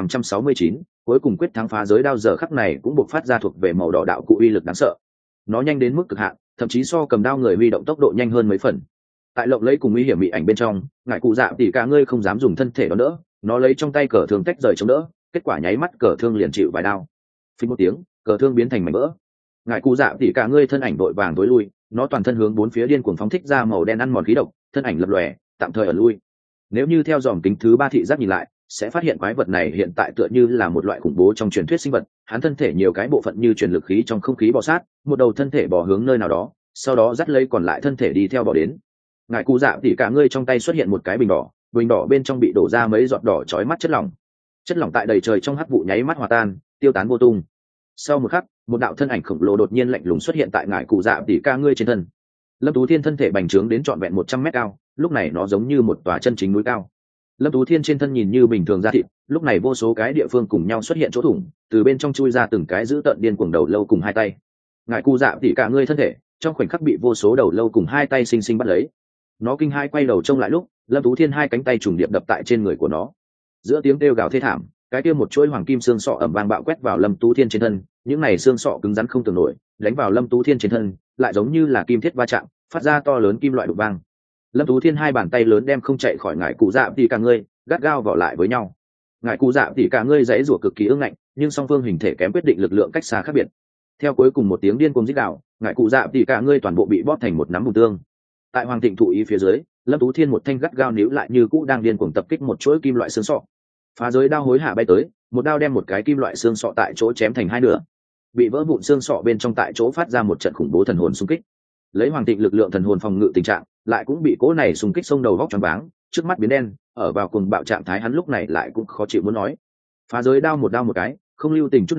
1569, cuối cùng quyết thắng. Phá giới đao giờ khắc này cũng buộc phát ra thuộc về màu đỏ đạo cụ uy lực đáng sợ. Nó nhanh đến mức cực hạn, thậm chí so cầm đao người huy động tốc độ nhanh hơn mấy phần. Tại lộng lẫy cùng nguy hiểm bị ảnh bên trong, ngải cụ dạ tỉ cả ngươi không dám dùng thân thể đó đỡ, nó lấy trong tay cờ thương tách rời chống đỡ, kết quả nháy mắt cờ thương liền chịu vài đao. Phình một tiếng, cờ thương biến thành mảnh vỡ. Ngải cụ dạ tỉ cả ngươi thân ảnh đội vàng tối lui, nó toàn thân hướng bốn phía điên cuồng phóng thích ra màu đen ăn mòn khí độc, thân ảnh lập lòe, tạm thời ở lui. Nếu như theo dòm kính thứ 3 thị giác nhìn lại, sẽ phát hiện quái vật này hiện tại tựa như là một loại khủng bố trong truyền thuyết sinh vật, hắn thân thể nhiều cái bộ phận như truyền lực khí trong không khí bò sát, một đầu thân thể bò hướng nơi nào đó, sau đó dắt lấy còn lại thân thể đi theo bò đến. Ngải cụ dạ tỉ cả ngươi trong tay xuất hiện một cái bình đỏ bên trong bị đổ ra mấy giọt đỏ chói mắt chất lỏng tại đầy trời trong hắc vụ nháy mắt hòa tan, tiêu tán vô tung. Sau một khắc, một đạo thân ảnh khổng lồ đột nhiên lạnh lùng xuất hiện tại ngải cụ dạ tỉ cả ngươi trên thân. Lâm Tú Thiên thân thể bành trướng đến trọn vẹn 100 mét cao, lúc này nó giống như một tòa chân chính núi cao. Lâm Tú Thiên trên thân nhìn như bình thường da thịt, lúc này vô số cái địa phương cùng nhau xuất hiện chỗ thủng, từ bên trong chui ra từng cái giữ tợn điên cuồng đầu lâu cùng hai tay. Ngải cụ dạ tỉ cả ngươi thân thể trong khoảnh khắc bị vô số đầu lâu cùng hai tay xinh bắt lấy. Nó kinh hai quay đầu trông lại lúc, Lâm Tú Thiên hai cánh tay trùng điệp đập tại trên người của nó. Giữa tiếng kêu gào thê thảm, cái kia một chuỗi hoàng kim xương sọ ầm vang bạo quét vào Lâm Tú Thiên trên thân, những này xương sọ cứng rắn không tưởng nổi, đánh vào Lâm Tú Thiên trên thân, lại giống như là kim thiết va chạm, phát ra to lớn kim loại đục vang. Lâm Tú Thiên hai bàn tay lớn đem không chạy khỏi ngải cụ dạ tỉ cả ngươi, gắt gao vào lại với nhau. Ngải cụ dạ tỉ cả ngươi giãy giụa cực kỳ ương ngạnh, nhưng song phương hình thể kém quyết định lực lượng cách xa khác biệt. Theo cuối cùng một tiếng điên cuồng rít gào, ngải cụ dạ tỉ cả ngươi toàn bộ bị bóp thành một nắm bùn tương. Tại Hoàng Thịnh thụ ý phía dưới, Lâm Tú Thiên một thanh gắt gao níu lại như cũ đang điên cuồng tập kích một chuỗi kim loại xương sọ. Phá giới đao hối hả bay tới, một đao đem một cái kim loại xương sọ tại chỗ chém thành hai nửa. Bị vỡ vụn xương sọ bên trong tại chỗ phát ra một trận khủng bố thần hồn xung kích. Lấy Hoàng Thịnh lực lượng thần hồn phòng ngự tình trạng, lại cũng bị cỗ này xung kích xông đầu vóc choáng váng, trước mắt biến đen, ở vào cuồng bạo trạng thái hắn lúc này lại cũng khó chịu muốn nói. Phá giới đao một cái, không lưu tình chút nào,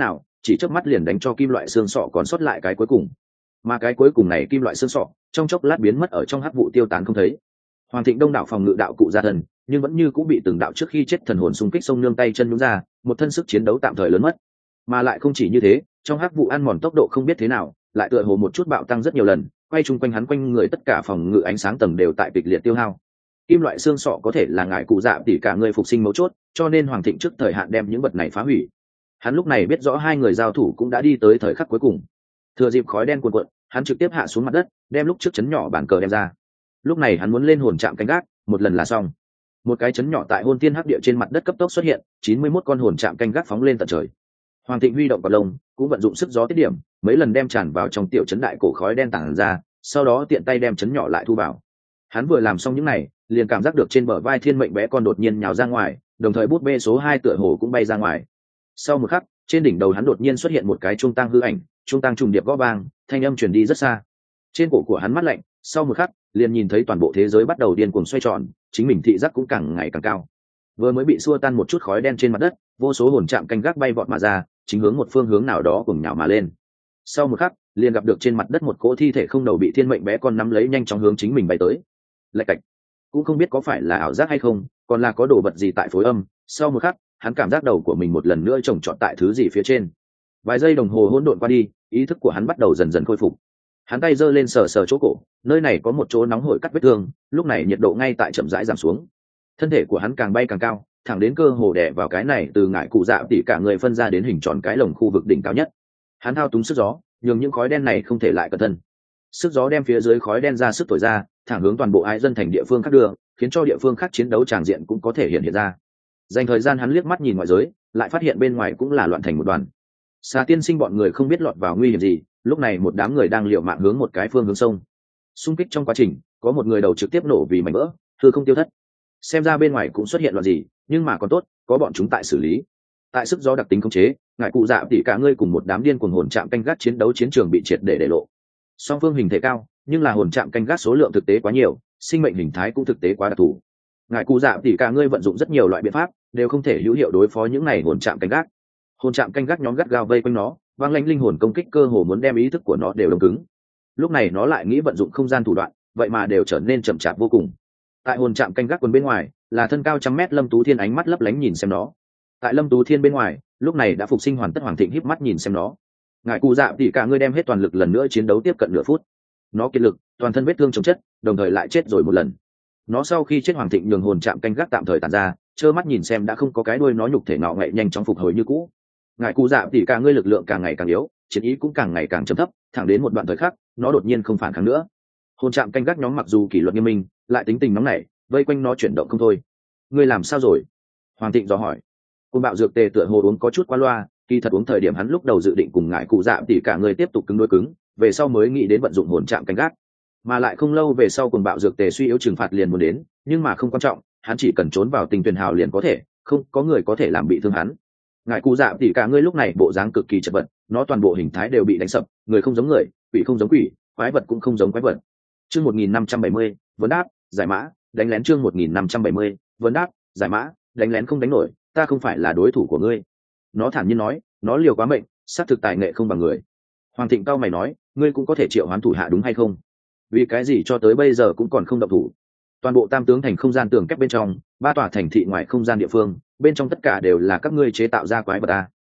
chỉ chớp mắt liền đánh cho kim loại xương sọ còn sót lại cái cuối cùng. Mà cái cuối cùng này kim loại xương sọ trong chốc lát biến mất ở trong hắc vụ tiêu tán không thấy. Hoàng Thịnh đông đảo phòng ngự đạo cụ ra thần, nhưng vẫn như cũng bị từng đạo trước khi chết thần hồn xung kích sông nương tay chân nhúng ra, một thân sức chiến đấu tạm thời lớn mất. Mà lại không chỉ như thế, trong hắc vụ ăn mòn tốc độ không biết thế nào, lại tựa hồ một chút bạo tăng rất nhiều lần, quay chung quanh hắn quanh người tất cả phòng ngự ánh sáng tầng đều tại kịch liệt tiêu hao. Kim loại xương sọ có thể là ngài cụ dạ tỉ cả người phục sinh mấu chốt, cho nên Hoàng Thịnh trước thời hạn đem những vật này phá hủy. Hắn lúc này biết rõ hai người giao thủ cũng đã đi tới thời khắc cuối cùng. Thừa dịp khói đen cuồn cuộn, hắn trực tiếp hạ xuống mặt đất, đem lúc trước chấn nhỏ bản cờ đem ra. Lúc này hắn muốn lên hồn trạm canh gác, một lần là xong. Một cái chấn nhỏ tại hôn thiên hắc địa trên mặt đất cấp tốc xuất hiện, 91 con hồn trạm canh gác phóng lên tận trời. Hoàng Thịnh huy động cọt lông, cũng vận dụng sức gió tiết điểm, mấy lần đem tràn vào trong tiểu chấn đại cổ khói đen tản ra, sau đó tiện tay đem chấn nhỏ lại thu vào. Hắn vừa làm xong những này, liền cảm giác được trên bờ vai thiên mệnh bé con đột nhiên nhào ra ngoài, đồng thời bút bê số 2 tựa hồ cũng bay ra ngoài. Sau một khắc, trên đỉnh đầu hắn đột nhiên xuất hiện một cái trung tăng hư ảnh, trung tăng trùng điệp gõ vang, thanh âm truyền đi rất xa. Trên cổ của hắn mắt lạnh, sau một khắc, liền nhìn thấy toàn bộ thế giới bắt đầu điên cuồng xoay tròn, chính mình thị giác cũng càng ngày càng cao. Vừa mới bị xua tan một chút khói đen trên mặt đất, vô số hồn trạm canh gác bay vọt mà ra, chính hướng một phương hướng nào đó cùng nhào mà lên. Sau một khắc, liền gặp được trên mặt đất một cỗ thi thể không đầu bị thiên mệnh bé con nắm lấy nhanh chóng hướng chính mình bay tới. Lạch cạch, cũng không biết có phải là ảo giác hay không, còn là có đồ vật gì tại phối âm. Sau một khắc, hắn cảm giác đầu của mình một lần nữa chồng trọt tại thứ gì phía trên. Vài giây đồng hồ hỗn độn qua đi, ý thức của hắn bắt đầu dần dần khôi phục. Hắn tay giơ lên sờ sờ chỗ cổ, nơi này có một chỗ nóng hổi cắt vết thương, lúc này nhiệt độ ngay tại chậm rãi giảm xuống. Thân thể của hắn càng bay càng cao, thẳng đến cơ hồ đè vào cái này từ ngải cụ dạ tỉ cả người phân ra đến hình tròn cái lồng khu vực đỉnh cao nhất. Hắn thao túng sức gió, nhường những khói đen này không thể lại cẩn thân. Sức gió đem phía dưới khói đen ra sức thổi ra, thẳng hướng toàn bộ ái dân thành địa phương khác đưa, khiến cho địa phương khác chiến đấu tràng diện cũng có thể hiện ra. Dành thời gian hắn liếc mắt nhìn ngoại giới, lại phát hiện bên ngoài cũng là loạn thành một đoàn. Xà tiên sinh bọn người không biết lọt vào nguy hiểm gì, lúc này một đám người đang liều mạng hướng một cái phương hướng sông. Xung kích trong quá trình, có một người đầu trực tiếp nổ vì mảnh vỡ, hư không tiêu thất. Xem ra bên ngoài cũng xuất hiện loạn gì, nhưng mà còn tốt, có bọn chúng tại xử lý. Tại sức gió đặc tính khống chế, ngài cụ dạ tỉ cả ngươi cùng một đám điên cuồng hồn trạm canh gác chiến đấu chiến trường bị triệt để lộ. Song phương hình thể cao, nhưng là hồn trạm canh gác số lượng thực tế quá nhiều, sinh mệnh hình thái cũng thực tế quá đặc thù. Ngài cụ dạ tỉ cả ngươi vận dụng rất nhiều loại biện pháp, đều không thể hữu hiệu đối phó những này hồn trạm canh gác. Hồn trạm canh gác nhóm gắt gao vây quanh nó, vang lanh linh hồn công kích cơ hồ muốn đem ý thức của nó đều đông cứng. Lúc này nó lại nghĩ vận dụng không gian thủ đoạn, vậy mà đều trở nên chậm chạp vô cùng. Tại hồn trạm canh gác quần bên ngoài, là thân cao trăm mét Lâm Tú Thiên ánh mắt lấp lánh nhìn xem nó. Tại Lâm Tú Thiên bên ngoài, lúc này đã phục sinh hoàn tất Hoàng Thịnh híp mắt nhìn xem nó. Ngài cụ dạ tỉ cả ngươi đem hết toàn lực lần nữa chiến đấu tiếp cận nửa phút. Nó kiệt lực, toàn thân vết thương chồng chất, đồng thời lại chết rồi một lần. Nó sau khi chết Hoàng Thịnh nhường hồn trạm canh gác tạm thời tàn ra, trơ mắt nhìn xem đã không có cái đuôi nó nhục thể ngọ ngậy nhanh chóng phục hồi như cũ. Ngài cụ dạ tỉ cả ngươi lực lượng càng ngày càng yếu, chiến ý cũng càng ngày càng trầm thấp, thẳng đến một đoạn thời khắc, nó đột nhiên không phản kháng nữa. Hồn trạm canh gác nhóm mặc dù kỷ luật nghiêm minh, lại tính tình nóng nảy, vây quanh nó chuyển động không thôi. Ngươi làm sao rồi? Hoàng Thịnh dò hỏi. Côn bạo dược tề tựa hồ uống có chút quá loa, kỳ thật uống thời điểm hắn lúc đầu dự định cùng ngài cụ dạ tỉ cả người tiếp tục cứng đối cứng, về sau mới nghĩ đến vận dụng hồn trạm canh gác. Mà lại không lâu về sau côn bạo dược tề suy yếu trừng phạt liền muốn đến, nhưng mà không quan trọng, hắn chỉ cần trốn vào tình tuyển hào liền có thể, không có người có thể làm bị thương hắn. Ngài cụ dạ tỉ cả ngươi lúc này bộ dáng cực kỳ chật vật, nó toàn bộ hình thái đều bị đánh sập, người không giống người, quỷ không giống quỷ, quái vật cũng không giống quái vật. Chương 1570, vấn đáp, giải mã, đánh lén chương 1570, vấn đáp, giải mã, đánh lén không đánh nổi, ta không phải là đối thủ của ngươi. Nó thản nhiên nói, nó liều quá mệnh, sát thực tài nghệ không bằng người. Hoàng Thịnh cao mày nói, ngươi cũng có thể triệu hoán thủ hạ đúng hay không? Vì cái gì cho tới bây giờ cũng còn không động thủ? Toàn bộ Tam tướng thành không gian tường kép bên trong, 3 tòa thành thị ngoài không gian địa phương, bên trong tất cả đều là các ngươi chế tạo ra quái vật ta.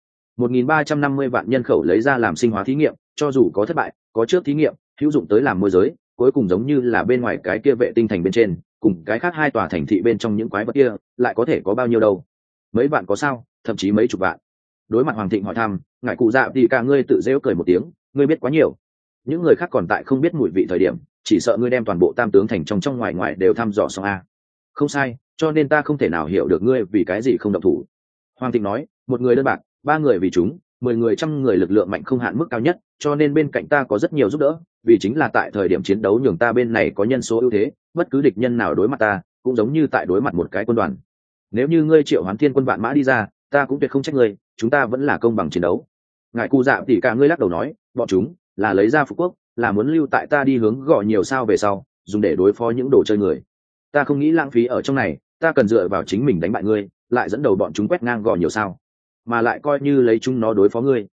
1.350 vạn nhân khẩu lấy ra làm sinh hóa thí nghiệm, cho dù có thất bại, có trước thí nghiệm, hữu dụng tới làm môi giới, cuối cùng giống như là bên ngoài cái kia vệ tinh thành bên trên, cùng cái khác 2 tòa thành thị bên trong những quái vật kia, lại có thể có bao nhiêu đâu? Mấy vạn có sao, thậm chí mấy chục vạn. Đối mặt Hoàng Thịnh hỏi thăm, ngài cụ dạ thì cả ngươi tự giễu cười một tiếng, ngươi biết quá nhiều. Những người khác còn tại không biết mùi vị thời điểm, chỉ sợ ngươi đem toàn bộ Tam tướng thành trong ngoài ngoài đều thăm dò xong a. Không sai, cho nên ta không thể nào hiểu được ngươi vì cái gì không động thủ. Hoàng Thịnh nói, một người đơn bạc, 3 người vì chúng, 10 người trăm người lực lượng mạnh không hạn mức cao nhất, cho nên bên cạnh ta có rất nhiều giúp đỡ, vì chính là tại thời điểm chiến đấu nhường ta bên này có nhân số ưu thế, bất cứ địch nhân nào đối mặt ta, cũng giống như tại đối mặt một cái quân đoàn. Nếu như ngươi triệu hoán thiên quân vạn mã đi ra, ta cũng tuyệt không trách ngươi, chúng ta vẫn là công bằng chiến đấu. Ngài cụ dạ tỉ cả ngươi lắc đầu nói, bọn chúng là lấy ra phục quốc, là muốn lưu tại ta đi hướng gõ nhiều sao về sau, dùng để đối phó những đồ chơi người. Ta không nghĩ lãng phí ở trong này, ta cần dựa vào chính mình đánh bại ngươi, lại dẫn đầu bọn chúng quét ngang gõ nhiều sao, mà lại coi như lấy chúng nó đối phó ngươi.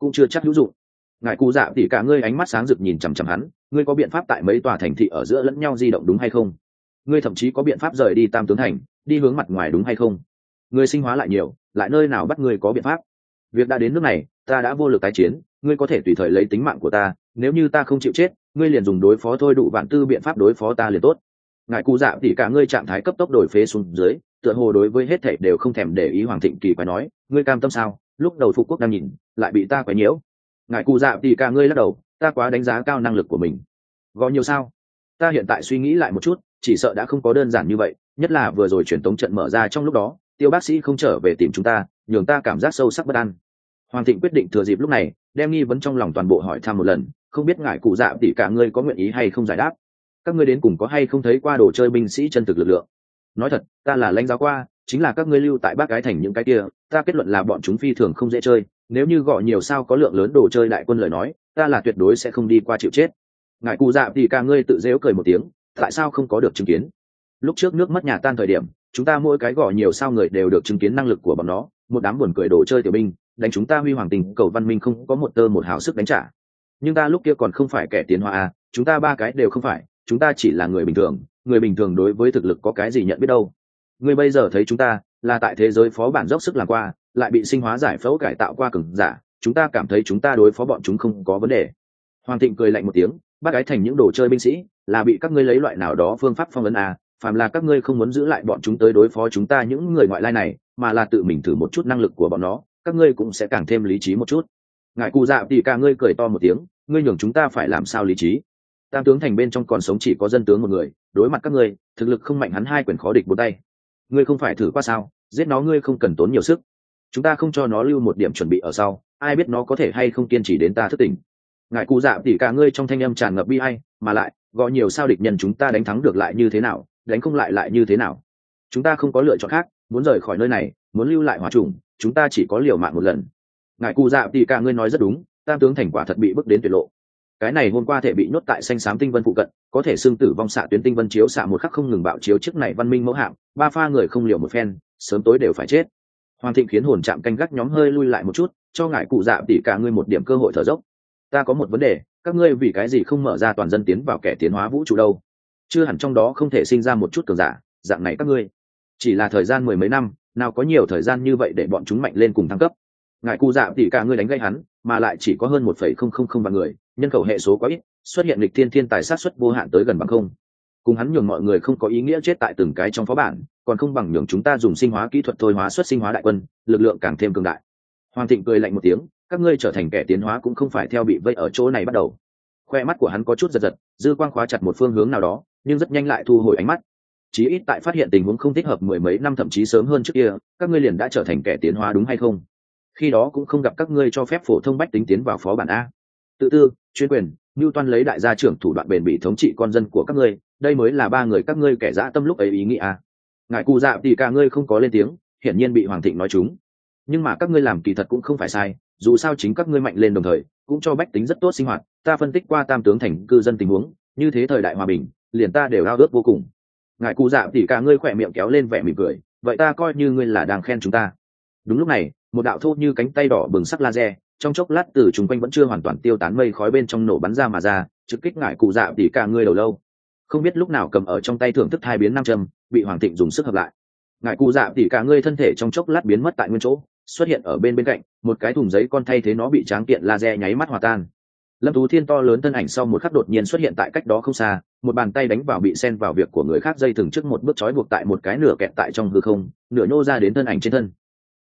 cũng chưa chắc hữu dụng. Ngài cụ dạ tỷ cả ngươi ánh mắt sáng rực nhìn chằm chằm hắn, ngươi có biện pháp tại mấy tòa thành thị ở giữa lẫn nhau di động đúng hay không? Ngươi thậm chí có biện pháp rời đi Tam Tướng Thành, đi hướng mặt ngoài đúng hay không? Ngươi sinh hóa lại nhiều, lại nơi nào bắt ngươi có biện pháp? Việc đã đến nước này, ta đã vô lực tái chiến, ngươi có thể tùy thời lấy tính mạng của ta, nếu như ta không chịu chết, ngươi liền dùng đối phó thôi đủ vạn tư biện pháp đối phó ta liền tốt. Ngài cụ dạ tỷ cả ngươi trạng thái cấp tốc đổi phế xuống dưới, tựa hồ đối với hết thảy đều không thèm để ý. Hoàng Thịnh kỳ quái nói, ngươi cam tâm sao? Lúc đầu phục quốc đang nhìn, lại bị ta quấy nhiễu. Ngài cụ dạ tỷ cả ngươi lắc đầu, ta quá đánh giá cao năng lực của mình. Gò nhiều sao? Ta hiện tại suy nghĩ lại một chút, chỉ sợ đã không có đơn giản như vậy, nhất là vừa rồi truyền tống trận mở ra trong lúc đó, Tiêu bác sĩ không trở về tìm chúng ta, nhường ta cảm giác sâu sắc bất an. Hoàng Thịnh quyết định thừa dịp lúc này, đem nghi vấn trong lòng toàn bộ hỏi thăm một lần, không biết ngài cụ dạ tỷ cả ngươi có nguyện ý hay không giải đáp. Các ngươi đến cùng có hay không thấy qua đồ chơi binh sĩ chân thực lực lượng? Nói thật, ta là lãnh giáo qua, chính là các ngươi lưu tại Bác Gái Thành những cái kia, ta kết luận là bọn chúng phi thường không dễ chơi, nếu như gọi nhiều sao có lượng lớn đồ chơi đại quân lời nói, ta là tuyệt đối sẽ không đi qua chịu chết. Ngài cụ dạ tỷ cả ngươi tự giễu cười một tiếng, tại sao không có được chứng kiến? Lúc trước nước mất nhà tan thời điểm, chúng ta mỗi cái gọi nhiều sao người đều được chứng kiến năng lực của bọn nó, một đám buồn cười đồ chơi tiểu binh, đánh chúng ta huy hoàng tình cầu văn minh không có một tơ một hào sức đánh trả. Nhưng ta lúc kia còn không phải kẻ tiến hóa à, chúng ta ba cái đều không phải, chúng ta chỉ là người bình thường đối với thực lực có cái gì nhận biết đâu. Ngươi bây giờ thấy chúng ta là tại thế giới phó bản dốc sức làm qua, lại bị sinh hóa giải phẫu cải tạo qua cường giả, chúng ta cảm thấy chúng ta đối phó bọn chúng không có vấn đề. Hoàng Thịnh cười lạnh một tiếng, Bác Gái Thành những đồ chơi binh sĩ là bị các ngươi lấy loại nào đó phương pháp phong ấn à, phàm là các ngươi không muốn giữ lại bọn chúng tới đối phó chúng ta những người ngoại lai này, mà là tự mình thử một chút năng lực của bọn nó, các ngươi cũng sẽ càng thêm lý trí một chút. Ngài cụ dạ tỷ cả ngươi cười to một tiếng, ngươi nhường chúng ta phải làm sao lý trí? Tam Tướng Thành bên trong còn sống chỉ có dân tướng một người, đối mặt các ngươi, thực lực không mạnh hắn hai quyền khó địch bốn tay. Ngươi không phải thử qua sao? Giết nó ngươi không cần tốn nhiều sức, chúng ta không cho nó lưu một điểm chuẩn bị ở sau, ai biết nó có thể hay không kiên trì đến ta thức tỉnh. Ngài cụ dạ tỷ cả ngươi trong thanh âm tràn ngập bi ai, mà lại gọi nhiều sao địch nhân chúng ta đánh thắng được lại như thế nào, đánh không lại như thế nào? Chúng ta không có lựa chọn khác, muốn rời khỏi nơi này, muốn lưu lại hỏa trùng, chúng ta chỉ có liều mạng một lần. Ngài cụ dạ tỷ cả ngươi nói rất đúng, Tam Tướng Thành quả thật bị bước đến tuyệt lộ. Cái này hôm qua thể bị nhốt tại xanh xám tinh vân phụ cận, có thể xương tử vong xạ tuyến tinh vân chiếu xạ một khắc không ngừng bạo chiếu chiếc này văn minh mẫu hạng, ba pha người không liều một phen, sớm tối đều phải chết. Hoàng Thịnh khiến hồn trạm canh gác nhóm hơi lui lại một chút, cho ngài cụ dạ tỷ cả ngươi một điểm cơ hội thở dốc. Ta có một vấn đề, các ngươi vì cái gì không mở ra toàn dân tiến vào kẻ tiến hóa vũ trụ đâu? Chưa hẳn trong đó không thể sinh ra một chút cường giả, dạng này các ngươi chỉ là thời gian mười mấy năm, nào có nhiều thời gian như vậy để bọn chúng mạnh lên cùng thăng cấp. Ngài cụ dạ tỷ cả ngươi đánh gây hắn, mà lại chỉ có hơn 1,000 vạn người, nhân khẩu hệ số quá ít, xuất hiện lịch thiên tài sát suất vô hạn tới gần bằng không. Cùng hắn nhường mọi người không có ý nghĩa chết tại từng cái trong phó bản, còn không bằng nhường chúng ta dùng sinh hóa kỹ thuật thôi hóa xuất sinh hóa đại quân, lực lượng càng thêm cường đại. Hoàng Thịnh cười lạnh một tiếng, các ngươi trở thành kẻ tiến hóa cũng không phải theo bị vây ở chỗ này bắt đầu. Khoe mắt của hắn có chút giật giật, dư quang khóa chặt một phương hướng nào đó, nhưng rất nhanh lại thu hồi ánh mắt. Chí ít tại phát hiện tình huống không thích hợp mười mấy năm thậm chí sớm hơn trước kia, các ngươi liền đã trở thành kẻ tiến hóa đúng hay không? Khi đó cũng không gặp các ngươi cho phép phổ thông bách tính tiến vào phó bản a. Tự tư, chuyên quyền, Newton lấy đại gia trưởng thủ đoạn bền bỉ thống trị con dân của các ngươi, đây mới là ba người các ngươi kẻ dã tâm lúc ấy ý nghĩ a. Ngài cụ dạ thì cả ngươi không có lên tiếng, hiển nhiên bị Hoàng Thịnh nói trúng. Nhưng mà các ngươi làm kỳ thật cũng không phải sai, dù sao chính các ngươi mạnh lên đồng thời, cũng cho bách tính rất tốt sinh hoạt. Ta phân tích qua Tam Tướng Thành cư dân tình huống, như thế thời đại hòa bình, liền ta đều ao ước vô cùng. Ngài cụ dạ thì cả ngươi khỏe miệng kéo lên vẻ mỉm cười, vậy ta coi như ngươi là đang khen chúng ta. Đúng lúc này, một đạo thô như cánh tay đỏ bừng sắc laser, trong chốc lát từ chung quanh vẫn chưa hoàn toàn tiêu tán mây khói bên trong nổ bắn ra mà ra, trực kích ngài cụ dạ thì cả ngươi đầu lâu. Không biết lúc nào cầm ở trong tay thưởng thức thai biến nam châm, bị Hoàng Thịnh dùng sức hợp lại. Ngài cụ dạ thì cả ngươi thân thể trong chốc lát biến mất tại nguyên chỗ, xuất hiện ở bên cạnh, một cái thùng giấy con thay thế nó bị tráng kiện laser nháy mắt hòa tan. Lâm Tú Thiên to lớn thân ảnh sau một khắc đột nhiên xuất hiện tại cách đó không xa, một bàn tay đánh vào bị xen vào việc của người khác dây thừng trước một bước trói buộc tại một cái nửa kẹt tại trong hư không, nửa nhô ra đến thân ảnh trên thân.